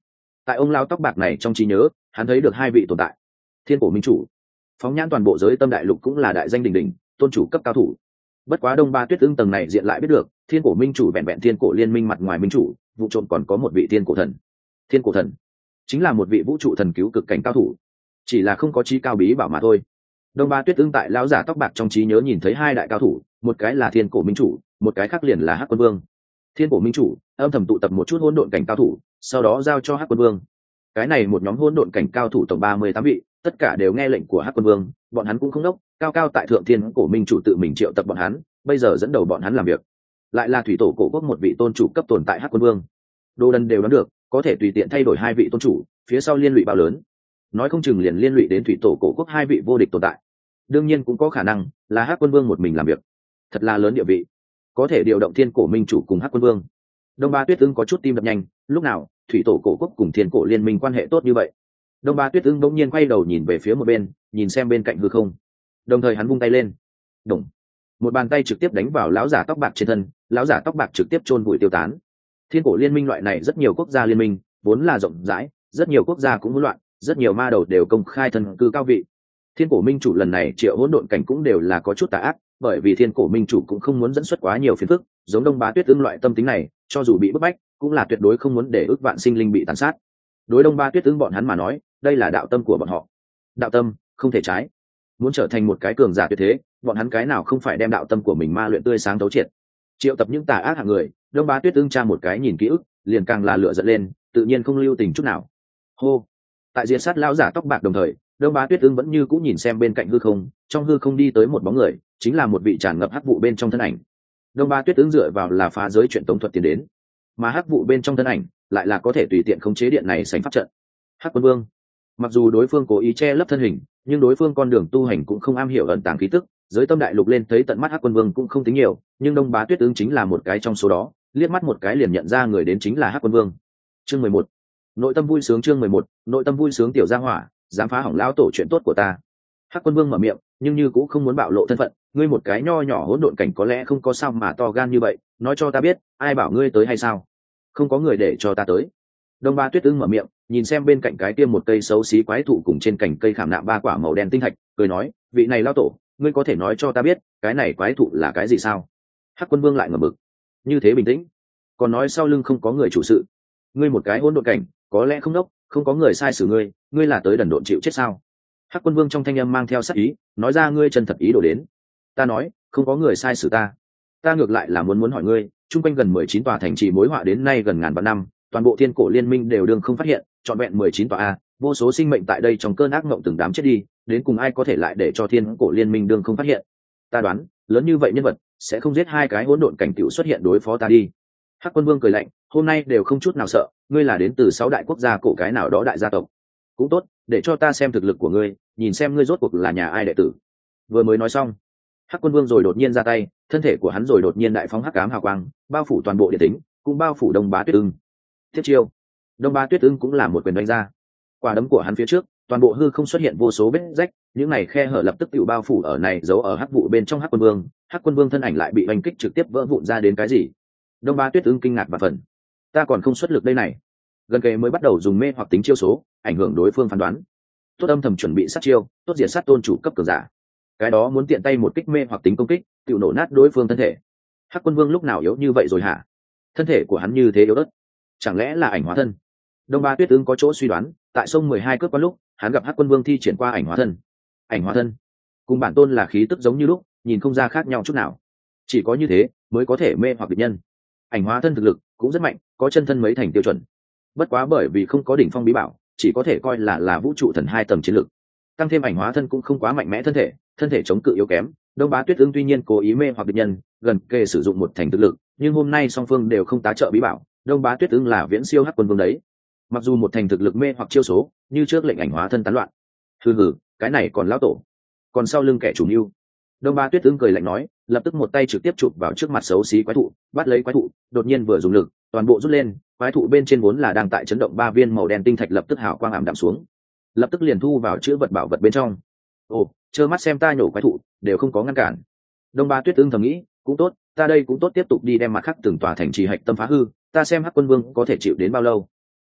tại ông lao tóc bạc này trong trí nhớ, hắn thấy được hai vị tồn tại. Thiên cổ minh chủ, phóng nhãn toàn bộ giới tâm đại lục cũng là đại danh đỉnh đỉnh, tôn chủ cấp cao thủ. Bất quá Đông Ba Tuyết Ưng tầng này diện lại biết được, thiên cổ minh chủ vẹn vẹn thiên cổ liên minh mặt ngoài minh chủ, vụ trộm còn có một vị thiên cổ thần. Thiên cổ thần chính là một vị vũ trụ thần cứu cực cảnh cao thủ, chỉ là không có trí cao bí bảo mà thôi. Đông Ba Tuyết Ưng tại lão giả tóc bạc trong trí nhớ nhìn thấy hai đại cao thủ, một cái là thiên cổ minh chủ, một cái khác liền là Hắc Quân Vương. Thiên cổ minh chủ âm thầm tụ tập một chút hỗn độn cảnh cao thủ, sau đó giao cho Hắc Quân Vương. Cái này một nhóm hỗn độn cảnh cao thủ tổng 38 vị, tất cả đều nghe lệnh của Hắc Quân Vương, bọn hắn cũng không đốc, cao cao tại thượng thiên cổ minh chủ tự mình triệu tập bọn hắn, bây giờ dẫn đầu bọn hắn làm việc. Lại là thủy tổ cổ quốc một vị tôn chủ cấp tồn tại Hắc Quân Vương. Đô Đần đều đoán được, có thể tùy tiện thay đổi hai vị tôn chủ, phía sau liên lụy bao lớn. Nói không chừng liền liên lụy đến thủy tổ cổ quốc hai vị vô địch tồn tại. Đương nhiên cũng có khả năng là Hắc Quân Vương một mình làm việc. Thật là lớn địa vị, có thể điều động thiên cổ minh chủ cùng Hắc Quân Vương. Đông Ba Tuyết Ưng có chút tim đập nhanh, lúc nào thủy tổ cổ quốc cùng thiên cổ liên minh quan hệ tốt như vậy? Đông Ba Tuyết Ưng bỗng nhiên quay đầu nhìn về phía một bên, nhìn xem bên cạnh hư không, đồng thời hắn vung tay lên, đùng, một bàn tay trực tiếp đánh vào lão giả tóc bạc trên thân, lão giả tóc bạc trực tiếp chôn vùi tiêu tán. Thiên cổ liên minh loại này rất nhiều quốc gia liên minh, vốn là rộng rãi, rất nhiều quốc gia cũng hỗn loạn, rất nhiều ma đầu đều công khai thân cư cao vị. Thiên cổ minh chủ lần này triệu hỗn độn cảnh cũng đều là có chút tà ác, bởi vì thiên cổ minh chủ cũng không muốn dẫn xuất quá nhiều phiền phức, giống Đông Bá Tuyết Ưng loại tâm tính này, cho dù bị bức bách, cũng là tuyệt đối không muốn để ước vạn sinh linh bị tàn sát. Đối Đông Ba Tuyết Ưng bọn hắn mà nói, đây là đạo tâm của bọn họ. Đạo tâm không thể trái. Muốn trở thành một cái cường giả tuyệt thế, bọn hắn cái nào không phải đem đạo tâm của mình ma luyện tươi sáng thấu triệt. Triệu tập những tà ác hạng người, Đông Bá Tuyết Ưng tra một cái nhìn ký ức, liền càng là lửa giận lên, tự nhiên không lưu tình chút nào. Hô. Tại diệt sát lão giả tóc bạc đồng thời, Đông Bá Tuyết Ưng vẫn như cũ nhìn xem bên cạnh hư không, trong hư không đi tới một bóng người, chính là một vị tràn ngập hắc vụ bên trong thân ảnh. Đông Bá Tuyết Ưng dựa vào là phá giới chuyện tống thuật tiến đến, mà hắc vụ bên trong thân ảnh lại là có thể tùy tiện khống chế điện này sánh pháp trận. Hắc Quân Vương, mặc dù đối phương cố ý che lấp thân hình, nhưng đối phương con đường tu hành cũng không am hiểu ẩn tàng khí tức, giới tâm đại lục lên thấy tận mắt Hắc Quân Vương cũng không tính nhiều, nhưng Đông Bá Tuyết Ưng chính là một cái trong số đó, liếc mắt một cái liền nhận ra người đến chính là Hắc Quân Vương. Chương 11. Nội tâm vui sướng. Chương 11. Nội tâm vui sướng. Tiểu gia hỏa, dám phá hỏng lão tổ chuyện tốt của ta. Hắc Quân Vương mở miệng, nhưng như cũng không muốn bạo lộ thân phận, ngươi một cái nho nhỏ hỗn độn cảnh có lẽ không có sao mà to gan như vậy, nói cho ta biết, ai bảo ngươi tới hay sao? Không có người để cho ta tới. Đông Ba Tuyết Ưng mở miệng, nhìn xem bên cạnh cái tiêm một cây xấu xí quái thụ cùng trên cành cây khảm nạm ba quả màu đen tinh thạch, cười nói, vị này lão tổ, ngươi có thể nói cho ta biết, cái này quái thụ là cái gì sao? Hắc Quân Vương lại ngậm bực, như thế bình tĩnh, còn nói sau lưng không có người chủ sự. Ngươi một cái hỗn độn cảnh, có lẽ không đốc, không có người sai xử ngươi, ngươi là tới đần độn chịu chết sao? Hắc Quân Vương trong thanh âm mang theo sát ý, nói ra ngươi chân thật ý đồ đến. Ta nói, không có người sai xử ta. Ta ngược lại là muốn hỏi ngươi, chung quanh gần 19 tòa thành trì mối họa đến nay gần ngàn vạn năm, toàn bộ thiên cổ liên minh đều đương không phát hiện, trọn vẹn 19 tòa a, vô số sinh mệnh tại đây trong cơn ác mộng từng đám chết đi, đến cùng ai có thể lại để cho thiên cổ liên minh đương không phát hiện? Ta đoán, lớn như vậy nhân vật sẽ không giết hai cái hỗn độn cảnh tiểu xuất hiện đối phó ta đi. Hắc Quân Vương cười lạnh, hôm nay đều không chút nào sợ, ngươi là đến từ 6 đại quốc gia cổ cái nào đó đại gia tộc. Cũng tốt, để cho ta xem thực lực của ngươi, nhìn xem ngươi rốt cuộc là nhà ai đệ tử. Vừa mới nói xong, Hắc Quân Vương rồi đột nhiên ra tay, thân thể của hắn rồi đột nhiên đại phóng hắc ám hào quang, bao phủ toàn bộ địa tính, cũng bao phủ Đông Bá Tuyết Ưng. Tiếp chiêu, Đông Bá Tuyết Ưng cũng là một quyền đánh ra. Quả đấm của hắn phía trước, toàn bộ hư không xuất hiện vô số vết rách, những này khe hở lập tức tự bao phủ ở này giấu ở hắc vụ bên trong Hắc Quân Vương. Hắc Quân Vương thân ảnh lại bị oanh kích trực tiếp vỡ vụn ra đến cái gì? Đông Bá Tuyết Ưng kinh ngạc và phần. Ta còn không xuất lực đây này. Gần kề mới bắt đầu dùng mê hoặc tính chiêu số, ảnh hưởng đối phương phán đoán. Tốt âm thầm chuẩn bị sát chiêu, tốt diệt sát tôn chủ cấp cường giả. Cái đó muốn tiện tay một kích mê hoặc tính công kích, tự nổ nát đối phương thân thể. Hắc Quân Vương lúc nào yếu như vậy rồi hả? Thân thể của hắn như thế yếu ớt, chẳng lẽ là ảnh hóa thân? Đông Ba Tuyết Ưng có chỗ suy đoán, tại sông 12 cướp qua lúc, hắn gặp Hắc Quân Vương thi triển qua ảnh hóa thân. Ảnh hóa thân cùng bản tôn là khí tức giống như lúc, nhìn không ra khác nhau chút nào. Chỉ có như thế mới có thể mê hoặc địch nhân. Ảnh hóa thân thực lực cũng rất mạnh, có chân thân mấy thành tiêu chuẩn. Bất quá bởi vì không có đỉnh phong bí bảo, chỉ có thể coi là vũ trụ thần 2 tầng chiến lực. Tăng thêm ảnh hóa thân cũng không quá mạnh mẽ thân thể chống cự yếu kém. Đông Bá Tuyết Ưng tuy nhiên cố ý mê hoặc địch nhân, gần kề sử dụng một thành thực lực, nhưng hôm nay song phương đều không tá trợ bí bảo, Đông Bá Tuyết Ưng là viễn siêu Hắc Quân Vương đấy. Mặc dù một thành thực lực mê hoặc chiêu số, như trước lệnh ảnh hóa thân tán loạn. Hừ, cái này còn lão tổ, còn sau lưng kẻ chủ mưu. Đông Bá Tuyết Ưng cười lạnh nói, lập tức một tay trực tiếp chụp vào trước mặt xấu xí quái thụ, bắt lấy quái thụ, đột nhiên vừa dùng lực, toàn bộ rút lên, quái thụ bên trên vốn là đang tại chấn động 3 viên màu đen tinh thạch lập tức hào quang ảm đạm xuống, lập tức liền thu vào chữ vật bảo vật bên trong. Ồ, trơ mắt xem ta nhổ quái thụ, đều không có ngăn cản. Đông Bá Tuyết Ưng thầm nghĩ, cũng tốt, ta đây cũng tốt tiếp tục đi đem mặt khác từng tòa thành trì hạch tâm phá hư, ta xem Hắc Quân Vương có thể chịu đến bao lâu.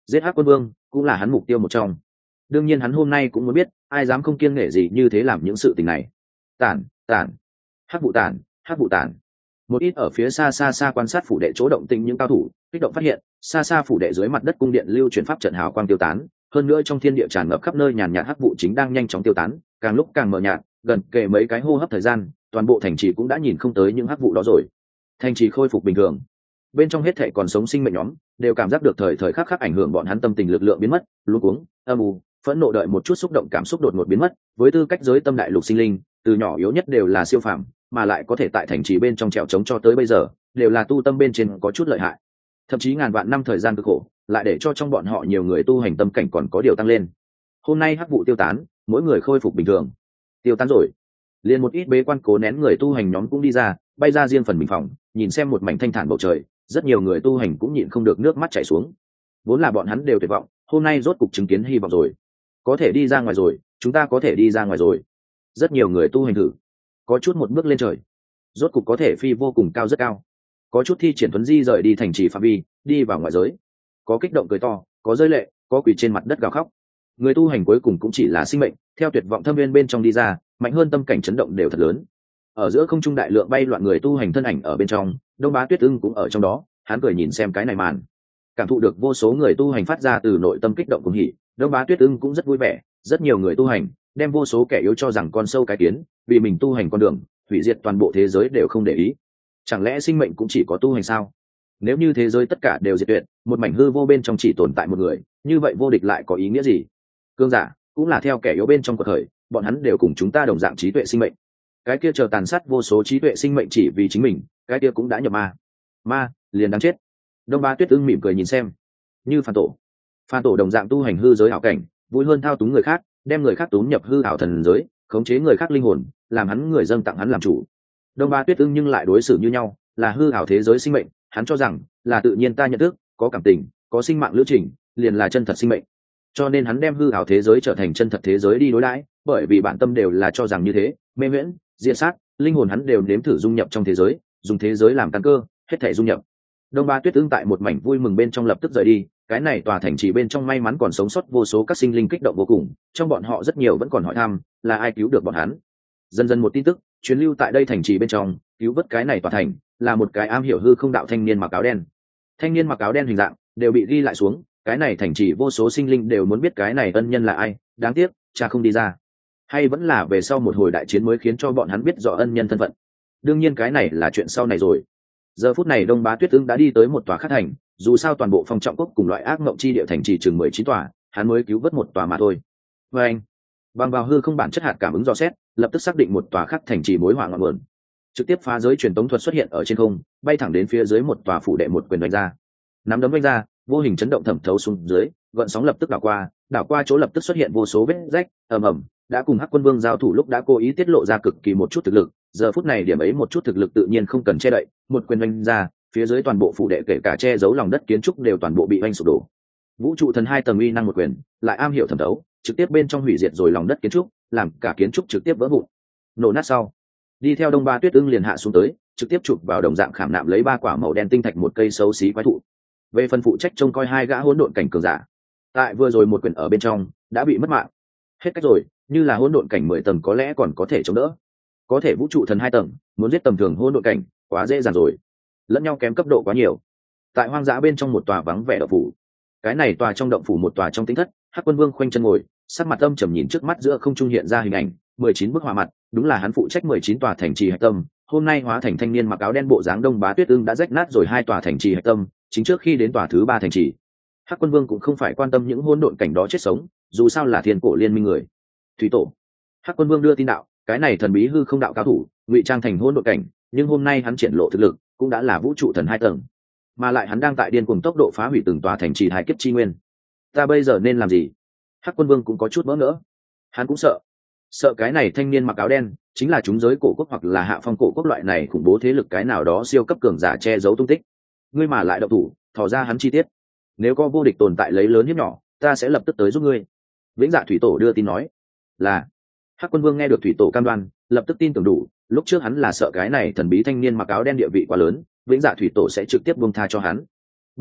Giết Hắc Quân Vương cũng là hắn mục tiêu một trong. Đương nhiên hắn hôm nay cũng muốn biết ai dám không kiêng nể gì như thế làm những sự tình này. Tản tản, hắc vụ tản, hắc vụ tản. Một ít ở phía xa quan sát phủ đệ chỗ động tĩnh những cao thủ kích động phát hiện xa phủ đệ dưới mặt đất cung điện lưu chuyển pháp trận hào quang tiêu tán, hơn nữa trong thiên địa tràn ngập khắp nơi nhàn nhạt hắc vụ chính đang nhanh chóng tiêu tán, càng lúc càng mờ nhạt, gần kề mấy cái hô hấp thời gian toàn bộ thành trì cũng đã nhìn không tới những hắc vụ đó rồi. Thành trì khôi phục bình thường, bên trong hết thảy còn sống sinh mệnh nhóm đều cảm giác được thời khắc ảnh hưởng bọn hắn tâm tình lực lượng biến mất, luống cuống, âm u, phẫn nộ đợi một chút xúc động cảm xúc đột ngột biến mất. Với tư cách giới tâm đại lục sinh linh, từ nhỏ yếu nhất đều là siêu phàm, mà lại có thể tại thành trì bên trong trèo trống cho tới bây giờ, đều là tu tâm bên trên có chút lợi hại. Thậm chí ngàn vạn năm thời gian cực khổ, lại để cho trong bọn họ nhiều người tu hành tâm cảnh còn có điều tăng lên. Hôm nay hắc vụ tiêu tán, mỗi người khôi phục bình thường. Tiêu tán rồi, liền một ít bế quan cố nén người tu hành nhóm cũng đi ra, bay ra riêng phần mình phòng, nhìn xem một mảnh thanh thản bầu trời, rất nhiều người tu hành cũng nhịn không được nước mắt chảy xuống. Vốn là bọn hắn đều tuyệt vọng, hôm nay rốt cục chứng kiến hy vọng rồi, có thể đi ra ngoài rồi, chúng ta có thể đi ra ngoài rồi. Rất nhiều người tu hành thử, có chút một bước lên trời, rốt cục có thể phi vô cùng cao rất cao. Có chút thi triển thuấn di rời đi thành trì phạm vi, đi vào ngoại giới. Có kích động cười to, có rơi lệ, có quỳ trên mặt đất gào khóc. Người tu hành cuối cùng cũng chỉ là sinh mệnh, theo tuyệt vọng thâm viên bên trong đi ra, mạnh hơn tâm cảnh chấn động đều thật lớn. Ở giữa không trung đại lượng bay loạn người tu hành thân ảnh ở bên trong, Đông Bá Tuyết Ưng cũng ở trong đó, hắn cười nhìn xem cái này màn, cảm thụ được vô số người tu hành phát ra từ nội tâm kích động cuồng hỉ. Đông Bá Tuyết Ưng cũng rất vui vẻ, rất nhiều người tu hành đem vô số kẻ yếu cho rằng con sâu cái kiến, vì mình tu hành con đường hủy diệt toàn bộ thế giới đều không để ý. Chẳng lẽ sinh mệnh cũng chỉ có tu hành sao? Nếu như thế giới tất cả đều diệt tuyệt, một mảnh hư vô bên trong chỉ tồn tại một người, như vậy vô địch lại có ý nghĩa gì? Cương giả cũng là theo kẻ yếu bên trong cuộc khởi, bọn hắn đều cùng chúng ta đồng dạng trí tuệ sinh mệnh. Cái kia chờ tàn sát vô số trí tuệ sinh mệnh chỉ vì chính mình, cái kia cũng đã nhập ma liền đáng chết. Đông Bá Tuyết Ưng mỉm cười nhìn xem, như Phan Tổ đồng dạng tu hành hư giới ảo cảnh, vui hơn thao túng người khác, đem người khác túm nhập hư ảo thần giới, khống chế người khác linh hồn, làm hắn người dâng tặng hắn làm chủ. Đông Bá Tuyết Ưng nhưng lại đối xử như nhau, là hư ảo thế giới sinh mệnh, hắn cho rằng là tự nhiên ta nhận thức, có cảm tình, có sinh mạng lữ trình, liền là chân thật sinh mệnh. Cho nên hắn đem hư ảo thế giới trở thành chân thật thế giới đi đối đãi, bởi vì bản tâm đều là cho rằng như thế, mê miễn, diệt sát, linh hồn hắn đều nếm thử dung nhập trong thế giới, dùng thế giới làm căn cơ, hết thể dung nhập. Đông Ba Tuyết Ưng tại một mảnh vui mừng bên trong lập tức rời đi, cái này tòa thành trì bên trong may mắn còn sống sót vô số các sinh linh kích động vô cùng, trong bọn họ rất nhiều vẫn còn hỏi thăm, là ai cứu được bọn hắn. Dần dần một tin tức truyền lưu tại đây thành trì bên trong, cứu vớt cái này tòa thành, là một cái am hiểu hư không đạo thanh niên mặc áo đen. Thanh niên mặc áo đen hình dạng đều bị ghi lại xuống, cái này thành trì vô số sinh linh đều muốn biết cái này ân nhân là ai, đáng tiếc cha không đi ra, hay vẫn là về sau một hồi đại chiến mới khiến cho bọn hắn biết rõ ân nhân thân phận. Đương nhiên cái này là chuyện sau này rồi. Giờ phút này Đông Bá Tuyết Ưng đã đi tới một tòa khác thành, dù sao toàn bộ Phong Trọng Quốc cùng loại ác mộng chi địa thành trì chừng 19 tòa, hắn mới cứu vớt một tòa mà thôi. Và anh bằng vào hư không bản chất hạt cảm ứng dò xét, lập tức xác định một tòa khác thành trì mối hỏa ngọn nguồn, trực tiếp phá giới truyền tống thuật xuất hiện ở trên không, bay thẳng đến phía dưới một tòa phủ đệ, một quyền đánh ra, nắm đấm đánh ra, vô hình chấn động thẩm thấu xuống dưới, gợn sóng lập tức đảo qua chỗ lập tức xuất hiện vô số vết rách, ầm ầm, đã cùng Hắc Quân Vương giao thủ lúc đã cố ý tiết lộ ra cực kỳ một chút thực lực, giờ phút này điểm ấy một chút thực lực tự nhiên không cần che đậy, một quyền đánh ra, phía dưới toàn bộ phủ đệ kể cả che giấu lòng đất kiến trúc đều toàn bộ bị oanh sụp đổ. Vũ trụ thần 2 tầng uy năng một quyền, lại am hiểu thẩm thấu, trực tiếp bên trong hủy diệt rồi lòng đất kiến trúc, làm cả kiến trúc trực tiếp vỡ vụn, nổ nát sau. Đi theo Đông Ba Tuyết Ưng liền hạ xuống tới, trực tiếp chụp vào đồng dạng khảm nạm lấy 3 quả màu đen tinh thạch một cây xấu xí quái thụ. Về phần phụ trách trông coi 2 gã hỗn độn cảnh cường giả, tại vừa rồi một quyền ở bên trong đã bị mất mạng, hết cách rồi, như là hỗn độn cảnh 10 tầng có lẽ còn có thể chống đỡ, có thể vũ trụ thần 2 tầng muốn giết tầm thường hỗn độn cảnh quá dễ dàng rồi, lẫn nhau kém cấp độ quá nhiều. Tại hoang dã bên trong một tòa vắng vẻ động phủ, cái này tòa trong động phủ một tòa trong tĩnh thất, Hắc Quân Vương khoanh chân ngồi, sắc mặt âm trầm nhìn trước mắt giữa không trung hiện ra hình ảnh 19 bức họa mặt, đúng là hắn phụ trách 19 tòa thành trì hạch tâm, hôm nay hóa thành thanh niên mặc áo đen bộ dáng Đông Bá Tuyết Ưng đã rách nát rồi 2 tòa thành trì hạch tâm, chính trước khi đến tòa thứ 3 thành trì. Hắc Quân Vương cũng không phải quan tâm những hỗn độn cảnh đó chết sống, dù sao là thiên cổ liên minh người. Thủy tổ. Hắc Quân Vương đưa tin đạo, cái này thần bí hư không đạo cao thủ, ngụy trang thành hỗn độn cảnh, nhưng hôm nay hắn triển lộ thực lực, cũng đã là vũ trụ thần 2 tầng, mà lại hắn đang tại điên cuồng tốc độ phá hủy từng tòa thành trì hai kiếp chi nguyên. Ta bây giờ nên làm gì? Hắc Quân Vương cũng có chút bỡ ngỡ, hắn cũng sợ cái này thanh niên mặc áo đen chính là chúng giới cổ quốc hoặc là hạ phong cổ quốc loại này khủng bố thế lực cái nào đó siêu cấp cường giả che giấu tung tích, ngươi mà lại động thủ thò ra hắn chi tiết, nếu có vô địch tồn tại lấy lớn hiếp nhỏ, ta sẽ lập tức tới giúp ngươi. Vĩnh Dạ Thủy Tổ đưa tin nói. Là. Hắc Quân Vương nghe được Thủy Tổ cam đoan, lập tức tin tưởng đủ, lúc trước hắn là sợ cái này thần bí thanh niên mặc áo đen địa vị quá lớn, Vĩnh Dạ Thủy Tổ sẽ trực tiếp buông tha cho hắn. Bất quá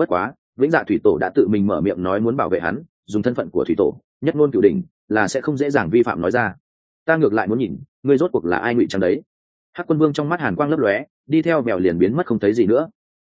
vĩnh dạ thủy tổ đã tự mình mở miệng nói muốn bảo vệ hắn, dùng thân phận của thủy tổ nhất ngôn cửu đỉnh là sẽ không dễ dàng vi phạm nói ra. Ta ngược lại muốn nhìn ngươi rốt cuộc là ai ngụy trang đấy. Hắc Quân Vương trong mắt hàn quang lấp lóe, đi theo Bèo liền biến mất không thấy gì nữa.